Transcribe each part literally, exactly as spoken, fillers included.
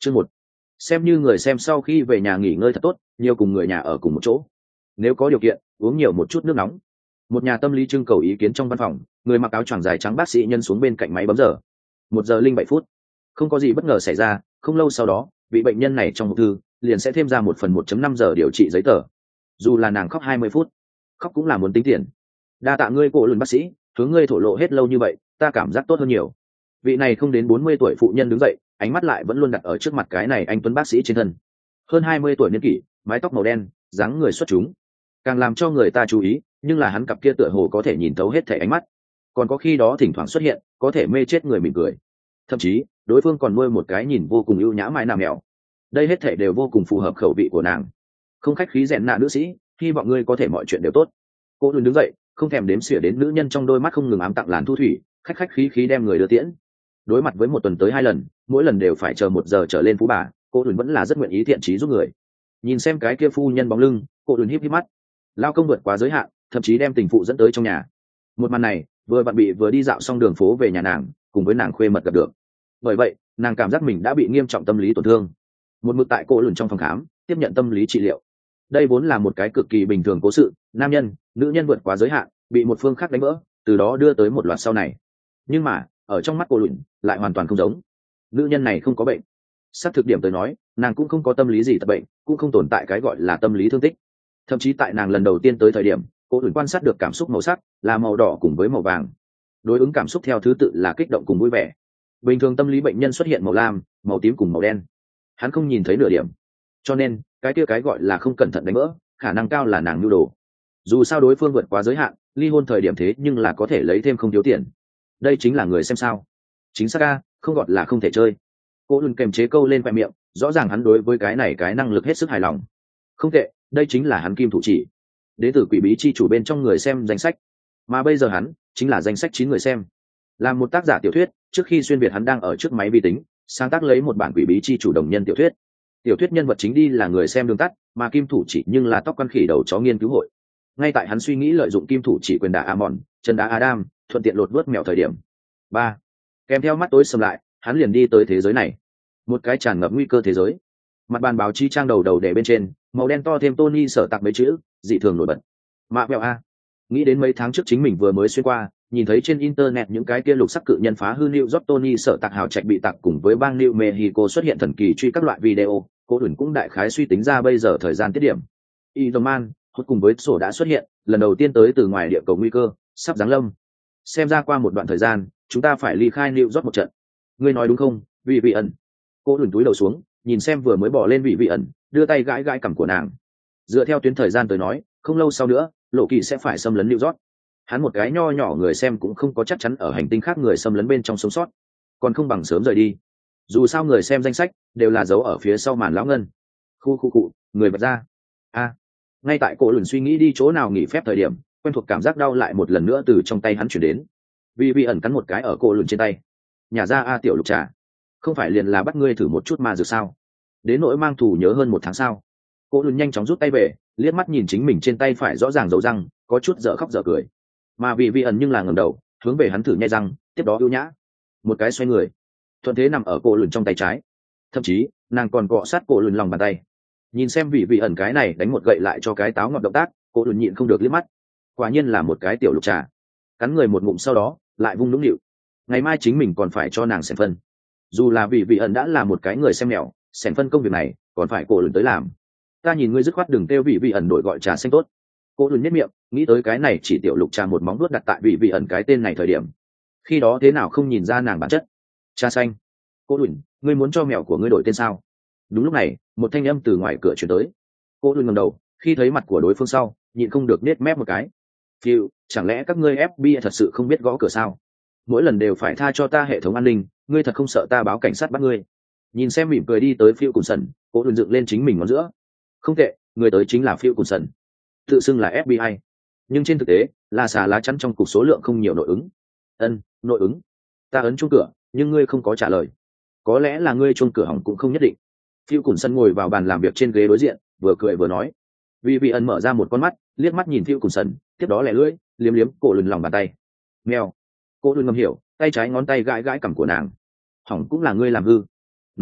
Chương một, xem như người xem sau khi về nhà nghỉ ngơi thật tốt, nhiều cùng người nhà ở cùng một chỗ. Nếu có điều kiện, uống nhiều một chút nước nóng. Một nhà tâm lý trưng cầu ý kiến trong văn phòng, người mặc áo choàng dài trắng bác sĩ nhân xuống bên cạnh máy bấm giờ. Một giờ linh bảy phút. Không có gì bất ngờ xảy ra, không lâu sau đó, vị bệnh nhân này trong hộp thư liền sẽ thêm ra một phần một phẩy năm giờ điều trị giấy tờ. Dù là nàng khóc hai mươi phút, khóc cũng là muốn tính tiền. Đa tạ ngươi cổ lùn bác sĩ, hướng ngươi thổ lộ hết lâu như vậy, ta cảm giác tốt hơn nhiều. Vị này không đến bốn mươi tuổi phụ nhân đứng dậy, ánh mắt lại vẫn luôn đặt ở trước mặt cái này anh tuấn bác sĩ trên thân. Hơn hai mươi tuổi niên kỷ, mái tóc màu đen, dáng người xuất chúng, càng làm cho người ta chú ý, nhưng là hắn cặp kia tựa hồ có thể nhìn thấu hết thảy ánh mắt, còn có khi đó thỉnh thoảng xuất hiện có thể mê chết người mỉm cười, thậm chí đối phương còn nuôi một cái nhìn vô cùng ưu nhã mại nà mèo. Đây hết thảy đều vô cùng phù hợp khẩu vị của nàng. Không khách khí rèn nạ nữ sĩ, hy vọng ngươi có thể mọi chuyện đều tốt. Cô luôn đứng dậy, không thèm đếm xỉa đến nữ nhân trong đôi mắt không ngừng ám tặng làn thu thủy, khách khách khí khí đem người đưa tiễn. Đối mặt với một tuần tới hai lần, mỗi lần đều phải chờ một giờ trở lên phú bà, cô luôn vẫn là rất nguyện ý thiện trí giúp người. Nhìn xem cái kia phu nhân bóng lưng, cô luôn híp híp mắt. Lao công vượt quá giới hạn, thậm chí đem tình phụ dẫn tới trong nhà. Một màn này vừa bạn bị vừa đi dạo xong đường phố về nhà nàng, cùng với nàng khuê mật gặp được. Bởi vậy nàng cảm giác mình đã bị nghiêm trọng tâm lý tổn thương. Một mực tại cô lùn trong phòng khám tiếp nhận tâm lý trị liệu. Đây vốn là một cái cực kỳ bình thường cố sự, nam nhân nữ nhân vượt quá giới hạn, bị một phương khác đánh vỡ, từ đó đưa tới một loạt sau này. Nhưng mà ở trong mắt cô lùn lại hoàn toàn không giống. Nữ nhân này không có bệnh. Sát thực điểm tới nói, nàng cũng không có tâm lý gì tật bệnh, cũng không tồn tại cái gọi là tâm lý thương tích. Thậm chí tại nàng lần đầu tiên tới thời điểm, cô lùn quan sát được cảm xúc màu sắc là màu đỏ cùng với màu vàng. Đối ứng cảm xúc theo thứ tự là kích động cùng vui vẻ. Bình thường tâm lý bệnh nhân xuất hiện màu lam, màu tím cùng màu đen, hắn không nhìn thấy nửa điểm. Cho nên cái kia cái gọi là không cẩn thận đánh vỡ, khả năng cao là nàng nhu đồ. Dù sao đối phương vượt quá giới hạn, ly hôn thời điểm thế nhưng là có thể lấy thêm không thiếu tiền. Đây chính là người xem sao. Chính xác a, không gọt là không thể chơi. Cô luôn kềm chế câu lên khoe miệng, rõ ràng hắn đối với cái này cái năng lực hết sức hài lòng. Không tệ, đây chính là hắn kim thủ chỉ. Đến từ quỷ bí chi chủ bên trong người xem danh sách, mà bây giờ hắn chính là danh sách chín người xem. Làm một tác giả tiểu thuyết, trước khi xuyên việt hắn đang ở trước máy vi tính sáng tác lấy một bản quỷ bí chi chủ đồng nhân tiểu thuyết. Tiểu thuyết nhân vật chính đi là người xem đường tắt, mà kim thủ chỉ nhưng là tóc quan khỉ đầu chó nghiên cứu hội. Ngay tại hắn suy nghĩ lợi dụng kim thủ chỉ quyền đả Amon, chân đá Adam, thuận tiện lột vớt mèo thời điểm ba kèm theo mắt tối sầm lại, hắn liền đi tới thế giới này, một cái tràn ngập nguy cơ thế giới. Mặt bàn báo chí trang đầu đầu để bên trên màu đen to thêm Tony sở tạc mấy chữ dị thường nổi bật. Mạ vẹo a. Nghĩ đến mấy tháng trước chính mình vừa mới xuyên qua, nhìn thấy trên internet những cái kia lục sắc cự nhân phá hư New York Tony sở tạc hào trạch bị tạc cùng với bang New Mexico xuất hiện thần kỳ truy các loại video, cô đuẩn cũng đại khái suy tính ra bây giờ thời gian tiết điểm. Iron Man hốt cùng với sổ đã xuất hiện, lần đầu tiên tới từ ngoài địa cầu nguy cơ sắp giáng lâm. Xem ra qua một đoạn thời gian, chúng ta phải ly khai New York một trận. Ngươi nói đúng không, vị vị ẩn? Cô đuẩn túi đầu xuống, nhìn xem vừa mới bỏ lên vị vị ẩn, đưa tay gãi gãi cằm của nàng. Dựa theo tuyến thời gian tới nói, không lâu sau nữa, lộ kỳ sẽ phải xâm lấn New York. Hắn một cái nho nhỏ người xem cũng không có chắc chắn ở hành tinh khác người xâm lấn bên trong sống sót, còn không bằng sớm rời đi. Dù sao người xem danh sách đều là giấu ở phía sau màn lão ngân. Khu khu cụ, người bật ra. A. Ngay tại cổ lùn suy nghĩ đi chỗ nào nghỉ phép thời điểm, quen thuộc cảm giác đau lại một lần nữa từ trong tay hắn chuyển đến. Vì vị ẩn cắn một cái ở cổ lùn trên tay. Nhà ra a tiểu lục trà, không phải liền là bắt ngươi thử một chút mà dược sao? Đến nỗi mang thù nhớ hơn một tháng sao? Cổ lùn nhanh chóng rút tay về, liếc mắt nhìn chính mình trên tay phải rõ ràng dấu răng, có chút dở khóc dở cười. Mà vì vị ẩn nhưng là ngẩng đầu, hướng về hắn thử nhai răng, tiếp đó ưu nhã, một cái xoay người, thuận thế nằm ở cổ lùn trong tay trái. Thậm chí nàng còn cọ sát cổ lùn lòng bàn tay. Nhìn xem vị vị ẩn cái này đánh một gậy lại cho cái táo ngọt động tác, cổ lùn nhịn không được liếc mắt. Quả nhiên là một cái tiểu lục trà. Cắn người một ngụm sau đó lại vung nũng nịu. Ngày mai chính mình còn phải cho nàng xẻn phân. Dù là vị vị ẩn đã là một cái người xem mèo, xẻn phân công việc này còn phải cổ lùn tới làm. Ta nhìn ngươi dứt khoát đừng kêu vị vị ẩn đổi gọi trà xanh tốt. Cô lùn nhếch miệng, nghĩ tới cái này chỉ tiểu lục trà một móng vuốt đặt tại vị vị ẩn cái tên này thời điểm, khi đó thế nào không nhìn ra nàng bản chất. Trà xanh. Cô lùn, ngươi muốn cho mèo của ngươi đổi tên sao? Đúng lúc này một thanh âm từ ngoài cửa truyền tới. Cô lùn ngẩng đầu, khi thấy mặt của đối phương sau nhịn không được nết mép một cái. Phiu, chẳng lẽ các ngươi ép bi ai thật sự không biết gõ cửa sao? Mỗi lần đều phải tha cho ta hệ thống an ninh, ngươi thật không sợ ta báo cảnh sát bắt ngươi? Nhìn xem mỉm cười đi tới Phiu Cùn Sần, cô lùn dựng lên chính mình ngón giữa. Không tệ, người tới chính là Phiu Cùn Sần, tự xưng là ép bi ai, nhưng trên thực tế là xà lá chắn trong cục số lượng không nhiều nội ứng. Ân, nội ứng. Ta ấn chuông cửa nhưng ngươi không có trả lời, có lẽ là ngươi chuông cửa hỏng cũng không nhất định. Phiêu Cùn Sân ngồi vào bàn làm việc trên ghế đối diện, vừa cười vừa nói. Vì vị ẩn mở ra một con mắt, liếc mắt nhìn Phiêu Cùn Sân, tiếp đó lẻ lưỡi liếm liếm cổ lùn lòng bàn tay. Mèo. Cô lùn ngầm hiểu, tay trái ngón tay gãi gãi cằm của nàng. Hỏng cũng là ngươi làm hư. Nói đi,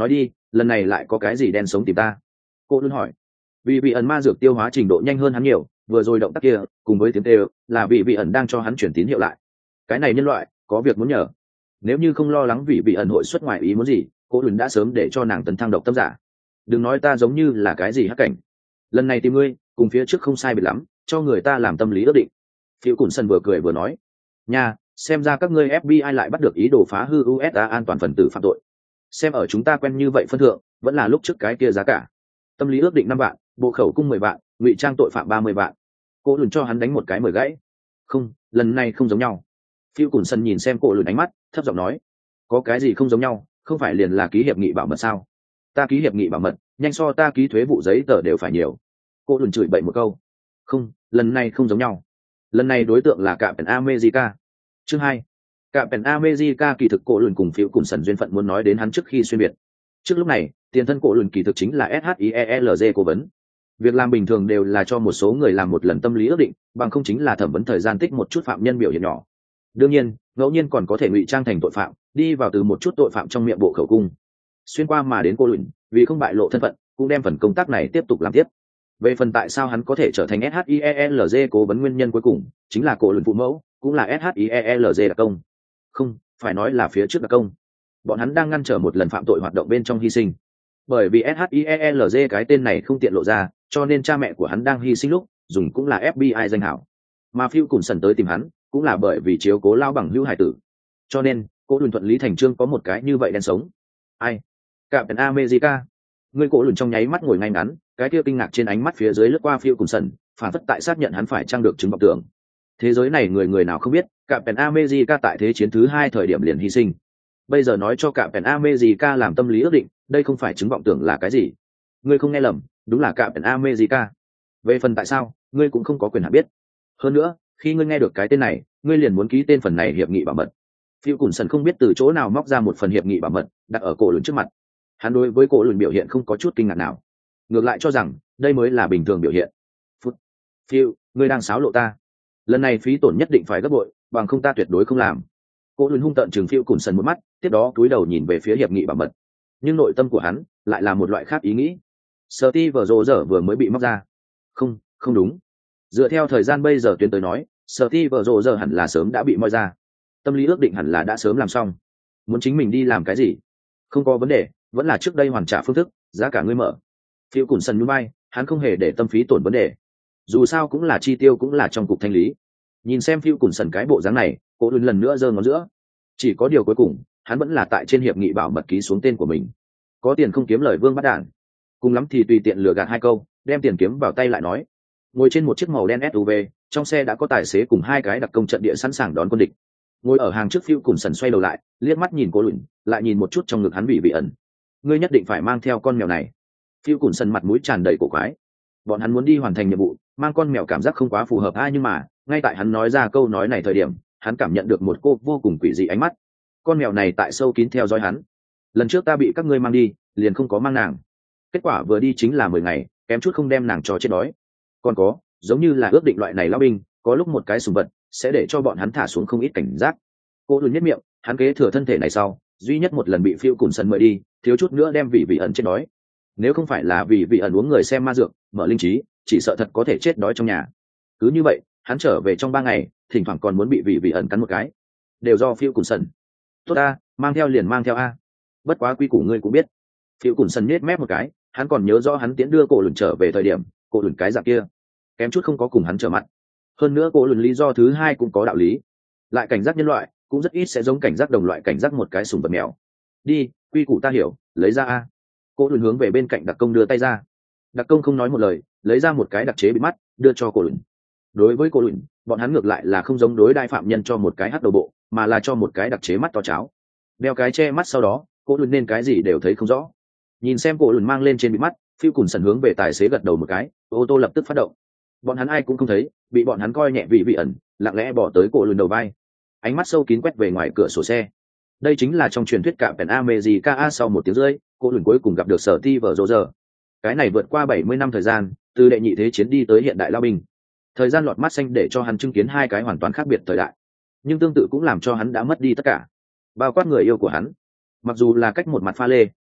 lần này lại có cái gì đen sống tìm ta? Cô luôn hỏi. Vì vị ẩn ma dược tiêu hóa trình độ nhanh hơn hắn nhiều, vừa rồi động tác kia cùng với tiếng kêu là vì vị ẩn đang cho hắn chuyển tín hiệu lại. Cái này nhân loại có việc muốn nhờ. Nếu như không lo lắng vì vị ẩn hội xuất ngoài ý muốn gì, cô luôn đã sớm để cho nàng tấn thăng độc tâm giả. Đừng nói ta giống như là cái gì hắc cảnh. Lần này tìm ngươi cùng phía trước không sai biệt lắm, cho người ta làm tâm lý ước định. Phiêu Cùn Sân vừa cười vừa nói, nha, xem ra các ngươi ép bê i lại bắt được ý đồ phá hư u ét a an toàn phần tử phạm tội. Xem ở chúng ta quen như vậy phân thượng, vẫn là lúc trước cái kia giá cả. Tâm lý ước định năm vạn, bộ khẩu cung mười vạn, ngụy trang tội phạm ba mươi vạn. Cô lùn cho hắn đánh một cái mười gãy. Không, lần này không giống nhau. Phiêu Cùn Sân nhìn xem cô lùn ánh mắt, thấp giọng nói, có cái gì không giống nhau, không phải liền là ký hiệp nghị bảo mật sao? Ta ký hiệp nghị bảo mật, nhanh so ta ký thuế vụ giấy tờ đều phải nhiều. Cô lùn chửi bậy một câu. Không, lần này không giống nhau. Lần này đối tượng là Captain America. Chương hai. Captain America kỳ thực cổ lùn cùng Phiêu Cùn Sân duyên phận muốn nói đến hắn trước khi xuyên biệt. Trước lúc này, tiền thân cổ lùn kỳ thực chính là ét hát i e lờ giê cố vấn. Việc làm bình thường đều là cho một số người làm một lần tâm lý ước định, bằng không chính là thẩm vấn thời gian tích một chút phạm nhân biểu hiện nhỏ. Đương nhiên, ngẫu nhiên còn có thể ngụy trang thành tội phạm, đi vào từ một chút tội phạm trong miệng bộ khẩu cung. Xuyên qua mà đến cô lùn, vì không bại lộ thân phận, cũng đem phần công tác này tiếp tục làm tiếp. Về phần tại sao hắn có thể trở thành ét hát i e lờ giê cố vấn nguyên nhân cuối cùng, chính là cổ lùn phụ mẫu, cũng là ét hát i e lờ giê đặc công. Không, phải nói là phía trước đặc công. Bọn hắn đang ngăn trở một lần phạm tội hoạt động bên trong hy sinh. Bởi vì ét hát i e lờ giê cái tên này không tiện lộ ra, cho nên cha mẹ của hắn đang hy sinh lúc, dùng cũng là ép bê i danh hảo. Mà Phiêu Cùn Sân tới tìm hắn, cũng là bởi vì chiếu cố lao bằng hữu hải tử. Cho nên, cổ lùn thuận lý thành trương có một cái như vậy đen sống. Ai? Captain America. Người cổ lùn trong nháy mắt ngồi ngay ngắn, cái kia kinh ngạc trên ánh mắt phía dưới lướt qua Phiêu Cùn Sân, phản phất tại xác nhận hắn phải trang được chứng vọng tưởng. Thế giới này người người nào không biết, Captain America tại thế chiến thứ hai thời điểm liền hy sinh. Bây giờ nói cho Captain America làm tâm lý ước định, đây không phải chứng vọng tưởng là cái gì? Ngươi không nghe lầm, đúng là Captain America. Về phần tại sao, ngươi cũng không có quyền hạn biết. Hơn nữa, khi ngươi nghe được cái tên này, ngươi liền muốn ký tên phần này hiệp nghị bảo mật. Phiêu Cùn Sân không biết từ chỗ nào móc ra một phần hiệp nghị bảo mật, đặt ở cổ lùn trước mặt. Hắn đối với cổ lùn biểu hiện không có chút kinh ngạc nào, ngược lại cho rằng đây mới là bình thường biểu hiện. Phút, Phiêu, ngươi đang xáo lộ ta. Lần này phí tổn nhất định phải gấp bội, bằng không ta tuyệt đối không làm. Cổ lùn hung tợn chừng Phiêu Cùn Sân một mắt, tiếp đó cúi đầu nhìn về phía hiệp nghị bảo mật. Nhưng nội tâm của hắn lại là một loại khác ý nghĩ. Steve Rogers vừa mới bị móc ra. Không, không đúng. Dựa theo thời gian bây giờ tuyến tới nói, Steve Rogers hẳn là sớm đã bị moi ra. Tâm lý ước định hẳn là đã sớm làm xong. Muốn chính mình đi làm cái gì? Không có vấn đề, vẫn là trước đây hoàn trả phương thức, giá cả ngươi mở. Phiêu Cùn Sân nhún vai, hắn không hề để tâm phí tổn vấn đề. Dù sao cũng là chi tiêu cũng là trong cục thanh lý. Nhìn xem Phiêu Cùn Sân cái bộ dáng này, Cố Lùn lần nữa giơ ngón giữa. Chỉ có điều cuối cùng, hắn vẫn là tại trên hiệp nghị bảo mật ký xuống tên của mình. Có tiền không kiếm lời vương bắt đản. Cùng lắm thì tùy tiện lừa gạt hai câu, đem tiền kiếm vào tay lại nói. Ngồi trên một chiếc màu đen ét u vê, trong xe đã có tài xế cùng hai cái đặc công trận địa sẵn sàng đón quân địch. Ngồi ở hàng trước Phiêu Cùn Sân xoay đầu lại, liếc mắt nhìn Cố Lùn, lại nhìn một chút trong ngực hắn bị bị ẩn. Ngươi nhất định phải mang theo con mèo này. Phiêu Cùn Sân mặt mũi tràn đầy cổ quái. Bọn hắn muốn đi hoàn thành nhiệm vụ, mang con mèo cảm giác không quá phù hợp ai, nhưng mà ngay tại hắn nói ra câu nói này thời điểm, hắn cảm nhận được một cô vô cùng quỷ dị ánh mắt. Con mèo này tại sâu kín theo dõi hắn. Lần trước ta bị các ngươi mang đi, liền không có mang nàng. Kết quả vừa đi chính là mười ngày, kém chút không đem nàng cho chết đói. Còn có, giống như là ước định loại này lão binh, có lúc một cái sùng vật sẽ để cho bọn hắn thả xuống không ít cảnh giác. Cô Lùn nhất miệng, hắn kế thừa thân thể này sau, duy nhất một lần bị Phiêu Cùn Sân mời đi, thiếu chút nữa đem vị vị ẩn chết đói. Nếu không phải là vì vị ẩn uống người xem ma dược, mở linh trí, chỉ sợ thật có thể chết đói trong nhà. Cứ như vậy, hắn trở về trong ba ngày, thỉnh thoảng còn muốn bị vị vị ẩn cắn một cái, đều do Phiêu Cùn Sân. Tốt a, mang theo liền mang theo a. Bất quá quy củ ngươi cũng biết. Phiêu Cùn Sân nhếch mép một cái, hắn còn nhớ rõ hắn tiễn đưa Cổ Lùn trở về thời điểm, Cổ Lùn cái dạng kia, kém chút không có cùng hắn trở mặt. Hơn nữa Cổ Lùn lý do thứ hai cũng có đạo lý. Lại cảnh giác nhân loại, cũng rất ít sẽ giống cảnh giác đồng loại cảnh giác một cái sùng vật mèo. Đi, quy củ ta hiểu, lấy ra a. Cổ Lùn hướng về bên cạnh đặc công đưa tay ra. Đặc công không nói một lời, lấy ra một cái đặc chế bị mắt, đưa cho Cổ Lùn. Đối với Cổ Lùn, bọn hắn ngược lại là không giống đối đai phạm nhân cho một cái hắt đầu bộ, mà là cho một cái đặc chế mắt to cháo. Đeo cái che mắt sau đó, Cổ Lùn nên cái gì đều thấy không rõ. Nhìn xem Cổ Lùn mang lên trên bị mắt, Phiêu Cùn Sân hướng về tài xế gật đầu một cái, ô tô lập tức phát động. Bọn hắn ai cũng không thấy, bị bọn hắn coi nhẹ vị vị ẩn, lặng lẽ bỏ tới Cổ Lùn đầu vai. Ánh mắt sâu kín quét về ngoài cửa sổ xe. Đây chính là trong truyền thuyết Captain America. Sau một tiếng rưỡi, Cổ Lùn cuối cùng gặp được Steve Rogers. Cái này vượt qua bảy mươi năm thời gian, từ đệ nhị thế chiến đi tới hiện đại lao binh. Thời gian lọt mắt xanh để cho hắn chứng kiến hai cái hoàn toàn khác biệt thời đại, nhưng tương tự cũng làm cho hắn đã mất đi tất cả, bao quát người yêu của hắn. Mặc dù là cách một mặt pha lê,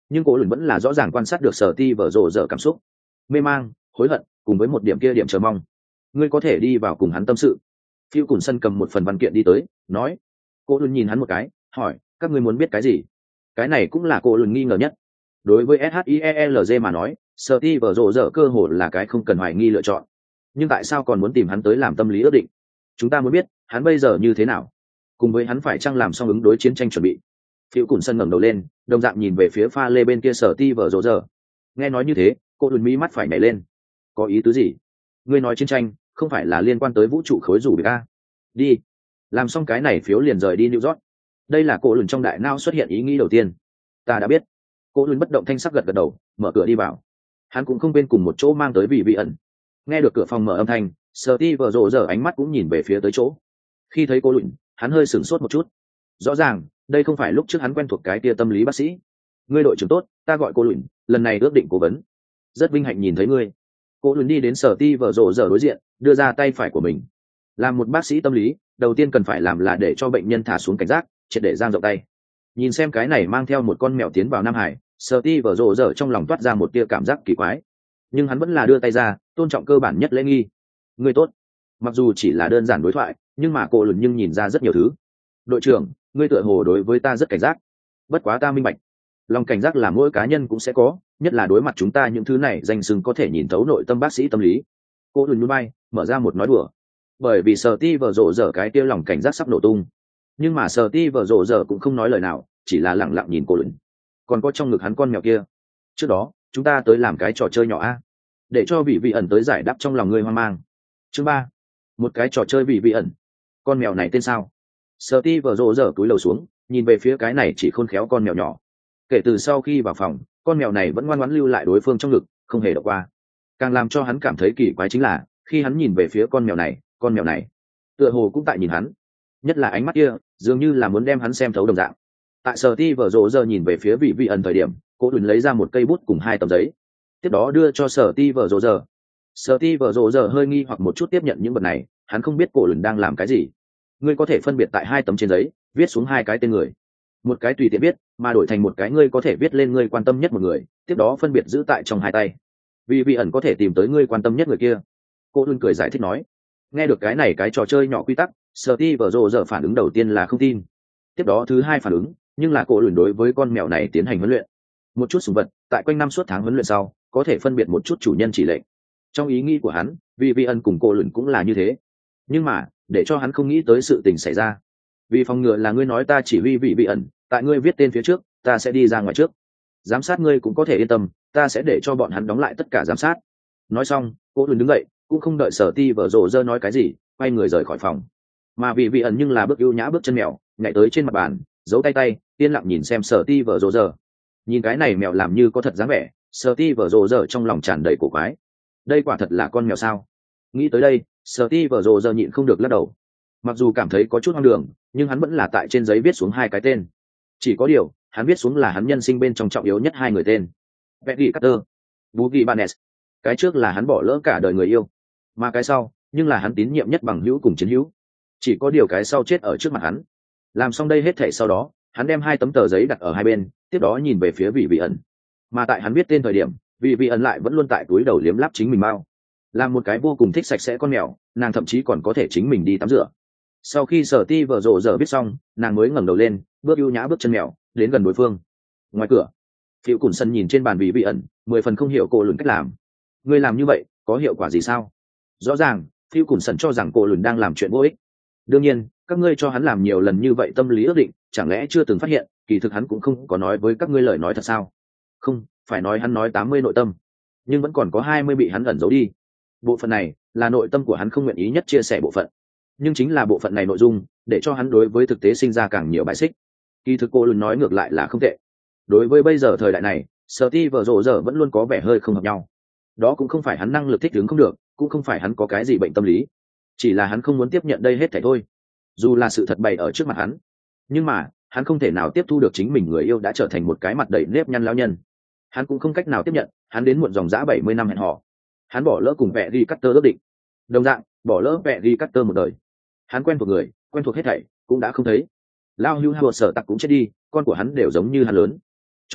nhưng cô lùn vẫn là rõ ràng quan sát được sở ti vở rộ rỡ cảm xúc mê mang hối hận cùng với một điểm kia điểm chờ mong. Ngươi có thể đi vào cùng hắn tâm sự. Phiêu Cùn Sân cầm một phần văn kiện đi tới nói. Cô lùn nhìn hắn một cái hỏi các ngươi muốn biết cái gì. Cái này cũng là cô lùn nghi ngờ nhất. Đối với SHIELZ mà nói sở ti vở rộ rỡ cơ hồ là cái không cần hoài nghi lựa chọn, nhưng tại sao còn muốn tìm hắn tới làm tâm lý ước định? Chúng ta muốn biết hắn bây giờ như thế nào, cùng với hắn phải chăng làm xong ứng đối chiến tranh chuẩn bị. Phiêu Cùn Sân ngẩng đầu lên đồng dạng nhìn về phía pha lê bên kia sở ti vở rộ rỡ. Nghe nói như thế cô lùn mí mắt phải nhảy lên. Có ý tứ gì? Ngươi nói chiến tranh không phải là liên quan tới vũ trụ khối rủ a? Đi làm xong cái này phiếu liền rời đi New York. Đây là cô lùn trong đại não xuất hiện ý nghĩ đầu tiên. Ta đã biết. Cô lùn bất động thanh sắc gật gật đầu mở cửa đi vào. Hắn cũng không bên cùng một chỗ mang tới vị vị ẩn. Nghe được cửa phòng mở âm thanh sở ti vở rộ rỡ ánh mắt cũng nhìn về phía tới chỗ. Khi thấy cô lùn hắn hơi sửng sốt một chút. Rõ ràng đây không phải lúc trước hắn quen thuộc cái tia tâm lý bác sĩ. Ngươi đội trưởng tốt, ta gọi cô lùn, lần này ước định cố vấn. Rất vinh hạnh nhìn thấy ngươi. Cô lùn đi đến sở ti vở rộ rỡ đối diện đưa ra tay phải của mình. Làm một bác sĩ tâm lý đầu tiên cần phải làm là để cho bệnh nhân thả xuống cảnh giác, triệt để giang rộng tay. Nhìn xem cái này mang theo một con mèo tiến vào Nam Hải, sở ti vở rộ rỡ trong lòng toát ra một tia cảm giác kỳ quái, nhưng hắn vẫn là đưa tay ra tôn trọng cơ bản nhất lễ nghi. Ngươi tốt. Mặc dù chỉ là đơn giản đối thoại nhưng mà cô lùn nhưng nhìn ra rất nhiều thứ. Đội trưởng, ngươi tựa hồ đối với ta rất cảnh giác. Bất quá ta minh bạch, lòng cảnh giác là mỗi cá nhân cũng sẽ có, nhất là đối mặt chúng ta những thứ này danh xưng có thể nhìn thấu nội tâm bác sĩ tâm lý. Cô lùn núi bay mở ra một nói đùa, bởi vì sở ti vở rộ rỡ cái kia lòng cảnh giác sắp nổ tung. Nhưng mà sở ti vở rộ rỡ cũng không nói lời nào, chỉ là lặng lặng nhìn cô lùn. Còn có trong ngực hắn con mèo kia, trước đó chúng ta tới làm cái trò chơi nhỏ a, để cho vị vị ẩn tới giải đáp trong lòng ngươi hoang mang. Chương ba, một cái trò chơi vị vị ẩn. Con mèo này tên sao? Sở ti vở rộ rỡ cúi đầu xuống nhìn về phía cái này chỉ khôn khéo con mèo nhỏ. Kể từ sau khi vào phòng con mèo này vẫn ngoan ngoãn lưu lại đối phương trong ngực, không hề động qua. Càng làm cho hắn cảm thấy kỳ quái chính là khi hắn nhìn về phía con mèo này, con mèo này tựa hồ cũng tại nhìn hắn, nhất là ánh mắt kia dường như là muốn đem hắn xem thấu đồng dạng. Tại sở ti vở rộ rỡ nhìn về phía vị vị ẩn thời điểm, cô đùn lấy ra một cây bút cùng hai tấm giấy, tiếp đó đưa cho sở ti vở rộ rỡ. Sở ti vở rộ rỡ hơi nghi hoặc một chút tiếp nhận những vật này, hắn không biết cô đùn đang làm cái gì. Ngươi có thể phân biệt tại hai tấm trên giấy viết xuống hai cái tên người, một cái tùy tiện viết mà đổi thành một cái ngươi có thể viết lên ngươi quan tâm nhất một người, tiếp đó phân biệt giữ tại trong hai tay. Vì vị ẩn có thể tìm tới ngươi quan tâm nhất người kia. Cô đùn cười giải thích nói. Nghe được cái này cái trò chơi nhỏ quy tắc, sở ti vở rộ rỡ phản ứng đầu tiên là không tin. Tiếp đó thứ hai phản ứng nhưng là cô đùn đối với con mèo này tiến hành huấn luyện. Một chút sủng vật tại quanh năm suốt tháng huấn luyện sau có thể phân biệt một chút chủ nhân chỉ lệnh. Trong ý nghĩ của hắn vì vị ẩn cùng cô đùn cũng là như thế, nhưng mà để cho hắn không nghĩ tới sự tình xảy ra. Vì phòng ngừa là ngươi nói ta chỉ huy vị vị ẩn, tại ngươi viết tên phía trước ta sẽ đi ra ngoài trước, giám sát ngươi cũng có thể yên tâm, ta sẽ để cho bọn hắn đóng lại tất cả giám sát. Nói xong cô đùn đứng dậy cũng không đợi sở ti vở rộ rỡ nói cái gì, quay người rời khỏi phòng. Mà vị vị ẩn nhưng là bước ưu nhã bước chân mèo nhảy tới trên mặt bàn, giấu tay tay yên lặng nhìn xem sở ti vở rộ rỡ. Nhìn cái này mèo làm như có thật dáng vẻ, sở ti vở rộ rỡ trong lòng tràn đầy cổ quái. Đây quả thật là con mèo sao? Nghĩ tới đây sở ti vở rộ rỡ nhịn không được lắc đầu. Mặc dù cảm thấy có chút hoang đường nhưng hắn vẫn là tại trên giấy viết xuống hai cái tên. Chỉ có điều hắn viết xuống là hắn nhân sinh bên trong trọng yếu nhất hai người tên: Peggy Carter, Boogie Barnes. Cái trước là hắn bỏ lỡ cả đời người yêu, mà cái sau nhưng là hắn tín nhiệm nhất bằng hữu cùng chiến hữu. Chỉ có điều cái sau chết ở trước mặt hắn. Làm xong đây hết thảy sau đó hắn đem hai tấm tờ giấy đặt ở hai bên, tiếp đó nhìn về phía vị vị ẩn. Mà tại hắn viết tên thời điểm vị vị ẩn lại vẫn luôn tại túi đầu liếm láp chính mình mau. Là một cái vô cùng thích sạch sẽ con mèo, nàng thậm chí còn có thể chính mình đi tắm rửa. Sau khi sở ti vở rộ rỡ viết xong nàng mới ngẩng đầu lên bước ưu nhã bước chân mèo đến gần đối phương. Ngoài cửa Phiêu Cùn Sân nhìn trên bàn vị vị ẩn mười phần không hiểu cô lùn cách làm. Ngươi làm như vậy có hiệu quả gì sao? Rõ ràng Phiêu Cùn Sân cho rằng cô lùn đang làm chuyện vô ích. Đương nhiên các ngươi cho hắn làm nhiều lần như vậy tâm lý ước định, chẳng lẽ chưa từng phát hiện kỳ thực hắn cũng không có nói với các ngươi lời nói thật sao? Không phải nói hắn nói tám mươi nội tâm, nhưng vẫn còn có hai mươi bị hắn ẩn giấu đi. Bộ phận này là nội tâm của hắn không nguyện ý nhất chia sẻ bộ phận, nhưng chính là bộ phận này nội dung để cho hắn đối với thực tế sinh ra càng nhiều bãi xích. Kỳ thực cô lùn nói ngược lại là không tệ. Đối với bây giờ thời đại này sở ti vở rộ rỡ vẫn luôn có vẻ hơi không hợp nhau. Đó cũng không phải hắn năng lực thích ứng không được, cũng không phải hắn có cái gì bệnh tâm lý, chỉ là hắn không muốn tiếp nhận đây hết thảy thôi. Dù là sự thật bày ở trước mặt hắn, nhưng mà hắn không thể nào tiếp thu được chính mình người yêu đã trở thành một cái mặt đầy nếp nhăn lão nhân. Hắn cũng không cách nào tiếp nhận hắn đến muộn dòng dã bảy mươi năm hẹn hò. Hắn bỏ lỡ cùng vẽ ghi Carter ước định, đồng dạng bỏ lỡ vẽ ghi Carter một đời. Hắn quen thuộc người quen thuộc hết thảy cũng đã không thấy. Lao hưu hao sở tặc cũng chết đi, con của hắn đều giống như hắn lớn. Cho nên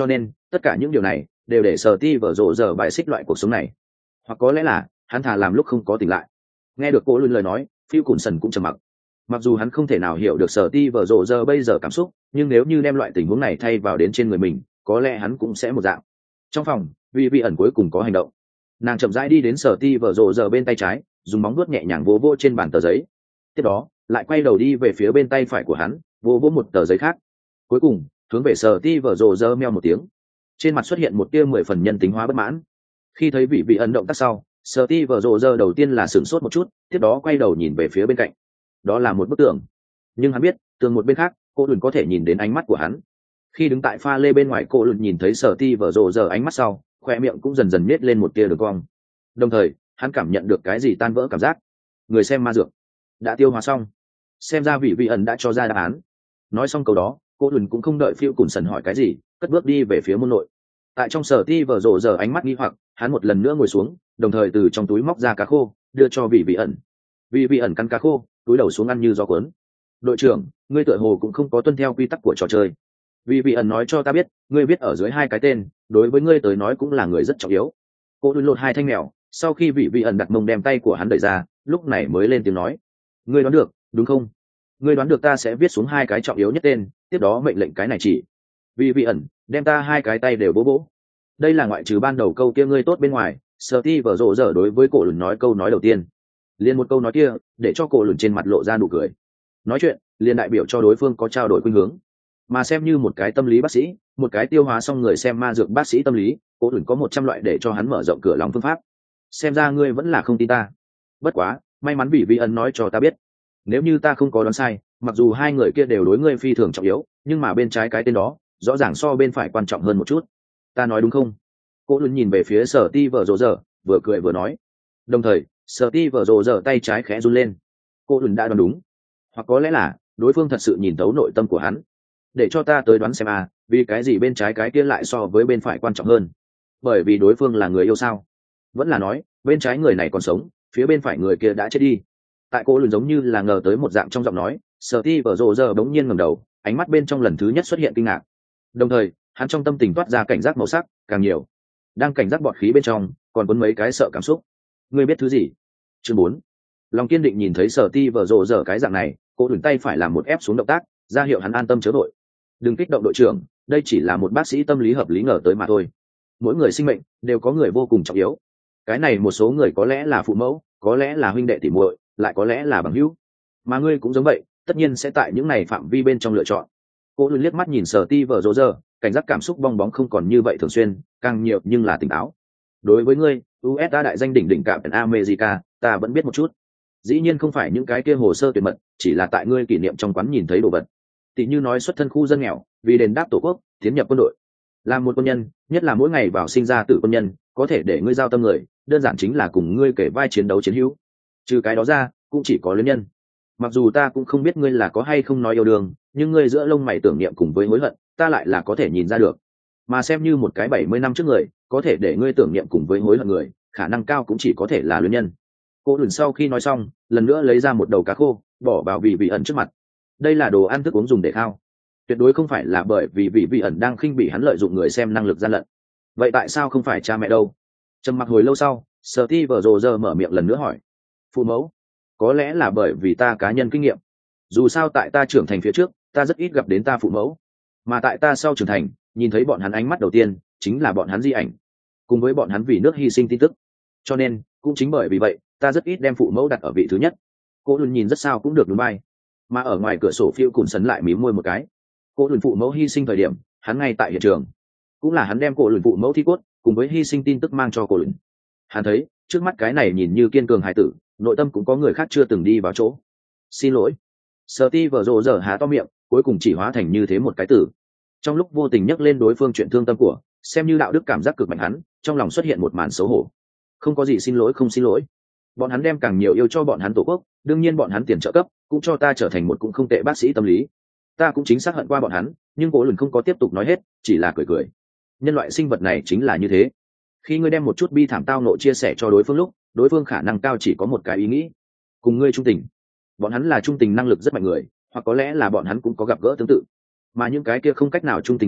tất cả những điều này đều để sở ti vở rộ giờ bài xích loại cuộc sống này, hoặc có lẽ là hắn thà làm lúc không có tỉnh lại. Nghe được cô luôn lời nói, Phil Cùn Sần cũng trầm mặc. Mặc dù hắn không thể nào hiểu được sở ti vở rộ giờ bây giờ cảm xúc, nhưng nếu như đem loại tình huống này thay vào đến trên người mình, có lẽ hắn cũng sẽ một dạng. Trong phòng, vì vị ẩn cuối cùng có hành động. Nàng chậm rãi đi đến sở ti vở rộ giờ bên tay trái, dùng móng vuốt nhẹ nhàng vỗ vỗ trên bàn tờ giấy. Tiếp đó lại quay đầu đi về phía bên tay phải của hắn, vỗ vỗ một tờ giấy khác. Cuối cùng hướng về sở ti vở rộ giờ meo một tiếng. Trên mặt xuất hiện một tia mười phần nhân tính hóa bất mãn. Khi thấy vị vị ẩn động tác sau, sở ti vở rộ giờ đầu tiên là sửng sốt một chút, tiếp đó quay đầu nhìn về phía bên cạnh. Đó là một bức tường, nhưng hắn biết tường một bên khác cô lùn có thể nhìn đến ánh mắt của hắn. Khi đứng tại pha lê bên ngoài, cô lùn nhìn thấy sở ti vở rộ giờ ánh mắt sau, khoe miệng cũng dần dần nết lên một tia đường cong. Đồng thời hắn cảm nhận được cái gì tan vỡ cảm giác. Người xem ma dược đã tiêu hóa xong, xem ra vị vị ẩn đã cho ra đáp án. Nói xong câu đó, cô lùn cũng không đợi Phil Cùn Sần hỏi cái gì, cất bước đi về phía môn nội. Tại trong sở ti vở rộ giờ ánh mắt nghi hoặc, hắn một lần nữa ngồi xuống, đồng thời từ trong túi móc ra cá khô đưa cho vị vị ẩn. Vị vị ẩn cắn cá khô, túi đầu xuống ăn như gió cuốn. Đội trưởng, ngươi tựa hồ cũng không có tuân theo quy tắc của trò chơi. Vị vị ẩn nói cho ta biết, ngươi viết ở dưới hai cái tên, đối với ngươi tới nói cũng là người rất trọng yếu. Cô đun lột hai thanh mèo, sau khi vị vị ẩn đặt mông đem tay của hắn đẩy ra, lúc này mới lên tiếng nói: ngươi đoán được đúng không? Ngươi đoán được ta sẽ viết xuống hai cái trọng yếu nhất tên, tiếp đó mệnh lệnh cái này chỉ. Vị vị ẩn đem ta hai cái tay đều bố bố. Đây là ngoại trừ ban đầu câu kia ngươi tốt bên ngoài, sở ti vở rộ giờ đối với cổ lùn nói câu nói đầu tiên. Liền một câu nói kia để cho cổ lùn trên mặt lộ ra nụ cười. Nói chuyện liền đại biểu cho đối phương có trao đổi khuynh hướng. Mà xem như một cái tâm lý bác sĩ, một cái tiêu hóa xong người xem ma dược bác sĩ tâm lý, cổ lùn có một trăm loại để cho hắn mở rộng cửa lòng phương pháp. Xem ra ngươi vẫn là không tin ta. Bất quá may mắn vì vi ân nói cho ta biết, nếu như ta không có đoán sai, mặc dù hai người kia đều đối ngươi phi thường trọng yếu, nhưng mà bên trái cái tên đó rõ ràng so bên phải quan trọng hơn một chút. Ta nói đúng không? Cô luôn nhìn về phía sở ti vở rộ giờ, vừa cười vừa nói. Đồng thời sở ti vở rộ giờ tay trái khẽ run lên. Cô luôn đã đoán đúng, hoặc có lẽ là đối phương thật sự nhìn thấu nội tâm của hắn. Để cho ta tới đoán xem à, vì cái gì bên trái cái kia lại so với bên phải quan trọng hơn? Bởi vì đối phương là người yêu sao? Vẫn là nói bên trái người này còn sống, phía bên phải người kia đã chết đi? Tại cô luôn giống như là ngờ tới một dạng trong giọng nói, sở ti vở rộ giờ bỗng nhiên ngẩng đầu, ánh mắt bên trong lần thứ nhất xuất hiện kinh ngạc. Đồng thời hắn trong tâm tình toát ra cảnh giác màu sắc càng nhiều. Đang cảnh giác bọt khí bên trong còn cuốn mấy cái sợ cảm xúc. Ngươi biết thứ gì? Chương bốn. Lòng kiên định nhìn thấy sở ti vở rộ giờ cái dạng này, cô đùn tay phải làm một ép xuống động tác, ra hiệu hắn an tâm chớ đội. Đừng kích động đội trưởng, đây chỉ là một bác sĩ tâm lý hợp lý ngờ tới mà thôi. Mỗi người sinh mệnh đều có người vô cùng trọng yếu. Cái này một số người có lẽ là phụ mẫu, có lẽ là huynh đệ tỉ muội, lại có lẽ là bằng hữu. Mà ngươi cũng giống vậy, tất nhiên sẽ tại những này phạm vi bên trong lựa chọn. Cô luôn liếc mắt nhìn sở ti vở rộ giờ, cảnh giác cảm xúc bong bóng không còn như vậy thường xuyên, càng nhiều nhưng là tỉnh táo. Đối với ngươi, u ét a đại danh đỉnh đỉnh cạm America, ta vẫn biết một chút. Dĩ nhiên không phải những cái kia hồ sơ tuyệt mật, chỉ là tại ngươi kỷ niệm trong quán nhìn thấy đồ vật. Tỷ như nói xuất thân khu dân nghèo, vì đền đáp tổ quốc, tiến nhập quân đội. Làm một quân nhân, nhất là mỗi ngày vào sinh ra tử quân nhân, có thể để ngươi giao tâm người, đơn giản chính là cùng ngươi kể vai chiến đấu chiến hữu. Trừ cái đó ra, cũng chỉ có luyến nhân. Mặc dù ta cũng không biết ngươi là có hay không nói yêu đương, nhưng ngươi giữa lông mày tưởng niệm cùng với hối hận, ta lại là có thể nhìn ra được. Mà xem như một cái bảy mươi năm trước người, có thể để ngươi tưởng niệm cùng với hối hận người, khả năng cao cũng chỉ có thể là luyến nhân. Cô đùn sau khi nói xong, lần nữa lấy ra một đầu cá khô, bỏ vào vị vị ẩn trước mặt. Đây là đồ ăn thức uống dùng để khao, tuyệt đối không phải là bởi vì vị vị ẩn đang khinh bỉ hắn lợi dụng người xem năng lực gian lận. Vậy tại sao không phải cha mẹ đâu? Trầm mặc hồi lâu sau, sở ti vở rộ giờ mở miệng lần nữa hỏi. Phụ mẫu? Có lẽ là bởi vì ta cá nhân kinh nghiệm. Dù sao tại ta trưởng thành phía trước, ta rất ít gặp đến ta phụ mẫu, mà tại ta sau trưởng thành, nhìn thấy bọn hắn ánh mắt đầu tiên chính là bọn hắn di ảnh, cùng với bọn hắn vì nước hy sinh tin tức. Cho nên cũng chính bởi vì vậy, ta rất ít đem phụ mẫu đặt ở vị thứ nhất. Cô luôn nhìn rất sao cũng được đúng bay. Mà ở ngoài cửa sổ Phiêu Cùn Sấn lại mím môi một cái. Cô luôn phụ mẫu hy sinh thời điểm, hắn ngay tại hiện trường, cũng là hắn đem cô luôn phụ mẫu thi cốt cùng với hy sinh tin tức mang cho cô luôn. Hắn thấy trước mắt cái này nhìn như kiên cường hài tử, nội tâm cũng có người khác chưa từng đi vào chỗ. Xin lỗi. Sở ti vở rộ giờ há to miệng, cuối cùng chỉ hóa thành như thế một cái tử. Trong lúc vô tình nhắc lên đối phương chuyện thương tâm của, xem như đạo đức cảm giác cực mạnh hắn, trong lòng xuất hiện một màn xấu hổ. Không có gì xin lỗi không xin lỗi. Bọn hắn đem càng nhiều yêu cho bọn hắn tổ quốc, đương nhiên bọn hắn tiền trợ cấp cũng cho ta trở thành một cũng không tệ bác sĩ tâm lý. Ta cũng chính xác hận qua bọn hắn, nhưng cố lần không có tiếp tục nói hết, chỉ là cười cười. Nhân loại sinh vật này chính là như thế. Khi ngươi đem một chút bi thảm tao nộ chia sẻ cho đối phương lúc, đối phương khả năng cao chỉ có một cái ý nghĩ, cùng ngươi trung tình. Bọn hắn là trung tình năng lực rất mạnh người, hoặc có lẽ là bọn hắn cũng có gặp gỡ tương tự. Mà những cái kia không cách nào trung tình người,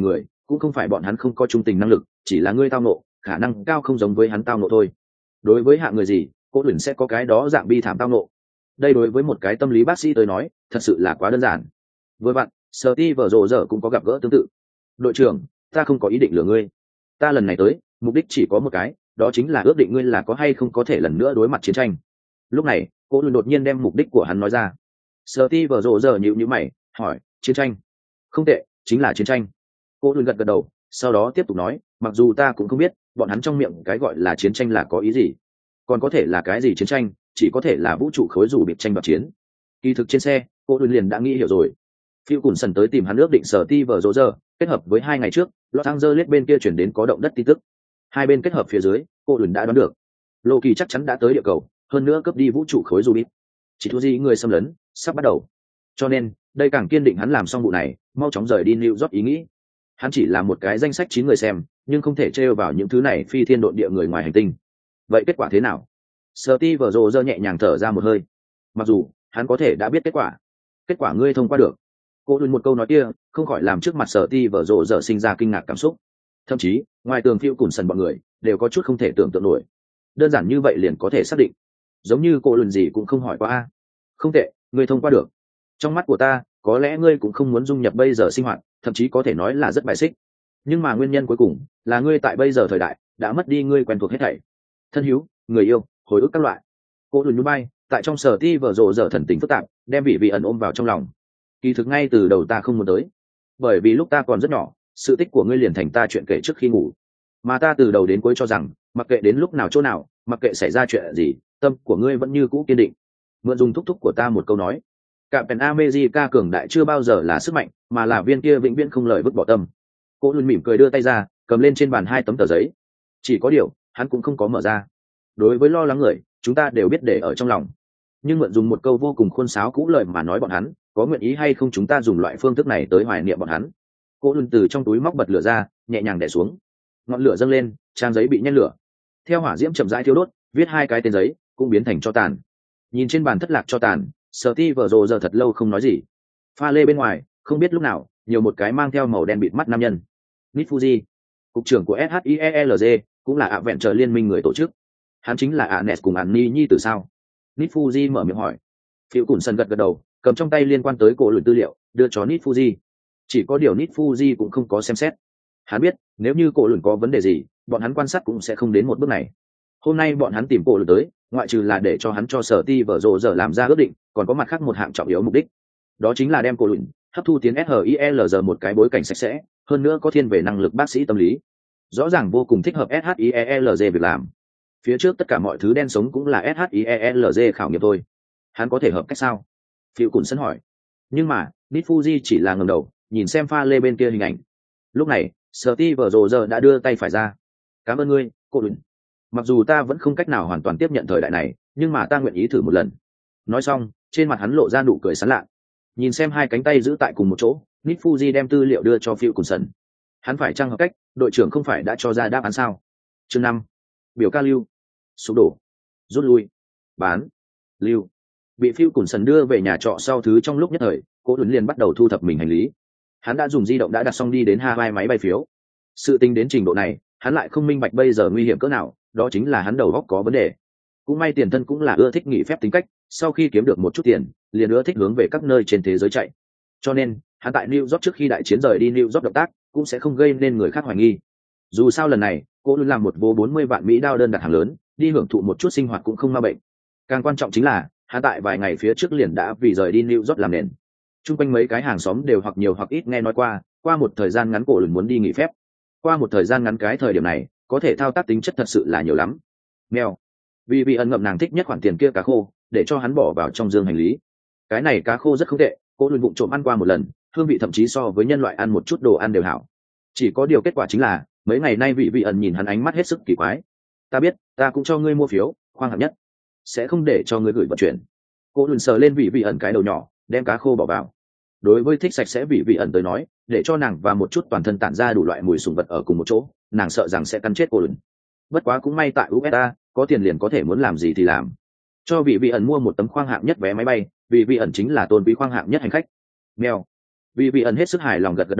cũng không phải bọn hắn không có trung tình năng lực, chỉ là ngươi tao nộ khả năng cao không giống với hắn tao nộ thôi. Đối với hạng người gì, cô luyện sẽ có cái đó dạng bi thảm tao nộ. Đây đối với một cái tâm lý bác sĩ tới nói thật sự là quá đơn giản. Với bạn Steve Rồ giờ cũng có gặp gỡ tương tự. Đội trưởng, ta không có ý định lừa ngươi, ta lần này tới mục đích chỉ có một cái, đó chính là ước định ngươi là có hay không có thể lần nữa đối mặt chiến tranh. Lúc này cô luyện đột nhiên đem mục đích của hắn nói ra. Steve Rồ giờ nhíu nhíu mày hỏi, chiến tranh? Không tệ, chính là chiến tranh. Cô luyện gật gật đầu, sau đó tiếp tục nói, mặc dù ta cũng không biết bọn hắn trong miệng cái gọi là chiến tranh là có ý gì, còn có thể là cái gì chiến tranh, chỉ có thể là vũ trụ khối rủ bị tranh đoạt chiến. Kỳ thực trên xe cô luyện liền đã nghĩ hiểu rồi. Phiêu Cùn Sần tới tìm hắn ước định sở ti vở rỗ giờ, kết hợp với hai ngày trước Los Angeles bên kia chuyển đến có động đất tin tức. Hai bên kết hợp phía dưới, cô luyện đã đoán được Lô Kỳ chắc chắn đã tới địa cầu, hơn nữa cướp đi vũ trụ khối Rubik. Chỉ thua gì người xâm lấn sắp bắt đầu. Cho nên đây càng kiên định hắn làm xong vụ này mau chóng rời đi New York ý nghĩ. Hắn chỉ là một cái danh sách chín người xem, nhưng không thể trêu vào những thứ này phi thiên độn địa người ngoài hành tinh. Vậy kết quả thế nào? Steve Rogers nhẹ nhàng thở ra một hơi. Mặc dù hắn có thể đã biết kết quả, kết quả ngươi thông qua được. Cô lùn một câu nói kia không khỏi làm trước mặt Steve Rogers sinh ra kinh ngạc cảm xúc. Thậm chí ngoài tường phiêu cùn sần bọn người đều có chút không thể tưởng tượng nổi. Đơn giản như vậy liền có thể xác định, giống như cô lùn gì cũng không hỏi qua a. Không tệ, ngươi thông qua được. Trong mắt của ta, có lẽ ngươi cũng không muốn dung nhập bây giờ sinh hoạt, thậm chí có thể nói là rất bài xích. Nhưng mà nguyên nhân cuối cùng là ngươi tại bây giờ thời đại đã mất đi ngươi quen thuộc hết thảy. Thân hữu, người yêu, hồi ức các loại. Cô lùn núi bay tại trong sở ti vở rộ dở thần tình phức tạp, đem vị vị ẩn ôm vào trong lòng. Kỳ thực ngay từ đầu ta không muốn tới, bởi vì lúc ta còn rất nhỏ, sự tích của ngươi liền thành ta chuyện kể trước khi ngủ. Mà ta từ đầu đến cuối cho rằng, mặc kệ đến lúc nào chỗ nào, mặc kệ xảy ra chuyện gì, tâm của ngươi vẫn như cũ kiên định. Mượn dùng thúc thúc của ta một câu nói, Captain America cường đại chưa bao giờ là sức mạnh, mà là viên kia vĩnh viễn không lời vứt bỏ tâm. Cô luôn mỉm cười đưa tay ra, cầm lên trên bàn hai tấm tờ giấy. Chỉ có điều, hắn cũng không có mở ra. Đối với lo lắng người, chúng ta đều biết để ở trong lòng. Nhưng mượn dùng một câu vô cùng khôn sáo cũ lời mà nói bọn hắn, có nguyện ý hay không chúng ta dùng loại phương thức này tới hoài niệm bọn hắn. Cô luôn từ trong túi móc bật lửa ra, nhẹ nhàng đè xuống. Ngọn lửa dâng lên, trang giấy bị nhét lửa. Theo hỏa diễm chậm rãi thiêu đốt, viết hai cái tên giấy, cũng biến thành tro tàn. Nhìn trên bàn thất lạc tro tàn, Steve giờ giờ thật lâu không nói gì. Pha lê bên ngoài, không biết lúc nào, nhiều một cái mang theo màu đen bịt mắt nam nhân. Nick Fuji, cục trưởng của ét hát i e lờ giê, cũng là ạ vẹn chờ liên minh người tổ chức. Hắn chính là Anes cùng Annie nhi từ sao? Nick Fuji mở miệng hỏi. Phiêu Cùn Sần gật gật đầu, cầm trong tay liên quan tới cổ lùn tư liệu, đưa cho Nick Fuji. Chỉ có điều Nick Fuji cũng không có xem xét. Hắn biết, nếu như cổ lùn có vấn đề gì, bọn hắn quan sát cũng sẽ không đến một bước này. Hôm nay bọn hắn tìm cổ lùn tới, ngoại trừ là để cho hắn cho sở ti vở rộ giờ làm ra ước định, còn có mặt khác một hạng trọng yếu mục đích. Đó chính là đem cổ lùn hấp thu tiến ét hát i e lờ giê một cái bối cảnh sạch sẽ, hơn nữa có thiên về năng lực bác sĩ tâm lý. Rõ ràng vô cùng thích hợp ét hát i e lờ giê việc làm. Phía trước tất cả mọi thứ đen sống cũng là ét hát i e lờ giê khảo nghiệm thôi. Hắn có thể hợp cách sao? Phiêu Cùn Sân hỏi. Nhưng mà, Nick Fuji chỉ là ngẩng đầu, nhìn xem pha lê bên kia hình ảnh. Lúc này, Steve Rogers đã đưa tay phải ra. Cảm ơn ngươi, cô lùn. Mặc dù ta vẫn không cách nào hoàn toàn tiếp nhận thời đại này, nhưng mà ta nguyện ý thử một lần. Nói xong, trên mặt hắn lộ ra nụ cười sán lạ. Nhìn xem hai cánh tay giữ tại cùng một chỗ, Nick Fuji đem tư liệu đưa cho Phiêu Cùn Sân. Hắn phải chăng hợp cách, đội trưởng không phải đã cho ra đáp án sao? Chương năm, biểu ca lưu, sụp đổ, rút lui, bán, lưu. Bị Phiêu Cùn Sân đưa về nhà trọ sau thứ trong lúc nhất thời, Cố Tuấn liền bắt đầu thu thập mình hành lý. Hắn đã dùng di động đã đặt xong đi đến Hawaii máy bay phiếu. Sự tính đến trình độ này, hắn lại không minh bạch bây giờ nguy hiểm cỡ nào, đó chính là hắn đầu óc có vấn đề. Cũng may tiền thân cũng là ưa thích nghỉ phép tính cách, sau khi kiếm được một chút tiền, liền ưa thích hướng về các nơi trên thế giới chạy. Cho nên, hắn tại New York trước khi đại chiến rời đi New York động tác, cũng sẽ không gây nên người khác hoài nghi. Dù sao lần này, cô luôn làm một vô bốn mươi vạn Mỹ đao đơn đặt hàng lớn, đi hưởng thụ một chút sinh hoạt cũng không ma bệnh. Càng quan trọng chính là, hắn tại vài ngày phía trước liền đã vì rời đi New York làm nền. Trung quanh mấy cái hàng xóm đều hoặc nhiều hoặc ít nghe nói qua, qua một thời gian ngắn cổ lùn muốn đi nghỉ phép. Qua một thời gian ngắn cái thời điểm này, có thể thao tác tính chất thật sự là nhiều lắm. Mèo, vì vị ẩn ngậm nàng thích nhất khoản tiền kia cá khô, để cho hắn bỏ vào trong dương hành lý. Cái này cá khô rất không tệ, cô lùn bụng trộm ăn qua một lần, hương vị thậm chí so với nhân loại ăn một chút đồ ăn đều hảo. Chỉ có điều kết quả chính là, mấy ngày nay vị vị ẩn nhìn hắn ánh mắt hết sức kỳ quái. Ta biết, ta cũng cho ngươi mua phiếu, khoang hạng nhất, sẽ không để cho ngươi gửi vận chuyển. Cô lùn sờ lên vị vị ẩn cái đầu nhỏ, đem cá khô bỏ vào. Đối với thích sạch sẽ vị vị ẩn tới nói, để cho nàng và một chút toàn thân tản ra đủ loại mùi sùng vật ở cùng một chỗ, nàng sợ rằng sẽ cắn chết cô lùn. Bất quá cũng may tại u ét a, có tiền liền có thể muốn làm gì thì làm. Cho vị vị ẩn mua một tấm khoang hạng nhất vé máy bay, vị vị ẩn chính là tôn quý khoang hạng nhất hành khách. Mèo, vị vị ẩn hết sức hài lòng gật gật đầu,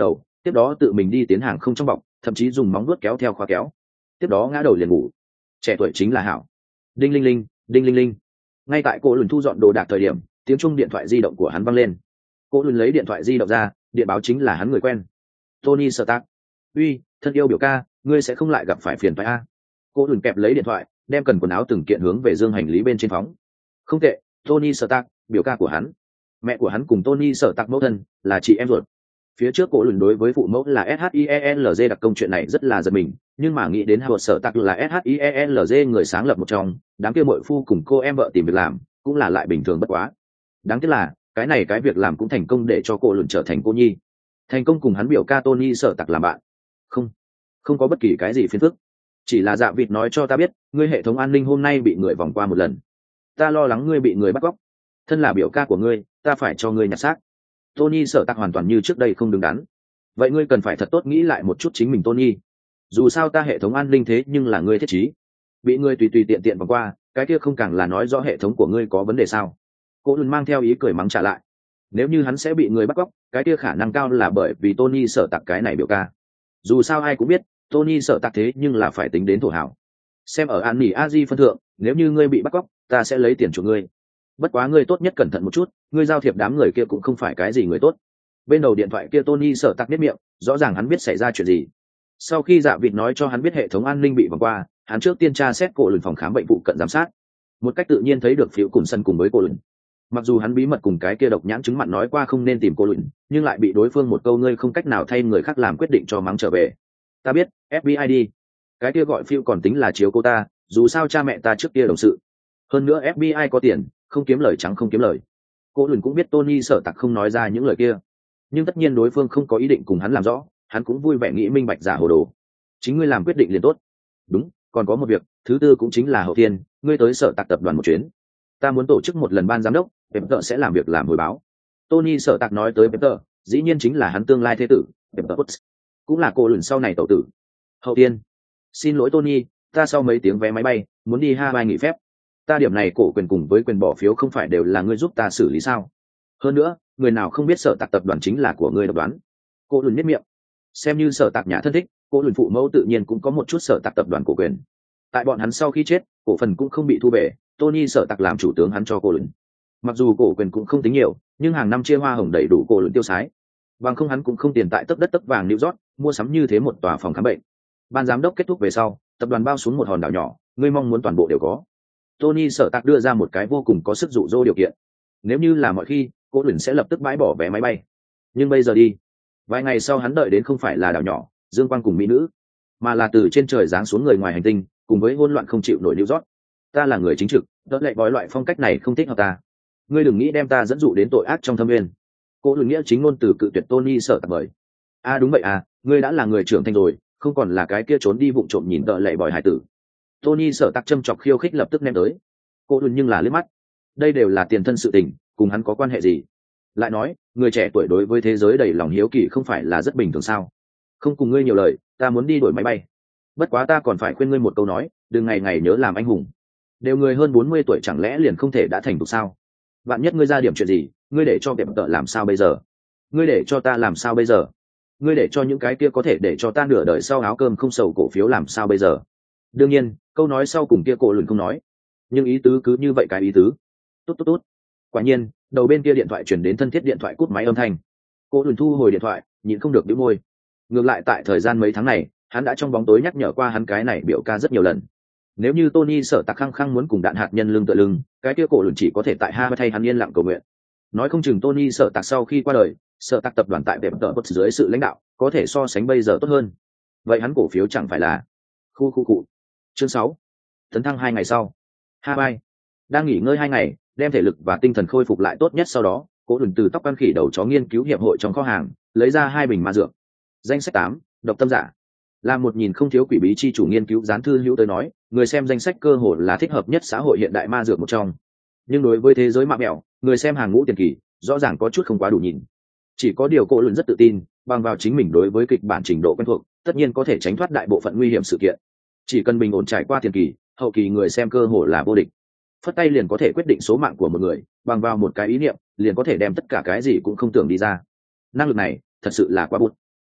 tiếp đó tự mình đi tiến hàng không trong bọc, thậm chí dùng móng vuốt kéo theo khóa kéo, tiếp đó ngã đầu liền ngủ. Trẻ tuổi chính là hảo. Đinh linh linh, đinh linh linh. Ngay tại cô lùn thu dọn đồ đạc thời điểm, tiếng chuông điện thoại di động của hắn vang lên. Cô lùn lấy điện thoại di động ra, điện báo chính là hắn người quen, Tony Stark. Uy, thân yêu biểu ca, ngươi sẽ không lại gặp phải phiền phải a? Cô lùn kẹp lấy điện thoại, đem cần quần áo từng kiện hướng về dương hành lý bên trên phóng. Không tệ, Tony Stark, biểu ca của hắn. Mẹ của hắn cùng Tony Stark mẫu thân là chị em ruột. Phía trước cổ lùn đối với phụ mẫu là SHIELZ đặc công chuyện này rất là giật mình, nhưng mà nghĩ đến Howard Stark là SHIELZ người sáng lập một trong, đám kia muội phu cùng cô em vợ tìm việc làm, cũng là lại bình thường bất quá. Đáng tiếc là, cái này cái việc làm cũng thành công để cho cổ lùn trở thành cô nhi. Thành công cùng hắn biểu ca Tony Stark làm bạn. Không, không có bất kỳ cái gì phiền phức. Chỉ là Dạ Vịt nói cho ta biết, ngươi hệ thống an ninh hôm nay bị người vòng qua một lần. Ta lo lắng ngươi bị người bắt cóc. Thân là biểu ca của ngươi, ta phải cho ngươi nhặt xác. Tony Sở Tạc hoàn toàn như trước đây không đứng đắn. Vậy ngươi cần phải thật tốt nghĩ lại một chút chính mình Tony. Dù sao ta hệ thống an ninh thế nhưng là ngươi thiết trí. Bị ngươi tùy tùy tiện tiện vòng qua, cái kia không càng là nói rõ hệ thống của ngươi có vấn đề sao? Cố Lùn mang theo ý cười mắng trả lại. Nếu như hắn sẽ bị người bắt cóc, cái kia khả năng cao là bởi vì Tony Sở Tạc cái này biểu ca. Dù sao ai cũng biết, Tony Sở Tạc thế nhưng là phải tính đến thổ hảo. Xem ở An Nỉ A Di phân thượng, nếu như ngươi bị bắt cóc, ta sẽ lấy tiền của ngươi. Bất quá ngươi tốt nhất cẩn thận một chút, ngươi giao thiệp đám người kia cũng không phải cái gì người tốt. Bên đầu điện thoại kia Tony Sở Tạc biết miệng, rõ ràng hắn biết xảy ra chuyện gì. Sau khi Dạ Vịt nói cho hắn biết hệ thống an ninh bị vòng qua, hắn trước tiên tra xét cổ lùn phòng khám bệnh vụ cận giám sát, một cách tự nhiên thấy được phiếu cùng sân cùng với cổ lùn. Mặc dù hắn bí mật cùng cái kia độc nhãn chứng mặn nói qua không nên tìm cô lùn, nhưng lại bị đối phương một câu ngươi không cách nào thay người khác làm quyết định cho mắng trở về. Ta biết, ép bê i đi. Cái kia gọi phiêu còn tính là chiếu cô ta, dù sao cha mẹ ta trước kia đồng sự. Hơn nữa ép bê i có tiền, không kiếm lời trắng không kiếm lời. Cô lùn cũng biết Tony Sở Tạc không nói ra những lời kia, nhưng tất nhiên đối phương không có ý định cùng hắn làm rõ, hắn cũng vui vẻ nghĩ minh bạch giả hồ đồ. Chính ngươi làm quyết định liền tốt. Đúng, còn có một việc, thứ tư cũng chính là hậu tiên, ngươi tới Sở Tạc tập đoàn một chuyến. Ta muốn tổ chức một lần ban giám đốc, Pepper sẽ làm việc làm hồi báo. Tony Sở Tạc nói tới Pepper, dĩ nhiên chính là hắn tương lai thế tử, Pepper Potts, cũng là cô lùn sau này tẩu tử. Hậu tiên, xin lỗi Tony, ta sau mấy tiếng vé máy bay, muốn đi Hawaii nghỉ phép. Ta điểm này cổ quyền cùng với quyền bỏ phiếu không phải đều là ngươi giúp ta xử lý sao? Hơn nữa, người nào không biết Sở Tạc tập đoàn chính là của ngươi độc đoán. Cô lùn nhếch miệng. Xem như Sở Tạc nhà thân thích, cô lùn phụ mẫu tự nhiên cũng có một chút Sở Tạc tập đoàn cổ quyền. Tại bọn hắn sau khi chết, cổ phần cũng không bị thu về, Tony Sở Tạc làm chủ tướng hắn cho cô lùn. Mặc dù cổ quyền cũng không tính nhiều, nhưng hàng năm chia hoa hồng đầy đủ cô lùn tiêu xái. Bằng không hắn cũng không tiền tại tấc đất tấc vàng New York, mua sắm như thế một tòa phòng khám bệnh. Ban giám đốc kết thúc về sau, tập đoàn bao xuống một hòn đảo nhỏ, ngươi mong muốn toàn bộ đều có. Tony Sở Tạc đưa ra một cái vô cùng có sức dụ dỗ điều kiện. Nếu như là mọi khi, cô lùn sẽ lập tức bãi bỏ vé máy bay. Nhưng bây giờ đi. Vài ngày sau hắn đợi đến không phải là đảo nhỏ, dương quang cùng mỹ nữ, mà là từ trên trời giáng xuống người ngoài hành tinh, cùng với hỗn loạn không chịu nổi New York. Ta là người chính trực, đỡ lại bói loại phong cách này không thích hợp ta. Ngươi đừng nghĩ đem ta dẫn dụ đến tội ác trong thâm nguyên. Cô đừng nghĩa chính ngôn từ cự tuyệt Tony Sở Tạc mời. A à, đúng vậy à, ngươi đã là người trưởng thành rồi, không còn là cái kia trốn đi vụng trộm nhìn đợi lệ bòi hải tử. Tony Sở Tạc châm chọc khiêu khích lập tức ném tới. Cô đừng nhưng là liếc mắt. Đây đều là tiền thân sự tình, cùng hắn có quan hệ gì? Lại nói, người trẻ tuổi đối với thế giới đầy lòng hiếu kỳ không phải là rất bình thường sao? Không cùng ngươi nhiều lời, ta muốn đi đổi máy bay. Bất quá ta còn phải khuyên ngươi một câu nói, đừng ngày ngày nhớ làm anh hùng. Đều người hơn bốn mươi tuổi chẳng lẽ liền không thể đã thành thục sao? Vạn nhất ngươi ra điểm chuyện gì, ngươi để cho Pepper làm sao bây giờ? Ngươi để cho ta làm sao bây giờ? Ngươi để cho những cái kia có thể để cho ta nửa đời sau áo cơm không sầu cổ phiếu làm sao bây giờ? Đương nhiên, câu nói sau cùng kia cổ lùn không nói, nhưng ý tứ cứ như vậy cái ý tứ. Tốt tốt tốt. Quả nhiên, đầu bên kia điện thoại chuyển đến thân thiết điện thoại cút máy âm thanh. Cổ lùn thu hồi điện thoại, nhịn không được bĩu môi. Ngược lại tại thời gian mấy tháng này, hắn đã trong bóng tối nhắc nhở qua hắn cái này biểu ca rất nhiều lần. Nếu như Tony Sở Tạc khăng khăng muốn cùng đạn hạt nhân lưng tựa lưng, cái kia cổ lùn chỉ có thể tại Hawaii thay hắn yên lặng cầu nguyện. Nói không chừng Tony Sở Tạc sau khi qua đời, Sở Tạc tập đoàn tại đẹp tờ bất dưới sự lãnh đạo, có thể so sánh bây giờ tốt hơn. Vậy hắn cổ phiếu chẳng phải là khu khu cụ. Chương sáu. Tấn thăng hai ngày sau. Hawaii. Đang nghỉ ngơi hai ngày, đem thể lực và tinh thần khôi phục lại tốt nhất sau đó, cổ lùn từ tóc ăn khỉ đầu chó nghiên cứu hiệp hội trong kho hàng, lấy ra hai bình ma dược. Danh sách tám, độc tâm giả. Là một nhìn không thiếu quỷ bí chi chủ nghiên cứu gián thư hữu tới nói, người xem danh sách cơ hội là thích hợp nhất xã hội hiện đại ma dược một trong. Nhưng đối với thế giới mạng mèo, người xem hàng ngũ tiền kỳ, rõ ràng có chút không quá đủ nhìn. Chỉ có điều cô luận rất tự tin, bằng vào chính mình đối với kịch bản trình độ quen thuộc, tất nhiên có thể tránh thoát đại bộ phận nguy hiểm sự kiện. Chỉ cần bình ổn trải qua tiền kỳ, hậu kỳ người xem cơ hội là vô địch. Phất tay liền có thể quyết định số mạng của một người, bằng vào một cái ý niệm, liền có thể đem tất cả cái gì cũng không tưởng đi ra. Năng lực này, thật sự là quá bút.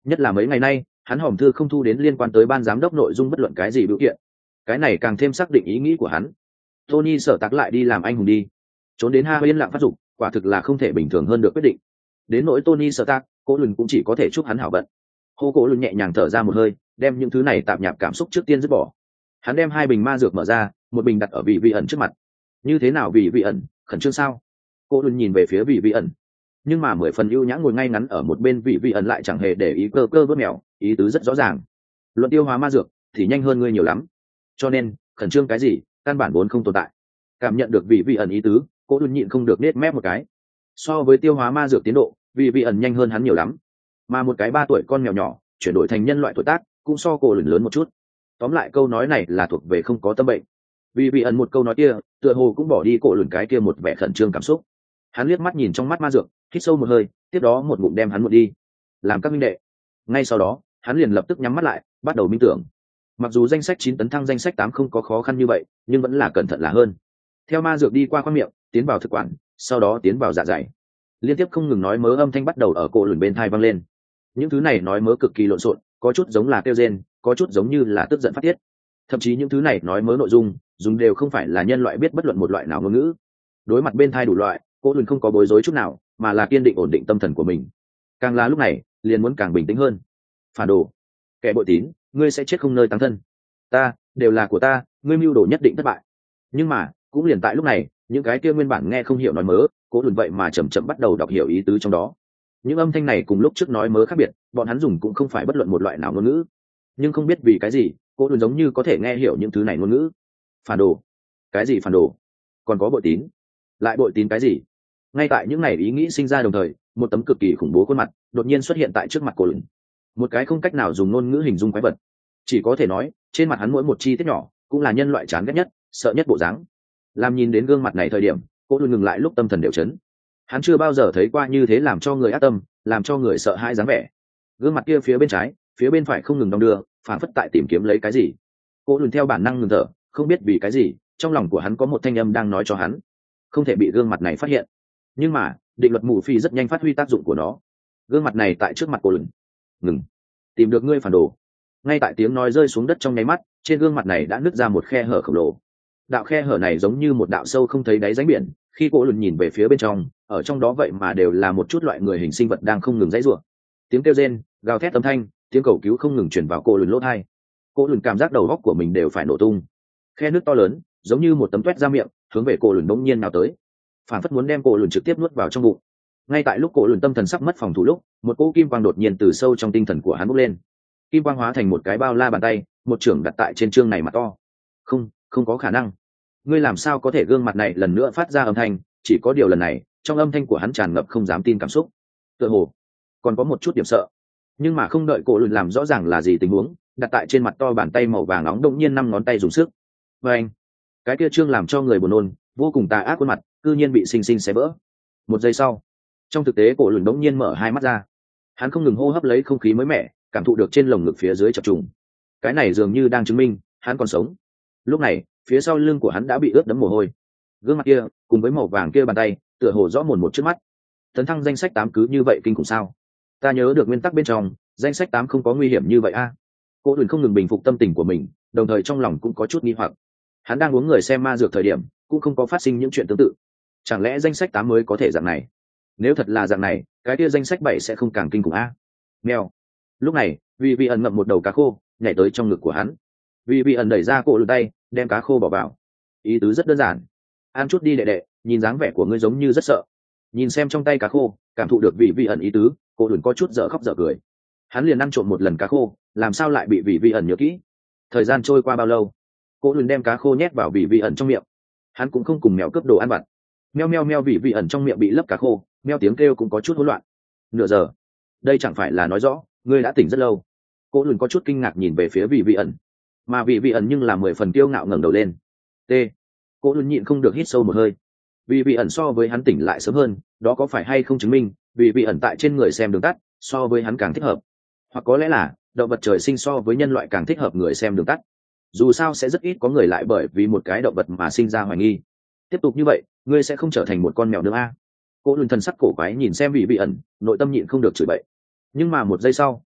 nhất là mấy ngày nay hắn hòm thư không thu đến liên quan tới ban giám đốc nội dung bất luận cái gì biểu kiện, cái này càng thêm xác định ý nghĩ của hắn. Tony Sở Tạc lại đi làm anh hùng đi, trốn đến ha yên lặng phát dục, quả thực là không thể bình thường hơn được quyết định. Đến nỗi Tony Sở Tạc, Cố Lùn cũng chỉ có thể chúc hắn hảo vận. Hô Cố Lùn nhẹ nhàng thở ra một hơi, đem những thứ này tạp nhạp cảm xúc trước tiên dứt bỏ. Hắn đem hai bình ma dược mở ra, một bình đặt ở vị vị ẩn trước mặt. Như thế nào vị vị ẩn, khẩn trương sao? Cố Lùn nhìn về phía vị vị ẩn, nhưng mà mười phần ưu nhã ngồi ngay ngắn ở một bên vị vị ẩn lại chẳng hề để ý cơ cơ vớt mèo, ý tứ rất rõ ràng. Luận tiêu hóa ma dược thì nhanh hơn ngươi nhiều lắm, cho nên khẩn trương cái gì, căn bản vốn không tồn tại. Cảm nhận được vị vị ẩn ý tứ, Cố Lùn nhịn không được nết mép một cái. So với tiêu hóa ma dược tiến độ, vị vị ẩn nhanh hơn hắn nhiều lắm, mà một cái ba tuổi con mèo nhỏ chuyển đổi thành nhân loại tuổi tác cũng so Cố Lùn lớn một chút. Tóm lại câu nói này là thuộc về không có tâm bệnh. Vị vị ẩn một câu nói kia tựa hồ cũng bỏ đi Cố Lùn cái kia một vẻ khẩn trương cảm xúc. Hắn liếc mắt nhìn trong mắt ma dược, hít sâu một hơi, tiếp đó một ngụm đem hắn một đi làm các minh đệ. Ngay sau đó hắn liền lập tức nhắm mắt lại, bắt đầu minh tưởng. Mặc dù danh sách chín tấn thăng danh sách tám không có khó khăn như vậy, nhưng vẫn là cẩn thận là hơn. Theo ma dược đi qua khoang miệng, tiến vào thực quản, sau đó tiến vào dạ dày. Liên tiếp không ngừng nói mớ âm thanh bắt đầu ở cổ lửng bên tai vang lên. Những thứ này nói mớ cực kỳ lộn xộn, có chút giống là kêu rên, có chút giống như là tức giận phát tiết. Thậm chí những thứ này nói mớ nội dung, dùng đều không phải là nhân loại biết bất luận một loại nào ngôn ngữ. Đối mặt bên tai đủ loại, cổ lửng không có bối rối chút nào, mà là kiên định ổn định tâm thần của mình. Càng là lúc này, liền muốn càng bình tĩnh hơn. Phản đồ, kẻ bội tín, ngươi sẽ chết không nơi táng thân. Ta, đều là của ta, ngươi mưu đồ nhất định thất bại. Nhưng mà, cũng liền tại lúc này, những cái kia nguyên bản nghe không hiểu nói mớ, cố lùn vậy mà chậm chậm bắt đầu đọc hiểu ý tứ trong đó. Những âm thanh này cùng lúc trước nói mớ khác biệt, bọn hắn dùng cũng không phải bất luận một loại nào ngôn ngữ, nhưng không biết vì cái gì, cố lùn giống như có thể nghe hiểu những thứ này ngôn ngữ. Phản đồ, cái gì phản đồ? Còn có bội tín, lại bội tín cái gì? Ngay tại những ngày ý nghĩ sinh ra đồng thời, một tấm cực kỳ khủng bố khuôn mặt đột nhiên xuất hiện tại trước mặt cố lùn. Một cái không cách nào dùng ngôn ngữ hình dung quái vật, chỉ có thể nói trên mặt hắn mỗi một chi tiết nhỏ cũng là nhân loại chán ghét nhất, sợ nhất bộ dáng. Làm nhìn đến gương mặt này thời điểm, cố lùn ngừng lại lúc tâm thần đều chấn. Hắn chưa bao giờ thấy qua như thế làm cho người ác tâm, làm cho người sợ hãi dáng vẻ. Gương mặt kia phía bên trái, phía bên phải không ngừng đong đưa, phản phất tại tìm kiếm lấy cái gì. Cố lùn theo bản năng ngừng thở, không biết vì cái gì, trong lòng của hắn có một thanh âm đang nói cho hắn không thể bị gương mặt này phát hiện. Nhưng mà định luật mù phi rất nhanh phát huy tác dụng của nó. Gương mặt này tại trước mặt cố lùn ngừng. Tìm được ngươi phản đồ. Ngay tại tiếng nói rơi xuống đất trong nháy mắt, trên gương mặt này đã nứt ra một khe hở khổng lồ. Đạo khe hở này giống như một đạo sâu không thấy đáy rãnh biển, khi cố lùn nhìn về phía bên trong, ở trong đó vậy mà đều là một chút loại người hình sinh vật đang không ngừng dãy rủa. Tiếng kêu rên, gào thét âm thanh, tiếng cầu cứu không ngừng truyền vào cố lùn lỗ tai. Cố lùn cảm giác đầu óc của mình đều phải nổ tung. Khe nước to lớn, giống như một tấm toét ra miệng, hướng về cố lùn bỗng nhiên nào tới, phản phất muốn đem cố lùn trực tiếp nuốt vào trong bụng. Ngay tại lúc cố lùn tâm thần sắp mất phòng thủ lúc, một cỗ kim quang đột nhiên từ sâu trong tinh thần của hắn bốc lên. Kim quang hóa thành một cái bao la bàn tay, một trưởng đặt tại trên trương này mà to. Không, không có khả năng. Ngươi làm sao có thể? Gương mặt này lần nữa phát ra âm thanh, chỉ có điều lần này, trong âm thanh của hắn tràn ngập không dám tin cảm xúc. Tựa hồ còn có một chút điểm sợ. Nhưng mà không đợi cổ lùn làm rõ ràng là gì tình huống, đặt tại trên mặt to bàn tay màu vàng nóng đột nhiên năm ngón tay dùng sức. Và anh, cái kia trương làm cho người buồn nôn, vô cùng tà ác khuôn mặt, cư nhiên bị xinh xinh xé vỡ. Một giây sau, trong thực tế cổ lùn đột nhiên mở hai mắt ra. Hắn không ngừng hô hấp lấy không khí mới mẻ, cảm thụ được trên lồng ngực phía dưới chập trùng. Cái này dường như đang chứng minh hắn còn sống. Lúc này phía sau lưng của hắn đã bị ướt đẫm mồ hôi. Gương mặt kia cùng với màu vàng kia bàn tay tựa hồ rõ mồn một trước mắt. Tấn thăng danh sách tám cứ như vậy kinh khủng sao? Ta nhớ được nguyên tắc bên trong danh sách tám không có nguy hiểm như vậy a. À? Cố Lùn không ngừng bình phục tâm tình của mình, đồng thời trong lòng cũng có chút nghi hoặc. Hắn đang uống người xem ma dược thời điểm cũng không có phát sinh những chuyện tương tự, chẳng lẽ danh sách tám mới có thể dạng này? Nếu thật là dạng này, cái kia danh sách bảy sẽ không càng kinh khủng a? À? Mèo. Lúc này vì vị ẩn ngậm một đầu cá khô nhảy tới trong ngực của hắn. Vì vị ẩn đẩy ra cổ lùn tay, đem cá khô bỏ vào. Ý tứ rất đơn giản: ăn chút đi đệ đệ, nhìn dáng vẻ của ngươi giống như rất sợ. Nhìn xem trong tay cá khô, cảm thụ được vị vị ẩn ý tứ, cổ lùn có chút dở khóc dở cười. Hắn liền ăn trộm một lần cá khô, làm sao lại bị vị vị ẩn nhớ kỹ? Thời gian trôi qua bao lâu, cổ lùn đem cá khô nhét vào vị vị ẩn trong miệng. Hắn cũng không cùng mèo cướp đồ ăn vặt. Meo meo meo, vị vị ẩn trong miệng bị lấp cá khô, meo tiếng kêu cũng có chút hỗn loạn. Nửa giờ, đây chẳng phải là nói rõ ngươi đã tỉnh rất lâu? Cổ lùn có chút kinh ngạc nhìn về phía vị vị ẩn, mà vị vị ẩn nhưng là mười phần kiêu ngạo ngẩng đầu lên. T. Cổ lùn nhịn không được hít sâu một hơi. Vị vị ẩn so với hắn tỉnh lại sớm hơn, đó có phải hay không chứng minh vị vị ẩn tại trên người xem đường tắt so với hắn càng thích hợp? Hoặc có lẽ là động vật trời sinh so với nhân loại càng thích hợp người xem đường tắt. Dù sao sẽ rất ít có người lại bởi vì một cái động vật mà sinh ra hoài nghi. Tiếp tục như vậy, ngươi sẽ không trở thành một con mèo nữa a. Cổ lùn thần sắc cổ quái nhìn xem vị vị ẩn, nội tâm nhịn không được chửi bậy. Nhưng mà một giây sau,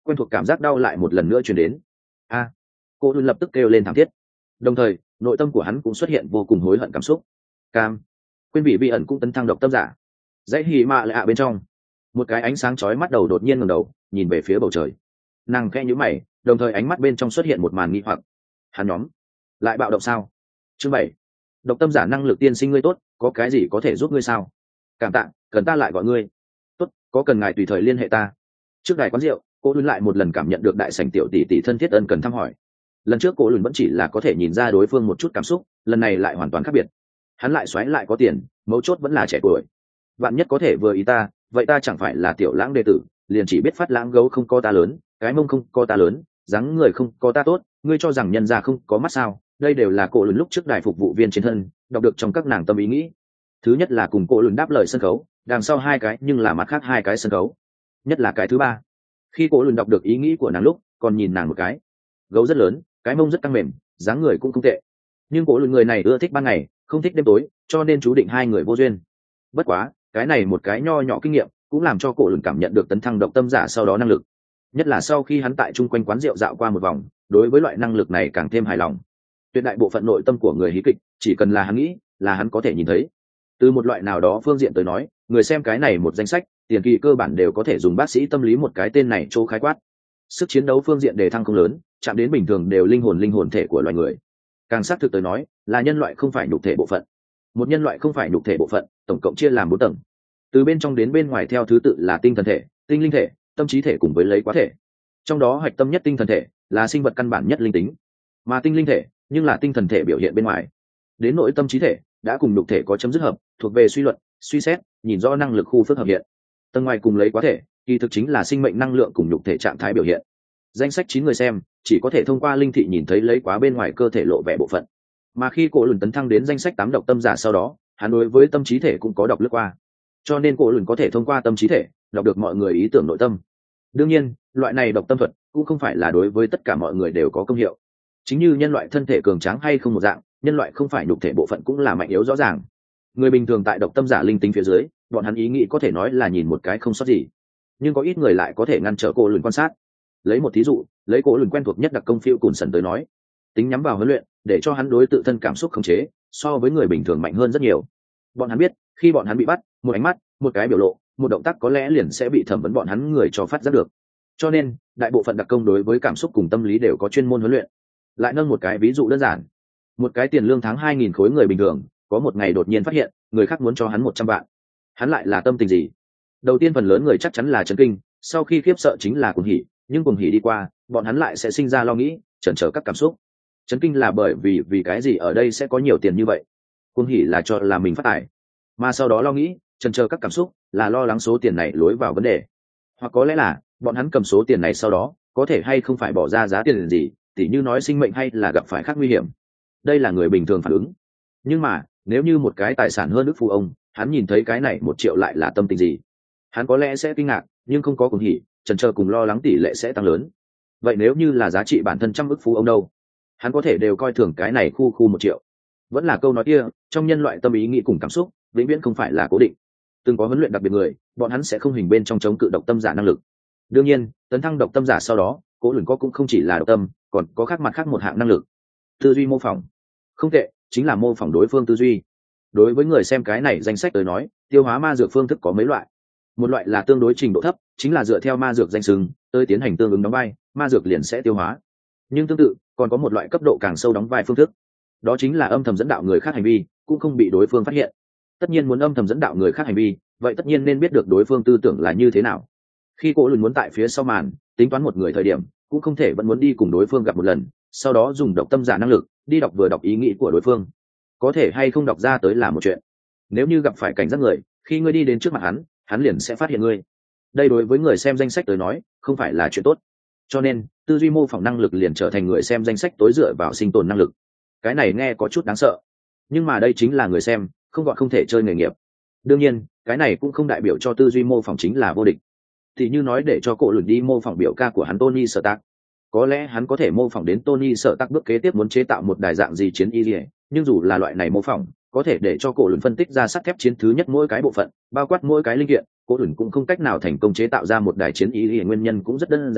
quen thuộc cảm giác đau lại một lần nữa truyền đến. A, cô luôn lập tức kêu lên thảm thiết, đồng thời nội tâm của hắn cũng xuất hiện vô cùng hối hận cảm xúc. Cam, quên vị vi ẩn cũng tấn thăng độc tâm giả. Dãy hì mạ lại ạ bên trong, một cái ánh sáng chói mắt đầu đột nhiên ngẩng đầu nhìn về phía bầu trời. Nàng khẽ nhíu mày, đồng thời ánh mắt bên trong xuất hiện một màn nghi hoặc. Hắn nhóm lại bạo động sao? Chương bảy, độc tâm giả năng lực tiên sinh ngươi tốt, có cái gì có thể giúp ngươi sao? Cảm tạ, cần ta lại gọi ngươi. Tốt, có cần ngài tùy thời liên hệ ta. Trước đài quán rượu, cô lùn lại một lần cảm nhận được đại sảnh tiểu tỷ tỷ thân thiết ân cần thăm hỏi. Lần trước cô lùn vẫn chỉ là có thể nhìn ra đối phương một chút cảm xúc, lần này lại hoàn toàn khác biệt. Hắn lại xoáy lại có tiền, mấu chốt vẫn là trẻ tuổi. Bạn nhất có thể vừa ý ta, vậy ta chẳng phải là tiểu lãng đệ tử, liền chỉ biết phát lãng gấu không có ta lớn, cái mông không có ta lớn, dáng người không có ta tốt, ngươi cho rằng nhân gia không có mắt sao? Đây đều là cô lùn lúc trước đài phục vụ viên trên thân đọc được trong các nàng tâm ý nghĩ. Thứ nhất là cùng cô lùn đáp lời sân khấu, đằng sau hai cái nhưng là mặt khác hai cái sân khấu. Nhất là cái thứ ba, khi cô lùn đọc được ý nghĩ của nàng lúc còn nhìn nàng một cái. Gấu rất lớn, cái mông rất căng mềm, dáng người cũng không tệ, nhưng cô lùn người này ưa thích ban ngày, không thích đêm tối, cho nên chú định hai người vô duyên. Bất quá cái này một cái nho nhỏ kinh nghiệm cũng làm cho cô lùn cảm nhận được tấn thăng độc tâm giả sau đó năng lực, nhất là sau khi hắn tại chung quanh quán rượu dạo qua một vòng, đối với loại năng lực này càng thêm hài lòng. Tuyệt đại bộ phận nội tâm của người hí kịch chỉ cần là hắn nghĩ là hắn có thể nhìn thấy. Từ một loại nào đó phương diện tới nói, người xem cái này một danh sách tiền kỳ cơ bản đều có thể dùng bác sĩ tâm lý một cái tên này chỗ khái quát. Sức chiến đấu phương diện đề thăng không lớn, chạm đến bình thường đều linh hồn linh hồn thể của loài người. Càng xác thực tới nói là nhân loại không phải nhục thể bộ phận. Một nhân loại không phải nhục thể bộ phận tổng cộng chia làm bốn tầng, từ bên trong đến bên ngoài theo thứ tự là tinh thần thể, tinh linh thể, tâm trí thể cùng với lấy quá thể. Trong đó hạch tâm nhất tinh thần thể là sinh vật căn bản nhất linh tính, mà tinh linh thể nhưng là tinh thần thể biểu hiện bên ngoài. Đến nội tâm trí thể đã cùng nhục thể có chấm dứt hợp, thuộc về suy luận, suy xét, nhìn rõ năng lực khu phức hợp hiện. Tầng ngoài cùng lấy quá thể kỳ thực chính là sinh mệnh năng lượng cùng nhục thể trạng thái biểu hiện. Danh sách chín người xem chỉ có thể thông qua linh thị nhìn thấy lấy quá bên ngoài cơ thể lộ vẻ bộ phận, mà khi cổ lùn tấn thăng đến danh sách tám độc tâm giả sau đó, hắn đối với tâm trí thể cũng có đọc lướt qua, cho nên cổ lùn có thể thông qua tâm trí thể đọc được mọi người ý tưởng nội tâm. Đương nhiên loại này độc tâm thuật cũng không phải là đối với tất cả mọi người đều có công hiệu. Chính như nhân loại thân thể cường tráng hay không một dạng, nhân loại không phải nhục thể bộ phận cũng là mạnh yếu rõ ràng. Người bình thường tại độc tâm giả linh tính phía dưới, bọn hắn ý nghĩ có thể nói là nhìn một cái không sót gì, nhưng có ít người lại có thể ngăn trở cổ lùn quan sát. Lấy một thí dụ, lấy cổ lùn quen thuộc nhất đặc công phiêu cùn sần tới nói, tính nhắm vào huấn luyện để cho hắn đối tự thân cảm xúc khống chế so với người bình thường mạnh hơn rất nhiều. Bọn hắn biết khi bọn hắn bị bắt, một ánh mắt, một cái biểu lộ, một động tác có lẽ liền sẽ bị thẩm vấn bọn hắn người cho phát giác được. Cho nên đại bộ phận đặc công đối với cảm xúc cùng tâm lý đều có chuyên môn huấn luyện. Lại nâng một cái ví dụ đơn giản, một cái tiền lương tháng hai nghìn khối người bình thường có một ngày đột nhiên phát hiện người khác muốn cho hắn một trăm vạn, hắn lại là tâm tình gì? Đầu tiên phần lớn người chắc chắn là chấn kinh, sau khi khiếp sợ chính là cuồng hỉ, nhưng cuồng hỉ đi qua bọn hắn lại sẽ sinh ra lo nghĩ, chần chờ các cảm xúc. Chấn kinh là bởi vì vì cái gì ở đây sẽ có nhiều tiền như vậy, cuồng hỉ là cho là mình phát tài, mà sau đó lo nghĩ, chần chờ các cảm xúc là lo lắng số tiền này lối vào vấn đề, hoặc có lẽ là bọn hắn cầm số tiền này sau đó có thể hay không phải bỏ ra giá tiền gì, tỉ như nói sinh mệnh hay là gặp phải khác nguy hiểm. Đây là người bình thường phản ứng. Nhưng mà nếu như một cái tài sản hơn ức phú ông, hắn nhìn thấy cái này một triệu lại là tâm tình gì? Hắn có lẽ sẽ kinh ngạc, nhưng không có cuồng hỉ, chần chờ cùng lo lắng tỷ lệ sẽ tăng lớn. Vậy nếu như là giá trị bản thân trăm ức phú ông đâu? Hắn có thể đều coi thường cái này khu khu một triệu. Vẫn là câu nói kia, trong nhân loại tâm ý nghĩ cùng cảm xúc vĩnh viễn không phải là cố định. Từng có huấn luyện đặc biệt người, bọn hắn sẽ không hình bên trong chống cự độc tâm giả năng lực. Đương nhiên tấn thăng độc tâm giả sau đó, cố lửng có cũng không chỉ là độc tâm, còn có khác mặt khác một hạng năng lực, tư duy mô phỏng. Không tệ, chính là mô phỏng đối phương tư duy. Đối với người xem cái này danh sách tới nói, tiêu hóa ma dược phương thức có mấy loại. Một loại là tương đối trình độ thấp, chính là dựa theo ma dược danh xưng tới tiến hành tương ứng đóng vai, ma dược liền sẽ tiêu hóa. Nhưng tương tự còn có một loại cấp độ càng sâu đóng vai phương thức, đó chính là âm thầm dẫn đạo người khác hành vi cũng không bị đối phương phát hiện. Tất nhiên muốn âm thầm dẫn đạo người khác hành vi, vậy tất nhiên nên biết được đối phương tư tưởng là như thế nào. Khi cô lùn muốn tại phía sau màn tính toán một người thời điểm, cũng không thể vẫn muốn đi cùng đối phương gặp một lần, sau đó dùng độc tâm giả năng lực đi đọc vừa đọc ý nghĩ của đối phương. Có thể hay không đọc ra tới là một chuyện, nếu như gặp phải cảnh giác người, khi ngươi đi đến trước mặt hắn, hắn liền sẽ phát hiện ngươi. Đây đối với người xem danh sách tới nói không phải là chuyện tốt, cho nên tư duy mô phỏng năng lực liền trở thành người xem danh sách tối dựa vào sinh tồn năng lực. Cái này nghe có chút đáng sợ, nhưng mà đây chính là người xem, không gọi không thể chơi nghề nghiệp. Đương nhiên cái này cũng không đại biểu cho tư duy mô phỏng chính là vô địch. Thì như nói để cho cổ lùn đi mô phỏng biểu ca của hắn Tony Stark, có lẽ hắn có thể mô phỏng đến Tony Stark bước kế tiếp muốn chế tạo một đài dạng gì chiến y liề, nhưng dù là loại này mô phỏng có thể để cho cổ lùn phân tích ra sắt thép chiến thứ nhất mỗi cái bộ phận, bao quát mỗi cái linh kiện, cổ lùn cũng không cách nào thành công chế tạo ra một đài chiến y liề. Nguyên nhân cũng rất đơn giản,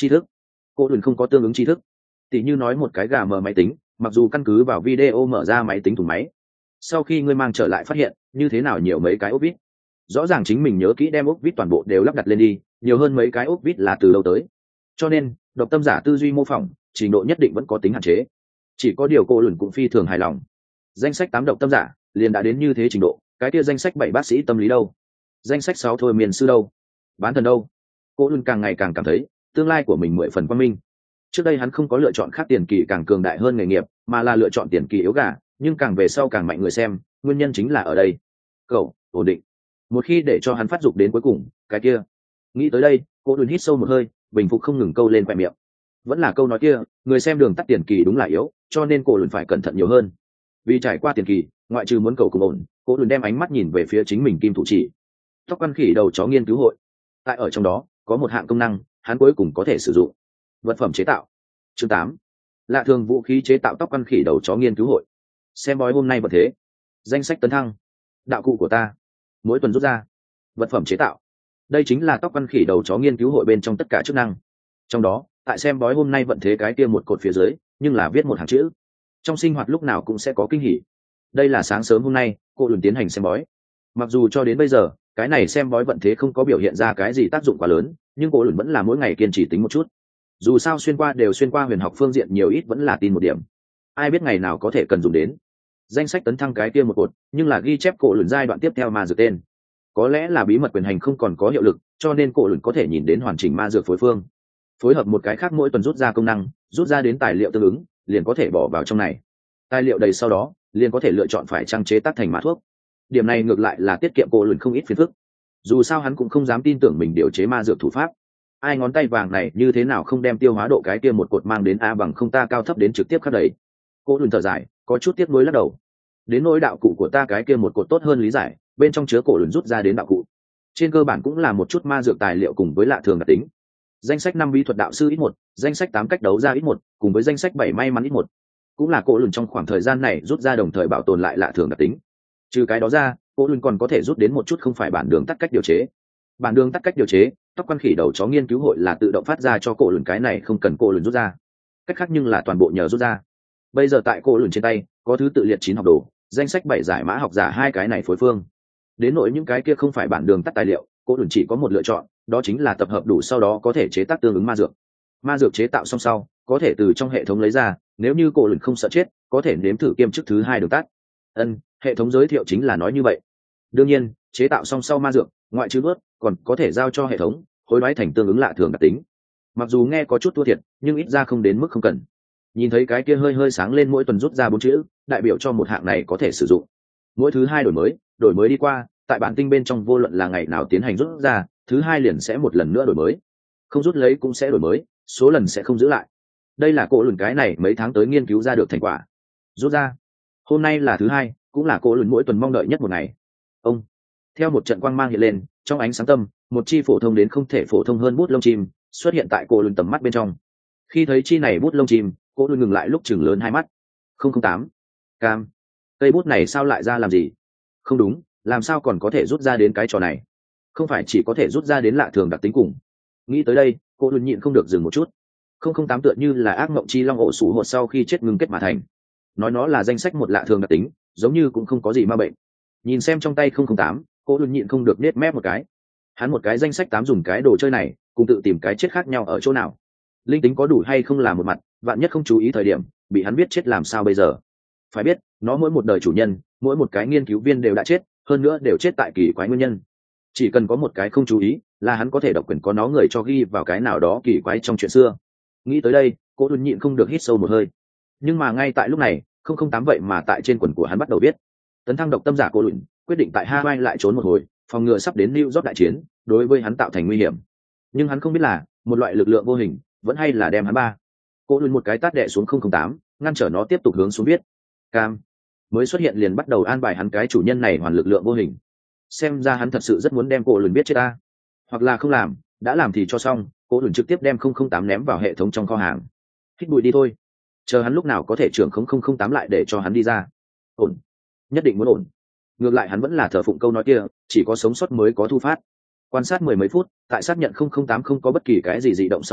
tri thức. Cô đừng không có tương ứng tri thức. Tỷ như nói một cái gà mờ máy tính, mặc dù căn cứ vào video mở ra máy tính thùng máy, sau khi ngươi mang trở lại phát hiện như thế nào nhiều mấy cái ốp vít, rõ ràng chính mình nhớ kỹ đem ốp vít toàn bộ đều lắp đặt lên đi, nhiều hơn mấy cái ốp vít là từ đâu tới. Cho nên độc tâm giả tư duy mô phỏng trình độ nhất định vẫn có tính hạn chế. Chỉ có điều cô lùn cũng phi thường hài lòng. Danh sách tám độc tâm giả liền đã đến như thế trình độ, cái kia danh sách bảy bác sĩ tâm lý đâu, danh sách sáu thôi miền sư đâu, bán thần đâu. Cô lùn càng ngày càng cảm thấy tương lai của mình mười phần quang minh. Trước đây hắn không có lựa chọn khác tiền kỳ càng cường đại hơn nghề nghiệp, mà là lựa chọn tiền kỳ yếu gà, nhưng càng về sau càng mạnh người xem, nguyên nhân chính là ở đây. Cậu ổn định. Một khi để cho hắn phát dục đến cuối cùng, cái kia. Nghĩ tới đây, cô đùn hít sâu một hơi, bình phục không ngừng câu lên khoe miệng. Vẫn là câu nói kia, người xem đường tắt tiền kỳ đúng là yếu, cho nên cô đùn phải cẩn thận nhiều hơn. Vì trải qua tiền kỳ, ngoại trừ muốn cầu cùng ổn, cô đùn đem ánh mắt nhìn về phía chính mình kim thủ chỉ. Tóc căn khỉ đầu chó nghiên cứu hội. Tại ở trong đó, có một hạng công năng, hắn cuối cùng có thể sử dụng. Vật phẩm chế tạo. Chương tám. Lạ thường vũ khí chế tạo tóc căn khỉ đầu chó nghiên cứu hội. Xem bói hôm nay vật thế. Danh sách tấn thăng. Đạo cụ của ta. Mỗi tuần rút ra. Vật phẩm chế tạo. Đây chính là tóc căn khỉ đầu chó nghiên cứu hội bên trong tất cả chức năng. Trong đó, tại xem bói hôm nay vận thế cái kia một cột phía dưới, nhưng là viết một hàng chữ. Trong sinh hoạt lúc nào cũng sẽ có kinh hỉ. Đây là sáng sớm hôm nay, cô luôn tiến hành xem bói. Mặc dù cho đến bây giờ, cái này xem bói vận thế không có biểu hiện ra cái gì tác dụng quá lớn, nhưng cô luôn vẫn là mỗi ngày kiên trì tính một chút. Dù sao xuyên qua đều xuyên qua huyền học phương diện nhiều ít vẫn là tin một điểm. Ai biết ngày nào có thể cần dùng đến. Danh sách tấn thăng cái kia một cột, nhưng là ghi chép cổ lửng giai đoạn tiếp theo ma dược tên. Có lẽ là bí mật quyền hành không còn có hiệu lực, cho nên cổ lửng có thể nhìn đến hoàn chỉnh ma dược phối phương. Phối hợp một cái khác mỗi tuần rút ra công năng, rút ra đến tài liệu tương ứng, liền có thể bỏ vào trong này. Tài liệu đầy sau đó, liền có thể lựa chọn phải trang chế tác thành mã thuốc. Điểm này ngược lại là tiết kiệm cổ lửng không ít phiền phức. Dù sao hắn cũng không dám tin tưởng mình điều chế ma dược thủ pháp. Ai ngón tay vàng này như thế nào không đem tiêu hóa độ cái kia một cột mang đến a bằng không ta cao thấp đến trực tiếp khắc đấy. Cô lùn thở dài, có chút tiếc nuối lắc đầu. Đến nỗi đạo cụ của ta cái kia một cột tốt hơn lý giải, bên trong chứa cổ lùn rút ra đến đạo cụ. Trên cơ bản cũng là một chút ma dược tài liệu cùng với lạ thường đặc tính. Danh sách năm bí thuật đạo sư ít một, danh sách tám cách đấu ra ít một, cùng với danh sách bảy may mắn ít một. Cũng là cổ lùn trong khoảng thời gian này rút ra đồng thời bảo tồn lại lạ thường đặc tính. Trừ cái đó ra, cổ lùn còn có thể rút đến một chút không phải bản đường tắt cách điều chế. Bản đường tắt cách điều chế, tóc quan khỉ đầu chó nghiên cứu hội là tự động phát ra cho cổ lùn, cái này không cần cổ lùn rút ra. Cách khác nhưng là toàn bộ nhờ rút ra. Bây giờ tại cổ lùn trên tay có thứ tự liệt chín học đồ, danh sách bảy giải mã học giả hai cái này phối phương. Đến nỗi những cái kia không phải bản đường tắt tài liệu, cổ lùn chỉ có một lựa chọn, đó chính là tập hợp đủ sau đó có thể chế tác tương ứng ma dược. Ma dược chế tạo xong sau, có thể từ trong hệ thống lấy ra, nếu như cổ lùn không sợ chết, có thể nếm thử kiêm chức thứ hai đường tắt. Ân, hệ thống giới thiệu chính là nói như vậy. Đương nhiên, chế tạo xong sau ma dược, ngoại trừ bước, còn có thể giao cho hệ thống hối đoái thành tương ứng lạ thường đặc tính. Mặc dù nghe có chút thua thiệt, nhưng ít ra không đến mức không cần. Nhìn thấy cái kia hơi hơi sáng lên mỗi tuần rút ra bốn chữ, đại biểu cho một hạng này có thể sử dụng. Mỗi thứ hai đổi mới, đổi mới đi qua, tại bản tinh bên trong vô luận là ngày nào tiến hành rút ra, thứ hai liền sẽ một lần nữa đổi mới. Không rút lấy cũng sẽ đổi mới, số lần sẽ không giữ lại. Đây là cổ lùn cái này mấy tháng tới nghiên cứu ra được thành quả. Rút ra. Hôm nay là thứ hai, cũng là cổ lùn mỗi tuần mong đợi nhất một ngày. Ông. Theo một trận quang mang hiện lên, trong ánh sáng tâm, một chi phổ thông đến không thể phổ thông hơn bút lông chim xuất hiện tại cổ lùn tầm mắt bên trong. Khi thấy chi này bút lông chim, cổ lùn ngừng lại lúc chừng lớn hai mắt. Không không tám. Cam. Cây bút này sao lại ra làm gì? Không đúng, làm sao còn có thể rút ra đến cái trò này? Không phải chỉ có thể rút ra đến lạ thường đặc tính cùng. Nghĩ tới đây, cổ lùn nhịn không được dừng một chút. Không không tám tựa như là ác mộng chi long ổ sủ hột sau khi chết ngừng kết mà thành. Nói nó là danh sách một lạ thường đặc tính, giống như cũng không có gì ma bệnh. Nhìn xem trong tay không không tám, cô luôn nhịn không được nết mép một cái. Hắn một cái danh sách tám dùng cái đồ chơi này, cùng tự tìm cái chết khác nhau ở chỗ nào? Linh tính có đủ hay không là một mặt, vạn nhất không chú ý thời điểm, bị hắn biết chết làm sao bây giờ? Phải biết, nó mỗi một đời chủ nhân, mỗi một cái nghiên cứu viên đều đã chết, hơn nữa đều chết tại kỳ quái nguyên nhân. Chỉ cần có một cái không chú ý, là hắn có thể độc quyền có nó người cho ghi vào cái nào đó kỳ quái trong chuyện xưa. Nghĩ tới đây, cô luôn nhịn không được hít sâu một hơi. Nhưng mà ngay tại lúc này, không không tám vậy mà tại trên quần của hắn bắt đầu biết. Tấn thăng độc tâm giả cô luyện quyết định tại Hawaii lại trốn một hồi, phòng ngừa sắp đến New York đại chiến đối với hắn tạo thành nguy hiểm. Nhưng hắn không biết là một loại lực lượng vô hình vẫn hay là đem hắn ba. Cô lùn một cái tát đè xuống không không tám, ngăn trở nó tiếp tục hướng xuống viết. Cam mới xuất hiện liền bắt đầu an bài hắn cái chủ nhân này hoàn lực lượng vô hình. Xem ra hắn thật sự rất muốn đem cô lùn biết chết ta. Hoặc là không làm, đã làm thì cho xong, cô lùn trực tiếp đem không không tám ném vào hệ thống trong kho hàng. Hít bụi đi thôi. Chờ hắn lúc nào có thể trưởng không không không tám lại để cho hắn đi ra. Ổn, nhất định muốn ổn. Ngược lại hắn vẫn là thờ phụng câu nói kia, chỉ có sống sót mới có thu phát. Quan sát mười mấy phút, tại xác nhận không không tám không có bất kỳ cái gì dị động sau đó,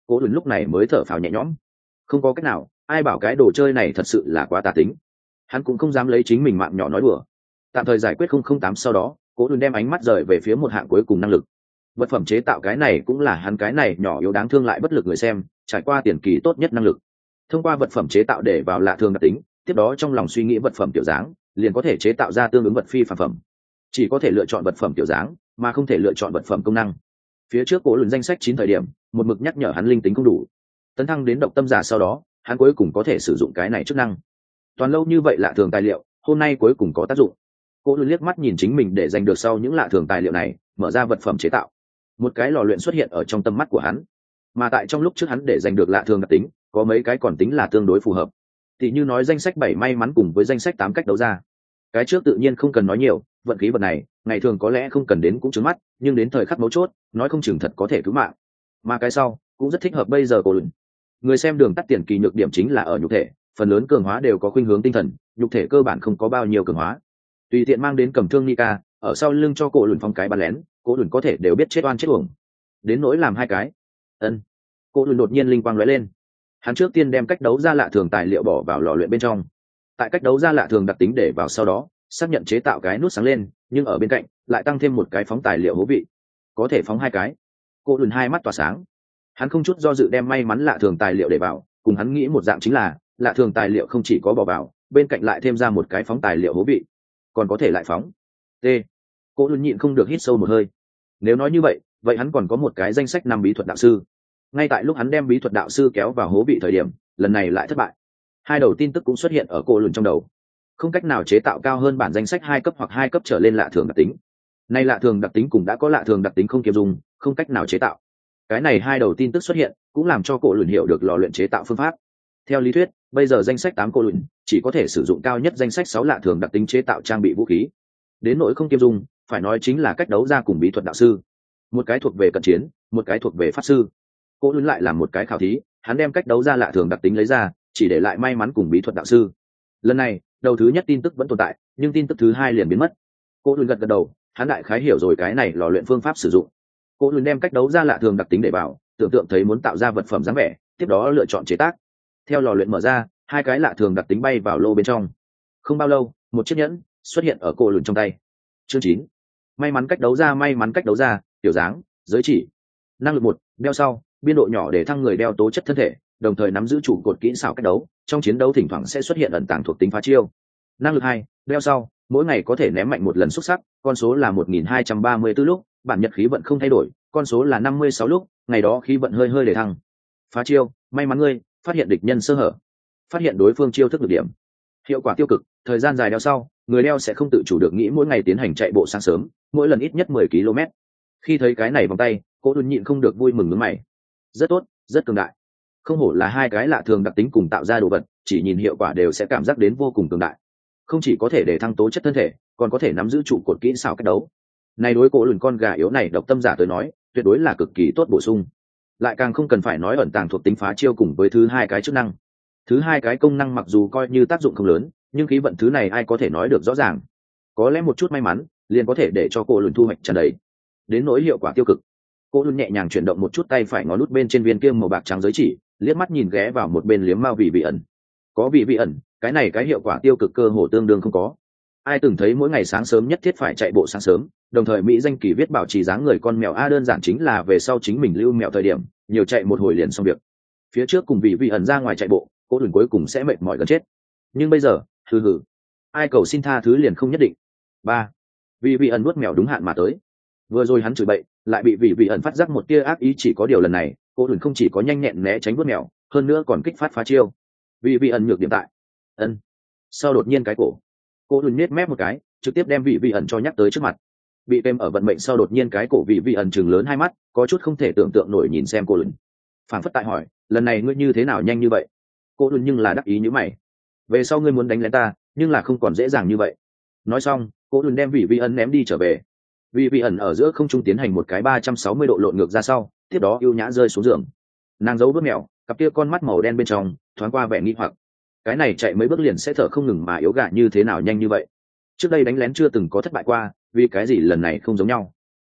Cố Lùn lúc này mới thở phào nhẹ nhõm. Không có cách nào, ai bảo cái đồ chơi này thật sự là quá tà tính. Hắn cũng không dám lấy chính mình mạng nhỏ nói đùa. Tạm thời giải quyết không không tám sau đó, Cố Lùn đem ánh mắt rời về phía một hạng cuối cùng năng lực. Vật phẩm chế tạo cái này cũng là hắn cái này nhỏ yếu đáng thương lại bất lực người xem, trải qua tiền kỳ tốt nhất năng lực. Thông qua vật phẩm chế tạo để vào lạ thường đặc tính, tiếp đó trong lòng suy nghĩ vật phẩm tiểu dáng, liền có thể chế tạo ra tương ứng vật phi phàm phẩm. Chỉ có thể lựa chọn vật phẩm tiểu dáng, mà không thể lựa chọn vật phẩm công năng. Phía trước Cố Lùn danh sách chín thời điểm, một mực nhắc nhở hắn linh tính không đủ. Tấn thăng đến độc tâm giả sau đó, hắn cuối cùng có thể sử dụng cái này chức năng. Toàn lâu như vậy lạ thường tài liệu, hôm nay cuối cùng có tác dụng. Cố Lùn liếc mắt nhìn chính mình để giành được sau những lạ thường tài liệu này, mở ra vật phẩm chế tạo. Một cái lò luyện xuất hiện ở trong tầm mắt của hắn, mà tại trong lúc trước hắn để giành được lạ thường đặc tính, có mấy cái còn tính là tương đối phù hợp. Tỷ như nói danh sách bảy may mắn cùng với danh sách tám cách đấu ra. Cái trước tự nhiên không cần nói nhiều, vận khí vật này, ngày thường có lẽ không cần đến cũng trứng mắt, nhưng đến thời khắc mấu chốt, nói không chừng thật có thể cứu mạng. Mà cái sau cũng rất thích hợp bây giờ Cố Lùn. Người xem đường tắt tiền kỳ nhược điểm chính là ở nhục thể, phần lớn cường hóa đều có khuynh hướng tinh thần, nhục thể cơ bản không có bao nhiêu cường hóa. Tùy tiện mang đến cầm thương Nika, ở sau lưng cho Cố Lùn phong cái bắn lén, Cố Lùn có thể đều biết chết oan chết uổng. Đến nỗi làm hai cái. Ân. Cố Lùn đột nhiên linh quang lóe lên. Hắn trước tiên đem cách đấu ra lạ thường tài liệu bỏ vào lò luyện bên trong. Tại cách đấu ra lạ thường đặc tính để vào sau đó, xác nhận chế tạo cái nút sáng lên, nhưng ở bên cạnh lại tăng thêm một cái phóng tài liệu hố vị. Có thể phóng hai cái. Cố Lùn hai mắt tỏa sáng. Hắn không chút do dự đem may mắn lạ thường tài liệu để vào, cùng hắn nghĩ một dạng chính là lạ thường tài liệu không chỉ có bỏ vào, bên cạnh lại thêm ra một cái phóng tài liệu hố vị, còn có thể lại phóng. T. Cố Lùn nhịn không được hít sâu một hơi. Nếu nói như vậy, vậy hắn còn có một cái danh sách năm bí thuật đạo sư. Ngay tại lúc hắn đem bí thuật đạo sư kéo vào hố vị thời điểm, lần này lại thất bại. Hai đầu tin tức cũng xuất hiện ở Cố Lùn trong đầu. Không cách nào chế tạo cao hơn bản danh sách hai cấp hoặc hai cấp trở lên lạ thường đặc tính. Nay lạ thường đặc tính cũng đã có lạ thường đặc tính không kiêm dung, không cách nào chế tạo. Cái này hai đầu tin tức xuất hiện, cũng làm cho Cố Lùn hiểu được lò luyện chế tạo phương pháp. Theo lý thuyết, bây giờ danh sách tám Cố Lùn chỉ có thể sử dụng cao nhất danh sách sáu lạ thường đặc tính chế tạo trang bị vũ khí. Đến nỗi không kiêm dung, phải nói chính là cách đấu ra cùng bí thuật đạo sư. Một cái thuộc về cận chiến, một cái thuộc về pháp sư. Cố Lùn lại làm một cái khảo thí, hắn đem cách đấu ra lạ thường đặc tính lấy ra, chỉ để lại may mắn cùng bí thuật đạo sư. Lần này, đầu thứ nhất tin tức vẫn tồn tại, nhưng tin tức thứ hai liền biến mất. Cố Lùn gật gật đầu, hắn đại khái hiểu rồi cái này lò luyện phương pháp sử dụng. Cố Lùn đem cách đấu ra lạ thường đặc tính để vào, tưởng tượng thấy muốn tạo ra vật phẩm dáng vẻ, tiếp đó lựa chọn chế tác. Theo lò luyện mở ra, hai cái lạ thường đặc tính bay vào lô bên trong. Không bao lâu, một chiếc nhẫn xuất hiện ở Cố Lùn trong tay. Chương chín. May mắn cách đấu ra, may mắn cách đấu ra, tiểu dáng, giới chỉ. Năng lực một, đeo sau, biên độ nhỏ để thăng người đeo tố chất thân thể, đồng thời nắm giữ trụ cột kỹ xảo cách đấu, trong chiến đấu thỉnh thoảng sẽ xuất hiện ẩn tàng thuộc tính phá chiêu. Năng lực hai, đeo sau, mỗi ngày có thể ném mạnh một lần xúc sắc, con số là một nghìn hai trăm ba mươi tư lúc, bản nhật khí vận không thay đổi, con số là năm mươi sáu lúc, ngày đó khí vận hơi hơi để thăng. Phá chiêu, may mắn ngươi phát hiện địch nhân sơ hở, phát hiện đối phương chiêu thức được điểm. Hiệu quả tiêu cực, thời gian dài đeo sau, người đeo sẽ không tự chủ được nghĩ mỗi ngày tiến hành chạy bộ sáng sớm, mỗi lần ít nhất mười ki lô mét. Khi thấy cái này vòng tay, Cố Lùn nhịn không được vui mừng nhướng mày. Rất tốt, rất cường đại. Không hổ là hai cái lạ thường đặc tính cùng tạo ra đồ vật, chỉ nhìn hiệu quả đều sẽ cảm giác đến vô cùng cường đại. Không chỉ có thể để thăng tố chất thân thể, còn có thể nắm giữ trụ cột kỹ xảo cách đấu. Này đối Cố Lùn con gà yếu này độc tâm giả tới nói, tuyệt đối là cực kỳ tốt bổ sung. Lại càng không cần phải nói ẩn tàng thuộc tính phá chiêu cùng với thứ hai cái chức năng. Thứ hai cái công năng mặc dù coi như tác dụng không lớn, nhưng khí vận thứ này ai có thể nói được rõ ràng. Có lẽ một chút may mắn, liền có thể để cho Cố Lùn thu hoạch tràn đầy. Đến nỗi hiệu quả tiêu cực, Cố Lùn nhẹ nhàng chuyển động một chút tay phải ngón nút bên trên viên kia màu bạc trắng giới chỉ, liếc mắt nhìn ghé vào một bên liếm mao vị vị ẩn. Có vị vị ẩn, cái này cái hiệu quả tiêu cực cơ hồ tương đương không có. Ai từng thấy mỗi ngày sáng sớm nhất thiết phải chạy bộ sáng sớm, đồng thời mỹ danh kỳ viết bảo trì dáng người con mèo a đơn giản chính là về sau chính mình lưu mèo thời điểm, nhiều chạy một hồi liền xong việc. Phía trước cùng vị vị ẩn ra ngoài chạy bộ, Cố Lùn cuối cùng sẽ mệt mỏi gần chết. Nhưng bây giờ, hừ hừ, ai cầu xin tha thứ liền không nhất định. Ba, vị vị ẩn nuốt mèo đúng hạn mà tới. Vừa rồi hắn chửi bậy, lại bị vị vị ẩn phát giác một tia ác ý, chỉ có điều lần này, Cố Lùn không chỉ có nhanh nhẹn né tránh vuốt mèo, hơn nữa còn kích phát phá chiêu. Vị vị ẩn nhược điểm tại. Ân. Sau đột nhiên cái cổ, Cố Lùn nhếch mép một cái, trực tiếp đem vị vị ẩn cho nhắc tới trước mặt. Bị kèm ở vận mệnh sau đột nhiên cái cổ vị vị ẩn trừng lớn hai mắt, có chút không thể tưởng tượng nổi nhìn xem Cố Lùn. Phảng phất tại hỏi, lần này ngươi như thế nào nhanh như vậy? Cố Lùn nhưng là đắc ý như mày. Về sau ngươi muốn đánh lén ta, nhưng là không còn dễ dàng như vậy. Nói xong, Cố Lùn đem vị vị ẩn ném đi trở về. Vị vị ẩn ở giữa không trung tiến hành một cái ba trăm sáu mươi độ lộn ngược ra sau, tiếp đó ưu nhã rơi xuống giường. Nàng giấu đuốt mèo, cặp kia con mắt màu đen bên trong thoáng qua vẻ nghi hoặc. Cái này chạy mấy bước liền sẽ thở không ngừng mà yếu gà như thế nào nhanh như vậy? Trước đây đánh lén chưa từng có thất bại qua, vì cái gì lần này không giống nhau?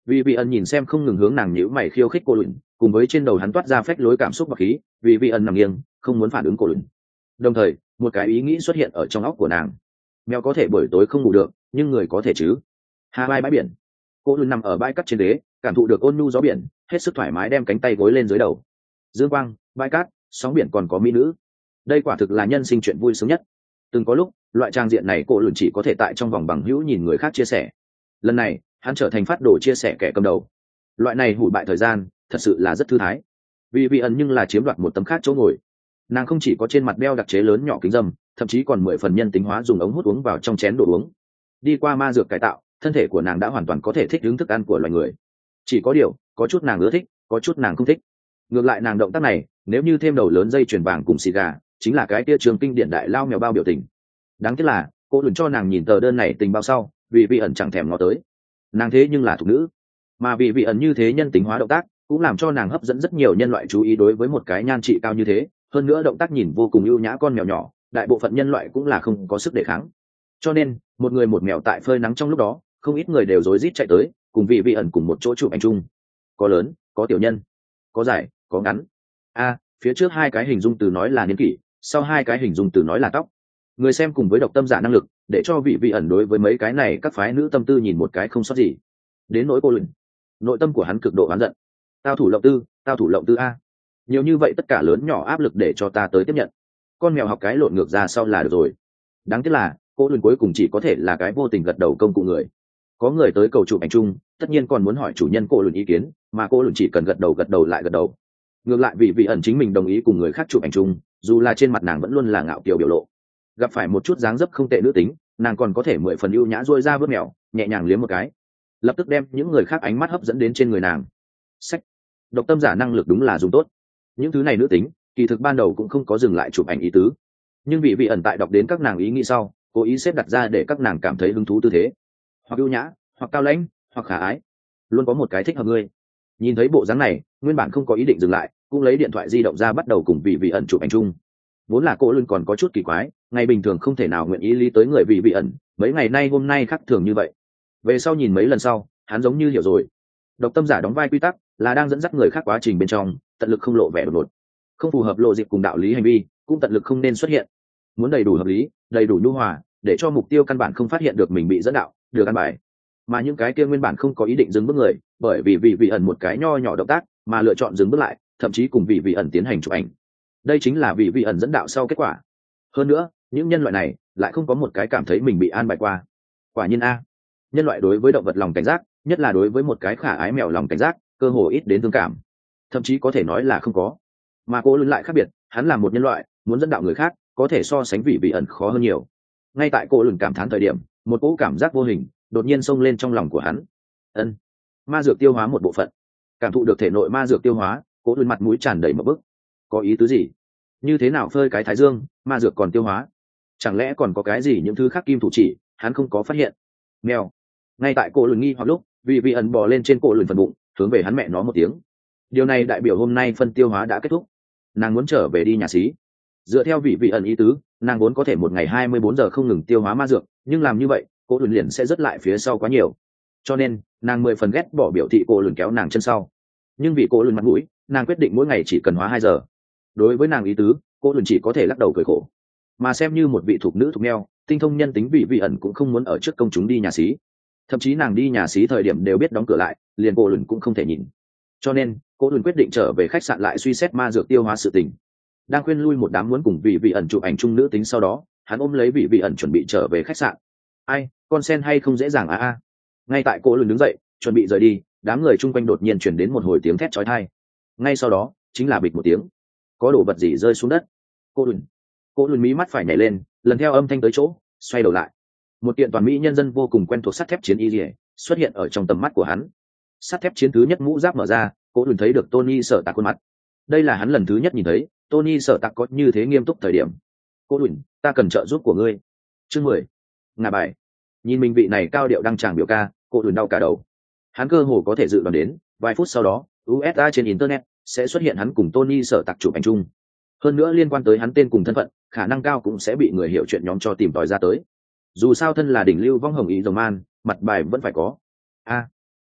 vì vị ẩn nhìn xem không ngừng hướng nàng nhíu mày khiêu khích cô lùn, cùng với trên đầu hắn toát ra phách lối cảm xúc và khí, vì vị ẩn nằm nghiêng không muốn phản ứng cô lùn. Đồng thời một cái ý nghĩ xuất hiện ở trong óc của nàng. Mèo có thể buổi tối không ngủ được, nhưng người có thể chứ? Hà vai bãi biển, cô lùn nằm ở bãi cát trên đế, cảm thụ được ôn nhu gió biển, hết sức thoải mái đem cánh tay gối lên dưới đầu. Dương quang, bãi cát, sóng biển còn có mỹ nữ, đây quả thực là nhân sinh chuyện vui sướng nhất. Từng có lúc loại trang diện này cô lùn chỉ có thể tại trong vòng bằng hữu nhìn người khác chia sẻ. Lần này hắn trở thành phát đồ chia sẻ kẻ cầm đầu. Loại này hủy bại thời gian thật sự là rất thư thái. Vì vị ẩn nhưng là chiếm đoạt một tấm khác chỗ ngồi. Nàng không chỉ có trên mặt đeo đặc chế lớn nhỏ kính dâm, thậm chí còn mười phần nhân tính hóa dùng ống hút uống vào trong chén đồ uống. Đi qua ma dược cải tạo, thân thể của nàng đã hoàn toàn có thể thích ứng thức ăn của loài người. Chỉ có điều có chút nàng ưa thích, có chút nàng không thích. Ngược lại nàng động tác này nếu như thêm đầu lớn dây chuyền vàng cùng xì gà, chính là cái tia trường kinh điển đại lao mèo bao biểu tình. Đáng tiếc là cô đừng cho nàng nhìn tờ đơn này tình bao sau, vì vị ẩn chẳng thèm ngó tới. Nàng thế nhưng là thục nữ, mà vì vị ẩn như thế nhân tính hóa động tác cũng làm cho nàng hấp dẫn rất nhiều nhân loại chú ý. Đối với một cái nhan trị cao như thế, hơn nữa động tác nhìn vô cùng ưu nhã con mèo nhỏ, đại bộ phận nhân loại cũng là không có sức đề kháng. Cho nên một người một mèo tại phơi nắng trong lúc đó, không ít người đều rối rít chạy tới cùng vị vị ẩn cùng một chỗ chụp ảnh chung. Có lớn, có tiểu nhân, có dài, có ngắn. A, phía trước hai cái hình dung từ nói là niên kỷ, sau hai cái hình dung từ nói là tóc. Người xem cùng với độc tâm giả năng lực để cho vị vị ẩn đối với mấy cái này các phái nữ tâm tư nhìn một cái không sót gì. Đến nỗi cô lùn, nội tâm của hắn cực độ oán giận. Tao thủ lộng tư, tao thủ lộng tư a, nhiều như vậy tất cả lớn nhỏ áp lực để cho ta tới tiếp nhận. Con mèo học cái lộn ngược ra sau là được rồi. Đáng tiếc là cô lùn cuối cùng chỉ có thể là cái vô tình gật đầu công cụ người. Có người tới cầu chụp ảnh chung, tất nhiên còn muốn hỏi chủ nhân cô lùn ý kiến, mà cô lùn chỉ cần gật đầu gật đầu lại gật đầu. Ngược lại vị vị ẩn chính mình đồng ý cùng người khác chụp ảnh chung, dù là trên mặt nàng vẫn luôn là ngạo kiều biểu lộ. Gặp phải một chút dáng dấp không tệ nữ tính, nàng còn có thể mười phần ưu nhã duỗi ra vớt mèo, nhẹ nhàng liếm một cái, lập tức đem những người khác ánh mắt hấp dẫn đến trên người nàng. Sách, độc tâm giả năng lực đúng là dùng tốt. Những thứ này nữ tính kỳ thực ban đầu cũng không có dừng lại chụp ảnh ý tứ, nhưng vị vị ẩn tại đọc đến các nàng ý nghĩ sau, cố ý xếp đặt ra để các nàng cảm thấy hứng thú tư thế, hoặc ưu nhã, hoặc cao lãnh, hoặc khả ái, luôn có một cái thích hợp ngươi. Nhìn thấy bộ dáng này, nguyên bản không có ý định dừng lại, cũng lấy điện thoại di động ra bắt đầu cùng vị vị ẩn chụp ảnh chung. Vốn là cô lưng còn có chút kỳ quái, ngày bình thường không thể nào nguyện ý lý tới người vị vị ẩn, mấy ngày nay hôm nay khác thường như vậy. Về sau nhìn mấy lần sau, hắn giống như hiểu rồi. Độc tâm giả đóng vai quy tắc là đang dẫn dắt người khác quá trình bên trong, tận lực không lộ vẻ đột ngột, không phù hợp lộ dịp cùng đạo lý hành vi, cũng tận lực không nên xuất hiện. Muốn đầy đủ hợp lý, đầy đủ nhu hòa, để cho mục tiêu căn bản không phát hiện được mình bị dẫn đạo, được ăn bài. Mà những cái kia nguyên bản không có ý định dừng bước người, bởi vì vị vị ẩn một cái nho nhỏ động tác mà lựa chọn dừng bước lại, thậm chí cùng vị vị ẩn tiến hành chụp ảnh. Đây chính là vị vị ẩn dẫn đạo sau kết quả. Hơn nữa những nhân loại này lại không có một cái cảm thấy mình bị an bài qua. Quả nhiên a, nhân loại đối với động vật lòng cảnh giác, nhất là đối với một cái khả ái mèo lòng cảnh giác, cơ hồ ít đến thương cảm, thậm chí có thể nói là không có. Mà cô lưng lại khác biệt, hắn là một nhân loại, muốn dẫn đạo người khác có thể so sánh vị vị ẩn khó hơn nhiều. Ngay tại cô lưng cảm thán thời điểm, một cỗ cảm giác vô hình đột nhiên xông lên trong lòng của hắn. Ân, ma dược tiêu hóa một bộ phận. Cảm thụ được thể nội ma dược tiêu hóa, cô lưng mặt mũi tràn đầy một bức. Có ý tứ gì? Như thế nào phơi cái thái dương, ma dược còn tiêu hóa? Chẳng lẽ còn có cái gì những thứ khác kim thủ chỉ hắn không có phát hiện? Mèo. Ngay tại cô lưng nghi hoặc lúc, vị vị ẩn bò lên trên cô lưng phần bụng, hướng về hắn mẹ nó một tiếng. Điều này đại biểu hôm nay phân tiêu hóa đã kết thúc, nàng muốn trở về đi nhà xí. Dựa theo vị vị ẩn ý tứ, nàng vốn có thể một ngày hai mươi bốn giờ không ngừng tiêu hóa ma dược, nhưng làm như vậy cô lùn liền sẽ rất lại phía sau quá nhiều, cho nên nàng mười phần ghét bỏ biểu thị cô lùn kéo nàng chân sau. Nhưng vì cô lùn mặt mũi, nàng quyết định mỗi ngày chỉ cần hóa hai giờ. Đối với nàng ý tứ, cô lùn chỉ có thể lắc đầu cười khổ. Mà xem như một vị thục nữ thục neo, tinh thông nhân tính, vị vị ẩn cũng không muốn ở trước công chúng đi nhà xí. Thậm chí nàng đi nhà xí thời điểm đều biết đóng cửa lại, liền cô lùn cũng không thể nhìn. Cho nên cô lùn quyết định trở về khách sạn lại suy xét ma dược tiêu hóa sự tình. Đang khuyên lui một đám muốn cùng vị vị ẩn chụp ảnh chung nữ tính sau đó, hắn ôm lấy vị vị ẩn chuẩn bị trở về khách sạn. Ai, con sen hay không dễ dàng à a. Ngay tại cô lùn đứng dậy chuẩn bị rời đi, đám người chung quanh đột nhiên chuyển đến một hồi tiếng thét chói tai. Ngay sau đó chính là bịch một tiếng, có đồ vật gì rơi xuống đất. Cô lùn cô lùn mí mắt phải nhảy lên, lần theo âm thanh tới chỗ xoay đầu lại, một kiện toàn mỹ nhân dân vô cùng quen thuộc sắt thép chiến y rỉa xuất hiện ở trong tầm mắt của hắn. Sắt thép chiến thứ nhất mũ giáp mở ra, cô lùn thấy được Tony Sở Tạc khuôn mặt. Đây là hắn lần thứ nhất nhìn thấy Tony Sở Tạc có như thế nghiêm túc thời điểm. Cô lùn, ta cần trợ giúp của ngươi. Chương mười, ngả bài. Nhìn mình vị này cao điệu đăng tràng biểu ca, cô lùn đau cả đầu. Hắn cơ hồ có thể dự đoán đến vài phút sau đó u ét a trên internet sẽ xuất hiện hắn cùng Tony Sở Tạc chụp ảnh chung. Hơn nữa liên quan tới hắn tên cùng thân phận, khả năng cao cũng sẽ bị người hiểu chuyện nhóm cho tìm tòi ra tới. Dù sao thân là đỉnh lưu vong hồng ý rồng man, mặt bài vẫn phải có. A,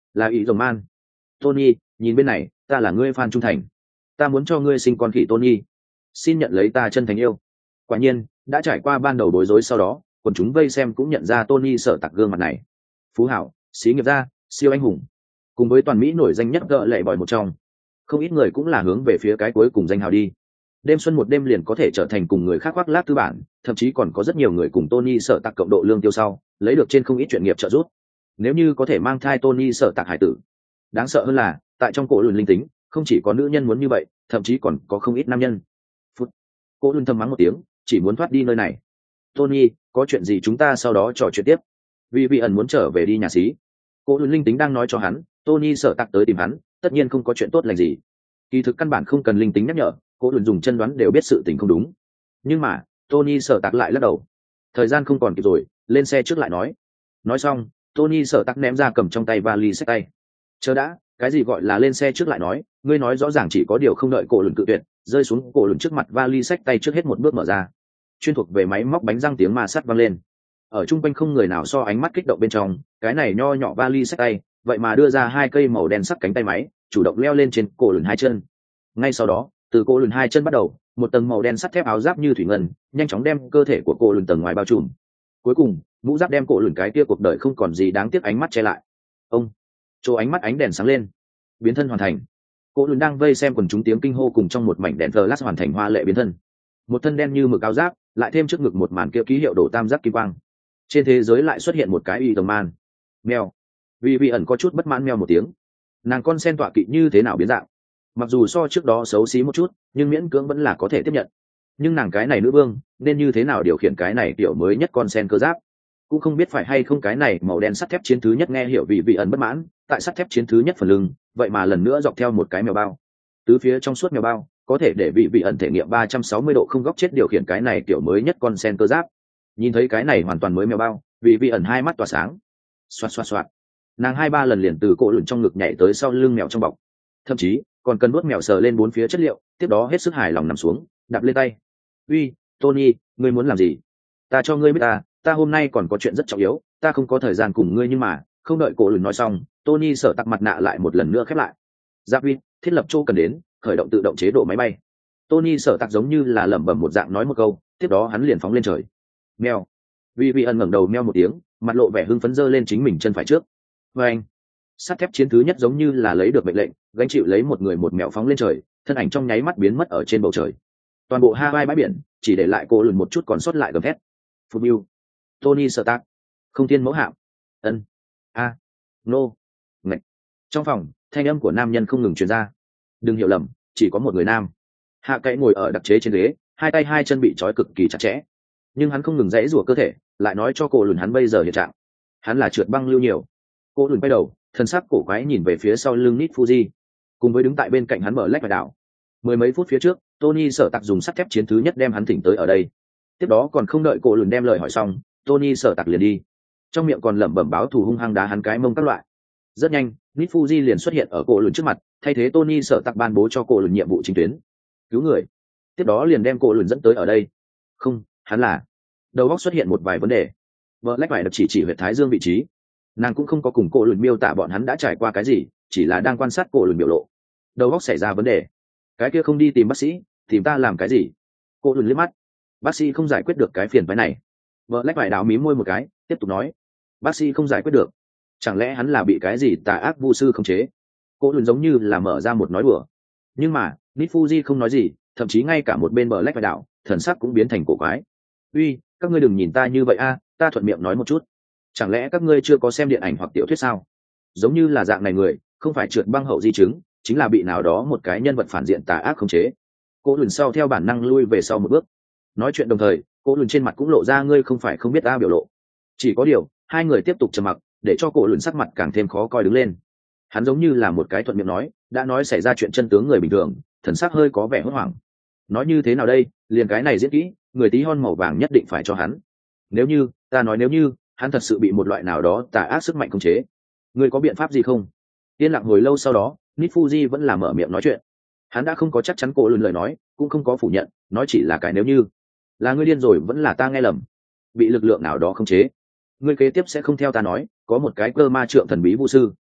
là ý rồng man. Tony, nhìn bên này, ta là ngươi fan trung thành, ta muốn cho ngươi sinh con khỉ Tony, xin nhận lấy ta chân thành yêu. Quả nhiên, đã trải qua ban đầu bối rối sau đó, quần chúng vây xem cũng nhận ra Tony Sở Tạc gương mặt này. Phú hảo, xí nghiệp gia, siêu anh hùng, cùng với toàn Mỹ nổi danh nhất gợ lệ bòi một trong. Không ít người cũng là hướng về phía cái cuối cùng danh hào đi. Đêm xuân một đêm liền có thể trở thành cùng người khác khoác lác tư bản, thậm chí còn có rất nhiều người cùng Tony Sở Tạc cộng độ lương tiêu sau, lấy được trên không ít chuyện nghiệp trợ giúp. Nếu như có thể mang thai Tony Sở Tạc hải tử, đáng sợ hơn là tại trong cổ lùn linh tính, không chỉ có nữ nhân muốn như vậy, thậm chí còn có không ít nam nhân. Phút, cổ lùn thầm mắng một tiếng, chỉ muốn thoát đi nơi này. Tony, có chuyện gì chúng ta sau đó trò chuyện tiếp. Vì vị ẩn muốn trở về đi nhà xí. Cổ lùn linh tính đang nói cho hắn, Tony Sở Tạc tới tìm hắn, tất nhiên không có chuyện tốt lành gì. Kỳ thực căn bản không cần linh tính nhắc nhở, cổ lùn dùng chân đoán đều biết sự tình không đúng. Nhưng mà Tony Sở Tạc lại lắc đầu. Thời gian không còn kịp rồi, lên xe trước lại nói. Nói xong, Tony Sở Tạc ném ra cầm trong tay vali xách tay. Chờ đã, cái gì gọi là lên xe trước lại nói, ngươi nói rõ ràng chỉ có điều không đợi cổ lùn cự tuyệt, rơi xuống cổ lùn trước mặt vali xách tay trước hết một bước mở ra. Chuyên thuộc về máy móc bánh răng tiếng ma sắt vang lên. Ở trung quanh không người nào so ánh mắt kích động bên trong, cái này nho nhỏ vali xách tay, vậy mà đưa ra hai cây màu đen sắc cánh tay máy, chủ động leo lên trên cổ lùn hai chân. Ngay sau đó, từ cổ lùn hai chân bắt đầu, một tầng màu đen sắt thép áo giáp như thủy ngân, nhanh chóng đem cơ thể của cổ lùn tầng ngoài bao trùm. Cuối cùng, mũ giáp đem cổ lùn cái kia cuộc đời không còn gì đáng tiếc ánh mắt che lại. Ông, chỗ ánh mắt ánh đèn sáng lên, biến thân hoàn thành. Cổ lùn đang vây xem quần chúng tiếng kinh hô cùng trong một mảnh đèn flash hoàn thành hoa lệ biến thân. Một thân đen như mực áo giáp, lại thêm trước ngực một màn kia ký hiệu đổ tam giác kim quang. Trên thế giới lại xuất hiện một cái y tầng man. Mèo. Vì vị ẩn có chút bất mãn mèo một tiếng. Nàng con sen tọa kỵ như thế nào biến dạng? Mặc dù so trước đó xấu xí một chút, nhưng miễn cưỡng vẫn là có thể tiếp nhận. Nhưng nàng cái này nữ vương, nên như thế nào điều khiển cái này kiểu mới nhất con sen cơ giáp? Cũng không biết phải hay không cái này màu đen sắt thép chiến thứ nhất nghe hiểu vị vị ẩn bất mãn, tại sắt thép chiến thứ nhất phần lưng, vậy mà lần nữa dọc theo một cái mèo bao. Tứ phía trong suốt mèo bao, có thể để vị vị ẩn thể nghiệm ba trăm sáu mươi độ không góc chết điều khiển cái này kiểu mới nhất con sen cơ giáp. Nhìn thấy cái này hoàn toàn mới mèo bao, vị vị ẩn hai mắt tỏa sáng. Xoạt xoạt xoạt. Nàng hai ba lần liền từ cổ lùn trong ngực nhảy tới sau lưng mèo trong bọc. Thậm chí, còn cần nuốt mèo sờ lên bốn phía chất liệu, tiếp đó hết sức hài lòng nằm xuống, đạp lên tay. Uy, Tony, ngươi muốn làm gì? Ta cho ngươi biết ta, ta hôm nay còn có chuyện rất trọng yếu, ta không có thời gian cùng ngươi nhưng mà, không đợi cổ lùn nói xong, Tony Sở Tạc mặt nạ lại một lần nữa khép lại. Giáp Vin, thiết lập chỗ cần đến, khởi động tự động chế độ máy bay. Tony Sở Tạc giống như là lẩm bẩm một dạng nói một câu, tiếp đó hắn liền phóng lên trời. Mèo. Vì vị ẩn ngẩng đầu meo một tiếng, mặt lộ vẻ hưng phấn giơ lên chính mình chân phải trước. Và anh, sắt thép chiến thứ nhất giống như là lấy được mệnh lệnh, gánh chịu lấy một người một mèo phóng lên trời, thân ảnh trong nháy mắt biến mất ở trên bầu trời. Toàn bộ Hawaii bãi biển chỉ để lại cô lùn một chút còn sót lại gầm thét. Phù Bill, Tony Sở Tạc, không tiên mẫu hạm. Ân, a, no, ngạch. Trong phòng, thanh âm của nam nhân không ngừng truyền ra. Đừng hiểu lầm, chỉ có một người nam. Hạ Cậy ngồi ở đặc chế trên ghế, hai tay hai chân bị trói cực kỳ chặt chẽ, nhưng hắn không ngừng dãy rủa cơ thể, lại nói cho cô lùn hắn bây giờ hiện trạng. Hắn là trượt băng lưu nhiều. Cô lùn quay đầu, thân sắc cổ quái nhìn về phía sau lưng Nit Fuji, cùng với đứng tại bên cạnh hắn mở lách và đảo. Mười mấy phút phía trước, Tony Sở Tạc dùng sắt thép chiến thứ nhất đem hắn thỉnh tới ở đây. Tiếp đó còn không đợi cô lùn đem lời hỏi xong, Tony Sở Tạc liền đi, trong miệng còn lẩm bẩm báo thù hung hăng đá hắn cái mông các loại. Rất nhanh, Nit Fuji liền xuất hiện ở cô lùn trước mặt, thay thế Tony Sở Tạc ban bố cho cô lùn nhiệm vụ chính tuyến, cứu người. Tiếp đó liền đem cô lùn dẫn tới ở đây. Không, hắn là. Đầu óc xuất hiện một vài vấn đề. Vợ lách phải được chỉ chỉ huyệt thái dương vị trí. Nàng cũng không có cùng cô lùn miêu tả bọn hắn đã trải qua cái gì, chỉ là đang quan sát cô lùn biểu lộ. Đầu óc xảy ra vấn đề. Cái kia không đi tìm bác sĩ, tìm ta làm cái gì? Cô lùn liếc mắt. Bác sĩ không giải quyết được cái phiền phức này. Vợ lách phải đào mí môi một cái, tiếp tục nói. Bác sĩ không giải quyết được. Chẳng lẽ hắn là bị cái gì tà ác vu sư khống chế? Cô lùn giống như là mở ra một nói đùa. Nhưng mà, Nit Fuji không nói gì, thậm chí ngay cả một bên bờ lách phải đảo, thần sắc cũng biến thành cổ quái. Uy, các ngươi đừng nhìn ta như vậy a, ta thuận miệng nói một chút. Chẳng lẽ các ngươi chưa có xem điện ảnh hoặc tiểu thuyết sao? Giống như là dạng này người, không phải trượt băng hậu di chứng, chính là bị nào đó một cái nhân vật phản diện tà ác khống chế. Cô lùn sau theo bản năng lui về sau một bước. Nói chuyện đồng thời, cô lùn trên mặt cũng lộ ra ngươi không phải không biết ta biểu lộ. Chỉ có điều, hai người tiếp tục trầm mặc, để cho cô lùn sắc mặt càng thêm khó coi đứng lên. Hắn giống như là một cái thuận miệng nói, đã nói xảy ra chuyện chân tướng người bình thường, thần sắc hơi có vẻ hốt hoảng. Nói như thế nào đây, liền cái này diễn kỹ, người tí hon màu vàng nhất định phải cho hắn. Nếu như, ta nói nếu như, hắn thật sự bị một loại nào đó tà ác sức mạnh khống chế, ngươi có biện pháp gì không? Yên lặng hồi lâu sau đó, Nit Fuji vẫn là mở miệng nói chuyện. Hắn đã không có chắc chắn cô lùn lời nói, cũng không có phủ nhận, nói chỉ là cái nếu như. Là ngươi điên rồi vẫn là ta nghe lầm, bị lực lượng nào đó khống chế. Ngươi kế tiếp sẽ không theo ta nói, có một cái cơ ma trượng thần bí vu sư,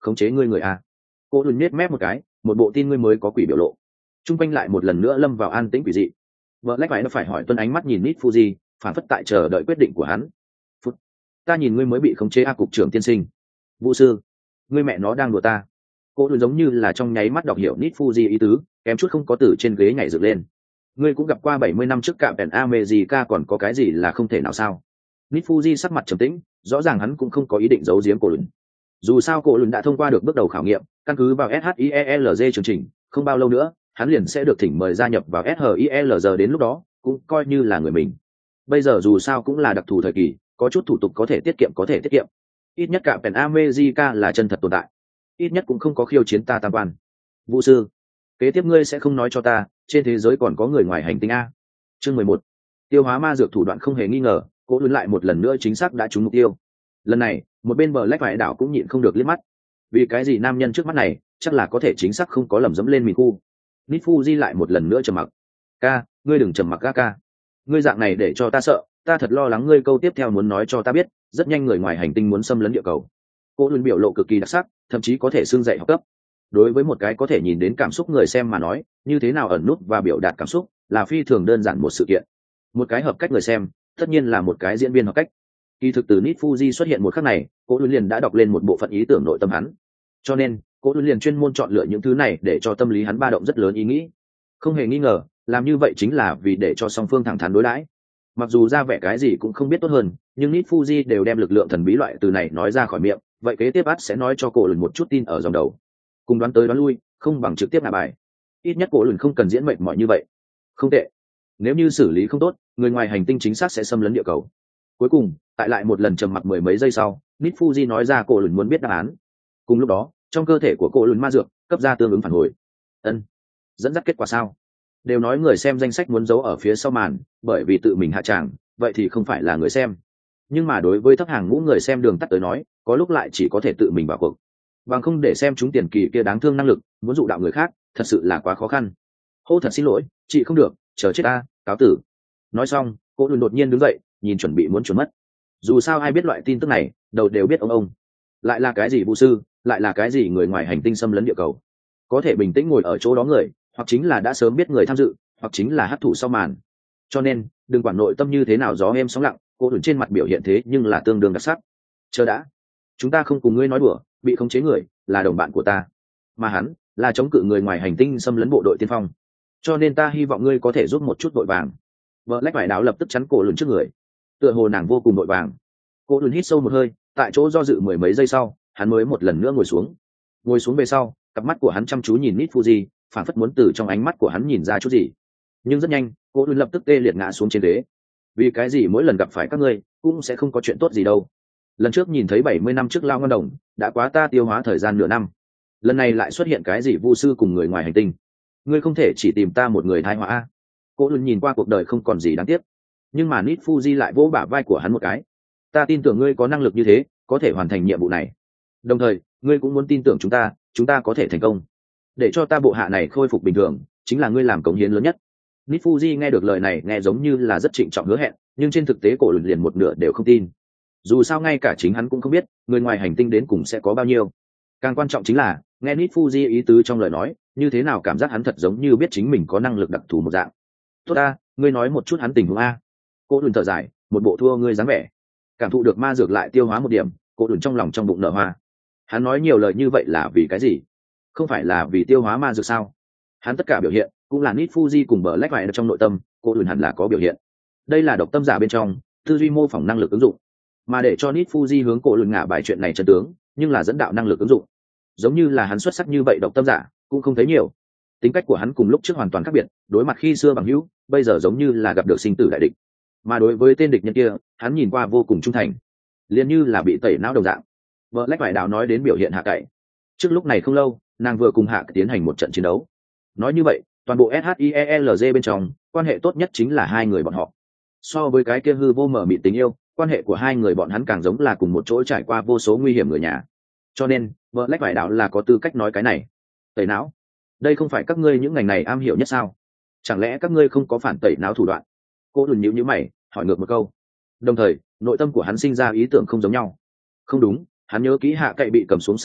khống chế ngươi người a. Cô đùn nhếch mép một cái, một bộ tin ngươi mới có quỷ biểu lộ. Trung quanh lại một lần nữa lâm vào an tĩnh quỷ dị. Vợ lách phải nó phải hỏi tuân ánh mắt nhìn Nít Fuji, phản phất tại chờ đợi quyết định của hắn. Phút, ta nhìn ngươi mới bị khống chế a cục trưởng tiên sinh. Vũ sư, ngươi mẹ nó đang đùa ta. Cô đùn giống như là trong nháy mắt đọc hiểu Nít Fuji ý tứ, kém chút không có từ trên ghế nhảy dựng lên. Ngươi cũng gặp qua bảy mươi năm trước cạm Pen America còn có cái gì là không thể nào sao? Nít Fuji sắc mặt trầm tĩnh, rõ ràng hắn cũng không có ý định giấu giếm cô đùn. Dù sao cô đùn đã thông qua được bước đầu khảo nghiệm, căn cứ vào ét hát i e lờ giê chương trình, không bao lâu nữa hắn liền sẽ được thỉnh mời gia nhập vào ét hát i e lờ giê, đến lúc đó cũng coi như là người mình. Bây giờ dù sao cũng là đặc thù thời kỳ, có chút thủ tục có thể tiết kiệm có thể tiết kiệm. Ít nhất cả Pen America là chân thật tồn tại, ít nhất cũng không có khiêu chiến ta tam quan. Vũ sư, kế tiếp ngươi sẽ không nói cho ta trên thế giới còn có người ngoài hành tinh a? Chương mười một, tiêu hóa ma dược thủ đoạn không hề nghi ngờ, cố lún lại một lần nữa chính xác đã trúng mục tiêu. Lần này một bên bờ lách vải đảo cũng nhịn không được liếc mắt. Vì cái gì nam nhân trước mắt này chắc là có thể chính xác không có lầm dẫm lên mìn khu. Nít Fuji lại một lần nữa trầm mặc. Ca, ngươi đừng trầm mặc ca ca. Ngươi dạng này để cho ta sợ, ta thật lo lắng ngươi câu tiếp theo muốn nói cho ta biết, rất nhanh người ngoài hành tinh muốn xâm lấn địa cầu. Cô luôn biểu lộ cực kỳ đặc sắc, thậm chí có thể xưng dạy học cấp. Đối với một cái có thể nhìn đến cảm xúc người xem mà nói, như thế nào ẩn nút và biểu đạt cảm xúc là phi thường đơn giản một sự kiện. Một cái hợp cách người xem, tất nhiên là một cái diễn viên hợp cách. Kỳ thực từ Nít Fuji xuất hiện một khắc này, cô luôn liền đã đọc lên một bộ phận ý tưởng nội tâm hắn. Cho nên cô luôn liền chuyên môn chọn lựa những thứ này để cho tâm lý hắn ba động rất lớn ý nghĩ. Không hề nghi ngờ, làm như vậy chính là vì để cho song phương thẳng thắn đối đãi. Mặc dù ra vẻ cái gì cũng không biết tốt hơn, nhưng Nít Fuji đều đem lực lượng thần bí loại từ này nói ra khỏi miệng, vậy kế tiếp ắt sẽ nói cho cô lùn một chút tin ở dòng đầu. Cùng đoán tới đoán lui, không bằng trực tiếp hạ bài. Ít nhất cô lùn không cần diễn mệt mỏi như vậy. Không tệ. Nếu như xử lý không tốt, người ngoài hành tinh chính xác sẽ xâm lấn địa cầu. Cuối cùng, tại lại một lần trầm mặc mười mấy giây sau, Nít Fuji nói ra cô lùn muốn biết đáp án. Cùng lúc đó, trong cơ thể của cô lùn ma dược cấp ra tương ứng phản hồi. Ân, dẫn dắt kết quả sao? Đều nói người xem danh sách muốn giấu ở phía sau màn, bởi vì tự mình hạ tràng, vậy thì không phải là người xem. Nhưng mà đối với thấp hàng ngũ người xem đường tắt tới nói, có lúc lại chỉ có thể tự mình vào cuộc. Bằng không để xem chúng tiền kỳ kia đáng thương năng lực, muốn dụ đạo người khác, thật sự là quá khó khăn. Hô thật xin lỗi, chị không được, chờ chết ta, cáo tử. Nói xong, cô lùn đột nhiên đứng dậy, nhìn chuẩn bị muốn trốn mất. Dù sao ai biết loại tin tức này, đầu đều biết ông ông. Lại là cái gì vũ sư, lại là cái gì người ngoài hành tinh xâm lấn địa cầu. Có thể bình tĩnh ngồi ở chỗ đó người, hoặc chính là đã sớm biết người tham dự, hoặc chính là hấp thụ sau màn. Cho nên đừng quản nội tâm như thế nào gió êm sóng lặng, cô đùn trên mặt biểu hiện thế nhưng là tương đương đặc sắc. Chờ đã, chúng ta không cùng ngươi nói đùa, bị khống chế người là đồng bạn của ta, mà hắn là chống cự người ngoài hành tinh xâm lấn bộ đội tiên phong, cho nên ta hy vọng ngươi có thể giúp một chút vội vàng. Vợ lách vải đáo lập tức chắn cổ lùn trước người, tựa hồ nàng vô cùng vội vàng. Cô lùn hít sâu một hơi, tại chỗ do dự mười mấy giây sau, hắn mới một lần nữa ngồi xuống. Ngồi xuống về sau, cặp mắt của hắn chăm chú nhìn Nít Fuji, phản phất muốn từ trong ánh mắt của hắn nhìn ra chút gì. Nhưng rất nhanh, cô lùn lập tức tê liệt ngã xuống trên ghế. Vì cái gì mỗi lần gặp phải các ngươi cũng sẽ không có chuyện tốt gì đâu? Lần trước nhìn thấy bảy mươi năm trước lao ngân đồng, đã quá ta tiêu hóa thời gian nửa năm. Lần này lại xuất hiện cái gì vu sư cùng người ngoài hành tinh? Ngươi không thể chỉ tìm ta một người thai họa. Cô lùn nhìn qua cuộc đời không còn gì đáng tiếc, nhưng mà Nít Fuji lại vỗ bả vai của hắn một cái. Ta tin tưởng ngươi có năng lực như thế, có thể hoàn thành nhiệm vụ này. Đồng thời, ngươi cũng muốn tin tưởng chúng ta, chúng ta có thể thành công. Để cho ta bộ hạ này khôi phục bình thường, chính là ngươi làm cống hiến lớn nhất. Nít Fuji nghe được lời này nghe giống như là rất trịnh trọng hứa hẹn, nhưng trên thực tế cổ lùn liền một nửa đều không tin. Dù sao ngay cả chính hắn cũng không biết người ngoài hành tinh đến cùng sẽ có bao nhiêu. Càng quan trọng chính là nghe Nít Fuji ý tứ trong lời nói, như thế nào cảm giác hắn thật giống như biết chính mình có năng lực đặc thù một dạng. Tốt a, ngươi nói một chút hắn tình huống a. Cô lùn thở dài, một bộ thua ngươi dáng vẻ. Cảm thụ được ma dược lại tiêu hóa một điểm, cô lùn trong lòng trong bụng nở hoa. Hắn nói nhiều lời như vậy là vì cái gì? Không phải là vì tiêu hóa ma dược sao? Hắn tất cả biểu hiện cũng là Nít Fuji cùng bờ lách vải trong nội tâm, cô lùn hẳn là có biểu hiện. Đây là độc tâm giả bên trong tư duy mô phỏng năng lực ứng dụng, mà để cho Nít Fuji hướng cô lùn ngả bài chuyện này chân tướng, nhưng là dẫn đạo năng lực ứng dụng. Giống như là hắn xuất sắc như vậy độc tâm giả cũng không thấy nhiều. Tính cách của hắn cùng lúc trước hoàn toàn khác biệt, đối mặt khi xưa bằng hữu, bây giờ giống như là gặp được sinh tử đại địch. Mà đối với tên địch nhân kia, hắn nhìn qua vô cùng trung thành, liền như là bị tẩy não đồng dạng. Vợ lách vải đạo nói đến biểu hiện hạ cậy. Trước lúc này không lâu, nàng vừa cùng hạ tiến hành một trận chiến đấu. Nói như vậy, toàn bộ ét hát i e lờ giê bên trong, quan hệ tốt nhất chính là hai người bọn họ. So với cái kia hư vô mở mịt tình yêu, quan hệ của hai người bọn hắn càng giống là cùng một chỗ trải qua vô số nguy hiểm người nhà. Cho nên, vợ lách vải đạo là có tư cách nói cái này. Tẩy não, đây không phải các ngươi những ngành này am hiểu nhất sao? Chẳng lẽ các ngươi không có phản tẩy não thủ đoạn? Cô đùn nhíu nhíu mày, hỏi ngược một câu. Đồng thời, nội tâm của hắn sinh ra ý tưởng không giống nhau. Không đúng, hắn nhớ kỹ hạ cậy bị cầm xuống sau đó,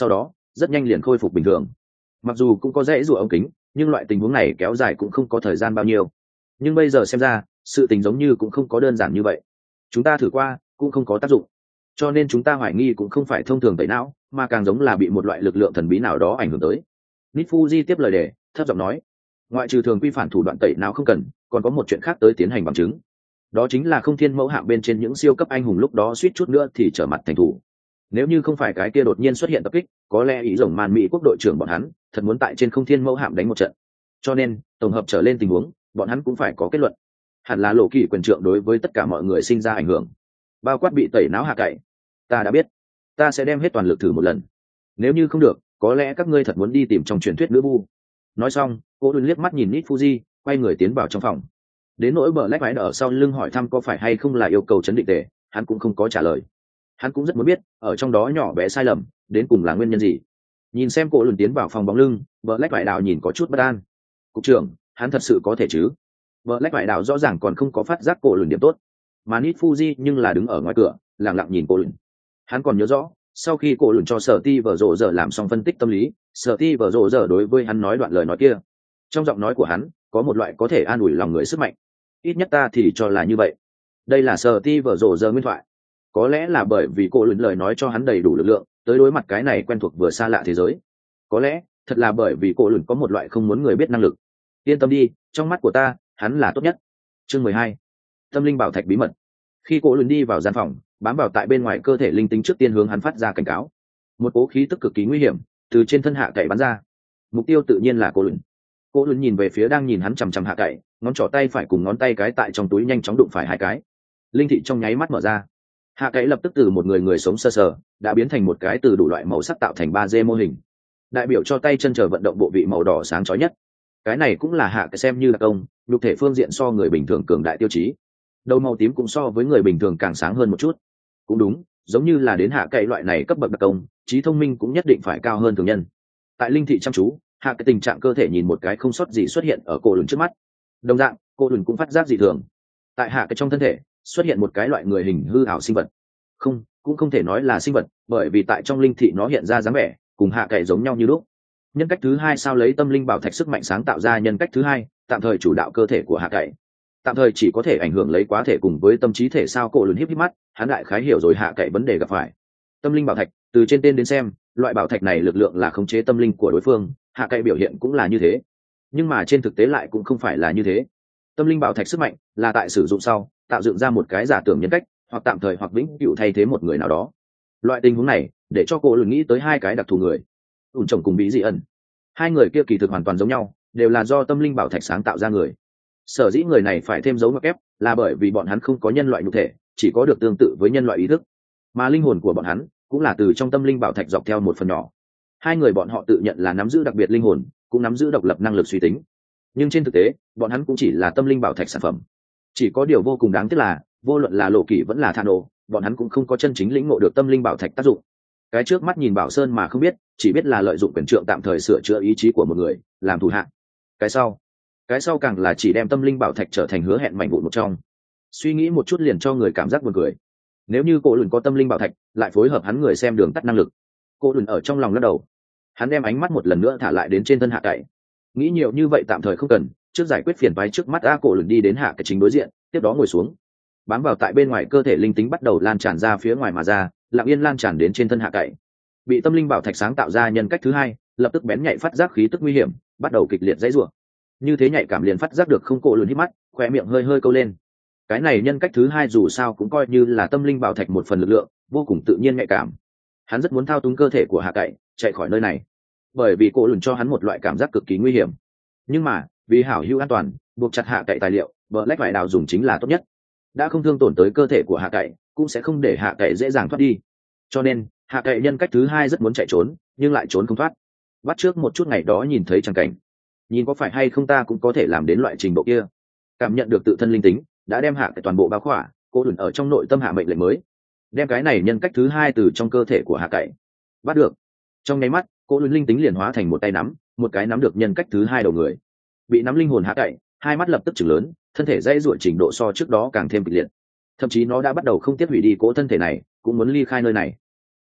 rất nhanh liền khôi phục bình thường. Mặc dù cũng có dãy rủa ống kính, nhưng loại tình huống này kéo dài cũng không có thời gian bao nhiêu. Nhưng bây giờ xem ra sự tình giống như cũng không có đơn giản như vậy. Chúng ta thử qua cũng không có tác dụng, cho nên chúng ta hoài nghi cũng không phải thông thường tẩy não, mà càng giống là bị một loại lực lượng thần bí nào đó ảnh hưởng tới. Nifuji tiếp lời đề, thấp giọng nói, ngoại trừ thường quy phản thủ đoạn tẩy não không cần, còn có một chuyện khác tới tiến hành bằng chứng. Đó chính là không thiên mẫu hạng bên trên những siêu cấp anh hùng lúc đó suýt chút nữa thì trở mặt thành thủ. Nếu như không phải cái kia đột nhiên xuất hiện tập kích, có lẽ ý rồng màn Mỹ quốc đội trưởng bọn hắn thật muốn tại trên không thiên mẫu hạm đánh một trận. Cho nên tổng hợp trở lên tình huống, bọn hắn cũng phải có kết luận. Hẳn là lộ kỳ quyền trượng đối với tất cả mọi người sinh ra ảnh hưởng, bao quát bị tẩy não hạ cậy. Ta đã biết, ta sẽ đem hết toàn lực thử một lần. Nếu như không được, có lẽ các ngươi thật muốn đi tìm trong truyền thuyết nữ bu. Nói xong, cô đun liếc mắt nhìn Nít Fuji, quay người tiến vào trong phòng. Đến nỗi bờ lách váy ở sau lưng hỏi thăm có phải hay không là yêu cầu chấn định tề, hắn cũng không có trả lời. Hắn cũng rất muốn biết ở trong đó nhỏ bé sai lầm đến cùng là nguyên nhân gì. Nhìn xem cô lùn tiến vào phòng bóng lưng, bờ lách vải đào nhìn có chút bất an. Cục trưởng, hắn thật sự có thể chứ? Bờ lách vải đào rõ ràng còn không có phát giác cô lùn điểm tốt, mà Nít Fuji nhưng là đứng ở ngoài cửa lặng lặng nhìn cô lùn. Hắn còn nhớ rõ sau khi cô lùn cho sở ti vở rộ giờ làm xong phân tích tâm lý, sở ti vở rộ giờ đối với hắn nói đoạn lời nói kia, trong giọng nói của hắn có một loại có thể an ủi lòng người sức mạnh. Ít nhất ta thì cho là như vậy. Đây là sở ti vở rộ giờ nguyên thoại. Có lẽ là bởi vì cô lùn lời nói cho hắn đầy đủ lực lượng tới đối mặt cái này quen thuộc vừa xa lạ thế giới. Có lẽ thật là bởi vì cô lùn có một loại không muốn người biết năng lực. Yên tâm đi, trong mắt của ta hắn là tốt nhất. Chương mười hai, tâm linh bảo thạch bí mật. Khi cô lùn đi vào gian phòng, bám vào tại bên ngoài cơ thể linh tính trước tiên hướng hắn phát ra cảnh cáo. Một cố khí tức cực kỳ nguy hiểm từ trên thân hạ cậy bắn ra. Mục tiêu tự nhiên là cô lùn. Cô lùn nhìn về phía đang nhìn hắn chằm chằm hạ cậy, ngón trỏ tay phải cùng ngón tay cái tại trong túi nhanh chóng đụng phải hai cái. Linh thị trong nháy mắt mở ra. Hạ cậy lập tức từ một người người sống sơ sờ đã biến thành một cái từ đủ loại màu sắc tạo thành ba D mô hình, đại biểu cho tay chân chờ vận động bộ vị màu đỏ sáng chói nhất. Cái này cũng là hạ cậy xem như là công nhục thể phương diện so người bình thường cường đại tiêu chí. Đầu màu tím cũng so với người bình thường càng sáng hơn một chút. Cũng đúng, giống như là đến hạ cậy loại này cấp bậc đặc công, trí thông minh cũng nhất định phải cao hơn thường nhân. Tại linh thị chăm chú, hạ cậy tình trạng cơ thể nhìn một cái không sót gì xuất hiện ở cô lùn trước mắt. Đồng dạng, cô lùn cũng phát giác dị thường. Tại hạ cậy trong thân thể xuất hiện một cái loại người hình hư ảo sinh vật. Không, cũng không thể nói là sinh vật, bởi vì tại trong linh thị nó hiện ra dáng vẻ cùng hạ cậy giống nhau như lúc. Nhân cách thứ hai sao lấy tâm linh bảo thạch sức mạnh sáng tạo ra nhân cách thứ hai, tạm thời chủ đạo cơ thể của hạ cậy, tạm thời chỉ có thể ảnh hưởng lấy quá thể cùng với tâm trí thể. Sao cổ lùn híp híp mắt, hắn đại khái hiểu rồi hạ cậy vấn đề gặp phải. Tâm linh bảo thạch, từ trên tên đến xem, loại bảo thạch này lực lượng là khống chế tâm linh của đối phương, hạ cậy biểu hiện cũng là như thế. Nhưng mà trên thực tế lại cũng không phải là như thế. Tâm linh bảo thạch sức mạnh là tại sử dụng sau tạo dựng ra một cái giả tưởng nhân cách, hoặc tạm thời hoặc vĩnh cửu thay thế một người nào đó. Loại tình huống này để cho cô lùn nghĩ tới hai cái đặc thù người, ủn chồng cùng bí dị ẩn. Hai người kia kỳ thực hoàn toàn giống nhau, đều là do tâm linh bảo thạch sáng tạo ra người. Sở dĩ người này phải thêm dấu ngoặc kép là bởi vì bọn hắn không có nhân loại nhục thể, chỉ có được tương tự với nhân loại ý thức, mà linh hồn của bọn hắn cũng là từ trong tâm linh bảo thạch dọc theo một phần nhỏ. Hai người bọn họ tự nhận là nắm giữ đặc biệt linh hồn, cũng nắm giữ độc lập năng lực suy tính, nhưng trên thực tế bọn hắn cũng chỉ là tâm linh bảo thạch sản phẩm. Chỉ có điều vô cùng đáng tiếc là vô luận là lộ kỷ vẫn là Thano, bọn hắn cũng không có chân chính lĩnh ngộ được tâm linh bảo thạch tác dụng. Cái trước mắt nhìn Bảo Sơn mà không biết, chỉ biết là lợi dụng quyền trượng tạm thời sửa chữa ý chí của một người, làm thủ hạ. Cái sau, cái sau càng là chỉ đem tâm linh bảo thạch trở thành hứa hẹn mảnh vụn một trong. Suy nghĩ một chút liền cho người cảm giác buồn cười. Nếu như cô lùn có tâm linh bảo thạch, lại phối hợp hắn người xem đường tắt năng lực. Cô lùn ở trong lòng lắc đầu. Hắn đem ánh mắt một lần nữa thả lại đến trên thân hạ cậy. Nghĩ nhiều như vậy tạm thời không cần, trước giải quyết phiền toái trước mắt. A cổ lùn đi đến hạ cậy chính đối diện, tiếp đó ngồi xuống. Bám vào tại bên ngoài cơ thể linh tính bắt đầu lan tràn ra phía ngoài mà ra, lặng yên lan tràn đến trên thân hạ cậy. Bị tâm linh bảo thạch sáng tạo ra nhân cách thứ hai lập tức bén nhạy phát giác khí tức nguy hiểm, bắt đầu kịch liệt dãy rủa. Như thế nhạy cảm liền phát giác được không, cổ lùn hít mắt, khoe miệng hơi hơi câu lên. Cái này nhân cách thứ hai dù sao cũng coi như là tâm linh bảo thạch một phần lực lượng, vô cùng tự nhiên nhạy cảm. Hắn rất muốn thao túng cơ thể của hạ cậy chạy khỏi nơi này, bởi vì cổ lùn cho hắn một loại cảm giác cực kỳ nguy hiểm. Nhưng mà vì hảo hữu an toàn, buộc chặt hạ cậy tài liệu bờ lách vải đào dùng chính là tốt nhất. Đã không thương tổn tới cơ thể của hạ cậy, cũng sẽ không để hạ cậy dễ dàng thoát đi. Cho nên hạ cậy nhân cách thứ hai rất muốn chạy trốn, nhưng lại trốn không thoát. Bắt trước một chút ngày đó nhìn thấy chẳng cảnh, nhìn có phải hay không ta cũng có thể làm đến loại trình độ kia. Cảm nhận được tự thân linh tính đã đem hạ cậy toàn bộ bao khỏa, cô lùn ở trong nội tâm hạ mệnh lệnh mới, đem cái này nhân cách thứ hai từ trong cơ thể của hạ cậy bắt được. Trong nháy mắt cô lùn linh tính liền hóa thành một tay nắm, một cái nắm được nhân cách thứ hai đầu người. Bị nắm linh hồn hạ cậy, hai mắt lập tức chừng lớn, thân thể dãy ruột trình độ so trước đó càng thêm kịch liệt. Thậm chí nó đã bắt đầu không tiếc hủy đi cỗ thân thể này, cũng muốn ly khai nơi này.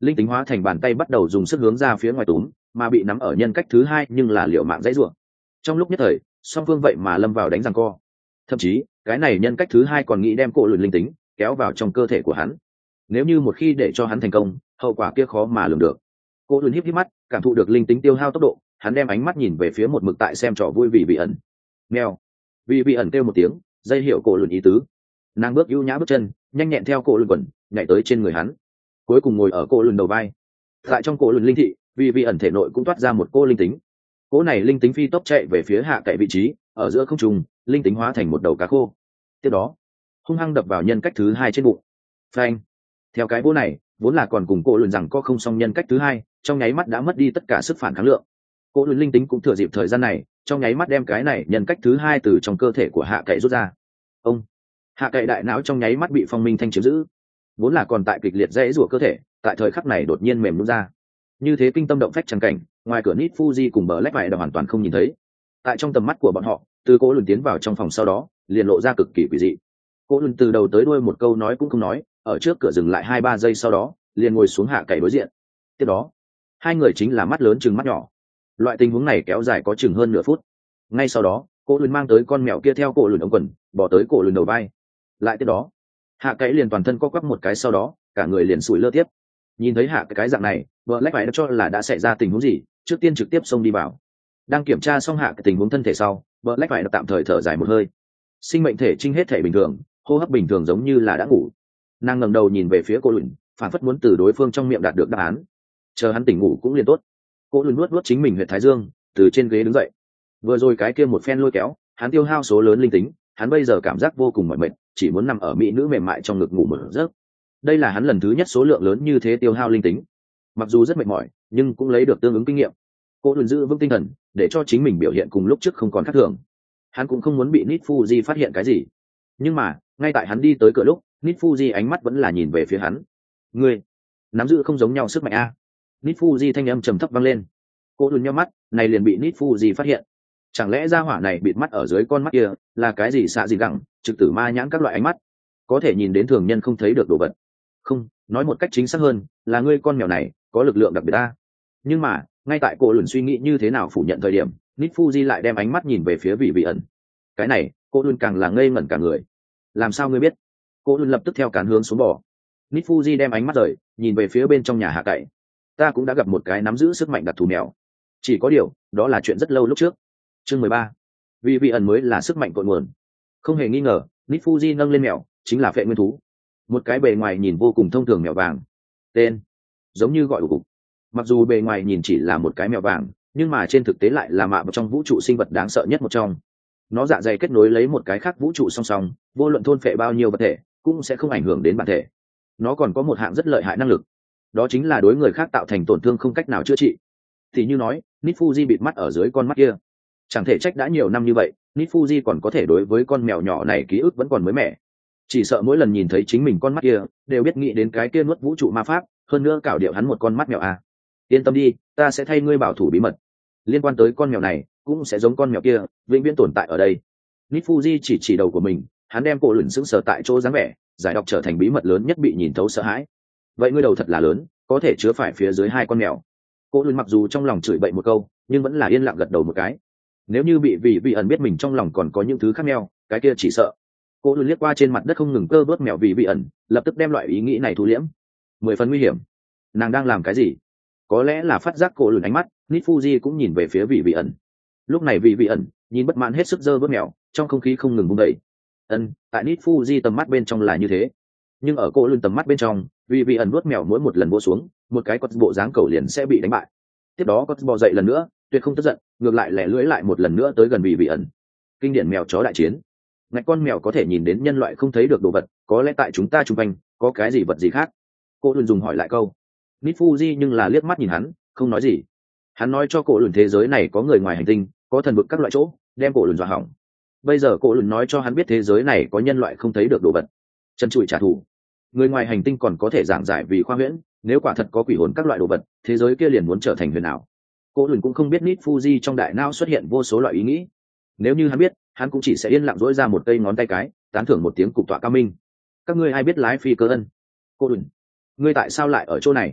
linh tính hóa thành bàn tay bắt đầu dùng sức hướng ra phía ngoài túm, mà bị nắm ở nhân cách thứ hai nhưng là liệu mạng dãy rủa. Trong lúc nhất thời song phương vậy mà lâm vào đánh giằng co, thậm chí cái này nhân cách thứ hai còn nghĩ đem cổ lùn linh tính kéo vào trong cơ thể của hắn. Nếu như một khi để cho hắn thành công, hậu quả kia khó mà lường được. Cổ lùn híp híp mắt, cảm thụ được linh tính tiêu hao tốc độ, hắn đem ánh mắt nhìn về phía một mực tại xem trò vui vị vị ẩn. Mèo. Vị vị ẩn kêu một tiếng, dây hiệu cổ lùn ý tứ. Nàng bước ưu nhã bước chân, nhanh nhẹn theo cổ lùn quần, nhảy tới trên người hắn, cuối cùng ngồi ở cổ lùn đầu vai. Tại trong cổ lùn linh thị, vị vị ẩn thể nội cũng toát ra một cô linh tính. Cỗ này linh tính phi tốc chạy về phía hạ cậy vị trí, ở giữa không trung, linh tính hóa thành một đầu cá khô. Tiếp đó, hung hăng đập vào nhân cách thứ hai trên bụng. Phanh. Theo cái vỗ này, vốn là còn cùng cổ lùn rằng có không xong nhân cách thứ hai, trong nháy mắt đã mất đi tất cả sức phản kháng lượng. Cổ lùn linh tính cũng thừa dịp thời gian này, trong nháy mắt đem cái này nhân cách thứ hai từ trong cơ thể của hạ cậy rút ra. Ông. Hạ cậy đại não trong nháy mắt bị phong minh thanh chiếm giữ, vốn là còn tại kịch liệt rẽ rủa cơ thể, tại thời khắc này đột nhiên mềm nhũn ra. Như thế kinh tâm động phách chẳng cảnh, ngoài cửa Nit Fuji cùng bờ lách vải đã hoàn toàn không nhìn thấy. Tại trong tầm mắt của bọn họ, từ Cố Lùn tiến vào trong phòng sau đó, liền lộ ra cực kỳ quỷ dị. Cố Lùn từ đầu tới đuôi một câu nói cũng không nói, ở trước cửa dừng lại hai ba giây sau đó, liền ngồi xuống hạ cậy đối diện. Tiếp đó, hai người chính là mắt lớn chừng mắt nhỏ. Loại tình huống này kéo dài có chừng hơn nửa phút. Ngay sau đó, Cố Lùn mang tới con mèo kia theo Cố Lùn ống quần, bỏ tới Cố Lùn đầu vai. Lại tiếp đó, hạ cậy liền toàn thân co quắp một cái, sau đó, cả người liền sủi lơ tiếp. Nhìn thấy hạ cái dạng này, vợ lách phải cho là đã xảy ra tình huống gì, trước tiên trực tiếp xông đi vào. Đang kiểm tra xong hạ cái tình huống thân thể sau, vợ lách phải tạm thời thở dài một hơi. Sinh mệnh thể trinh hết thể bình thường, hô hấp bình thường giống như là đã ngủ. Nàng ngẩng đầu nhìn về phía cô lùn, phản phất muốn từ đối phương trong miệng đạt được đáp án. Chờ hắn tỉnh ngủ cũng liền tốt. Cô lùn nuốt nuốt chính mình huyệt thái dương, từ trên ghế đứng dậy. Vừa rồi cái kia một phen lôi kéo, hắn tiêu hao số lớn linh tính, hắn bây giờ cảm giác vô cùng mỏi mệt, chỉ muốn nằm ở mỹ nữ mềm mại trong ngực ngủ một giấc. Đây là hắn lần thứ nhất số lượng lớn như thế tiêu hao linh tính, mặc dù rất mệt mỏi nhưng cũng lấy được tương ứng kinh nghiệm. Cô luôn giữ vững tinh thần để cho chính mình biểu hiện cùng lúc trước không còn khác thường. Hắn cũng không muốn bị Nit Fuji phát hiện cái gì, nhưng mà ngay tại hắn đi tới cửa lúc, Nit Fuji ánh mắt vẫn là nhìn về phía hắn. Ngươi nắm giữ không giống nhau sức mạnh a. Nit Fuji thanh âm trầm thấp vang lên. Cô luôn nhíu mắt, này liền bị Nit Fuji phát hiện. Chẳng lẽ gia hỏa này bịt mắt ở dưới con mắt kia là cái gì xạ gì gẳng, trực tử ma nhãn các loại ánh mắt, có thể nhìn đến thường nhân không thấy được đồ vật. Không, nói một cách chính xác hơn là ngươi con mèo này có lực lượng đặc biệt ta. Nhưng mà ngay tại cô luôn suy nghĩ như thế nào phủ nhận thời điểm, Nit Fuji lại đem ánh mắt nhìn về phía vị vị ẩn. Cái này cô luôn càng là ngây ngẩn cả người. Làm sao ngươi biết? Cô luôn lập tức theo cán hướng xuống bò. Nit Fuji đem ánh mắt rời, nhìn về phía bên trong nhà hạ cậy. Ta cũng đã gặp một cái nắm giữ sức mạnh đặc thù mèo, chỉ có điều đó là chuyện rất lâu lúc trước. Chương mười ba, vị vị ẩn mới là sức mạnh cội nguồn. Không hề nghi ngờ, Nit Fuji nâng lên mèo chính là phệ nguyên thú, một cái bề ngoài nhìn vô cùng thông thường mèo vàng. Tên giống như gọi ủ cục. Mặc dù bề ngoài nhìn chỉ là một cái mèo vàng, nhưng mà trên thực tế lại là mạ vào trong vũ trụ sinh vật đáng sợ nhất một trong. Nó dạ dày kết nối lấy một cái khác vũ trụ song song, vô luận thôn phệ bao nhiêu vật thể cũng sẽ không ảnh hưởng đến bản thể. Nó còn có một hạng rất lợi hại năng lực, đó chính là đối người khác tạo thành tổn thương không cách nào chữa trị. Thì như nói, Nit Fuji bịt mắt ở dưới con mắt kia, chẳng thể trách đã nhiều năm như vậy, Nit Fuji còn có thể đối với con mèo nhỏ này ký ức vẫn còn mới mẻ. Chỉ sợ mỗi lần nhìn thấy chính mình con mắt kia đều biết nghĩ đến cái kia nuốt vũ trụ ma pháp, hơn nữa cảo điệu hắn một con mắt mèo à. Yên tâm đi, ta sẽ thay ngươi bảo thủ bí mật liên quan tới con mèo này, cũng sẽ giống con mèo kia vĩnh viễn tồn tại ở đây. Nit Fuji chỉ chỉ đầu của mình, hắn đem cổ lửng sững sờ tại chỗ dáng vẻ giải đọc trở thành bí mật lớn nhất bị nhìn thấu sợ hãi. Vậy ngươi đầu thật là lớn, có thể chứa phải phía dưới hai con mèo. Cổ lửng mặc dù trong lòng chửi bậy một câu, nhưng vẫn là yên lặng gật đầu một cái. Nếu như bị vị vị ẩn biết mình trong lòng còn có những thứ khác mèo, cái kia chỉ sợ. Cô luôn liếc qua trên mặt đất không ngừng cơ bớt mèo vì vị ẩn, lập tức đem loại ý nghĩ này thu liễm. Mười phần nguy hiểm. Nàng đang làm cái gì? Có lẽ là phát giác cô lùn ánh mắt, Nit Fuji cũng nhìn về phía vị vị ẩn. Lúc này vị vị ẩn nhìn bất mãn hết sức giơ bớt mèo, trong không khí không ngừng bung đẩy. Ân, tại Nit Fuji tầm mắt bên trong là như thế, nhưng ở cô lùn tầm mắt bên trong, vị vị ẩn nuốt mèo mỗi một lần vỗ xuống, một cái cột bộ dáng cầu liền sẽ bị đánh bại. Tiếp đó cột bò dậy lần nữa, tuyệt không tức giận, ngược lại lẻ lưỡi lại một lần nữa tới gần vị vị ẩn. Kinh điển mèo chó đại chiến. Ngạch con mèo có thể nhìn đến nhân loại không thấy được đồ vật, có lẽ tại chúng ta chung quanh có cái gì vật gì khác? Cô luôn dùng hỏi lại câu. Nit Fuji nhưng là liếc mắt nhìn hắn, không nói gì. Hắn nói cho cổ lùn thế giới này có người ngoài hành tinh, có thần vực các loại chỗ, đem cổ lùn dọa hỏng. Bây giờ cổ lùn nói cho hắn biết thế giới này có nhân loại không thấy được đồ vật, chân trụi trả thù. Người ngoài hành tinh còn có thể giảng giải vì khoa huyễn, nếu quả thật có quỷ hồn các loại đồ vật, thế giới kia liền muốn trở thành huyền ảo. Cổ lùn cũng không biết Nit Fuji trong đại não xuất hiện vô số loại ý nghĩ. Nếu như hắn biết, hắn cũng chỉ sẽ yên lặng dỗi ra một cây ngón tay cái, tán thưởng một tiếng cục tọa cao minh. Các ngươi ai biết lái phi cơ ân? Cô đùn, ngươi tại sao lại ở chỗ này?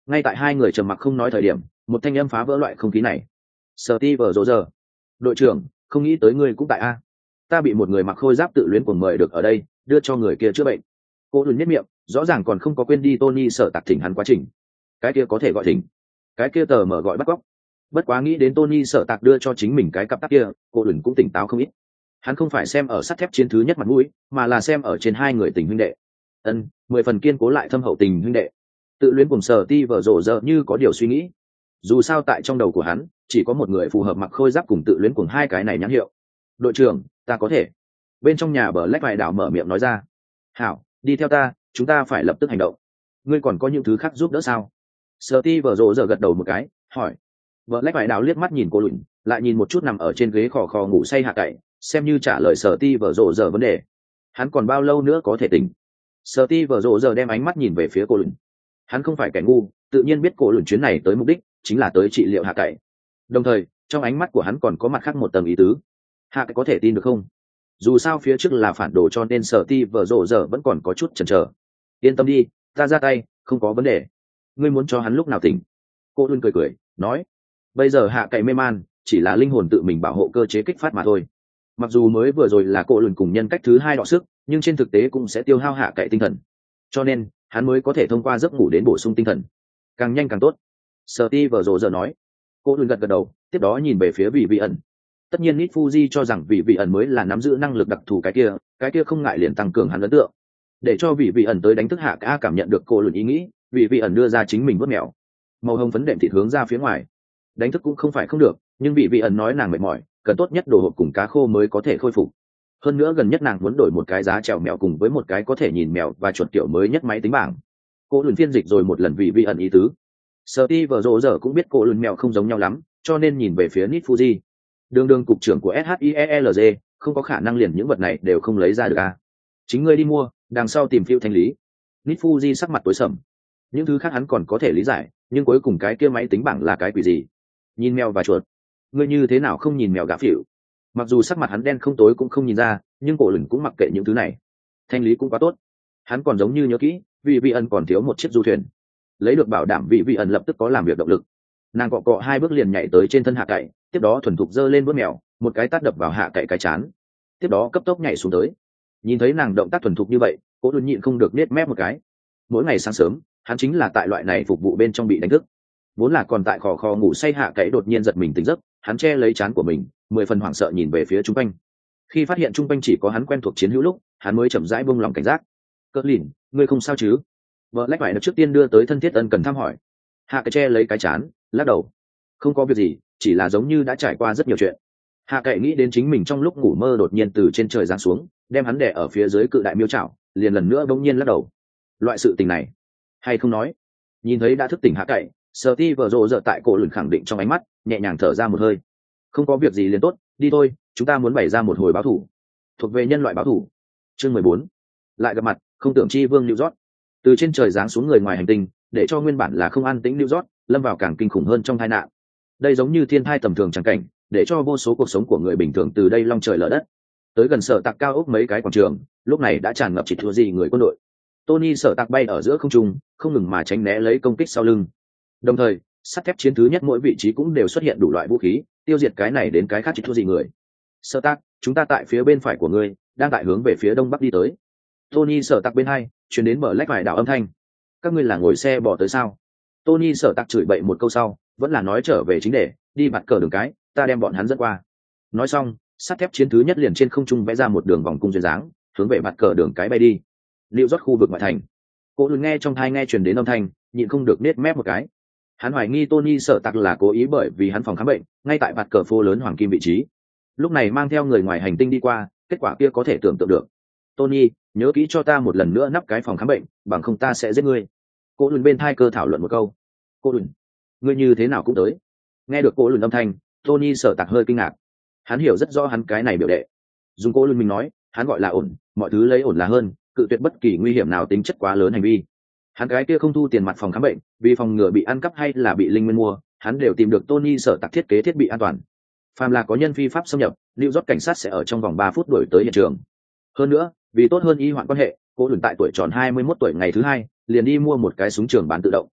Ngay tại hai người trầm mặc không nói thời điểm, một thanh âm phá vỡ loại không khí này. Steve Roger, đội trưởng, không nghĩ tới ngươi cũng tại a. Ta bị một người mặc khôi giáp tự luyến cuồng mời được ở đây, đưa cho người kia chữa bệnh. Cô đùn nhếch miệng, rõ ràng còn không có quên đi Tony Sở Tạc thỉnh hắn quá trình. Cái kia có thể gọi thỉnh, cái kia tờ mở gọi bắt cóc. Bất quá nghĩ đến Tony Sở Tạc đưa cho chính mình cái cặp tắc kia, cô đùn cũng tỉnh táo không ít. Hắn không phải xem ở sắt thép chiến thứ nhất mặt mũi, mà là xem ở trên hai người tình huynh đệ. Ân, mười phần kiên cố lại thâm hậu tình huynh đệ. Tự luyến cùng Sở Ti vợ rộ rợ như có điều suy nghĩ. Dù sao tại trong đầu của hắn, chỉ có một người phù hợp mặc khôi giáp cùng tự luyến cùng hai cái này nhãn hiệu. Đội trưởng, ta có thể. Bên trong nhà bờ lách vài đảo mở miệng nói ra. Hảo, đi theo ta, chúng ta phải lập tức hành động. Ngươi còn có những thứ khác giúp đỡ sao? Sở Ti vợ rộ rợ gật đầu một cái, hỏi. Vợ lách vài đảo liếc mắt nhìn cô lùn, lại nhìn một chút nằm ở trên ghế khò khò ngủ say hạ cậy, xem như trả lời Sở Ti vợ rộ rợ vấn đề. Hắn còn bao lâu nữa có thể tỉnh? Sở Ti vợ rộ rợ đem ánh mắt nhìn về phía cô lùn. Hắn không phải kẻ ngu, tự nhiên biết cô lùn chuyến này tới mục đích chính là tới trị liệu hạ cậy. Đồng thời, trong ánh mắt của hắn còn có mặt khác một tầng ý tứ. Hạ cậy có thể tin được không? Dù sao phía trước là phản đồ cho nên Sở Ti vợ rộ rợ vẫn còn có chút chần chờ. Yên tâm đi, ta ra tay, không có vấn đề. Ngươi muốn cho hắn lúc nào tỉnh? Cô lùn cười cười, nói. Bây giờ hạ cậy mê man, chỉ là linh hồn tự mình bảo hộ cơ chế kích phát mà thôi. Mặc dù mới vừa rồi là cô lùn cùng nhân cách thứ hai đọ sức, nhưng trên thực tế cũng sẽ tiêu hao hạ cậy tinh thần. Cho nên, hắn mới có thể thông qua giấc ngủ đến bổ sung tinh thần. Càng nhanh càng tốt. Sở Ti vợ rộ rợ nói. Cô lùn gật gật đầu, tiếp đó nhìn về phía vị vị ẩn. Tất nhiên Nít Fuji cho rằng vị vị ẩn mới là nắm giữ năng lực đặc thù cái kia, cái kia không ngại liền tăng cường hắn ấn tượng. Để cho vị vị ẩn tới đánh thức hạ ca cảm nhận được cô lùn ý nghĩ, vị vị ẩn đưa ra chính mình vớt mèo. Màu hồng phấn đệm thịt hướng ra phía ngoài. Đánh thức cũng không phải không được, nhưng vị vị ẩn nói nàng mệt mỏi, cần tốt nhất đồ hộp cùng cá khô mới có thể khôi phục. Hơn nữa gần nhất nàng muốn đổi một cái giá trèo mèo cùng với một cái có thể nhìn mèo và chuột kiểu mới nhất máy tính bảng. Cô lùn phiên dịch rồi một lần vị vị ẩn ý tứ. Steve vợ rộ rợ cũng biết cô lùn mèo không giống nhau lắm, cho nên nhìn về phía Nít Fuji. Đường đường cục trưởng của ét hát i e lờ giê, không có khả năng liền những vật này đều không lấy ra được à. Chính ngươi đi mua, đằng sau tìm phiêu thanh lý. Nít Fuji sắc mặt tối sầm. Những thứ khác hắn còn có thể lý giải, nhưng cuối cùng cái kia máy tính bảng là cái quỷ gì? Nhìn mèo và chuột. Ngươi như thế nào không nhìn mèo gã phỉu? Mặc dù sắc mặt hắn đen không tối cũng không nhìn ra, nhưng cổ lửng cũng mặc kệ những thứ này. Thanh lý cũng quá tốt. Hắn còn giống như nhớ kỹ, vì vị ẩn còn thiếu một chiếc du thuyền. Lấy được bảo đảm vị vị ẩn lập tức có làm việc động lực. Nàng cọ cọ hai bước liền nhảy tới trên thân hạ cậy, tiếp đó thuần thục giơ lên bước mèo, một cái tát đập vào hạ cậy cái chán. Tiếp đó cấp tốc nhảy xuống tới. Nhìn thấy nàng động tác thuần thục như vậy, Cố Luân nhịn không được nết mép một cái. Mỗi ngày sáng sớm, hắn chính là tại loại này phục vụ bên trong bị đánh thức. Vốn là còn tại khò khò ngủ say hạ cậy đột nhiên giật mình tỉnh giấc, hắn che lấy trán của mình, mười phần hoảng sợ nhìn về phía trung quanh. Khi phát hiện trung quanh chỉ có hắn quen thuộc chiến hữu lúc, hắn mới chậm rãi buông lòng cảnh giác. Cỡ lìn, ngươi không sao chứ? Vợ lách vải được trước tiên đưa tới thân thiết ân cần thăm hỏi. Hạ cậy che lấy cái chán, lắc đầu. Không có việc gì, chỉ là giống như đã trải qua rất nhiều chuyện. Hạ cậy nghĩ đến chính mình trong lúc ngủ mơ đột nhiên từ trên trời giáng xuống, đem hắn đè ở phía dưới cự đại miêu chảo, liền lần nữa bỗng nhiên lắc đầu. Loại sự tình này, hay không nói. Nhìn thấy đã thức tỉnh hạ cậy, Steve vợ rộ rợ tại cổ lửng khẳng định trong ánh mắt, nhẹ nhàng thở ra một hơi. Không có việc gì liền tốt, đi thôi, chúng ta muốn bày ra một hồi báo thủ. Thuộc về nhân loại báo thủ. Chương mười bốn. Lại gặp mặt, không tưởng chi vương New York. Từ trên trời giáng xuống người ngoài hành tinh, để cho nguyên bản là không an tĩnh New York, lâm vào càng kinh khủng hơn trong tai nạn. Đây giống như thiên thai tầm thường chẳng cảnh, để cho vô số cuộc sống của người bình thường từ đây long trời lở đất. Tới gần sở tạc cao ốc mấy cái quảng trường, lúc này đã tràn ngập chỉ thua gì người quân đội. Tony sở tạc bay ở giữa không trung, không ngừng mà tránh né lấy công kích sau lưng. Đồng thời, sắt thép chiến thứ nhất mỗi vị trí cũng đều xuất hiện đủ loại vũ khí, tiêu diệt cái này đến cái khác chỉ thua gì người. Sở tạc, chúng ta tại phía bên phải của ngươi, đang tại hướng về phía đông bắc đi tới. Tony sở tạc bên hai, chuyển đến bờ lách vải đảo âm thanh. Các ngươi là ngồi xe bỏ tới sao? Tony sở tạc chửi bậy một câu sau, vẫn là nói trở về chính đề, đi bạt cờ đường cái, ta đem bọn hắn dẫn qua. Nói xong, sắt thép chiến thứ nhất liền trên không trung vẽ ra một đường vòng cung duyên dáng, hướng về bạt cờ đường cái bay đi. Liệu rót khu vực ngoại thành. Cố Lùn nghe trong tai nghe truyền đến âm thanh, nhịn không được nết mép một cái. Hắn hoài nghi Tony sở tạc là cố ý bởi vì hắn phòng khám bệnh, ngay tại bạt cờ phố lớn hoàng kim vị trí. Lúc này mang theo người ngoài hành tinh đi qua, kết quả kia có thể tưởng tượng được. Tony, nhớ kỹ cho ta một lần nữa nắp cái phòng khám bệnh, bằng không ta sẽ giết ngươi. Cố Lùn bên thai cơ thảo luận một câu. Cố Lùn, ngươi như thế nào cũng tới? Nghe được Cố Lùn âm thanh, Tony sở tạc hơi kinh ngạc. Hắn hiểu rất rõ hắn cái này biểu đệ. Dùng Cố Lùn mình nói, hắn gọi là ổn, mọi thứ lấy ổn là hơn, cự tuyệt bất kỳ nguy hiểm nào tính chất quá lớn hành vi. Hắn cái kia không thu tiền mặt phòng khám bệnh, vì phòng ngừa bị ăn cắp hay là bị linh nguyên mua, hắn đều tìm được Tony sở tạc thiết kế thiết bị an toàn. Phàm là có nhân phi pháp xâm nhập, New York cảnh sát sẽ ở trong vòng ba phút đuổi tới hiện trường. Hơn nữa, vì tốt hơn y hoạn quan hệ, Cố Lùn tại tuổi tròn hai mươi mốt tuổi ngày thứ hai, liền đi mua một cái súng trường bán tự động.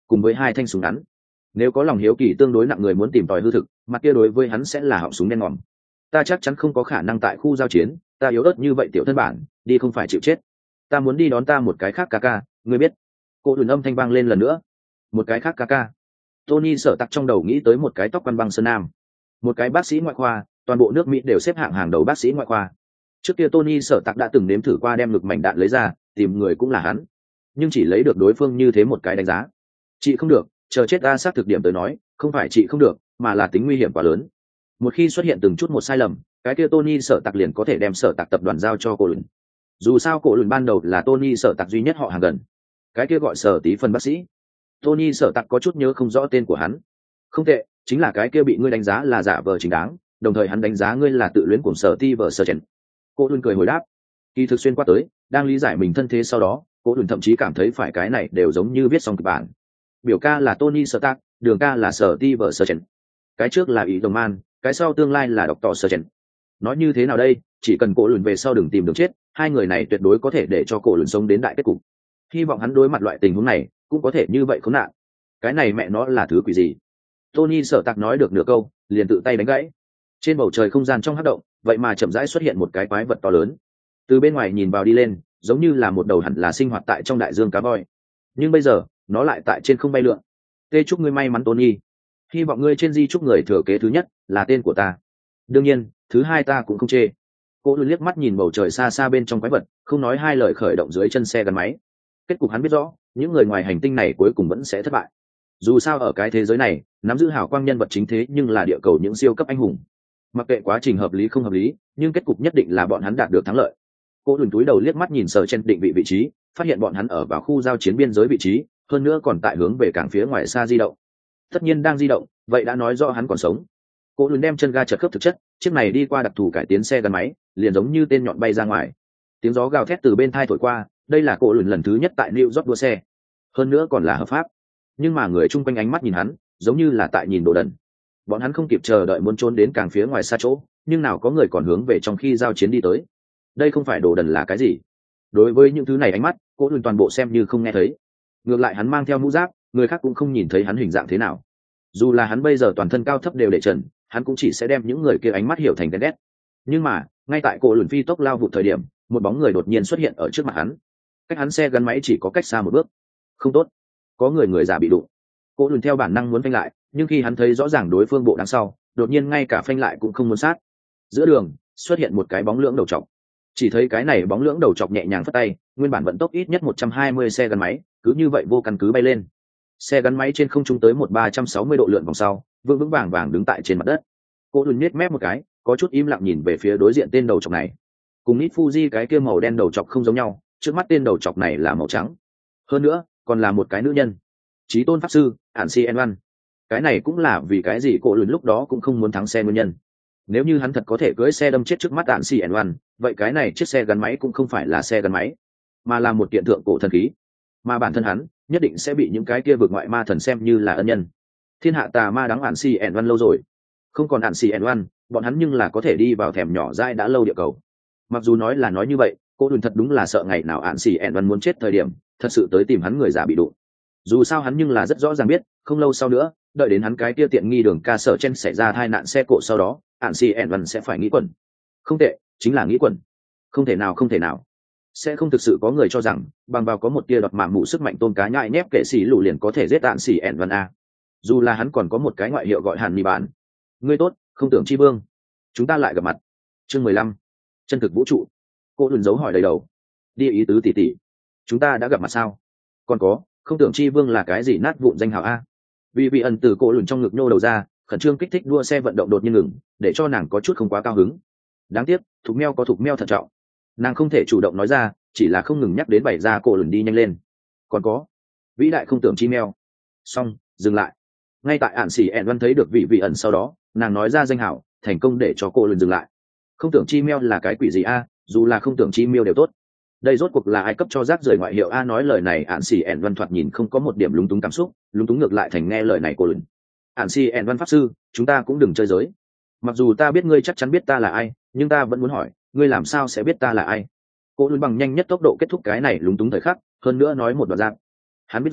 cùng với hai thanh súng ngắn. Nếu có lòng hiếu kỳ tương đối nặng người muốn tìm tòi hư thực, mặt kia đối với hắn sẽ là họng súng đen ngòm. Ta chắc chắn không có khả năng tại khu giao chiến, ta yếu ớt như vậy tiểu thân bản, đi không phải chịu chết. Ta muốn đi đón ta một cái khác ca ca, ngươi biết. Cô đùn âm thanh vang lên lần nữa. Một cái khác ca ca. Tony Sở Tặc trong đầu nghĩ tới một cái tóc quăn băng sơn nam, một cái bác sĩ ngoại khoa, toàn bộ nước Mỹ đều xếp hạng hàng đầu bác sĩ ngoại khoa. Trước kia Tony Sở Tặc đã từng nếm thử qua đem ngực mảnh đạn lấy ra, tìm người cũng là hắn, nhưng chỉ lấy được đối phương như thế một cái đánh giá. Chị không được, chờ chết ra xác thực điểm tới nói, không phải chị không được, mà là tính nguy hiểm quá lớn. Một khi xuất hiện từng chút một sai lầm, cái kia Tony Sở Tặc liền có thể đem Sở Tặc tập đoàn giao cho cô Lùn. Dù sao cô Lùn ban đầu là Tony Sở Tặc duy nhất họ hàng gần. Cái kia gọi Sở Tí phần bác sĩ. Tony Sở Tặc có chút nhớ không rõ tên của hắn. Không tệ, chính là cái kia bị ngươi đánh giá là giả vờ chính đáng, đồng thời hắn đánh giá ngươi là tự luyến của Sở Ti vợ Sở Chèn. Cô Lùn cười hồi đáp. Kỳ thực xuyên qua tới, đang lý giải mình thân thế sau đó, cô Lùn thậm chí cảm thấy phải cái này đều giống như viết xong kịch bản. Biểu ca là Tony Sở Tặc, đường ca là Sở Ti vợ Sở Chèn. Cái trước là ý đồng man, cái sau tương lai là độc tỏ Sở Chèn. Nói như thế nào đây, chỉ cần cô Lùn về sau đừng tìm đường chết, hai người này tuyệt đối có thể để cho cô Lùn sống đến đại kết cục. Hy vọng hắn đối mặt loại tình huống này cũng có thể như vậy khốn nạn. Cái này mẹ nó là thứ quỷ gì? Tony Sở Tặc nói được nửa câu, liền tự tay đánh gãy. Trên bầu trời không gian trong hắc động, vậy mà chậm rãi xuất hiện một cái quái vật to lớn. Từ bên ngoài nhìn vào đi lên, giống như là một đầu hẳn là sinh hoạt tại trong đại dương cá voi. Nhưng bây giờ, nó lại tại trên không bay lượn. Tê chúc ngươi may mắn Tony. Hy vọng ngươi trên di chúc người thừa kế thứ nhất là tên của ta. Đương nhiên, thứ hai ta cũng không chê. Cô luôn liếc mắt nhìn bầu trời xa xa bên trong quái vật, không nói hai lời khởi động dưới chân xe gắn máy. Kết cục hắn biết rõ, những người ngoài hành tinh này cuối cùng vẫn sẽ thất bại. Dù sao ở cái thế giới này, nắm giữ hào quang nhân vật chính thế nhưng là địa cầu những siêu cấp anh hùng. Mặc kệ quá trình hợp lý không hợp lý, nhưng kết cục nhất định là bọn hắn đạt được thắng lợi. Cô đùn túi đầu liếc mắt nhìn Sở Chen định vị vị trí, phát hiện bọn hắn ở vào khu giao chiến biên giới vị trí, hơn nữa còn tại hướng về cảng phía ngoài xa di động. Tất nhiên đang di động, vậy đã nói rõ hắn còn sống. Cô đùn đem chân ga chật khớp thực chất, chiếc này đi qua đặc thù cải tiến xe gắn máy, liền giống như tên nhọn bay ra ngoài. Tiếng gió gào thét từ bên thai thổi qua, đây là cô đùn lần thứ nhất tại New York đua xe, hơn nữa còn là hợp pháp. Nhưng mà người chung quanh ánh mắt nhìn hắn, giống như là tại nhìn đồ đần. Bọn hắn không kịp chờ đợi muốn trốn đến càng phía ngoài xa chỗ, nhưng nào có người còn hướng về trong khi giao chiến đi tới. Đây không phải đồ đần là cái gì? Đối với những thứ này ánh mắt, cô đùn toàn bộ xem như không nghe thấy. Ngược lại hắn mang theo mũ giáp, người khác cũng không nhìn thấy hắn hình dạng thế nào. Dù là hắn bây giờ toàn thân cao thấp đều để trần, hắn cũng chỉ sẽ đem những người kia ánh mắt hiểu thành ghen ghét. Nhưng mà ngay tại cô đùn phi tốc lao vụ thời điểm, một bóng người đột nhiên xuất hiện ở trước mặt hắn. Cách hắn xe gắn máy chỉ có cách xa một bước. Không tốt, có người người già bị đụng. Cô đùn theo bản năng muốn phanh lại, nhưng khi hắn thấy rõ ràng đối phương bộ đằng sau, đột nhiên ngay cả phanh lại cũng không muốn sát. Giữa đường xuất hiện một cái bóng lưỡng đầu trọc. Chỉ thấy cái này bóng lưỡng đầu trọc nhẹ nhàng phất tay, nguyên bản vận tốc ít nhất một trăm hai mươi xe gắn máy cứ như vậy vô căn cứ bay lên. Xe gắn máy trên không trung tới một ba trăm sáu mươi độ lượn vòng sau, vững vững vàng vàng đứng tại trên mặt đất. Cô đùn nhếch mép một cái, có chút im lặng nhìn về phía đối diện tên đầu trọc này. Cùng Nit Fuji cái kia màu đen đầu trọc không giống nhau, trước mắt tên đầu trọc này là màu trắng. Hơn nữa, còn là một cái nữ nhân. Chí tôn pháp sư, Ản Si En Văn. Cái này cũng là vì cái gì cô lùn lúc đó cũng không muốn thắng xe nguyên nhân. Nếu như hắn thật có thể cưỡi xe đâm chết trước mắt Ản Si En Văn, vậy cái này chiếc xe gắn máy cũng không phải là xe gắn máy, mà là một kiện thượng cổ thần khí. Mà bản thân hắn nhất định sẽ bị những cái kia vượt ngoại ma thần xem như là ân nhân. Thiên hạ tà ma đáng Ản Si En Văn lâu rồi, không còn Ản Si En Văn, bọn hắn nhưng là có thể đi vào thèm nhỏ dai đã lâu địa cầu. Mặc dù nói là nói như vậy, cô đùn thật đúng là sợ ngày nào Ản Si En Văn muốn chết thời điểm, thật sự tới tìm hắn người già bị đụng. Dù sao hắn nhưng là rất rõ ràng biết, không lâu sau nữa, đợi đến hắn cái kia tiện nghi đường ca Sở Chen xảy ra tai nạn xe cộ sau đó, Ản Si En Văn sẽ phải nghĩ quẩn. Không tệ, chính là nghĩ quẩn. Không thể nào không thể nào. Sẽ không thực sự có người cho rằng, bằng vào có một tia đọt mạng mụ sức mạnh tôn cá nhại nhép kệ sĩ lù liền có thể giết Ản Si En Văn a. Dù là hắn còn có một cái ngoại hiệu gọi Hàn Mì Bản. Ngươi tốt, không tưởng chi vương. Chúng ta lại gặp mặt. Chương mười lăm. Chân thực vũ trụ. Cô đùn dấu hỏi đầy đầu. Đi ý tứ tỉ tỉ. Chúng ta đã gặp mặt sao? Còn có, không tưởng chi vương là cái gì nát vụn danh hào a? Vì vị ẩn từ cổ lùn trong ngực nhô đầu ra, khẩn trương kích thích đua xe vận động đột nhiên ngừng, để cho nàng có chút không quá cao hứng. Đáng tiếc, thục meo có thục meo thận trọng, nàng không thể chủ động nói ra, chỉ là không ngừng nhắc đến bày ra cổ lùn đi nhanh lên. Còn có, vĩ đại không tưởng chi meo. Xong, dừng lại. Ngay tại Ản Sĩ ẹn Văn thấy được vị vị ẩn sau đó, nàng nói ra danh hào, thành công để cho cổ lùn dừng lại. Không tưởng chi meo là cái quỷ gì a? Dù là không tưởng chi miêu đều tốt. Đây rốt cuộc là ai cấp cho rác rưởi ngoại hiệu a? Nói lời này Ản Sĩ ẹn Văn thoạt nhìn không có một điểm lúng túng cảm xúc, lúng túng ngược lại thành nghe lời này cổ lùn. Ản Si ẹn Văn pháp sư, chúng ta cũng đừng chơi giới. Mặc dù ta biết ngươi chắc chắn biết ta là ai, nhưng ta vẫn muốn hỏi, ngươi làm sao sẽ biết ta là ai? Cô lùn bằng nhanh nhất tốc độ kết thúc cái này lúng túng thời khắc, hơn nữa nói một đoạn dạng. Hắn biết rõ,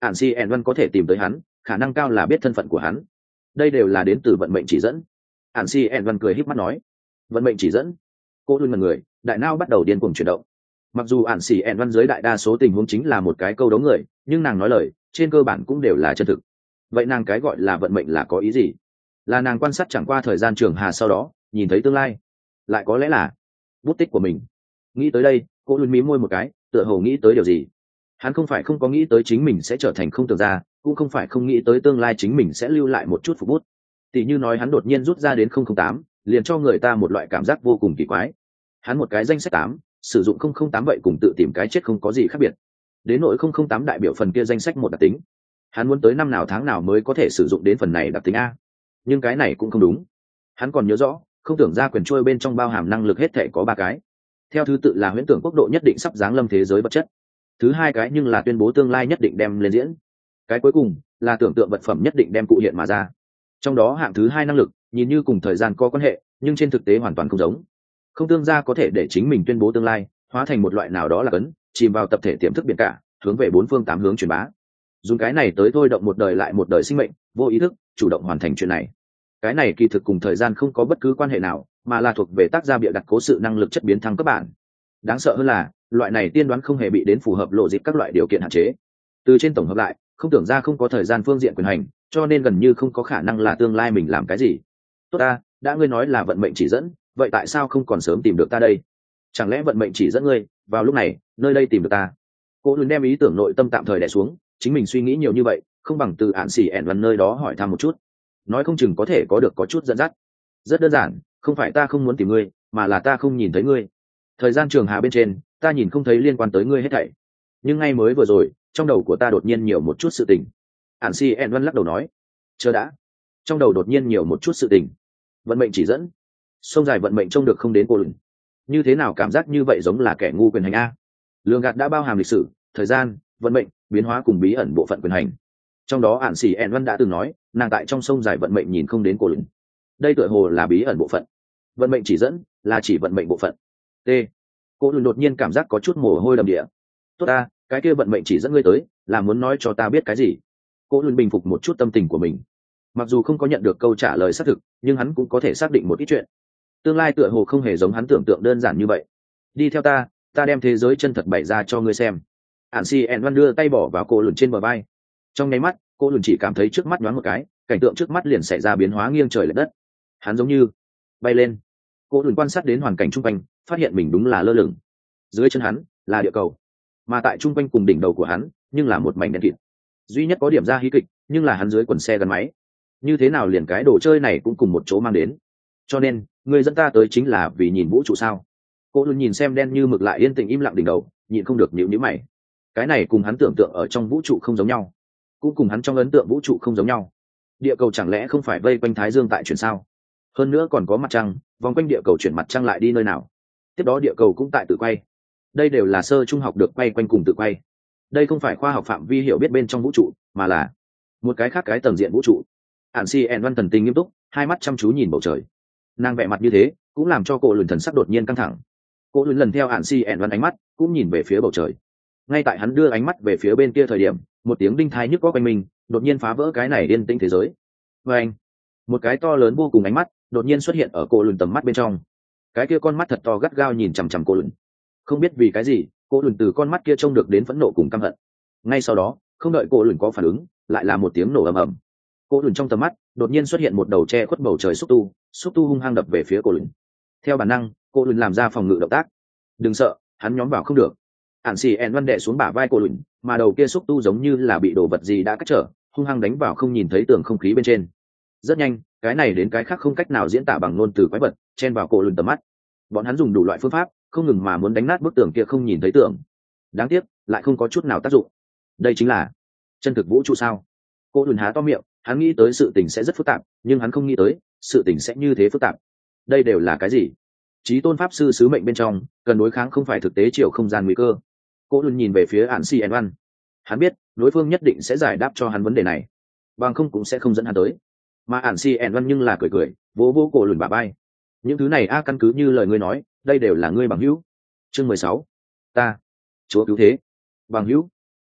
ản si ẻn văn có thể tìm tới hắn, khả năng cao là biết thân phận của hắn. Đây đều là đến từ vận mệnh chỉ dẫn. ản si ẻn văn cười híp mắt nói. Vận mệnh chỉ dẫn. Cô luôn là người, đại não bắt đầu điên cuồng chuyển động. Mặc dù ản si ẻn văn dưới đại đa số tình huống chính là một cái câu đấu người, nhưng nàng nói lời trên cơ bản cũng đều là chân thực. Vậy nàng cái gọi là vận mệnh là có ý gì? Là nàng quan sát chẳng qua thời gian trường hà sau đó nhìn thấy tương lai, lại có lẽ là bút tích của mình. Nghĩ tới đây, cô luôn mím môi một cái, tựa hồ nghĩ tới điều gì. Hắn không phải không có nghĩ tới chính mình sẽ trở thành không tưởng ra, cũng không phải không nghĩ tới tương lai chính mình sẽ lưu lại một chút phục bút. Tỷ như nói hắn đột nhiên rút ra đến không không tám, liền cho người ta một loại cảm giác vô cùng kỳ quái. Hắn một cái danh sách tám, sử dụng không không tám vậy cùng tự tìm cái chết không có gì khác biệt. Đến nỗi không không tám đại biểu phần kia danh sách một đặc tính, hắn muốn tới năm nào tháng nào mới có thể sử dụng đến phần này đặc tính a. Nhưng cái này cũng không đúng. Hắn còn nhớ rõ, không tưởng ra quyền trôi bên trong bao hàm năng lực hết thể có ba cái. Theo thứ tự là huyễn tưởng quốc độ nhất định sắp giáng lâm thế giới vật chất. Thứ hai cái nhưng là tuyên bố tương lai nhất định đem lên diễn. Cái cuối cùng là tưởng tượng vật phẩm nhất định đem cụ hiện mà ra. Trong đó hạng thứ hai năng lực nhìn như cùng thời gian có quan hệ, nhưng trên thực tế hoàn toàn không giống. Không tương gia có thể để chính mình tuyên bố tương lai hóa thành một loại nào đó là cấn, chìm vào tập thể tiềm thức biển cả, hướng về bốn phương tám hướng truyền bá. Dùng cái này tới thôi động một đời lại một đời sinh mệnh, vô ý thức chủ động hoàn thành chuyện này. Cái này kỳ thực cùng thời gian không có bất cứ quan hệ nào, mà là thuộc về tác gia bịa đặt cố sự năng lực chất biến thăng cấp bản. Đáng sợ hơn là loại này tiên đoán không hề bị đến phù hợp lộ dịp các loại điều kiện hạn chế. Từ trên tổng hợp lại, không tưởng ra không có thời gian phương diện quyền hành, cho nên gần như không có khả năng là tương lai mình làm cái gì. Tốt ta, đã ngươi nói là vận mệnh chỉ dẫn, vậy tại sao không còn sớm tìm được ta đây? Chẳng lẽ vận mệnh chỉ dẫn ngươi vào lúc này nơi đây tìm được ta? Cô luôn đem ý tưởng nội tâm tạm thời đè xuống, chính mình suy nghĩ nhiều như vậy, không bằng từ ạn xỉ ẻn văn nơi đó hỏi thăm một chút, nói không chừng có thể có được có chút dẫn dắt. Rất đơn giản, không phải ta không muốn tìm ngươi, mà là ta không nhìn thấy ngươi. Thời gian trường hà bên trên, ta nhìn không thấy liên quan tới ngươi hết thảy. Nhưng ngay mới vừa rồi, trong đầu của ta đột nhiên nhiều một chút sự tình. ạn xỉ ẻn văn lắc đầu nói, chờ đã. Trong đầu đột nhiên nhiều một chút sự tình. Vận mệnh chỉ dẫn. Sông dài vận mệnh trông được không đến cô lửng. Như thế nào cảm giác như vậy giống là kẻ ngu quyền hành a? Lường gạt đã bao hàm lịch sử, thời gian, vận mệnh, biến hóa cùng bí ẩn bộ phận quyền hành. Trong đó ạn xỉ ẻn văn đã từng nói, nàng tại trong sông dài vận mệnh nhìn không đến cô lửng. Đây tựa hồ là bí ẩn bộ phận. Vận mệnh chỉ dẫn là chỉ vận mệnh bộ phận. T. Cô lửng đột nhiên cảm giác có chút mồ hôi đầm địa. Tốt ta, cái kia vận mệnh chỉ dẫn ngươi tới, là muốn nói cho ta biết cái gì? Cô lửng bình phục một chút tâm tình của mình. Mặc dù không có nhận được câu trả lời xác thực, nhưng hắn cũng có thể xác định một ít chuyện. Tương lai tựa hồ không hề giống hắn tưởng tượng đơn giản như vậy. Đi theo ta, ta đem thế giới chân thật bày ra cho ngươi xem. ạn xỉ ẻn văn đưa tay bỏ vào cô lùn trên bờ vai. Trong nháy mắt, cô lùn chỉ cảm thấy trước mắt nhoáng một cái, cảnh tượng trước mắt liền xảy ra biến hóa nghiêng trời lệch đất. Hắn giống như bay lên. Cô lùn quan sát đến hoàn cảnh chung quanh, phát hiện mình đúng là lơ lửng. Dưới chân hắn là địa cầu, mà tại chung quanh cùng đỉnh đầu của hắn nhưng là một mảnh đen kịt. Duy nhất có điểm ra hí kịch, nhưng là hắn dưới quần xe gắn máy. Như thế nào liền cái đồ chơi này cũng cùng một chỗ mang đến? Cho nên người dẫn ta tới chính là vì nhìn vũ trụ sao? Cô luôn nhìn xem đen như mực lại yên tĩnh im lặng đỉnh đầu, nhịn không được nhíu nhíu mày. Cái này cùng hắn tưởng tượng ở trong vũ trụ không giống nhau, cũng cùng hắn trong ấn tượng vũ trụ không giống nhau. Địa cầu chẳng lẽ không phải vây quanh thái dương tại chuyển sao? Hơn nữa còn có mặt trăng, vòng quanh địa cầu chuyển mặt trăng lại đi nơi nào? Tiếp đó địa cầu cũng tại tự quay. Đây đều là sơ trung học được quay quanh cùng tự quay. Đây không phải khoa học phạm vi hiểu biết bên trong vũ trụ, mà là một cái khác cái tầng diện vũ trụ. ạn xỉ ẻn văn thần tình nghiêm túc, hai mắt chăm chú nhìn bầu trời. Nàng vẻ mặt như thế cũng làm cho cô lùn thần sắc đột nhiên căng thẳng. Cô lùn lần theo ạn xỉ ẻn văn ánh mắt cũng nhìn về phía bầu trời. Ngay tại hắn đưa ánh mắt về phía bên kia thời điểm, một tiếng đinh thai nhức có quanh mình đột nhiên phá vỡ cái này yên tĩnh thế giới. Và anh, một cái to lớn vô cùng ánh mắt đột nhiên xuất hiện ở cô lùn tầm mắt bên trong. Cái kia con mắt thật to gắt gao nhìn chằm chằm cô lùn. Không biết vì cái gì, cô lùn từ con mắt kia trông được đến phẫn nộ cùng căm hận. Ngay sau đó, không đợi cô lùn có phản ứng, lại là một tiếng nổ ầm ầm. Cô lùn trong tầm mắt đột nhiên xuất hiện một đầu tre khuất bầu trời xúc tu, xúc tu hung hăng đập về phía cô lùn. Theo bản năng, cô lùn làm ra phòng ngự động tác. Đừng sợ, hắn nhóm vào không được. ạn xỉ ẻn văn đệ xuống bả vai cô lùn, mà đầu kia xúc tu giống như là bị đồ vật gì đã cắt trở, hung hăng đánh vào không nhìn thấy tường không khí bên trên. Rất nhanh, cái này đến cái khác không cách nào diễn tả bằng ngôn từ quái vật chen vào cô lùn tầm mắt. Bọn hắn dùng đủ loại phương pháp, không ngừng mà muốn đánh nát bức tường kia không nhìn thấy tường. Đáng tiếc, lại không có chút nào tác dụng. Đây chính là chân thực vũ trụ sao? Cô lùn há to miệng, hắn nghĩ tới sự tình sẽ rất phức tạp, nhưng hắn không nghĩ tới sự tình sẽ như thế phức tạp. Đây đều là cái gì? Chí tôn pháp sư sứ mệnh bên trong cần đối kháng không phải thực tế chiều không gian nguy cơ. Cô lùn nhìn về phía ạn xỉ ẻn văn. Hắn biết đối phương nhất định sẽ giải đáp cho hắn vấn đề này, bằng không cũng sẽ không dẫn hắn tới. Mà ạn xỉ ẻn văn nhưng là cười cười, vỗ vỗ cô lùn bả vai. Những thứ này a căn cứ như lời ngươi nói, đây đều là ngươi bằng hữu. Chương mười sáu, ta chúa cứu thế. Bằng hữu?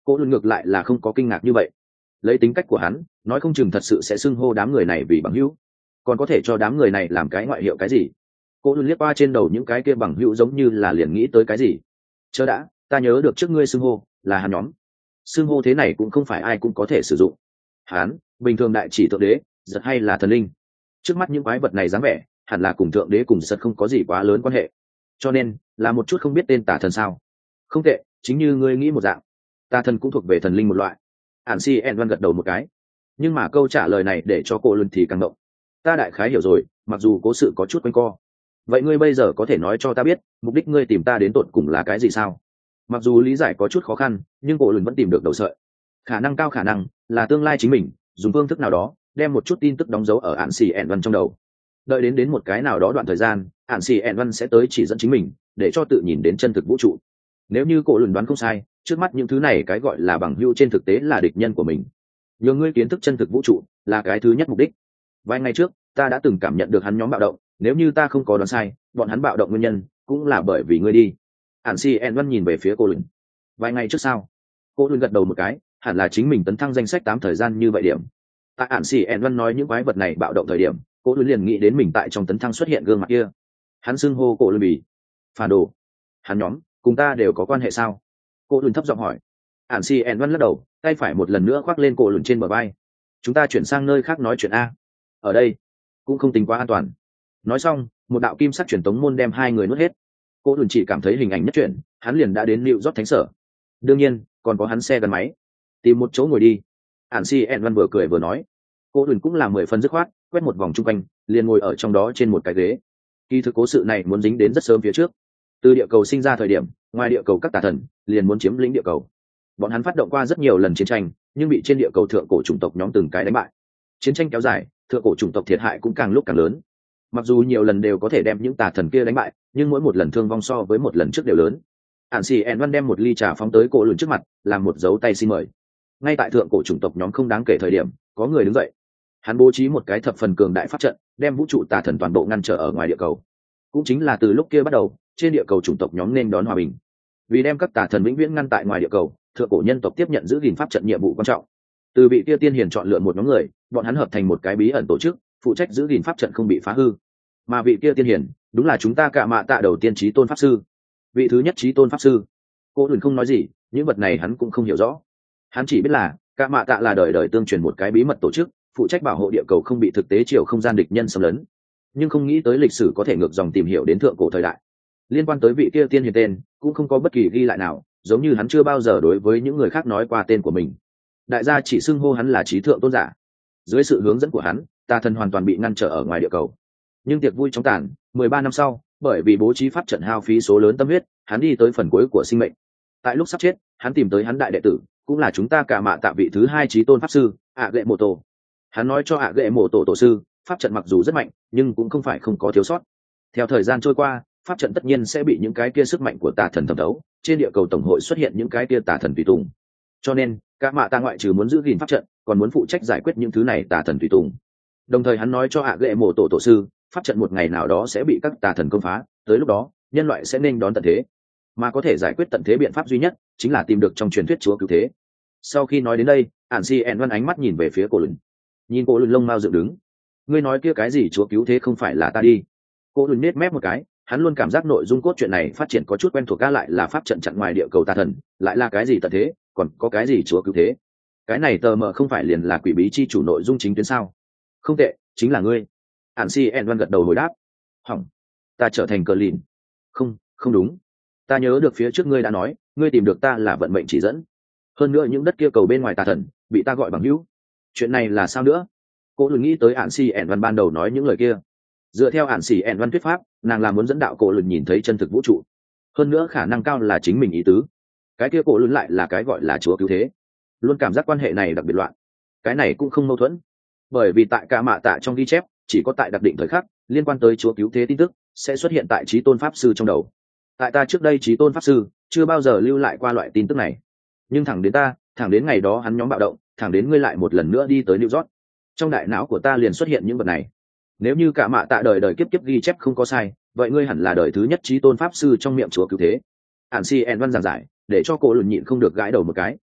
Cô luôn ngược lại là không có kinh ngạc như vậy. Lấy tính cách của hắn, nói không chừng thật sự sẽ xưng hô đám người này vì bằng hữu, còn có thể cho đám người này làm cái ngoại hiệu cái gì. Cô luôn liếc qua trên đầu những cái kia bằng hữu giống như là liền nghĩ tới cái gì. Chớ đã, ta nhớ được trước ngươi xưng hô là hắn nhóm. Xưng hô thế này cũng không phải ai cũng có thể sử dụng. Hắn bình thường đại chỉ thượng đế, giật hay là thần linh. Trước mắt những quái vật này dáng vẻ hẳn là cùng thượng đế cùng giật không có gì quá lớn quan hệ, cho nên là một chút không biết tên tà thần sao. Không tệ, chính như ngươi nghĩ một dạng, tà thần cũng thuộc về thần linh một loại. Ản si en văn gật đầu một cái, nhưng mà câu trả lời này để cho cô luôn thì càng động. Ta đại khái hiểu rồi, mặc dù cố sự có chút quanh co. Vậy ngươi bây giờ có thể nói cho ta biết mục đích ngươi tìm ta đến tột cùng là cái gì sao? Mặc dù lý giải có chút khó khăn, nhưng cô luôn vẫn tìm được đầu sợi. Khả năng cao khả năng là tương lai chính mình dùng phương thức nào đó đem một chút tin tức đóng dấu ở Ản si en văn trong đầu. Đợi đến đến một cái nào đó đoạn thời gian, Ản si en văn sẽ tới chỉ dẫn chính mình để cho tự nhìn đến chân thực vũ trụ. Nếu như cô luôn đoán không sai, trước mắt những thứ này cái gọi là bằng hữu trên thực tế là địch nhân của mình. Nhờ ngươi kiến thức chân thực vũ trụ là cái thứ nhất mục đích. Vài ngày trước ta đã từng cảm nhận được hắn nhóm bạo động, nếu như ta không có đoán sai, bọn hắn bạo động nguyên nhân cũng là bởi vì ngươi đi. Ản si en văn nhìn về phía cô lùn. Vài ngày trước sao? Cô lùn gật đầu một cái, hẳn là chính mình tấn thăng danh sách tám thời gian như vậy điểm. Tại Ản si en văn nói những quái vật này bạo động thời điểm, cô lùn liền nghĩ đến mình tại trong tấn thăng xuất hiện gương mặt kia. Hắn xưng hô cô lùn bì phản đồ. Hắn nhóm cùng ta đều có quan hệ sao? Cô lùn thấp giọng hỏi. Ản si en văn lắc đầu, tay phải một lần nữa khoác lên cô lùn trên bờ vai. Chúng ta chuyển sang nơi khác nói chuyện a. Ở đây cũng không tính quá an toàn. Nói xong, một đạo kim sắc truyền tống môn đem hai người nuốt hết. Cô lùn chỉ cảm thấy hình ảnh nhất chuyển, hắn liền đã đến New York thánh sở. Đương nhiên còn có hắn xe gắn máy. Tìm một chỗ ngồi đi. Ản si en văn vừa cười vừa nói. Cô lùn cũng là mười phần dứt khoát, quét một vòng chung quanh, liền ngồi ở trong đó trên một cái ghế. Kỳ thực cố sự này muốn dính đến rất sớm phía trước. Từ địa cầu sinh ra thời điểm, ngoài địa cầu các tà thần liền muốn chiếm lĩnh địa cầu. Bọn hắn phát động qua rất nhiều lần chiến tranh, nhưng bị trên địa cầu thượng cổ chủng tộc nhóm từng cái đánh bại. Chiến tranh kéo dài, thượng cổ chủng tộc thiệt hại cũng càng lúc càng lớn. Mặc dù nhiều lần đều có thể đem những tà thần kia đánh bại, nhưng mỗi một lần thương vong so với một lần trước đều lớn. Ản si en văn đem một ly trà phóng tới cổ lùn trước mặt, làm một dấu tay xin mời. Ngay tại thượng cổ chủng tộc nhóm không đáng kể thời điểm, có người đứng dậy. Hắn bố trí một cái thập phần cường đại pháp trận, đem vũ trụ tà thần toàn bộ ngăn trở ở ngoài địa cầu. Cũng chính là từ lúc kia bắt đầu, trên địa cầu chủng tộc nhóm nên đón hòa bình. Vì đem các tà thần vĩnh viễn ngăn tại ngoài địa cầu, thượng cổ nhân tộc tiếp nhận giữ gìn pháp trận nhiệm vụ quan trọng. Từ vị kia tiên hiền chọn lựa một nhóm người, bọn hắn hợp thành một cái bí ẩn tổ chức, phụ trách giữ gìn pháp trận không bị phá hư. Mà vị kia tiên hiền đúng là chúng ta cả mạ tạ đầu tiên chí tôn pháp sư, vị thứ nhất chí tôn pháp sư. Cô đừng không nói gì, những vật này hắn cũng không hiểu rõ. Hắn chỉ biết là cả mạ tạ là đời đời tương truyền một cái bí mật tổ chức, phụ trách bảo hộ địa cầu không bị thực tế chiều không gian địch nhân xâm lấn. Nhưng không nghĩ tới lịch sử có thể ngược dòng tìm hiểu đến thượng cổ thời đại. Liên quan tới vị kia tiên hiền tên cũng không có bất kỳ ghi lại nào, giống như hắn chưa bao giờ đối với những người khác nói qua tên của mình. Đại gia chỉ xưng hô hắn là chí thượng tôn giả. Dưới sự hướng dẫn của hắn, tà thần hoàn toàn bị ngăn trở ở ngoài địa cầu. Nhưng tiệc vui chóng tàn, mười ba năm sau, bởi vì bố trí pháp trận hao phí số lớn tâm huyết, hắn đi tới phần cuối của sinh mệnh. Tại lúc sắp chết, hắn tìm tới hắn đại đệ tử, cũng là chúng ta cả mạ tạ vị thứ hai chí tôn pháp sư, ạ gệ mộ tổ. Hắn nói cho ạ gệ mộ tổ tổ sư, pháp trận mặc dù rất mạnh, nhưng cũng không phải không có thiếu sót. Theo thời gian trôi qua, pháp trận tất nhiên sẽ bị những cái kia sức mạnh của tà thần thẩm thấu, trên địa cầu tổng hội xuất hiện những cái kia tà thần tùy tùng. Cho nên cả mạ tạ ngoại trừ muốn giữ gìn pháp trận, còn muốn phụ trách giải quyết những thứ này tà thần tùy tùng. Đồng thời hắn nói cho ạ gệ mộ tổ tổ sư, pháp trận một ngày nào đó sẽ bị các tà thần công phá, tới lúc đó nhân loại sẽ nên đón tận thế, mà có thể giải quyết tận thế biện pháp duy nhất chính là tìm được trong truyền thuyết chúa cứu thế. Sau khi nói đến đây, Ản Si En Văn ánh mắt nhìn về phía cô lùn, nhìn cô lùn lông mao dựng đứng. Ngươi nói kia cái gì chúa cứu thế không phải là ta đi? Cô lùn nết mép một cái, hắn luôn cảm giác nội dung cốt truyện này phát triển có chút quen thuộc, ga lại là pháp trận chặn ngoài địa cầu tà thần, lại là cái gì tận thế, còn có cái gì chúa cứu thế. Cái này tờ mờ không phải liền là quỷ bí chi chủ nội dung chính tuyến sao? Không tệ, chính là ngươi. Ản Si En Văn gật đầu hồi đáp. Hỏng, ta trở thành cờ lìn. Không, không đúng. Ta nhớ được phía trước ngươi đã nói, ngươi tìm được ta là vận mệnh chỉ dẫn. Hơn nữa những đất kia cầu bên ngoài tà thần, bị ta gọi bằng hữu. Chuyện này là sao nữa? Cô lùn nghĩ tới Ản Si En Văn ban đầu nói những lời kia. Dựa theo Ản Si En Văn thuyết pháp, nàng là muốn dẫn đạo cô lùn nhìn thấy chân thực vũ trụ. Hơn nữa khả năng cao là chính mình ý tứ. Cái kia cô lùn lại là cái gọi là chúa cứu thế. Luôn cảm giác quan hệ này đặc biệt loạn. Cái này cũng không mâu thuẫn, bởi vì tại cả mạ tạ trong ghi chép, chỉ có tại đặc định thời khắc liên quan tới chúa cứu thế tin tức sẽ xuất hiện tại chí tôn pháp sư trong đầu. Tại ta trước đây chí tôn pháp sư chưa bao giờ lưu lại qua loại tin tức này, nhưng thẳng đến ta thẳng đến ngày đó hắn nhóm bạo động, thẳng đến ngươi lại một lần nữa đi tới New York, trong đại não của ta liền xuất hiện những vật này. Nếu như cả mạ tạ đời đời kiếp kiếp ghi chép không có sai, vậy ngươi hẳn là đời thứ nhất chí tôn pháp sư trong miệng chúa cứu thế. Ản Si En Văn giảng giải để cho cô lùn nhịn không được gãi đầu một cái.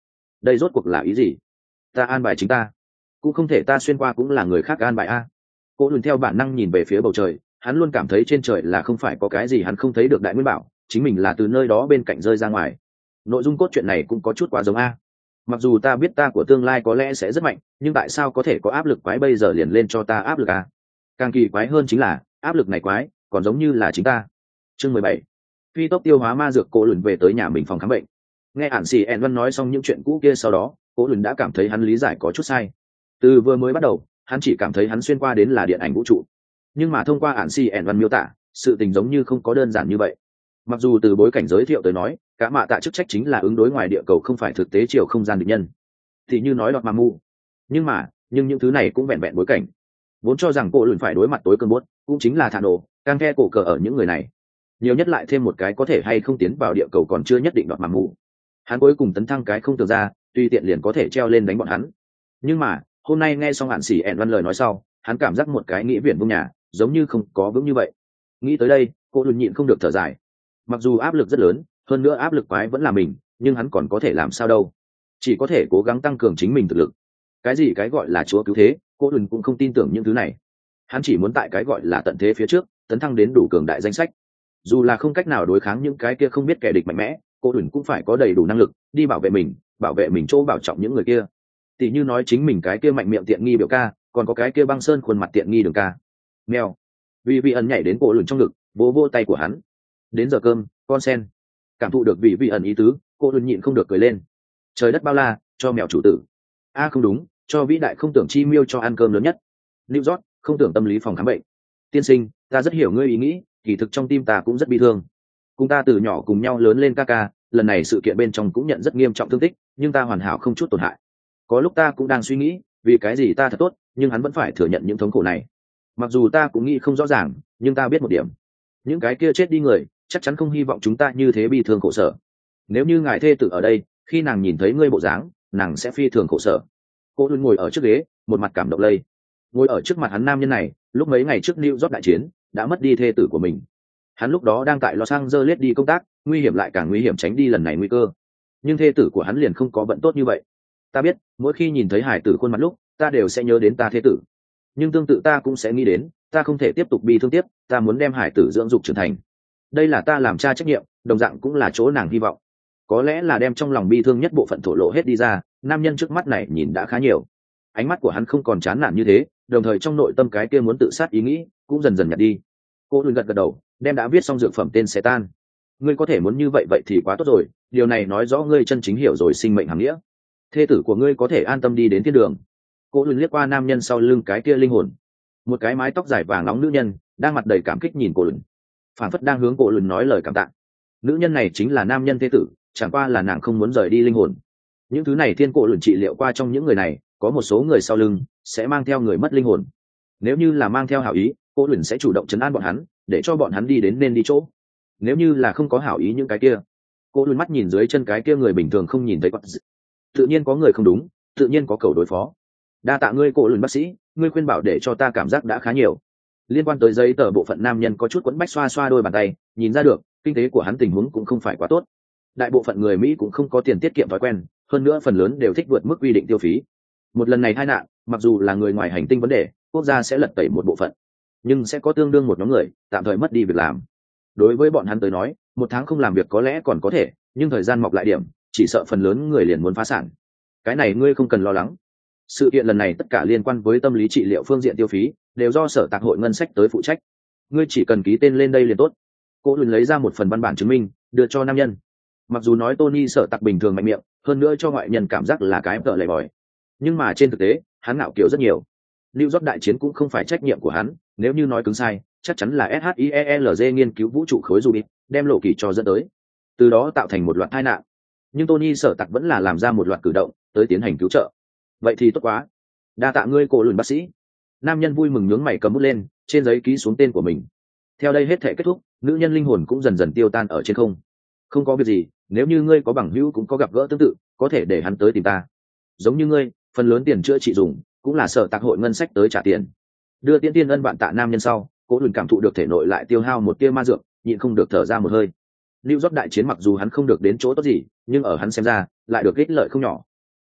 đây rốt cuộc là ý gì? Ta an bài chính ta, cũng không thể ta xuyên qua cũng là người khác an bài a. Cô lùn theo bản năng nhìn về phía bầu trời, hắn luôn cảm thấy trên trời là không phải có cái gì hắn không thấy được. Đại nguyên bảo chính mình là từ nơi đó bên cạnh rơi ra ngoài. Nội dung cốt truyện này cũng có chút quá giống a. Mặc dù ta biết ta của tương lai có lẽ sẽ rất mạnh, nhưng tại sao có thể có áp lực quái bây giờ liền lên cho ta áp lực a? Càng kỳ quái hơn chính là áp lực này quái còn giống như là chính ta. Chương mười bảy, phi tốc tiêu hóa ma dược. Cô lùn về tới nhà mình phòng khám bệnh, nghe ản xì ẹn văn nói xong những chuyện cũ kia, sau đó cô lùn đã cảm thấy hắn lý giải có chút sai. Từ vừa mới bắt đầu hắn chỉ cảm thấy hắn xuyên qua đến là điện ảnh vũ trụ, nhưng mà thông qua ản xì ẹn văn miêu tả, sự tình giống như không có đơn giản như vậy. Mặc dù từ bối cảnh giới thiệu tới nói, cả mạ tạ chức trách chính là ứng đối ngoài địa cầu, không phải thực tế chiều không gian địch nhân, thì như nói đọt mà mu, nhưng mà nhưng những thứ này cũng vẹn vẹn bối cảnh. Vốn cho rằng cô lùn phải đối mặt tối cơn bốt cũng chính là thả nổ càng the cổ cờ ở những người này, nhiều nhất lại thêm một cái có thể hay không tiến vào địa cầu còn chưa nhất định. Đọt mà mu hắn cuối cùng tấn thăng cái không tưởng ra, tuy tiện liền có thể treo lên đánh bọn hắn. Nhưng mà hôm nay nghe xong hạn xỉ ẹn văn lời nói sau, hắn cảm giác một cái nghĩ viển vung nhà giống như không có vững như vậy. Nghĩ tới đây cô lùn nhịn không được thở dài. Mặc dù áp lực rất lớn, hơn nữa áp lực quái vẫn là mình, nhưng hắn còn có thể làm sao đâu, chỉ có thể cố gắng tăng cường chính mình thực lực. Cái gì cái gọi là chúa cứu thế, cô lùn cũng không tin tưởng những thứ này. Hắn chỉ muốn tại cái gọi là tận thế phía trước tấn thăng đến đủ cường đại danh sách. Dù là không cách nào đối kháng những cái kia không biết kẻ địch mạnh mẽ, cô lùn cũng phải có đầy đủ năng lực đi bảo vệ mình, bảo vệ mình chỗ bảo trọng những người kia. Tỷ như nói chính mình cái kia mạnh miệng tiện nghi biểu ca, còn có cái kia băng sơn khuôn mặt tiện nghi đường ca. Mèo vì vị ẩn nhảy đến cô lùn trong ngực, vỗ vỗ tay của hắn. Đến giờ cơm con sen. Cảm thụ được vị vị ẩn ý tứ, cô lùn nhịn không được cười lên. Trời đất bao la cho mèo chủ tử. A à không đúng, cho vĩ đại không tưởng chi miêu cho ăn cơm lớn nhất. New York không tưởng tâm lý phòng khám bệnh. Tiên sinh, ta rất hiểu ngươi ý nghĩ, kỳ thực trong tim ta cũng rất bi thương. Cùng ta từ nhỏ cùng nhau lớn lên ca ca, lần này sự kiện bên trong cũng nhận rất nghiêm trọng thương tích, nhưng ta hoàn hảo không chút tổn hại. Có lúc ta cũng đang suy nghĩ, vì cái gì ta thật tốt, nhưng hắn vẫn phải thừa nhận những thống khổ này. Mặc dù ta cũng nghĩ không rõ ràng, nhưng ta biết một điểm, những cái kia chết đi người chắc chắn không hy vọng chúng ta như thế bi thương khổ sở. Nếu như ngài thê tử ở đây, khi nàng nhìn thấy ngươi bộ dáng, nàng sẽ phi thường khổ sở. Cô luôn ngồi ở trước ghế, một mặt cảm động lây. Ngồi ở trước mặt hắn nam nhân này, lúc mấy ngày trước New York đại chiến, đã mất đi thê tử của mình. Hắn lúc đó đang tại Los Angeles đi công tác, nguy hiểm lại càng nguy hiểm, tránh đi lần này nguy cơ. Nhưng thê tử của hắn liền không có vận tốt như vậy. Ta biết, mỗi khi nhìn thấy hải tử khuôn mặt lúc, ta đều sẽ nhớ đến ta thê tử. Nhưng tương tự ta cũng sẽ nghĩ đến, ta không thể tiếp tục bi thương tiếp, ta muốn đem hải tử dưỡng dục trưởng thành. Đây là ta làm cha trách nhiệm, đồng dạng cũng là chỗ nàng hy vọng. Có lẽ là đem trong lòng bi thương nhất bộ phận thổ lộ hết đi ra, nam nhân trước mắt này nhìn đã khá nhiều. Ánh mắt của hắn không còn chán nản như thế, đồng thời trong nội tâm cái kia muốn tự sát ý nghĩ cũng dần dần nhạt đi. Cô luôn gật gật đầu, đem đã viết xong dược phẩm tên xé tan. Ngươi có thể muốn như vậy vậy thì quá tốt rồi, điều này nói rõ ngươi chân chính hiểu rồi sinh mệnh hàm nghĩa. Thê tử của ngươi có thể an tâm đi đến thiên đường. Cô luôn liếc qua nam nhân sau lưng cái kia linh hồn, một cái mái tóc dài vàng nóng nữ nhân đang mặt đầy cảm kích nhìn cô lùn, phản phất đang hướng cô lùn nói lời cảm tạ. Nữ nhân này chính là nam nhân thế tử, chẳng qua là nàng không muốn rời đi linh hồn. Những thứ này thiên cô lùn trị liệu qua, trong những người này có một số người sau lưng sẽ mang theo người mất linh hồn. Nếu như là mang theo hảo ý, cô lùn sẽ chủ động trấn an bọn hắn, để cho bọn hắn đi đến nên đi chỗ. Nếu như là không có hảo ý những cái kia, cô lùn mắt nhìn dưới chân cái kia người bình thường không nhìn thấy quạt. Tự nhiên có người không đúng, tự nhiên có cầu đối phó. Đa tạ ngươi cô lùn bác sĩ, ngươi khuyên bảo để cho ta cảm giác đã khá nhiều. Liên quan tới giấy tờ, bộ phận nam nhân có chút quẫn bách xoa xoa đôi bàn tay, nhìn ra được kinh tế của hắn tình huống cũng không phải quá tốt. Đại bộ phận người Mỹ cũng không có tiền tiết kiệm thói quen, hơn nữa phần lớn đều thích vượt mức quy định tiêu phí. Một lần này tai nạn, mặc dù là người ngoài hành tinh vấn đề, quốc gia sẽ lật tẩy một bộ phận, nhưng sẽ có tương đương một nhóm người tạm thời mất đi việc làm. Đối với bọn hắn tới nói, một tháng không làm việc có lẽ còn có thể, nhưng thời gian mọc lại điểm, chỉ sợ phần lớn người liền muốn phá sản. Cái này ngươi không cần lo lắng. Sự kiện lần này tất cả liên quan với tâm lý trị liệu phương diện tiêu phí đều do sở tạc hội ngân sách tới phụ trách. Ngươi chỉ cần ký tên lên đây liền tốt. Cô lùn lấy ra một phần văn bản chứng minh đưa cho nam nhân. Mặc dù nói Tony sở tạc bình thường mạnh miệng, hơn nữa cho ngoại nhân cảm giác là cái tợ lệ bòi, nhưng mà trên thực tế hắn ngạo kiểu rất nhiều. New York đại chiến cũng không phải trách nhiệm của hắn, nếu như nói cứng sai chắc chắn là SHIELZ nghiên cứu vũ trụ khối Rubik đem lộ kỳ cho dẫn tới, từ đó tạo thành một loạt tai nạn. Nhưng Tony sở tạc vẫn là làm ra một loạt cử động tới tiến hành cứu trợ. Vậy thì tốt quá, đa tạ ngươi cô lùn bác sĩ. Nam nhân vui mừng nhướng mày cầm bút lên, trên giấy ký xuống tên của mình. Theo đây hết thể kết thúc, nữ nhân linh hồn cũng dần dần tiêu tan ở trên không. Không có việc gì, nếu như ngươi có bằng hữu cũng có gặp gỡ tương tự, có thể để hắn tới tìm ta. Giống như ngươi, phần lớn tiền chữa trị dùng cũng là sở tạc hội ngân sách tới trả tiền. Đưa tiễn tiên ân bạn tạ nam nhân sau, cố lùn cảm thụ được thể nội lại tiêu hao một tia ma dược, nhịn không được thở ra một hơi. Lưu York đại chiến mặc dù hắn không được đến chỗ tốt gì, nhưng ở hắn xem ra lại được ích lợi không nhỏ.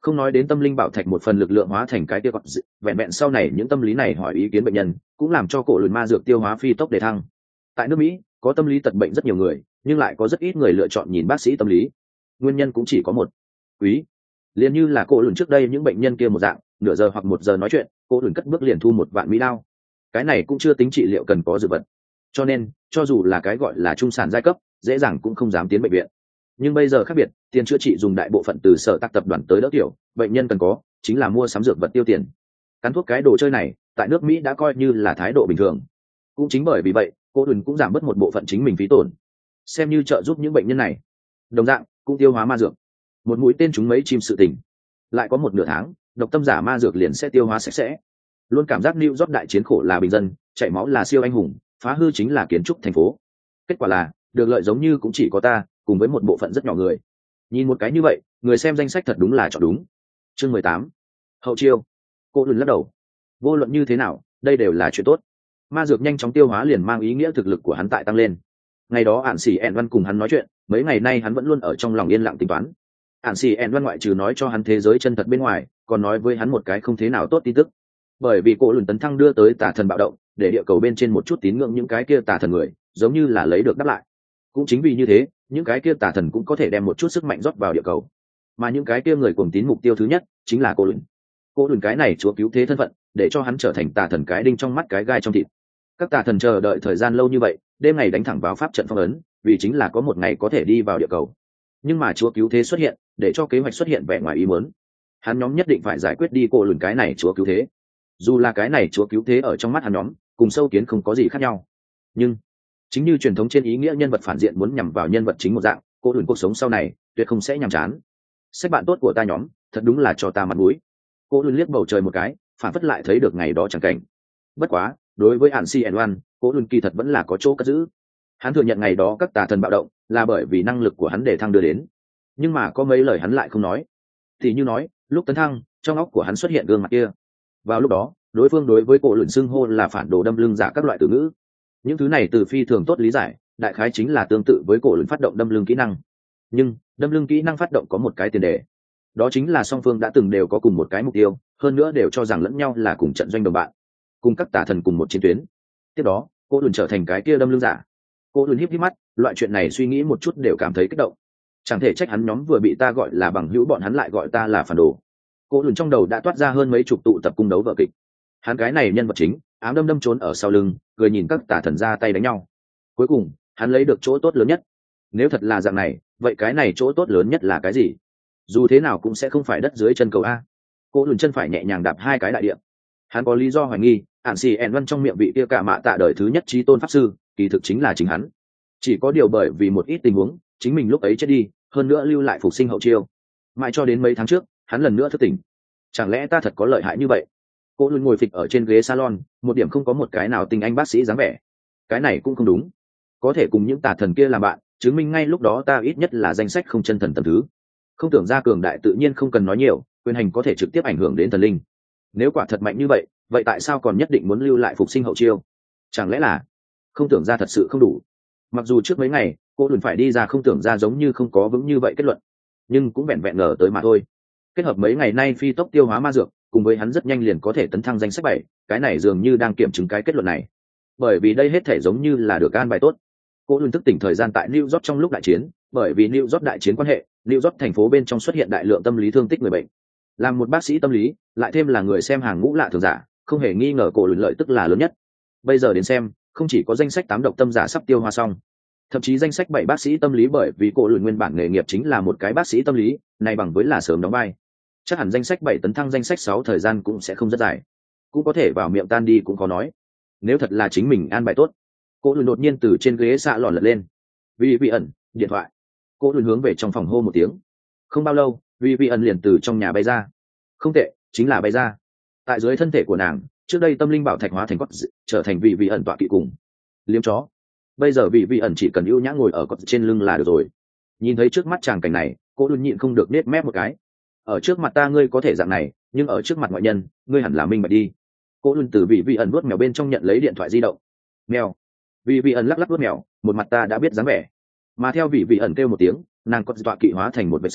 Không nói đến tâm linh bảo thạch một phần lực lượng hóa thành cái kia còn vẹn vẹn sau này những tâm lý này hỏi ý kiến bệnh nhân cũng làm cho cổ lùn ma dược tiêu hóa phi tốc đề thăng. Tại nước Mỹ có tâm lý tật bệnh rất nhiều người, nhưng lại có rất ít người lựa chọn nhìn bác sĩ tâm lý. Nguyên nhân cũng chỉ có một, quý. Liền như là cổ lùn trước đây những bệnh nhân kia một dạng, nửa giờ hoặc một giờ nói chuyện, cổ lùn cất bước liền thu một vạn mỹ đao. Cái này cũng chưa tính trị liệu cần có dược vật, cho nên cho dù là cái gọi là trung sản giai cấp dễ dàng cũng không dám tiến bệnh viện. Nhưng bây giờ khác biệt, tiền chữa trị dùng đại bộ phận từ sở tác tập đoàn tới đỡ tiểu, bệnh nhân cần có chính là mua sắm dược vật tiêu tiền. Cắn thuốc cái đồ chơi này tại nước Mỹ đã coi như là thái độ bình thường. Cũng chính bởi vì vậy cô đừng cũng giảm bớt một bộ phận chính mình phí tổn, xem như trợ giúp những bệnh nhân này. Đồng dạng cũng tiêu hóa ma dược, một mũi tên trúng mấy chim sự tình. Lại có một nửa tháng độc tâm giả ma dược liền sẽ tiêu hóa sạch sẽ. Luôn cảm giác New York đại chiến khổ là bình dân, chảy máu là siêu anh hùng, phá hư chính là kiến trúc thành phố. Kết quả là được lợi giống như cũng chỉ có ta cùng với một bộ phận rất nhỏ người. Nhìn một cái như vậy, người xem danh sách thật đúng là chọn đúng. Chương mười tám, hậu chiêu. Cô đừng lắc đầu. Vô luận như thế nào, đây đều là chuyện tốt. Ma dược nhanh chóng tiêu hóa liền mang ý nghĩa thực lực của hắn tại tăng lên. Ngày đó Ản Sĩ ẻn Văn cùng hắn nói chuyện, mấy ngày nay hắn vẫn luôn ở trong lòng yên lặng tính toán. Ản Sĩ ẻn Văn ngoại trừ nói cho hắn thế giới chân thật bên ngoài, còn nói với hắn một cái không thế nào tốt tin tức. Bởi vì cô lùn tấn thăng đưa tới tà thần bạo động, để địa cầu bên trên một chút tín ngưỡng những cái kia tà thần người, giống như là lấy được đáp lại. Cũng chính vì như thế, những cái kia tà thần cũng có thể đem một chút sức mạnh rót vào địa cầu. Mà những cái kia người cuồng tín mục tiêu thứ nhất chính là cô lùn. Cô lùn cái này chúa cứu thế thân phận, để cho hắn trở thành tà thần cái đinh trong mắt cái gai trong thịt. Các tà thần chờ đợi thời gian lâu như vậy, đêm ngày đánh thẳng vào pháp trận phong ấn, vì chính là có một ngày có thể đi vào địa cầu. Nhưng mà chúa cứu thế xuất hiện, để cho kế hoạch xuất hiện vẻ ngoài ý muốn. Hắn nhóm nhất định phải giải quyết đi cô lùn cái này chúa cứu thế. Dù là cái này chúa cứu thế ở trong mắt hắn nhóm cùng sâu kiến không có gì khác nhau, nhưng chính như truyền thống trên ý nghĩa nhân vật phản diện muốn nhằm vào nhân vật chính một dạng, cô lùn cuộc sống sau này tuyệt không sẽ nhàm chán. Sách bạn tốt của ta nhóm thật đúng là cho ta mặt mũi. Cô lùn liếc bầu trời một cái, phản phất lại thấy được ngày đó chẳng cảnh. Bất quá đối với Ản Si ẻn Văn, cô lùn kỳ thật vẫn là có chỗ cất giữ. Hắn thừa nhận ngày đó các tà thần bạo động là bởi vì năng lực của hắn để thăng đưa đến, nhưng mà có mấy lời hắn lại không nói. Thì như nói lúc tấn thăng trong óc của hắn xuất hiện gương mặt kia, vào lúc đó đối phương đối với cổ lùn xưng hô là phản đồ đâm lưng giả các loại từ ngữ. Những thứ này từ phi thường tốt lý giải, đại khái chính là tương tự với cổ lùn phát động đâm lưng kỹ năng. Nhưng đâm lưng kỹ năng phát động có một cái tiền đề, đó chính là song phương đã từng đều có cùng một cái mục tiêu, hơn nữa đều cho rằng lẫn nhau là cùng trận doanh đồng bạn, cùng các tà thần cùng một chiến tuyến. Tiếp đó cổ lùn trở thành cái kia đâm lưng giả. Cổ lùn híp híp mắt, loại chuyện này suy nghĩ một chút đều cảm thấy kích động. Chẳng thể trách hắn nhóm vừa bị ta gọi là bằng hữu, bọn hắn lại gọi ta là phản đồ. Cổ lùn trong đầu đã toát ra hơn mấy chục tụ tập cung đấu vở kịch. Hắn cái này nhân vật chính ám đâm đâm trốn ở sau lưng, cười nhìn các tà thần ra tay đánh nhau. Cuối cùng hắn lấy được chỗ tốt lớn nhất. Nếu thật là dạng này, vậy cái này chỗ tốt lớn nhất là cái gì? Dù thế nào cũng sẽ không phải đất dưới chân cầu a. Cổ lùn chân phải nhẹ nhàng đạp hai cái đại địa. Hắn có lý do hoài nghi Ản Si ẻn Văn trong miệng vị kia cả mạ tạ đời thứ nhất chí tôn pháp sư kỳ thực chính là chính hắn. Chỉ có điều bởi vì một ít tình huống, chính mình lúc ấy chết đi, hơn nữa lưu lại phục sinh hậu chiêu. Mãi cho đến mấy tháng trước hắn lần nữa thức tỉnh. Chẳng lẽ ta thật có lợi hại như vậy? Cô luôn ngồi phịch ở trên ghế salon, một điểm không có một cái nào tình anh bác sĩ dáng vẻ. Cái này cũng không đúng. Có thể cùng những tà thần kia làm bạn, chứng minh ngay lúc đó ta ít nhất là danh sách không chân thần tầm thứ. Không tưởng ra cường đại tự nhiên không cần nói nhiều, quyền hành có thể trực tiếp ảnh hưởng đến thần linh. Nếu quả thật mạnh như vậy, vậy tại sao còn nhất định muốn lưu lại phục sinh hậu chiêu? Chẳng lẽ là không tưởng ra thật sự không đủ? Mặc dù trước mấy ngày cô luôn phải đi ra không tưởng ra giống như không có vững như vậy kết luận, nhưng cũng vẹn vẹn ngờ tới mà thôi. Kết hợp mấy ngày nay phi tốc tiêu hóa ma dược, cùng với hắn rất nhanh liền có thể tấn thăng danh sách bảy, cái này dường như đang kiểm chứng cái kết luận này. Bởi vì đây hết thể giống như là được an bài tốt. Cô luôn thức tỉnh thời gian tại New York trong lúc đại chiến, bởi vì New York đại chiến quan hệ, New York thành phố bên trong xuất hiện đại lượng tâm lý thương tích người bệnh. Làm một bác sĩ tâm lý, lại thêm là người xem hàng ngũ lạ thường giả, không hề nghi ngờ cổ lùn lợi tức là lớn nhất. Bây giờ đến xem, không chỉ có danh sách tám độc tâm giả sắp tiêu hóa xong, thậm chí danh sách bảy bác sĩ tâm lý, bởi vì cổ lùn nguyên bản nghề nghiệp chính là một cái bác sĩ tâm lý, này bằng với là sớm đóng vai. Chắc hẳn danh sách bảy tấn thăng danh sách sáu thời gian cũng sẽ không rất dài, cũng có thể vào miệng tan đi cũng khó nói. Nếu thật là chính mình an bài tốt. Cổ lùn đột nhiên từ trên ghế xạ lòn lật lên. Vì vị ẩn, điện thoại. Cổ lùn hướng về trong phòng hô một tiếng. Không bao lâu, vì vị ẩn liền từ trong nhà bay ra. Không tệ, chính là bay ra. Tại dưới thân thể của nàng, trước đây tâm linh bảo thạch hóa thành cốt, trở thành vị vị ẩn tọa kỵ cùng liếm chó. Bây giờ vị vị ẩn chỉ cần ưu nhã ngồi ở cốt trên lưng là được rồi. Nhìn thấy trước mắt chàng cảnh này, Cổ lùn nhịn không được nết mép một cái. Ở trước mặt ta ngươi có thể dạng này, nhưng ở trước mặt ngoại nhân ngươi hẳn là minh bạch đi. Cổ lùn từ vị vị ẩn vuốt mèo bên trong nhận lấy điện thoại di động. Mèo. Vị vị ẩn lắc lắc vuốt mèo, một mặt ta đã biết dáng vẻ. Mà theo vị vị ẩn kêu một tiếng, nàng cốt tọa kỵ hóa thành một vệt sáng,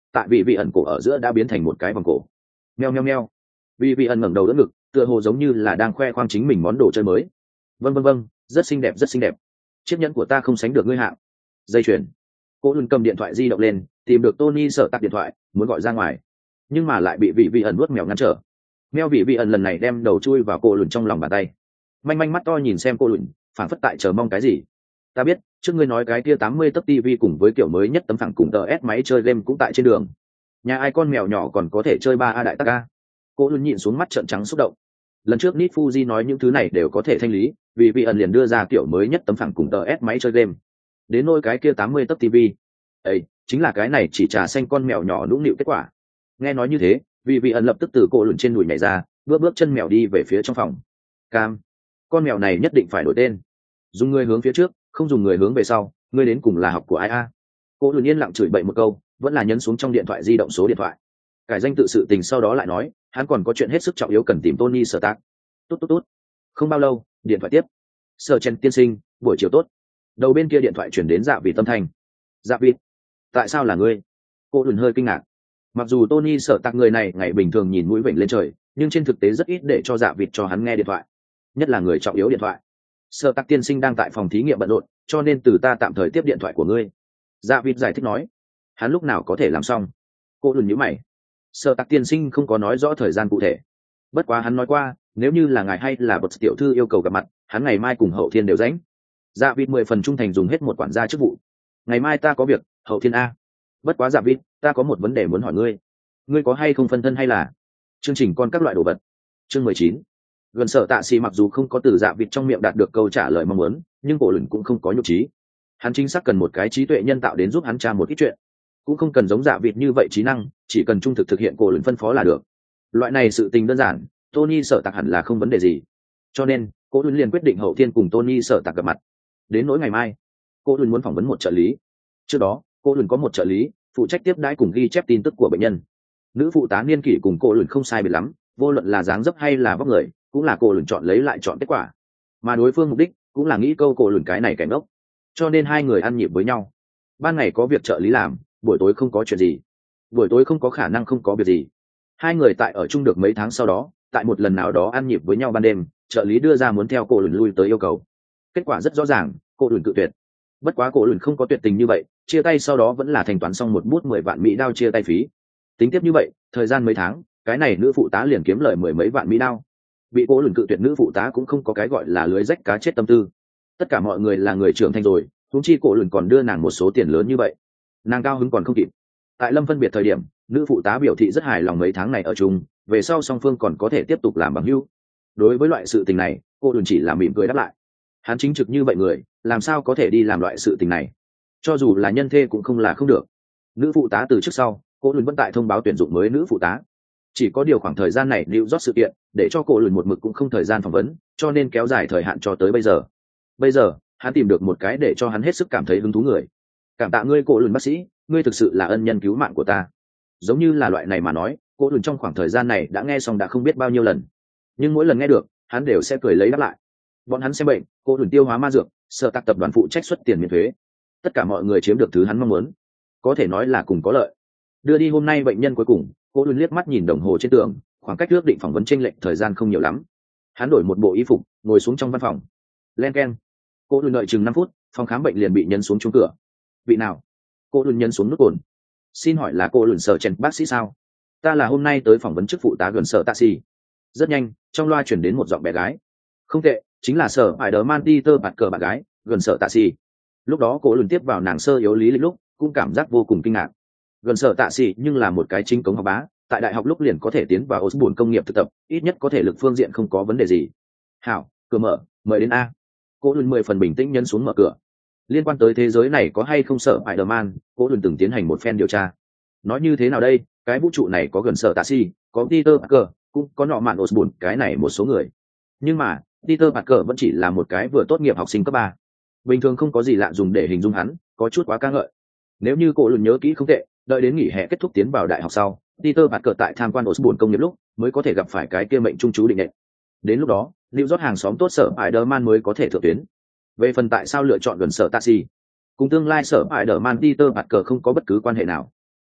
tại vì vị ẩn cổ ở giữa đã biến thành một cái vòng cổ. Meo meo meo. Vì vị ẩn ngẩng đầu đỡ ngực, tựa hồ giống như là đang khoe khoang chính mình món đồ chơi mới. Vâng vâng vâng, rất xinh đẹp rất xinh đẹp. Chiếc nhẫn của ta không sánh được ngươi hạng. Dây chuyền. Cô luôn cầm điện thoại di động lên, tìm được Tony Sở Tạc điện thoại, muốn gọi ra ngoài, nhưng mà lại bị vị vị ẩn nuốt mèo ngăn trở. Meo vị vị ẩn lần này đem đầu chui vào cô lùn trong lòng bàn tay, manh manh mắt to nhìn xem cô lùn, phảng phất tại chờ mong cái gì. Ta biết, trước ngươi nói cái kia tám mươi tấc ti vi cùng với kiểu mới nhất tấm phẳng cùng tờ S máy chơi game cũng tại trên đường. Nhà ai con mèo nhỏ còn có thể chơi ba a đại tắc a. Cô lùn nhịn xuống mắt trợn trắng xúc động. Lần trước Nit Fuji nói những thứ này đều có thể thanh lý, vì vị ẩn liền đưa ra kiểu mới nhất tấm phẳng cùng tờ S máy chơi game. Đến nôi cái kia tám mươi tấc ti vi, ấy chính là cái này chỉ trà xanh con mèo nhỏ nũng nịu kết quả. Nghe nói như thế, vì vị ẩn lập tức từ cô lùn trên đùi nhảy ra, bước bước chân mèo đi về phía trong phòng. Cam, con mèo này nhất định phải đổi tên, dùng người hướng phía trước, không dùng người hướng về sau, ngươi đến cùng là học của ai a? Cô lùn yên lặng chửi bậy một câu, vẫn là nhấn xuống trong điện thoại di động số điện thoại. Cải danh tự sự tình sau đó lại nói, hắn còn có chuyện hết sức trọng yếu cần tìm Tony Sở Tạc. Tốt tốt tốt. Không bao lâu, điện thoại tiếp. Sở Chen tiên sinh, buổi chiều tốt. Đầu bên kia điện thoại chuyển đến Dạ Vị tâm thanh. Dạ Vị, tại sao là ngươi? Cô lùn hơi kinh ngạc. Mặc dù Tony Sở Tạc người này ngày bình thường nhìn mũi vểnh lên trời, nhưng trên thực tế rất ít để cho Dạ Vị cho hắn nghe điện thoại, nhất là người trọng yếu điện thoại. Sở Tạc tiên sinh đang tại phòng thí nghiệm bận rộn, cho nên từ ta tạm thời tiếp điện thoại của ngươi. Dạ Vị giải thích nói. Hắn lúc nào có thể làm xong? Cô lùn nhíu mày. Sở Tạc tiên sinh không có nói rõ thời gian cụ thể, bất quá hắn nói qua, nếu như là ngài hay là bậc tiểu thư yêu cầu gặp mặt, hắn ngày mai cùng Hậu Thiên đều rảnh. Dạ Vị mười phần trung thành dùng hết một quản gia chức vụ. Ngày mai ta có việc, Hậu Thiên a. Bất quá Dạ Vị, ta có một vấn đề muốn hỏi ngươi. Ngươi có hay không phân thân hay là chương trình con các loại đồ vật? Chương mười chín. Gần Sở Tạ Sĩ mặc dù không có từ Dạ Vị trong miệng đạt được câu trả lời mong muốn, nhưng cổ lửng cũng không có nhục trí. Hắn chính xác cần một cái trí tuệ nhân tạo đến giúp hắn tra một ít chuyện, cũng không cần giống Dạ Vị như vậy trí năng, chỉ cần trung thực thực hiện cổ lửng phân phó là được. Loại này sự tình đơn giản, Tony Sở Tạc hẳn là không vấn đề gì. Cho nên, cổ lửng liền quyết định Hậu Thiên cùng Tony Sở Tạc gặp mặt. Đến nỗi ngày mai, cổ lửng muốn phỏng vấn một trợ lý. Trước đó, cổ lửng có một trợ lý phụ trách tiếp đãi cùng ghi chép tin tức của bệnh nhân. Nữ phụ tá niên kỷ cùng cổ lửng không sai biệt lắm, vô luận là dáng dấp hay là vóc người, cũng là cổ lửng chọn lấy lại chọn kết quả. Mà đối phương mục đích cũng là nghĩ câu cổ lửng cái này cảnh ốc, cho nên hai người ăn nhịp với nhau. Ban ngày có việc trợ lý làm, buổi tối không có chuyện gì. Buổi tối không có khả năng không có việc gì. Hai người tại ở chung được mấy tháng sau đó, tại một lần nào đó ăn nhịp với nhau ban đêm, trợ lý đưa ra muốn theo cổ lửng lui tới yêu cầu. Kết quả rất rõ ràng, cổ lửng cự tuyệt. Bất quá cổ lửng không có tuyệt tình như vậy, chia tay sau đó vẫn là thanh toán xong một bút mười vạn mỹ đao chia tay phí. Tính tiếp như vậy, thời gian mấy tháng, cái này nữ phụ tá liền kiếm lời mười mấy vạn mỹ đao. Bị cổ lửng cự tuyệt nữ phụ tá cũng không có cái gọi là lưới rách cá chết tâm tư. Tất cả mọi người là người trưởng thành rồi, huống chi cổ lửng còn đưa nàng một số tiền lớn như vậy, nàng cao hứng còn không kịp. Tại Lâm phân biệt thời điểm, nữ phụ tá biểu thị rất hài lòng mấy tháng này ở chung, về sau song phương còn có thể tiếp tục làm bằng hữu. Đối với loại sự tình này, cô lửng chỉ là mỉm cười đáp lại. Hắn chính trực như vậy người, làm sao có thể đi làm loại sự tình này? Cho dù là nhân thê cũng không là không được. Nữ phụ tá từ trước sau, cô lửng vẫn tại thông báo tuyển dụng mới nữ phụ tá. Chỉ có điều khoảng thời gian này lưu rót sự kiện, để cho cô lửng một mực cũng không thời gian phỏng vấn, cho nên kéo dài thời hạn cho tới bây giờ. Bây giờ, hắn tìm được một cái để cho hắn hết sức cảm thấy hứng thú người. Cảm tạ ngươi cô lửng bác sĩ, ngươi thực sự là ân nhân cứu mạng của ta. Giống như là loại này mà nói, cô lửng trong khoảng thời gian này đã nghe xong đã không biết bao nhiêu lần, nhưng mỗi lần nghe được, hắn đều sẽ cười lấy đáp lại. Bọn hắn xem bệnh, cô lửng tiêu hóa ma dược, Sở Tạc tập đoàn phụ trách xuất tiền miễn thuế, tất cả mọi người chiếm được thứ hắn mong muốn, có thể nói là cùng có lợi. Đưa đi hôm nay bệnh nhân cuối cùng, cô lửng liếc mắt nhìn đồng hồ trên tường, khoảng cách ước định phỏng vấn chênh lệch thời gian không nhiều lắm. Hắn đổi một bộ y phục, ngồi xuống trong văn phòng. Len keng. Cô lửng đợi chừng năm phút, phòng khám bệnh liền bị nhấn xuống chuông cửa. Vị nào? Cô lửng nhấn xuống nút cồn. Xin hỏi là cô lửng Sở Chen bác sĩ sao? Ta là hôm nay tới phỏng vấn chức phụ tá gần Sở Taxi. Rất nhanh, trong loa chuyển đến một giọng bé gái. Không tệ, chính là Sở Spider-Man Peter Parker bạn gái, gần Sở Taxi. Lúc đó cô lửng tiếp vào nàng sơ yếu lý lịch lúc, cũng cảm giác vô cùng kinh ngạc. Gần Sở Taxi nhưng là một cái chính cống học bá, tại đại học lúc liền có thể tiến vào Osborne công nghiệp thực tập, ít nhất có thể lực phương diện không có vấn đề gì. Hảo, cửa mở, mời đến a. Cô lửng mười phần bình tĩnh nhấn xuống mở cửa. Liên quan tới thế giới này có hay không Sở Spider-Man, cô lửng từng tiến hành một phen điều tra. Nói như thế nào đây, cái vũ trụ này có gần Sở Taxi, có Peter Parker, cũng có nọ mạn Osborne, cái này một số người. Nhưng mà, Peter Parker vẫn chỉ là một cái vừa tốt nghiệp học sinh cấp ba. Bình thường không có gì lạ dùng để hình dung hắn, có chút quá ca ngợi. Nếu như cô lửng nhớ kỹ không tệ, đợi đến nghỉ hè kết thúc tiến vào đại học sau, Peter Parker tại tham quan Osborne công nghiệp lúc, mới có thể gặp phải cái kia mệnh trung chú định nện. Đến lúc đó, lưu rót hàng xóm tốt Sở Spider-Man mới có thể thượng tuyến. Về phần tại sao lựa chọn gần Sở Taxi, cùng tương lai Sở Spider-Man Peter Parker không có bất cứ quan hệ nào.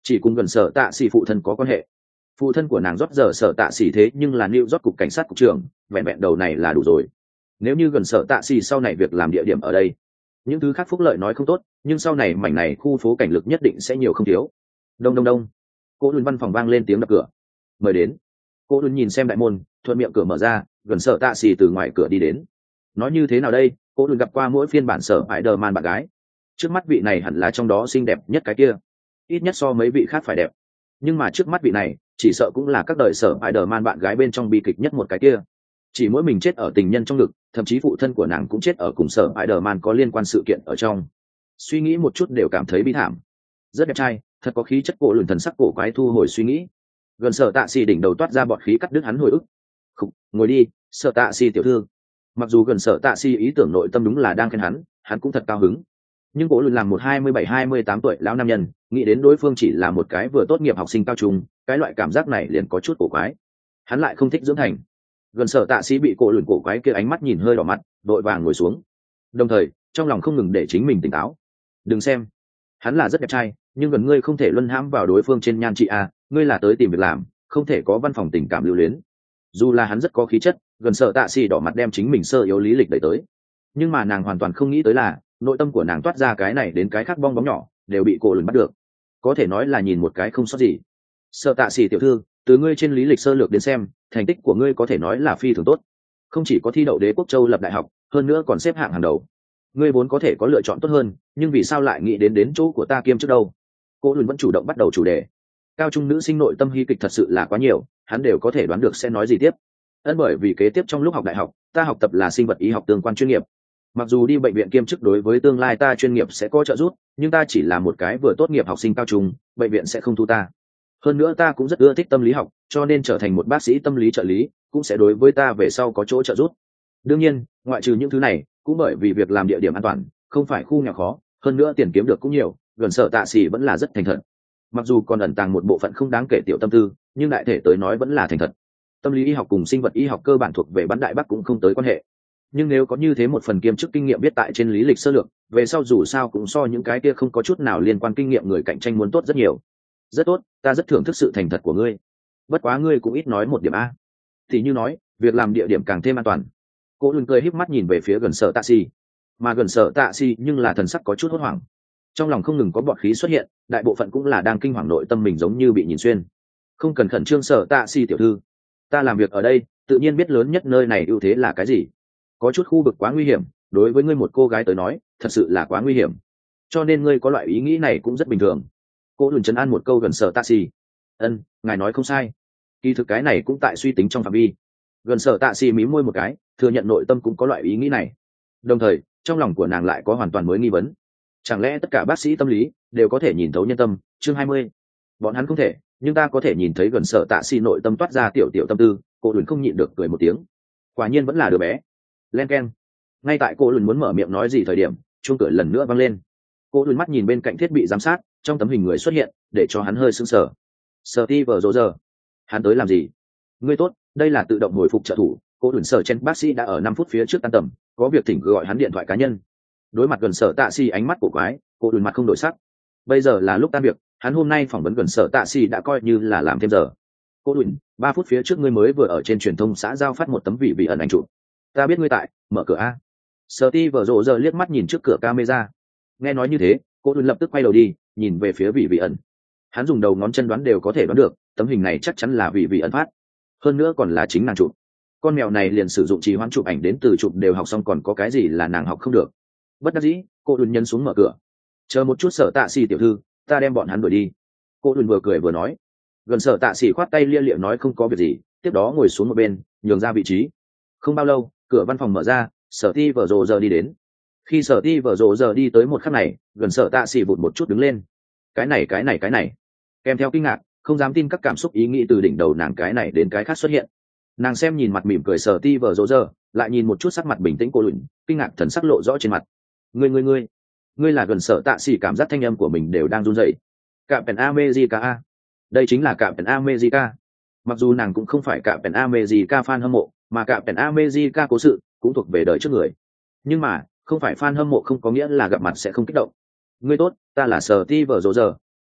chỉ cùng gần sở tạ xỉ phụ thân có quan hệ. Phụ thân của nàng rót giờ sở tạ xỉ thế nhưng là New York cục cảnh sát cục trưởng, vẹn vẹn đầu này là đủ rồi. Nếu như gần sở tạ xỉ sau này việc làm địa điểm ở đây, những thứ khác phúc lợi nói không tốt, nhưng sau này mảnh này khu phố cảnh lực nhất định sẽ nhiều không thiếu. Đông đông đông, cô lùn văn phòng vang lên tiếng đập cửa. Mời đến. Cô lùn nhìn xem đại môn, thuận miệng cửa mở ra, gần sở tạ xỉ từ ngoài cửa đi đến. Nói như thế nào đây, cô lùn gặp qua mỗi phiên bản sở Spider-Man bạn gái. Trước mắt vị này hẳn là trong đó xinh đẹp nhất cái kia, ít nhất so mấy vị khác phải đẹp. Nhưng mà trước mắt vị này chỉ sợ cũng là các đời sở Spider-Man bạn gái bên trong bi kịch nhất một cái kia. Chỉ mỗi mình chết ở tình nhân trong ngực, thậm chí phụ thân của nàng cũng chết ở cùng sở Spider-Man có liên quan sự kiện ở trong. Suy nghĩ một chút đều cảm thấy bi thảm. Rất đẹp trai, thật có khí chất cổ lùn, thần sắc cổ quái thu hồi suy nghĩ. Gần sở tạ xì đỉnh đầu toát ra bọt khí cắt đứt hắn hồi ức. Khục, ngồi đi, sở tạ xì tiểu thư. Mặc dù gần sở tạ xì ý tưởng nội tâm đúng là đang khen hắn, hắn cũng thật cao hứng. Nhưng cổ lùn làm một hai mươi bảy hai mươi tám tuổi lão nam nhân, nghĩ đến đối phương chỉ là một cái vừa tốt nghiệp học sinh cao trung, cái loại cảm giác này liền có chút cổ quái. Hắn lại không thích dưỡng thành. Gần sở tạ sĩ bị cổ lùn cổ quái kia ánh mắt nhìn hơi đỏ mặt, đội vàng ngồi xuống, đồng thời trong lòng không ngừng để chính mình tỉnh táo. Đừng xem, hắn là rất đẹp trai, nhưng gần ngươi không thể luân hãm vào đối phương trên nhan trị a, ngươi là tới tìm việc làm, không thể có văn phòng tình cảm lưu luyến. Dù là hắn rất có khí chất, gần sở tạ sĩ đỏ mặt đem chính mình sơ yếu lý lịch đẩy tới, nhưng mà nàng hoàn toàn không nghĩ tới là nội tâm của nàng toát ra cái này đến cái khác bong bóng nhỏ đều bị cổ lùn bắt được, có thể nói là nhìn một cái không sót gì. Sở tạ sĩ tiểu thư, từ ngươi trên lý lịch sơ lược đến xem, thành tích của ngươi có thể nói là phi thường tốt, không chỉ có thi đậu Đế quốc châu lập đại học, hơn nữa còn xếp hạng hàng đầu. Ngươi vốn có thể có lựa chọn tốt hơn, nhưng vì sao lại nghĩ đến đến chỗ của ta kiêm trước đâu? Cô lùn vẫn chủ động bắt đầu chủ đề. Cao trung nữ sinh nội tâm hy kịch thật sự là quá nhiều, hắn đều có thể đoán được sẽ nói gì tiếp. Ân, bởi vì kế tiếp trong lúc học đại học, ta học tập là sinh vật y học tương quan chuyên nghiệp. Mặc dù đi bệnh viện kiêm chức đối với tương lai ta chuyên nghiệp sẽ có trợ giúp, nhưng ta chỉ là một cái vừa tốt nghiệp học sinh cao trung, bệnh viện sẽ không thu ta. Hơn nữa ta cũng rất ưa thích tâm lý học, cho nên trở thành một bác sĩ tâm lý trợ lý cũng sẽ đối với ta về sau có chỗ trợ giúp. Đương nhiên, ngoại trừ những thứ này, cũng bởi vì việc làm địa điểm an toàn, không phải khu nghèo khó, hơn nữa tiền kiếm được cũng nhiều, gần sở tạ xỉ vẫn là rất thành thật. Mặc dù còn ẩn tàng một bộ phận không đáng kể tiểu tâm tư, nhưng đại thể tới nói vẫn là thành thật. Tâm lý y học cùng sinh vật y học cơ bản thuộc về bán đại bắc cũng không tới quan hệ. Nhưng nếu có như thế một phần kiêm chức kinh nghiệm biết tại trên lý lịch sơ lược, về sau dù sao cũng so những cái kia không có chút nào liên quan kinh nghiệm người cạnh tranh muốn tốt rất nhiều. Rất tốt, ta rất thưởng thức sự thành thật của ngươi. Bất quá ngươi cũng ít nói một điểm a. Thì như nói, việc làm địa điểm càng thêm an toàn. Cô lùn cười híp mắt nhìn về phía gần sở tạ xỉ, mà gần sở tạ xỉ nhưng là thần sắc có chút hốt hoảng, trong lòng không ngừng có bọt khí xuất hiện, đại bộ phận cũng là đang kinh hoàng, nội tâm mình giống như bị nhìn xuyên. Không cần khẩn trương sở tạ xỉ tiểu thư, ta làm việc ở đây, tự nhiên biết lớn nhất nơi này ưu thế là cái gì. Có chút khu vực quá nguy hiểm, đối với ngươi một cô gái tới nói, thật sự là quá nguy hiểm. Cho nên ngươi có loại ý nghĩ này cũng rất bình thường. Cô lùn trấn an một câu gần sở tạ xỉ. Ân, ngài nói không sai. Kỳ thực cái này cũng tại suy tính trong phạm vi. Gần sở tạ xỉ mí môi một cái, thừa nhận nội tâm cũng có loại ý nghĩ này. Đồng thời, trong lòng của nàng lại có hoàn toàn mới nghi vấn. Chẳng lẽ tất cả bác sĩ tâm lý đều có thể nhìn thấu nhân tâm? Chương hai mươi. Bọn hắn không thể, nhưng ta có thể nhìn thấy gần sở tạ xỉ nội tâm toát ra tiểu tiểu tâm tư. Cô lùn không nhịn được cười một tiếng. Quả nhiên vẫn là đứa bé. Len keng. Ngay tại cô lùn muốn mở miệng nói gì thời điểm, chuông cửa lần nữa vang lên. Cô lùn mắt nhìn bên cạnh thiết bị giám sát, trong tấm hình người xuất hiện, để cho hắn hơi sững sờ. Steve Rogers, hắn tới làm gì? Ngươi tốt, đây là tự động hồi phục trợ thủ. Cô lùn sở chen bác sĩ đã ở năm phút phía trước tan tầm, có việc thỉnh gọi hắn điện thoại cá nhân. Đối mặt gần sở tạ xỉ ánh mắt của quái, cô lùn mặt không đổi sắc. Bây giờ là lúc tan việc, hắn hôm nay phỏng vấn gần sở tạ xỉ đã coi như là làm thêm giờ. Cô lùn, ba phút phía trước ngươi mới vừa ở trên truyền thông xã giao phát một tấm vị vị ẩn ảnh chụp. Ta biết ngươi tại, mở cửa a. Steve Rogers liếc mắt nhìn trước cửa camera. Nghe nói như thế, cô lùn lập tức quay đầu đi, nhìn về phía vị vị ẩn. Hắn dùng đầu ngón chân đoán đều có thể đoán được, tấm hình này chắc chắn là vị vị ẩn phát. Hơn nữa còn là chính nàng chụp. Con mèo này liền sử dụng trì hoãn chụp ảnh đến từ chụp đều học xong, còn có cái gì là nàng học không được. Bất đắc dĩ, cô lùn nhân xuống mở cửa. Chờ một chút sở tạ xỉ tiểu thư, ta đem bọn hắn đuổi đi. Cô lùn vừa cười vừa nói. Gần sở tạ xỉ khoát tay lia lịa nói không có việc gì, tiếp đó ngồi xuống một bên, nhường ra vị trí. Không bao lâu, cửa văn phòng mở ra, sở ti vở rồ giờ đi đến. Khi sở ti vở rồ giờ đi tới một khắc này, gần sở tạ xỉ vụt một chút đứng lên. Cái này cái này cái này, kèm theo kinh ngạc, không dám tin các cảm xúc ý nghĩ từ đỉnh đầu nàng cái này đến cái khác xuất hiện. Nàng xem nhìn mặt mỉm cười sở ti vở rồ giờ, lại nhìn một chút sắc mặt bình tĩnh cô lùn, kinh ngạc thần sắc lộ rõ trên mặt. Ngươi ngươi ngươi, ngươi là gần sở tạ xỉ, cảm giác thanh âm của mình đều đang run rẩy. Captain America, đây chính là Captain America. Mặc dù nàng cũng không phải Captain America fan hâm mộ, mà Captain America cố sự cũng thuộc về đời trước người. Nhưng mà, không phải fan hâm mộ không có nghĩa là gặp mặt sẽ không kích động. Ngươi tốt, ta là Steve Rogers.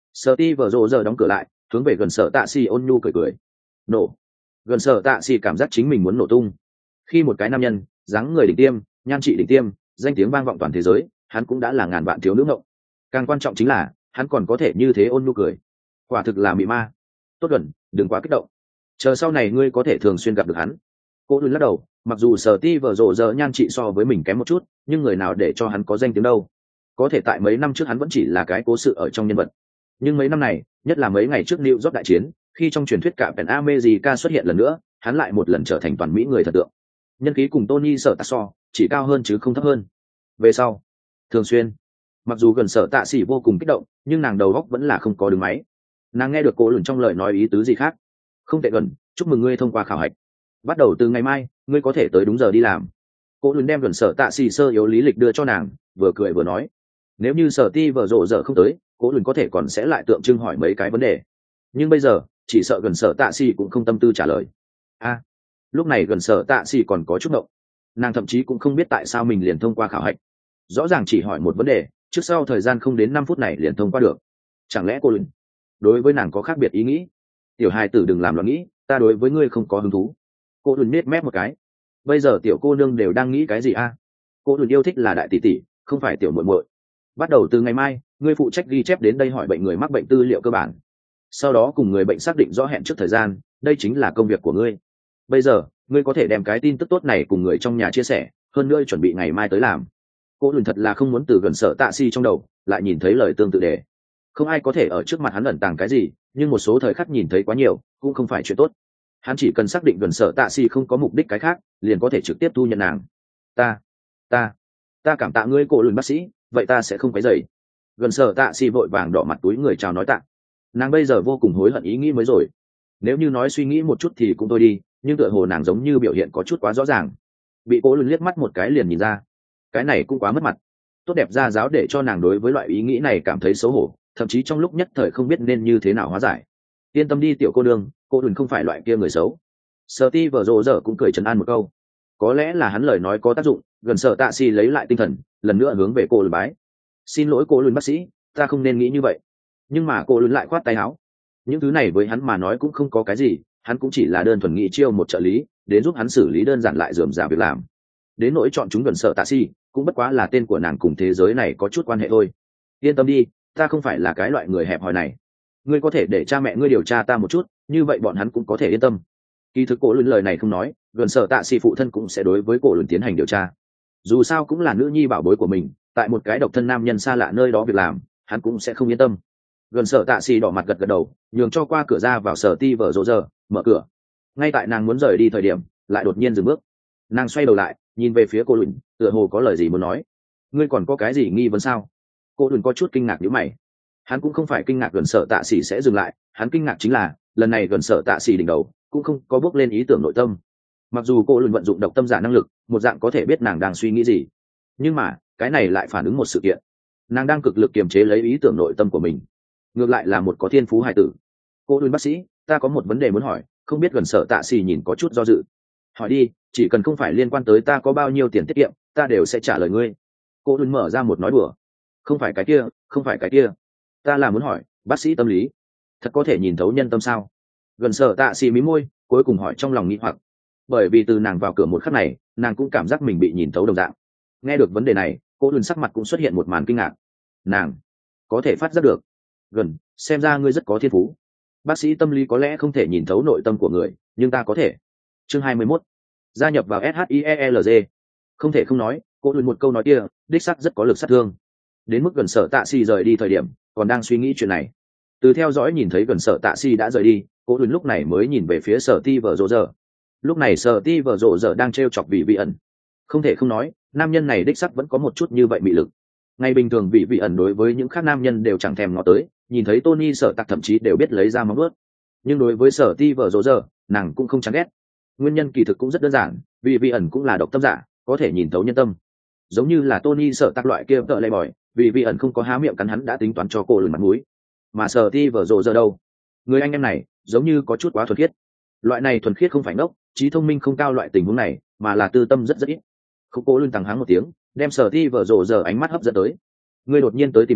Sở ti vợ rộ giờ đóng cửa lại, hướng về gần sở tạ xì ôn nhu cười cười. Nổ. Gần sở tạ xì cảm giác chính mình muốn nổ tung. Khi một cái nam nhân dáng người đỉnh tiêm, nhan trị đỉnh tiêm, danh tiếng vang vọng toàn thế giới, hắn cũng đã là ngàn vạn thiếu nữ ngộng. Càng quan trọng chính là hắn còn có thể như thế ôn nhu cười, quả thực là mị ma. Tốt gần, đừng quá kích động, chờ sau này ngươi có thể thường xuyên gặp được hắn. Cô đừng lắc đầu, mặc dù sở ti vợ rộ giờ nhan trị so với mình kém một chút, nhưng người nào để cho hắn có danh tiếng đâu. Có thể tại mấy năm trước hắn vẫn chỉ là cái cố sự ở trong nhân vật, nhưng mấy năm này, nhất là mấy ngày trước New York đại chiến, khi trong truyền thuyết cả Pen America xuất hiện lần nữa, hắn lại một lần trở thành toàn mỹ người thần tượng. Nhân khí cùng Tony sở tạ so chỉ cao hơn chứ không thấp hơn. Về sau, thường xuyên, mặc dù gần sở tạ xỉ vô cùng kích động, nhưng nàng đầu óc vẫn là không có đứng máy. Nàng nghe được cô lửng trong lời nói ý tứ gì khác. Không tệ gần, chúc mừng ngươi thông qua khảo hạch. Bắt đầu từ ngày mai, ngươi có thể tới đúng giờ đi làm. Cô lửng đem gần sở tạ xỉ sơ yếu lý lịch đưa cho nàng, vừa cười vừa nói, nếu như sở ti vợ rộ giờ không tới, cô lửng có thể còn sẽ lại tượng trưng hỏi mấy cái vấn đề, nhưng bây giờ chỉ sợ gần sở tạ xỉ cũng không tâm tư trả lời. A, à, lúc này gần sở tạ xỉ còn có chút ngộng, nàng thậm chí cũng không biết tại sao mình liền thông qua khảo hạch. Rõ ràng chỉ hỏi một vấn đề, trước sau thời gian không đến năm phút này liền thông qua được. Chẳng lẽ cô lửng đối với nàng có khác biệt ý nghĩ? Tiểu hài tử đừng làm loạn nghĩ, ta đối với ngươi không có hứng thú. Cô lửng nết mép một cái. Bây giờ tiểu cô nương đều đang nghĩ cái gì a? À? Cô lửng yêu thích là đại tỷ tỷ, không phải tiểu muội muội. Bắt đầu từ ngày mai, ngươi phụ trách ghi chép đến đây hỏi bệnh người mắc bệnh tư liệu cơ bản, sau đó cùng người bệnh xác định rõ hẹn trước thời gian, đây chính là công việc của ngươi. Bây giờ ngươi có thể đem cái tin tức tốt này cùng người trong nhà chia sẻ, hơn nữa chuẩn bị ngày mai tới làm. Cô lùn thật là không muốn từ gần sở tạ si trong đầu lại nhìn thấy lời tương tự đề. Không ai có thể ở trước mặt hắn ẩn tàng cái gì, nhưng một số thời khắc nhìn thấy quá nhiều cũng không phải chuyện tốt. Hắn chỉ cần xác định gần sở tạ si không có mục đích cái khác, liền có thể trực tiếp thu nhận nàng. Ta, ta, ta cảm tạ ngươi cô lùn bác sĩ, vậy ta sẽ không quấy rầy. Gần sở tạ si vội vàng đỏ mặt túi người chào nói tạ. Nàng bây giờ vô cùng hối hận ý nghĩ mới rồi. Nếu như nói suy nghĩ một chút thì cũng thôi đi, nhưng tựa hồ nàng giống như biểu hiện có chút quá rõ ràng, bị cô lùn liếc mắt một cái liền nhìn ra. Cái này cũng quá mất mặt. Tốt đẹp ra giáo để cho nàng đối với loại ý nghĩ này cảm thấy xấu hổ, thậm chí trong lúc nhất thời không biết nên như thế nào hóa giải. Yên tâm đi tiểu cô đương, cô đừng không phải loại kia người xấu. Sở ti vợ rộ giờ cũng cười trấn an một câu. Có lẽ là hắn lời nói có tác dụng, gần sở tạ si lấy lại tinh thần, lần nữa hướng về cô lùn bái. Xin lỗi cô lùn bác sĩ, ta không nên nghĩ như vậy. Nhưng mà cô lùn lại khoát tay áo. Những thứ này với hắn mà nói cũng không có cái gì, hắn cũng chỉ là đơn thuần nghĩ chiêu một trợ lý, đến giúp hắn xử lý đơn giản lại rườm rà việc làm. Đến nỗi chọn chúng gần sở tạ si, cũng bất quá là tên của nàng cùng thế giới này có chút quan hệ thôi. Yên tâm đi, ta không phải là cái loại người hẹp hòi này. Ngươi có thể để cha mẹ ngươi điều tra ta một chút, như vậy bọn hắn cũng có thể yên tâm. Kỳ thực cổ lùn lời này không nói, gần sở tạ si phụ thân cũng sẽ đối với cổ lùn tiến hành điều tra. Dù sao cũng là nữ nhi bảo bối của mình, tại một cái độc thân nam nhân xa lạ nơi đó việc làm, hắn cũng sẽ không yên tâm. Gần sở tạ si đỏ mặt gật gật đầu, nhường cho qua cửa ra vào sở ti vợ rộ giờ, mở cửa. Ngay tại nàng muốn rời đi thời điểm, lại đột nhiên dừng bước. Nàng xoay đầu lại, nhìn về phía cô lùn, tựa hồ có lời gì muốn nói. Ngươi còn có cái gì nghi vấn sao? Cô lùn có chút kinh ngạc nhíu mày. Hắn cũng không phải kinh ngạc gần sở tạ sĩ sẽ dừng lại, hắn kinh ngạc chính là lần này gần sở tạ sĩ đỉnh đầu cũng không có bước lên ý tưởng nội tâm. Mặc dù cô lùn vận dụng độc tâm giả năng lực, một dạng có thể biết nàng đang suy nghĩ gì, nhưng mà cái này lại phản ứng một sự kiện. Nàng đang cực lực kiềm chế lấy ý tưởng nội tâm của mình, ngược lại là một có thiên phú hài tử. Cô lùn bác sĩ, ta có một vấn đề muốn hỏi, không biết gần sở tạ sĩ nhìn có chút do dự. Hỏi đi, chỉ cần không phải liên quan tới ta có bao nhiêu tiền tiết kiệm, ta đều sẽ trả lời ngươi. Cô lùn mở ra một nói đùa. Không phải cái kia, không phải cái kia, ta là muốn hỏi bác sĩ tâm lý thật có thể nhìn thấu nhân tâm sao? Gần sở tạ xì mí môi, cuối cùng hỏi trong lòng nghi hoặc, bởi vì từ nàng vào cửa một khắc này, nàng cũng cảm giác mình bị nhìn thấu đồng dạng. Nghe được vấn đề này, cô lùn sắc mặt cũng xuất hiện một màn kinh ngạc. Nàng có thể phát giác được. Gần, xem ra ngươi rất có thiên phú. Bác sĩ tâm lý có lẽ không thể nhìn thấu nội tâm của người, nhưng ta có thể. Chương hai mươi mốt, gia nhập vào ét hát i e lờ giê. Không thể không nói, cô lùn một câu nói kia đích sắc rất có lực sát thương. Đến mức gần sở tạ xì rời đi thời điểm còn đang suy nghĩ chuyện này, từ theo dõi nhìn thấy gần sở tạ xì đã rời đi, cô lùn lúc này mới nhìn về phía sở ti vợ rộ rợ. Lúc này sở ti vợ rộ rợ đang t r e o chọc vị vị ẩn. Không thể không nói, nam nhân này đích sắc vẫn có một chút như vậy mị lực. Ngày bình thường vị vị ẩn đối với những khác nam nhân đều chẳng thèm ngó tới, nhìn thấy Tony sở tặc thậm chí đều biết lấy ra móng ướt. Nhưng đối với sở ti vợ rộ rợ, nàng cũng không chán ghét. Nguyên nhân kỳ thực cũng rất đơn giản, vì vị ẩn cũng là độc tâm giả, có thể nhìn thấu nhân tâm. Giống như là Tony sợ tắc loại kia tợ lay bòi, vì vị ẩn không có há miệng cắn hắn đã tính toán cho cô lùn mặt mũi. Mà sở ti vợ rộ giờ đâu, người anh em này giống như có chút quá thuần khiết. Loại này thuần khiết không phải ngốc, trí thông minh không cao loại tình huống này, mà là tư tâm rất rất ít. Không, cô lùn tăng háng một tiếng, đem sở ti vợ rộ giờ ánh mắt hấp dẫn tới. Ngươi đột nhiên tới tìm ta,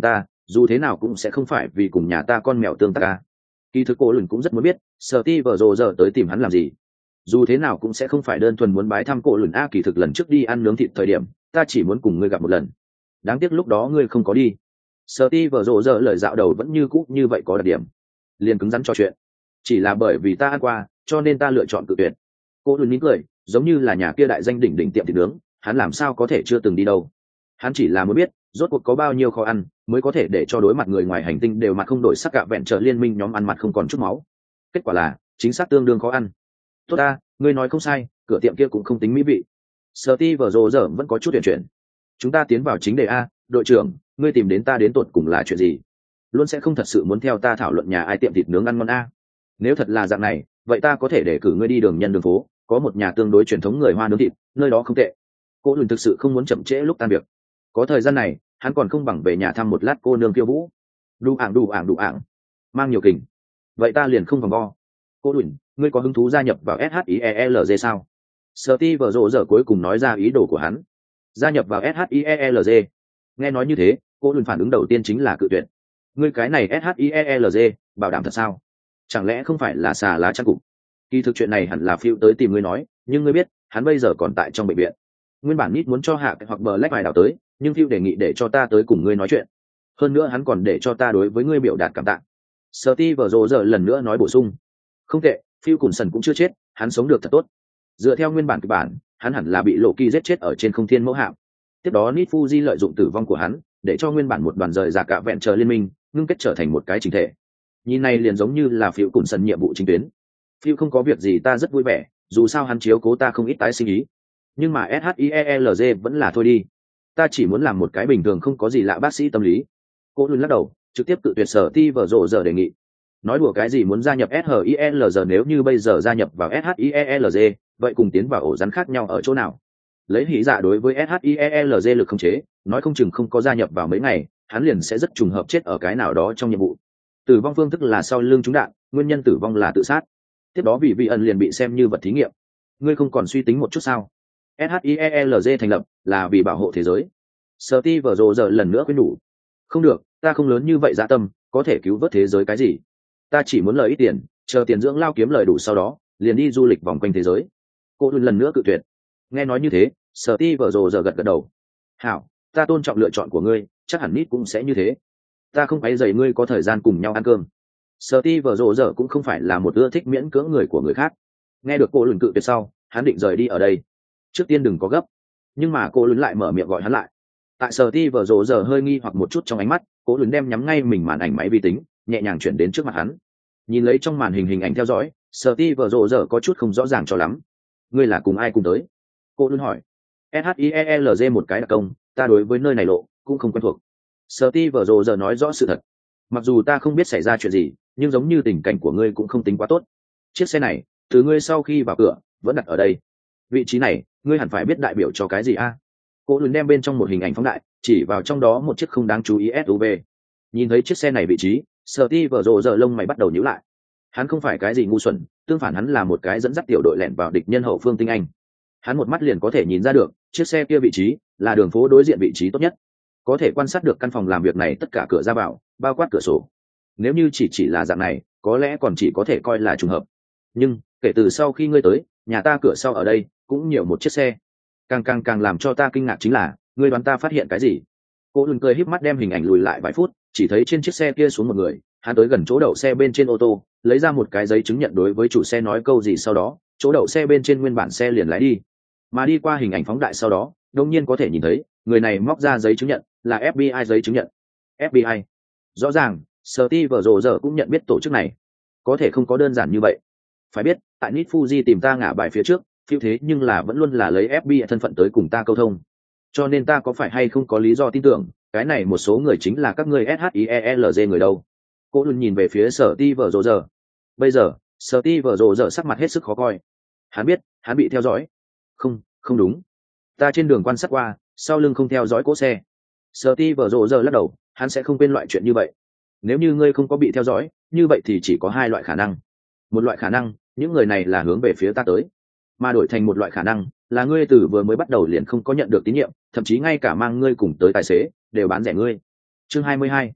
dù thế nào cũng sẽ không phải vì cùng nhà ta con mèo tương tác ca. Kỳ thực cô lùn cũng rất muốn biết sở ti vợ rồ giờ tới tìm hắn làm gì, dù thế nào cũng sẽ không phải đơn thuần muốn bái thăm cô lùn. A kỳ thực lần trước đi ăn nướng thịt thời điểm ta chỉ muốn cùng ngươi gặp một lần, đáng tiếc lúc đó ngươi không có đi. Sở ti vợ rồ giờ lời dạo đầu vẫn như cũ như vậy có đặc điểm, liền cứng rắn trò chuyện. Chỉ là bởi vì ta ăn qua cho nên ta lựa chọn cự tuyệt. Cô lùn mỉm cười, giống như là nhà kia đại danh đỉnh đỉnh tiệm thịt nướng hắn làm sao có thể chưa từng đi đâu. Hắn chỉ là muốn biết rốt cuộc có bao nhiêu khó ăn mới có thể để cho đối mặt người ngoài hành tinh đều mặt không đổi sắc gạ vẹn trở liên minh nhóm ăn mặt không còn chút máu. Kết quả là chính xác tương đương khó ăn. Tốt ta, ngươi nói không sai, cửa tiệm kia cũng không tính mỹ vị. Sở ti vở rồ giờ vẫn có chút chuyển chuyển. Chúng ta tiến vào chính đề a, đội trưởng, ngươi tìm đến ta đến tột cùng là chuyện gì? Luôn sẽ không thật sự muốn theo ta thảo luận nhà ai tiệm thịt nướng ăn ngon a? Nếu thật là dạng này, vậy ta có thể để cử ngươi đi đường nhân đường phố, có một nhà tương đối truyền thống người Hoa nướng thịt, nơi đó không tệ. Cố Lùn thực sự không muốn chậm trễ lúc tan việc. Có thời gian này, hắn còn không bằng về nhà thăm một lát cô nương Kiêu Vũ. Đủ ảng đủ ảng đủ ảng, mang nhiều kình. Vậy ta liền không vòng vo. Cố Lùn, ngươi có hứng thú gia nhập vào ét hát i e lờ giê sao? Steve rồ giờ cuối cùng nói ra ý đồ của hắn. Gia nhập vào ét hát i e lờ giê. Nghe nói như thế, Cố Lùn phản ứng đầu tiên chính là cự tuyệt. Ngươi cái này ét hát i e lờ giê, bảo đảm thật sao? Chẳng lẽ không phải là xà lá trang cục? Kỳ thực chuyện này hẳn là Phiêu tới tìm ngươi nói, nhưng ngươi biết, hắn bây giờ còn tại trong bệnh viện. Nguyên bản Nít muốn cho hạ hoặc bờ lách vài đảo tới, nhưng Phiêu đề nghị để cho ta tới cùng ngươi nói chuyện. Hơn nữa hắn còn để cho ta đối với ngươi biểu đạt cảm tạ. Steve rồ giờ lần nữa nói bổ sung. Không tệ, Phiêu Cùn Sần cũng chưa chết, hắn sống được thật tốt. Dựa theo nguyên bản kịch bản, hắn hẳn là bị Lộ Kỳ giết chết ở trên không thiên mẫu hạm. Tiếp đó Nít Fuji lợi dụng tử vong của hắn, để cho nguyên bản một đoàn rời ra cả vẹn chờ liên minh, ngưng kết trở thành một cái chính thể. Nhìn này liền giống như là Phiêu Cùn Sần nhiệm vụ chính tuyến. Phiêu không có việc gì ta rất vui vẻ, dù sao hắn chiếu cố ta không ít tái sinh ý. Nhưng mà ét hát i e lờ giê vẫn là thôi đi. Ta chỉ muốn làm một cái bình thường không có gì lạ bác sĩ tâm lý. Cô luôn lắc đầu, trực tiếp tự tuyệt sở ti vở rộ giờ đề nghị. Nói đùa cái gì muốn gia nhập ét hát i e lờ giê, nếu như bây giờ gia nhập vào ét hát i e lờ giê, vậy cùng tiến vào ổ rắn khác nhau ở chỗ nào? Lấy hỉ dạ đối với ét hát i e lờ giê lực không chế, nói không chừng không có gia nhập vào mấy ngày, hắn liền sẽ rất trùng hợp chết ở cái nào đó trong nhiệm vụ. Tử vong phương thức là sau lưng trúng đạn, nguyên nhân tử vong là tự sát. Tiếp đó vì vị ẩn liền bị xem như vật thí nghiệm. Ngươi không còn suy tính một chút sao? ét hát i e lờ giê thành lập là vì bảo hộ thế giới. Steve rồ giờ lần nữa khuyên nhủ. Không được, ta không lớn như vậy dạ tâm, có thể cứu vớt thế giới cái gì? Ta chỉ muốn lời ít tiền, chờ tiền dưỡng lao kiếm lời đủ sau đó, liền đi du lịch vòng quanh thế giới. Cô luôn lần nữa cự tuyệt. Nghe nói như thế, Steve rồ giờ gật gật đầu. Hảo, ta tôn trọng lựa chọn của ngươi, chắc hẳn Nít cũng sẽ như thế. Ta không phải dày ngươi có thời gian cùng nhau ăn cơm. Steve rồ giờ cũng không phải là một ưa thích miễn cưỡng người của người khác. Nghe được cô lùn cự tuyệt sau, hắn định rời đi ở đây. Trước tiên đừng có gấp. Nhưng mà cô lùn lại mở miệng gọi hắn lại. Tại Steve rồ giờ hơi nghi hoặc một chút trong ánh mắt, cô lùn đem nhắm ngay mình màn ảnh máy vi tính, nhẹ nhàng chuyển đến trước mặt hắn. Nhìn lấy trong màn hình hình ảnh theo dõi, Steve rồ giờ có chút không rõ ràng cho lắm. Ngươi là cùng ai cùng tới? Cô lùn hỏi. ét hát i e lờ giê một cái đặc công, ta đối với nơi này lộ cũng không quen thuộc. Steve rồ giờ nói rõ sự thật. Mặc dù ta không biết xảy ra chuyện gì, nhưng giống như tình cảnh của ngươi cũng không tính quá tốt. Chiếc xe này, từ ngươi sau khi vào cửa, vẫn đặt ở đây. Vị trí này, ngươi hẳn phải biết đại biểu cho cái gì a? À? Cô lùn đem bên trong một hình ảnh phóng đại, chỉ vào trong đó một chiếc không đáng chú ý ét u vê. Nhìn thấy chiếc xe này vị trí, Steve rồ giờ lông mày bắt đầu nhíu lại. Hắn không phải cái gì ngu xuẩn, tương phản hắn là một cái dẫn dắt tiểu đội lẻn vào địch nhân hậu phương tinh anh. Hắn một mắt liền có thể nhìn ra được, chiếc xe kia vị trí là đường phố đối diện vị trí tốt nhất. Có thể quan sát được căn phòng làm việc này tất cả cửa ra vào, bao quát cửa sổ. Nếu như chỉ chỉ là dạng này, có lẽ còn chỉ có thể coi là trùng hợp. Nhưng kể từ sau khi ngươi tới, nhà ta cửa sau ở đây cũng nhiều một chiếc xe. Càng càng càng làm cho ta kinh ngạc chính là, ngươi đoán ta phát hiện cái gì? Cô đừng cười híp mắt đem hình ảnh lùi lại vài phút, chỉ thấy trên chiếc xe kia xuống một người, hắn tới gần chỗ đậu xe bên trên ô tô, lấy ra một cái giấy chứng nhận đối với chủ xe nói câu gì sau đó, chỗ đậu xe bên trên nguyên bản xe liền lái đi. Mà đi qua hình ảnh phóng đại sau đó, đương nhiên có thể nhìn thấy, người này móc ra giấy chứng nhận, là ép bê i giấy chứng nhận. ép bê i. Rõ ràng, Steve rồ giờ cũng nhận biết tổ chức này. Có thể không có đơn giản như vậy. Phải biết, tại Nít Fuji tìm ta ngả bài phía trước, phiêu thế nhưng là vẫn luôn là lấy ép bê i thân phận tới cùng ta câu thông. Cho nên ta có phải hay không có lý do tin tưởng, cái này một số người chính là các ngươi ét hát i e lờ giê người đâu. Cô luôn nhìn về phía Steve rồ giờ. Bây giờ, Steve rồ giờ sắc mặt hết sức khó coi. Hắn biết, hắn bị theo dõi. Không, không đúng. Ta trên đường quan sát qua, sau lưng không theo dõi cỗ xe. Steve rồ giờ lắc đầu, hắn sẽ không quên loại chuyện như vậy. Nếu như ngươi không có bị theo dõi, như vậy thì chỉ có hai loại khả năng. Một loại khả năng, những người này là hướng về phía ta tới. Mà đổi thành một loại khả năng, là ngươi từ vừa mới bắt đầu liền không có nhận được tín nhiệm, thậm chí ngay cả mang ngươi cùng tới tài xế, đều bán rẻ ngươi. Chương hai mươi hai.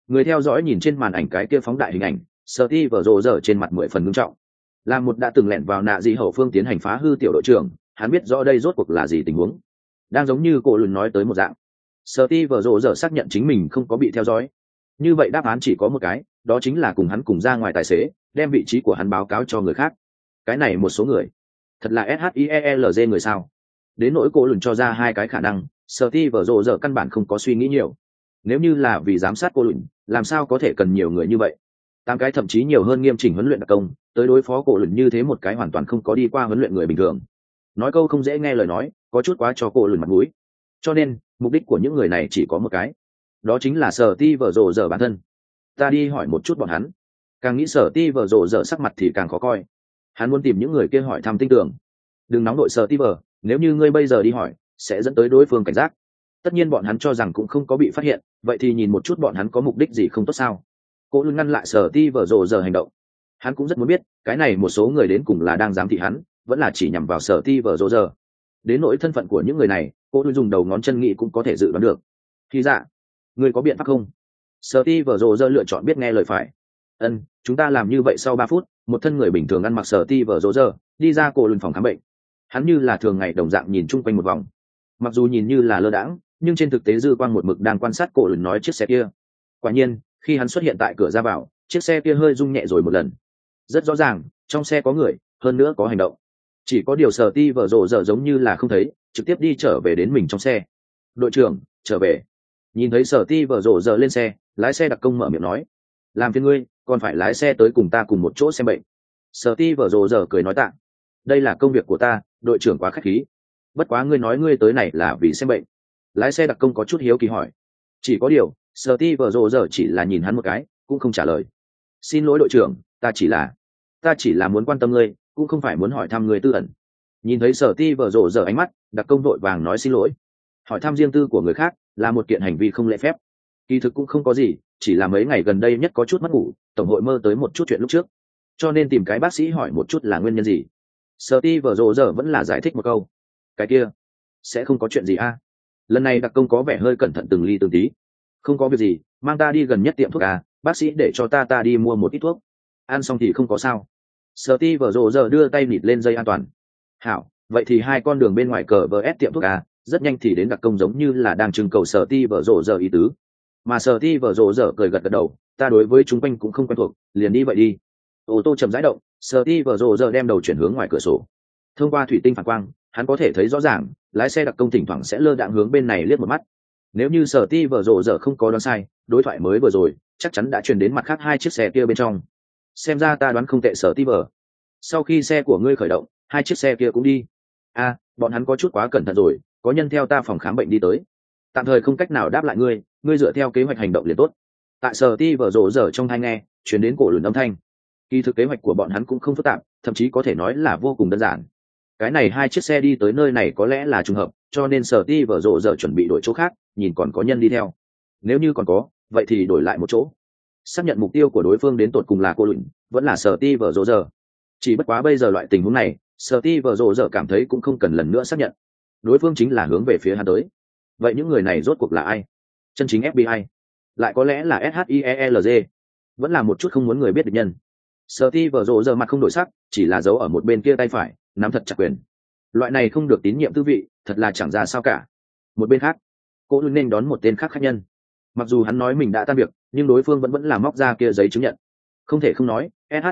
Người theo dõi nhìn trên màn ảnh cái kia phóng đại hình ảnh, Steve Rogers trên mặt mười phần nghiêm trọng. Là một đã từng lẻn vào nạ dị hậu phương tiến hành phá hư tiểu đội trưởng, hắn biết rõ đây rốt cuộc là gì tình huống. Đang giống như cô lùn nói tới một dạng. Steve Rogers xác nhận chính mình không có bị theo dõi. Như vậy đáp án chỉ có một cái, đó chính là cùng hắn cùng ra ngoài tài xế, đem vị trí của hắn báo cáo cho người khác. Cái này một số người, thật là SHIELZ người sao? Đến nỗi cô lùn cho ra hai cái khả năng, Steve Rogers căn bản không có suy nghĩ nhiều. Nếu như là vì giám sát cô lùn, làm sao có thể cần nhiều người như vậy? Tám cái thậm chí nhiều hơn nghiêm chỉnh huấn luyện đặc công, tới đối phó cô lùn như thế một cái hoàn toàn không có đi qua huấn luyện người bình thường. Nói câu không dễ nghe lời nói, có chút quá cho cô lùn mặt mũi. Cho nên, mục đích của những người này chỉ có một cái, đó chính là Steve Rogers bản thân. Ta đi hỏi một chút bọn hắn. Càng nghĩ Steve Rogers sắc mặt thì càng khó coi. Hắn muốn tìm những người kia hỏi thăm tin tưởng. Đừng nóng đội Steve, nếu như ngươi bây giờ đi hỏi, sẽ dẫn tới đối phương cảnh giác. Tất nhiên bọn hắn cho rằng cũng không có bị phát hiện, vậy thì nhìn một chút bọn hắn có mục đích gì không tốt sao? Cố luôn ngăn lại Steve Rogers hành động. Hắn cũng rất muốn biết, cái này một số người đến cùng là đang giám thị hắn, vẫn là chỉ nhằm vào Steve Rogers. Đến nỗi thân phận của những người này, cô luôn dùng đầu ngón chân nghĩ cũng có thể dự đoán được. Khi dạ, ngươi có biện pháp không? Steve Rogers lựa chọn biết nghe lời phải. Ân, chúng ta làm như vậy sau ba phút, một thân người bình thường ăn mặc Steve Rogers đi ra cô luôn phòng khám bệnh. Hắn như là thường ngày đồng dạng nhìn chung quanh một vòng. Mặc dù nhìn như là lơ đãng, nhưng trên thực tế dư quang một mực đang quan sát cô luôn nói chiếc xe kia. Quả nhiên, khi hắn xuất hiện tại cửa ra vào, chiếc xe kia hơi rung nhẹ rồi một lần. Rất rõ ràng, trong xe có người, hơn nữa có hành động. Chỉ có điều Steve Rogers giống như là không thấy, trực tiếp đi trở về đến mình trong xe. Đội trưởng, trở về. Nhìn thấy Steve Rogers lên xe, lái xe đặc công mở miệng nói: làm phiền ngươi, còn phải lái xe tới cùng ta cùng một chỗ xem bệnh. Steve Rogers cười nói tạ: đây là công việc của ta, đội trưởng quá khách khí. Bất quá ngươi nói ngươi tới này là vì xem bệnh. Lái xe đặc công có chút hiếu kỳ hỏi. Chỉ có điều, Steve Rogers chỉ là nhìn hắn một cái, cũng không trả lời. Xin lỗi đội trưởng, ta chỉ là, ta chỉ là muốn quan tâm ngươi, cũng không phải muốn hỏi thăm ngươi tư ẩn. Nhìn thấy Steve Rogers ánh mắt, đặc công vội vàng nói xin lỗi. Hỏi thăm riêng tư của người khác là một kiện hành vi không lễ phép. Kỳ thực cũng không có gì, chỉ là mấy ngày gần đây nhất có chút mất ngủ, tổng hội mơ tới một chút chuyện lúc trước, cho nên tìm cái bác sĩ hỏi một chút là nguyên nhân gì. Steve Rogers vẫn là giải thích một câu. Cái kia, sẽ không có chuyện gì a? Lần này đặc công có vẻ hơi cẩn thận từng ly từng tí. Không có việc gì, mang ta đi gần nhất tiệm thuốc à, bác sĩ để cho ta ta đi mua một ít thuốc. Ăn xong thì không có sao. Steve Rogers đưa tay nịt lên dây an toàn. Hảo, vậy thì hai con đường bên ngoài cờ vê ét tiệm thuốc à, rất nhanh thì đến đặc công giống như là đang trưng cầu Steve Rogers ý tứ. Mà Steve Rogers cười gật gật đầu, ta đối với chúng quanh cũng không quen thuộc, liền đi vậy đi. Ô tô chậm rãi động, Steve Rogers đem đầu chuyển hướng ngoài cửa sổ. Thông qua thủy tinh phản quang, hắn có thể thấy rõ ràng, lái xe đặc công thỉnh thoảng sẽ lơ đãng hướng bên này liếc một mắt. Nếu như Steve Rogers không có đoán sai, đối thoại mới vừa rồi chắc chắn đã truyền đến mặt khác hai chiếc xe kia bên trong. Xem ra ta đoán không tệ Steve. Sau khi xe của ngươi khởi động, hai chiếc xe kia cũng đi. A, à, bọn hắn có chút quá cẩn thận rồi, có nhân theo ta phòng khám bệnh đi tới. Tạm thời không cách nào đáp lại ngươi, ngươi dựa theo kế hoạch hành động liền tốt. Tại Steve Rogers trong tai nghe, truyền đến cổ lùn âm thanh. Kỳ thực kế hoạch của bọn hắn cũng không phức tạp, thậm chí có thể nói là vô cùng đơn giản. Cái này hai chiếc xe đi tới nơi này có lẽ là trùng hợp, cho nên Steve Rogers chuẩn bị đổi chỗ khác, nhìn còn có nhân đi theo. Nếu như còn có, vậy thì đổi lại một chỗ. Xác nhận mục tiêu của đối phương đến tột cùng là cô lùn, vẫn là Steve Rogers. Chỉ bất quá bây giờ loại tình huống này, Steve Rogers cảm thấy cũng không cần lần nữa xác nhận. Đối phương chính là hướng về phía hắn tới. Vậy những người này rốt cuộc là ai? Chân chính ép bê i, lại có lẽ là SHIELZ, vẫn là một chút không muốn người biết được nhân. Steve Rogers mặt không đổi sắc, chỉ là giấu ở một bên kia tay phải, nắm thật chặt quyền. Loại này không được tín nhiệm tư vị, thật là chẳng ra sao cả. Một bên khác, cô luôn nên đón một tên khác khách nhân. Mặc dù hắn nói mình đã tan việc, nhưng đối phương vẫn vẫn là móc ra kia giấy chứng nhận. Không thể không nói,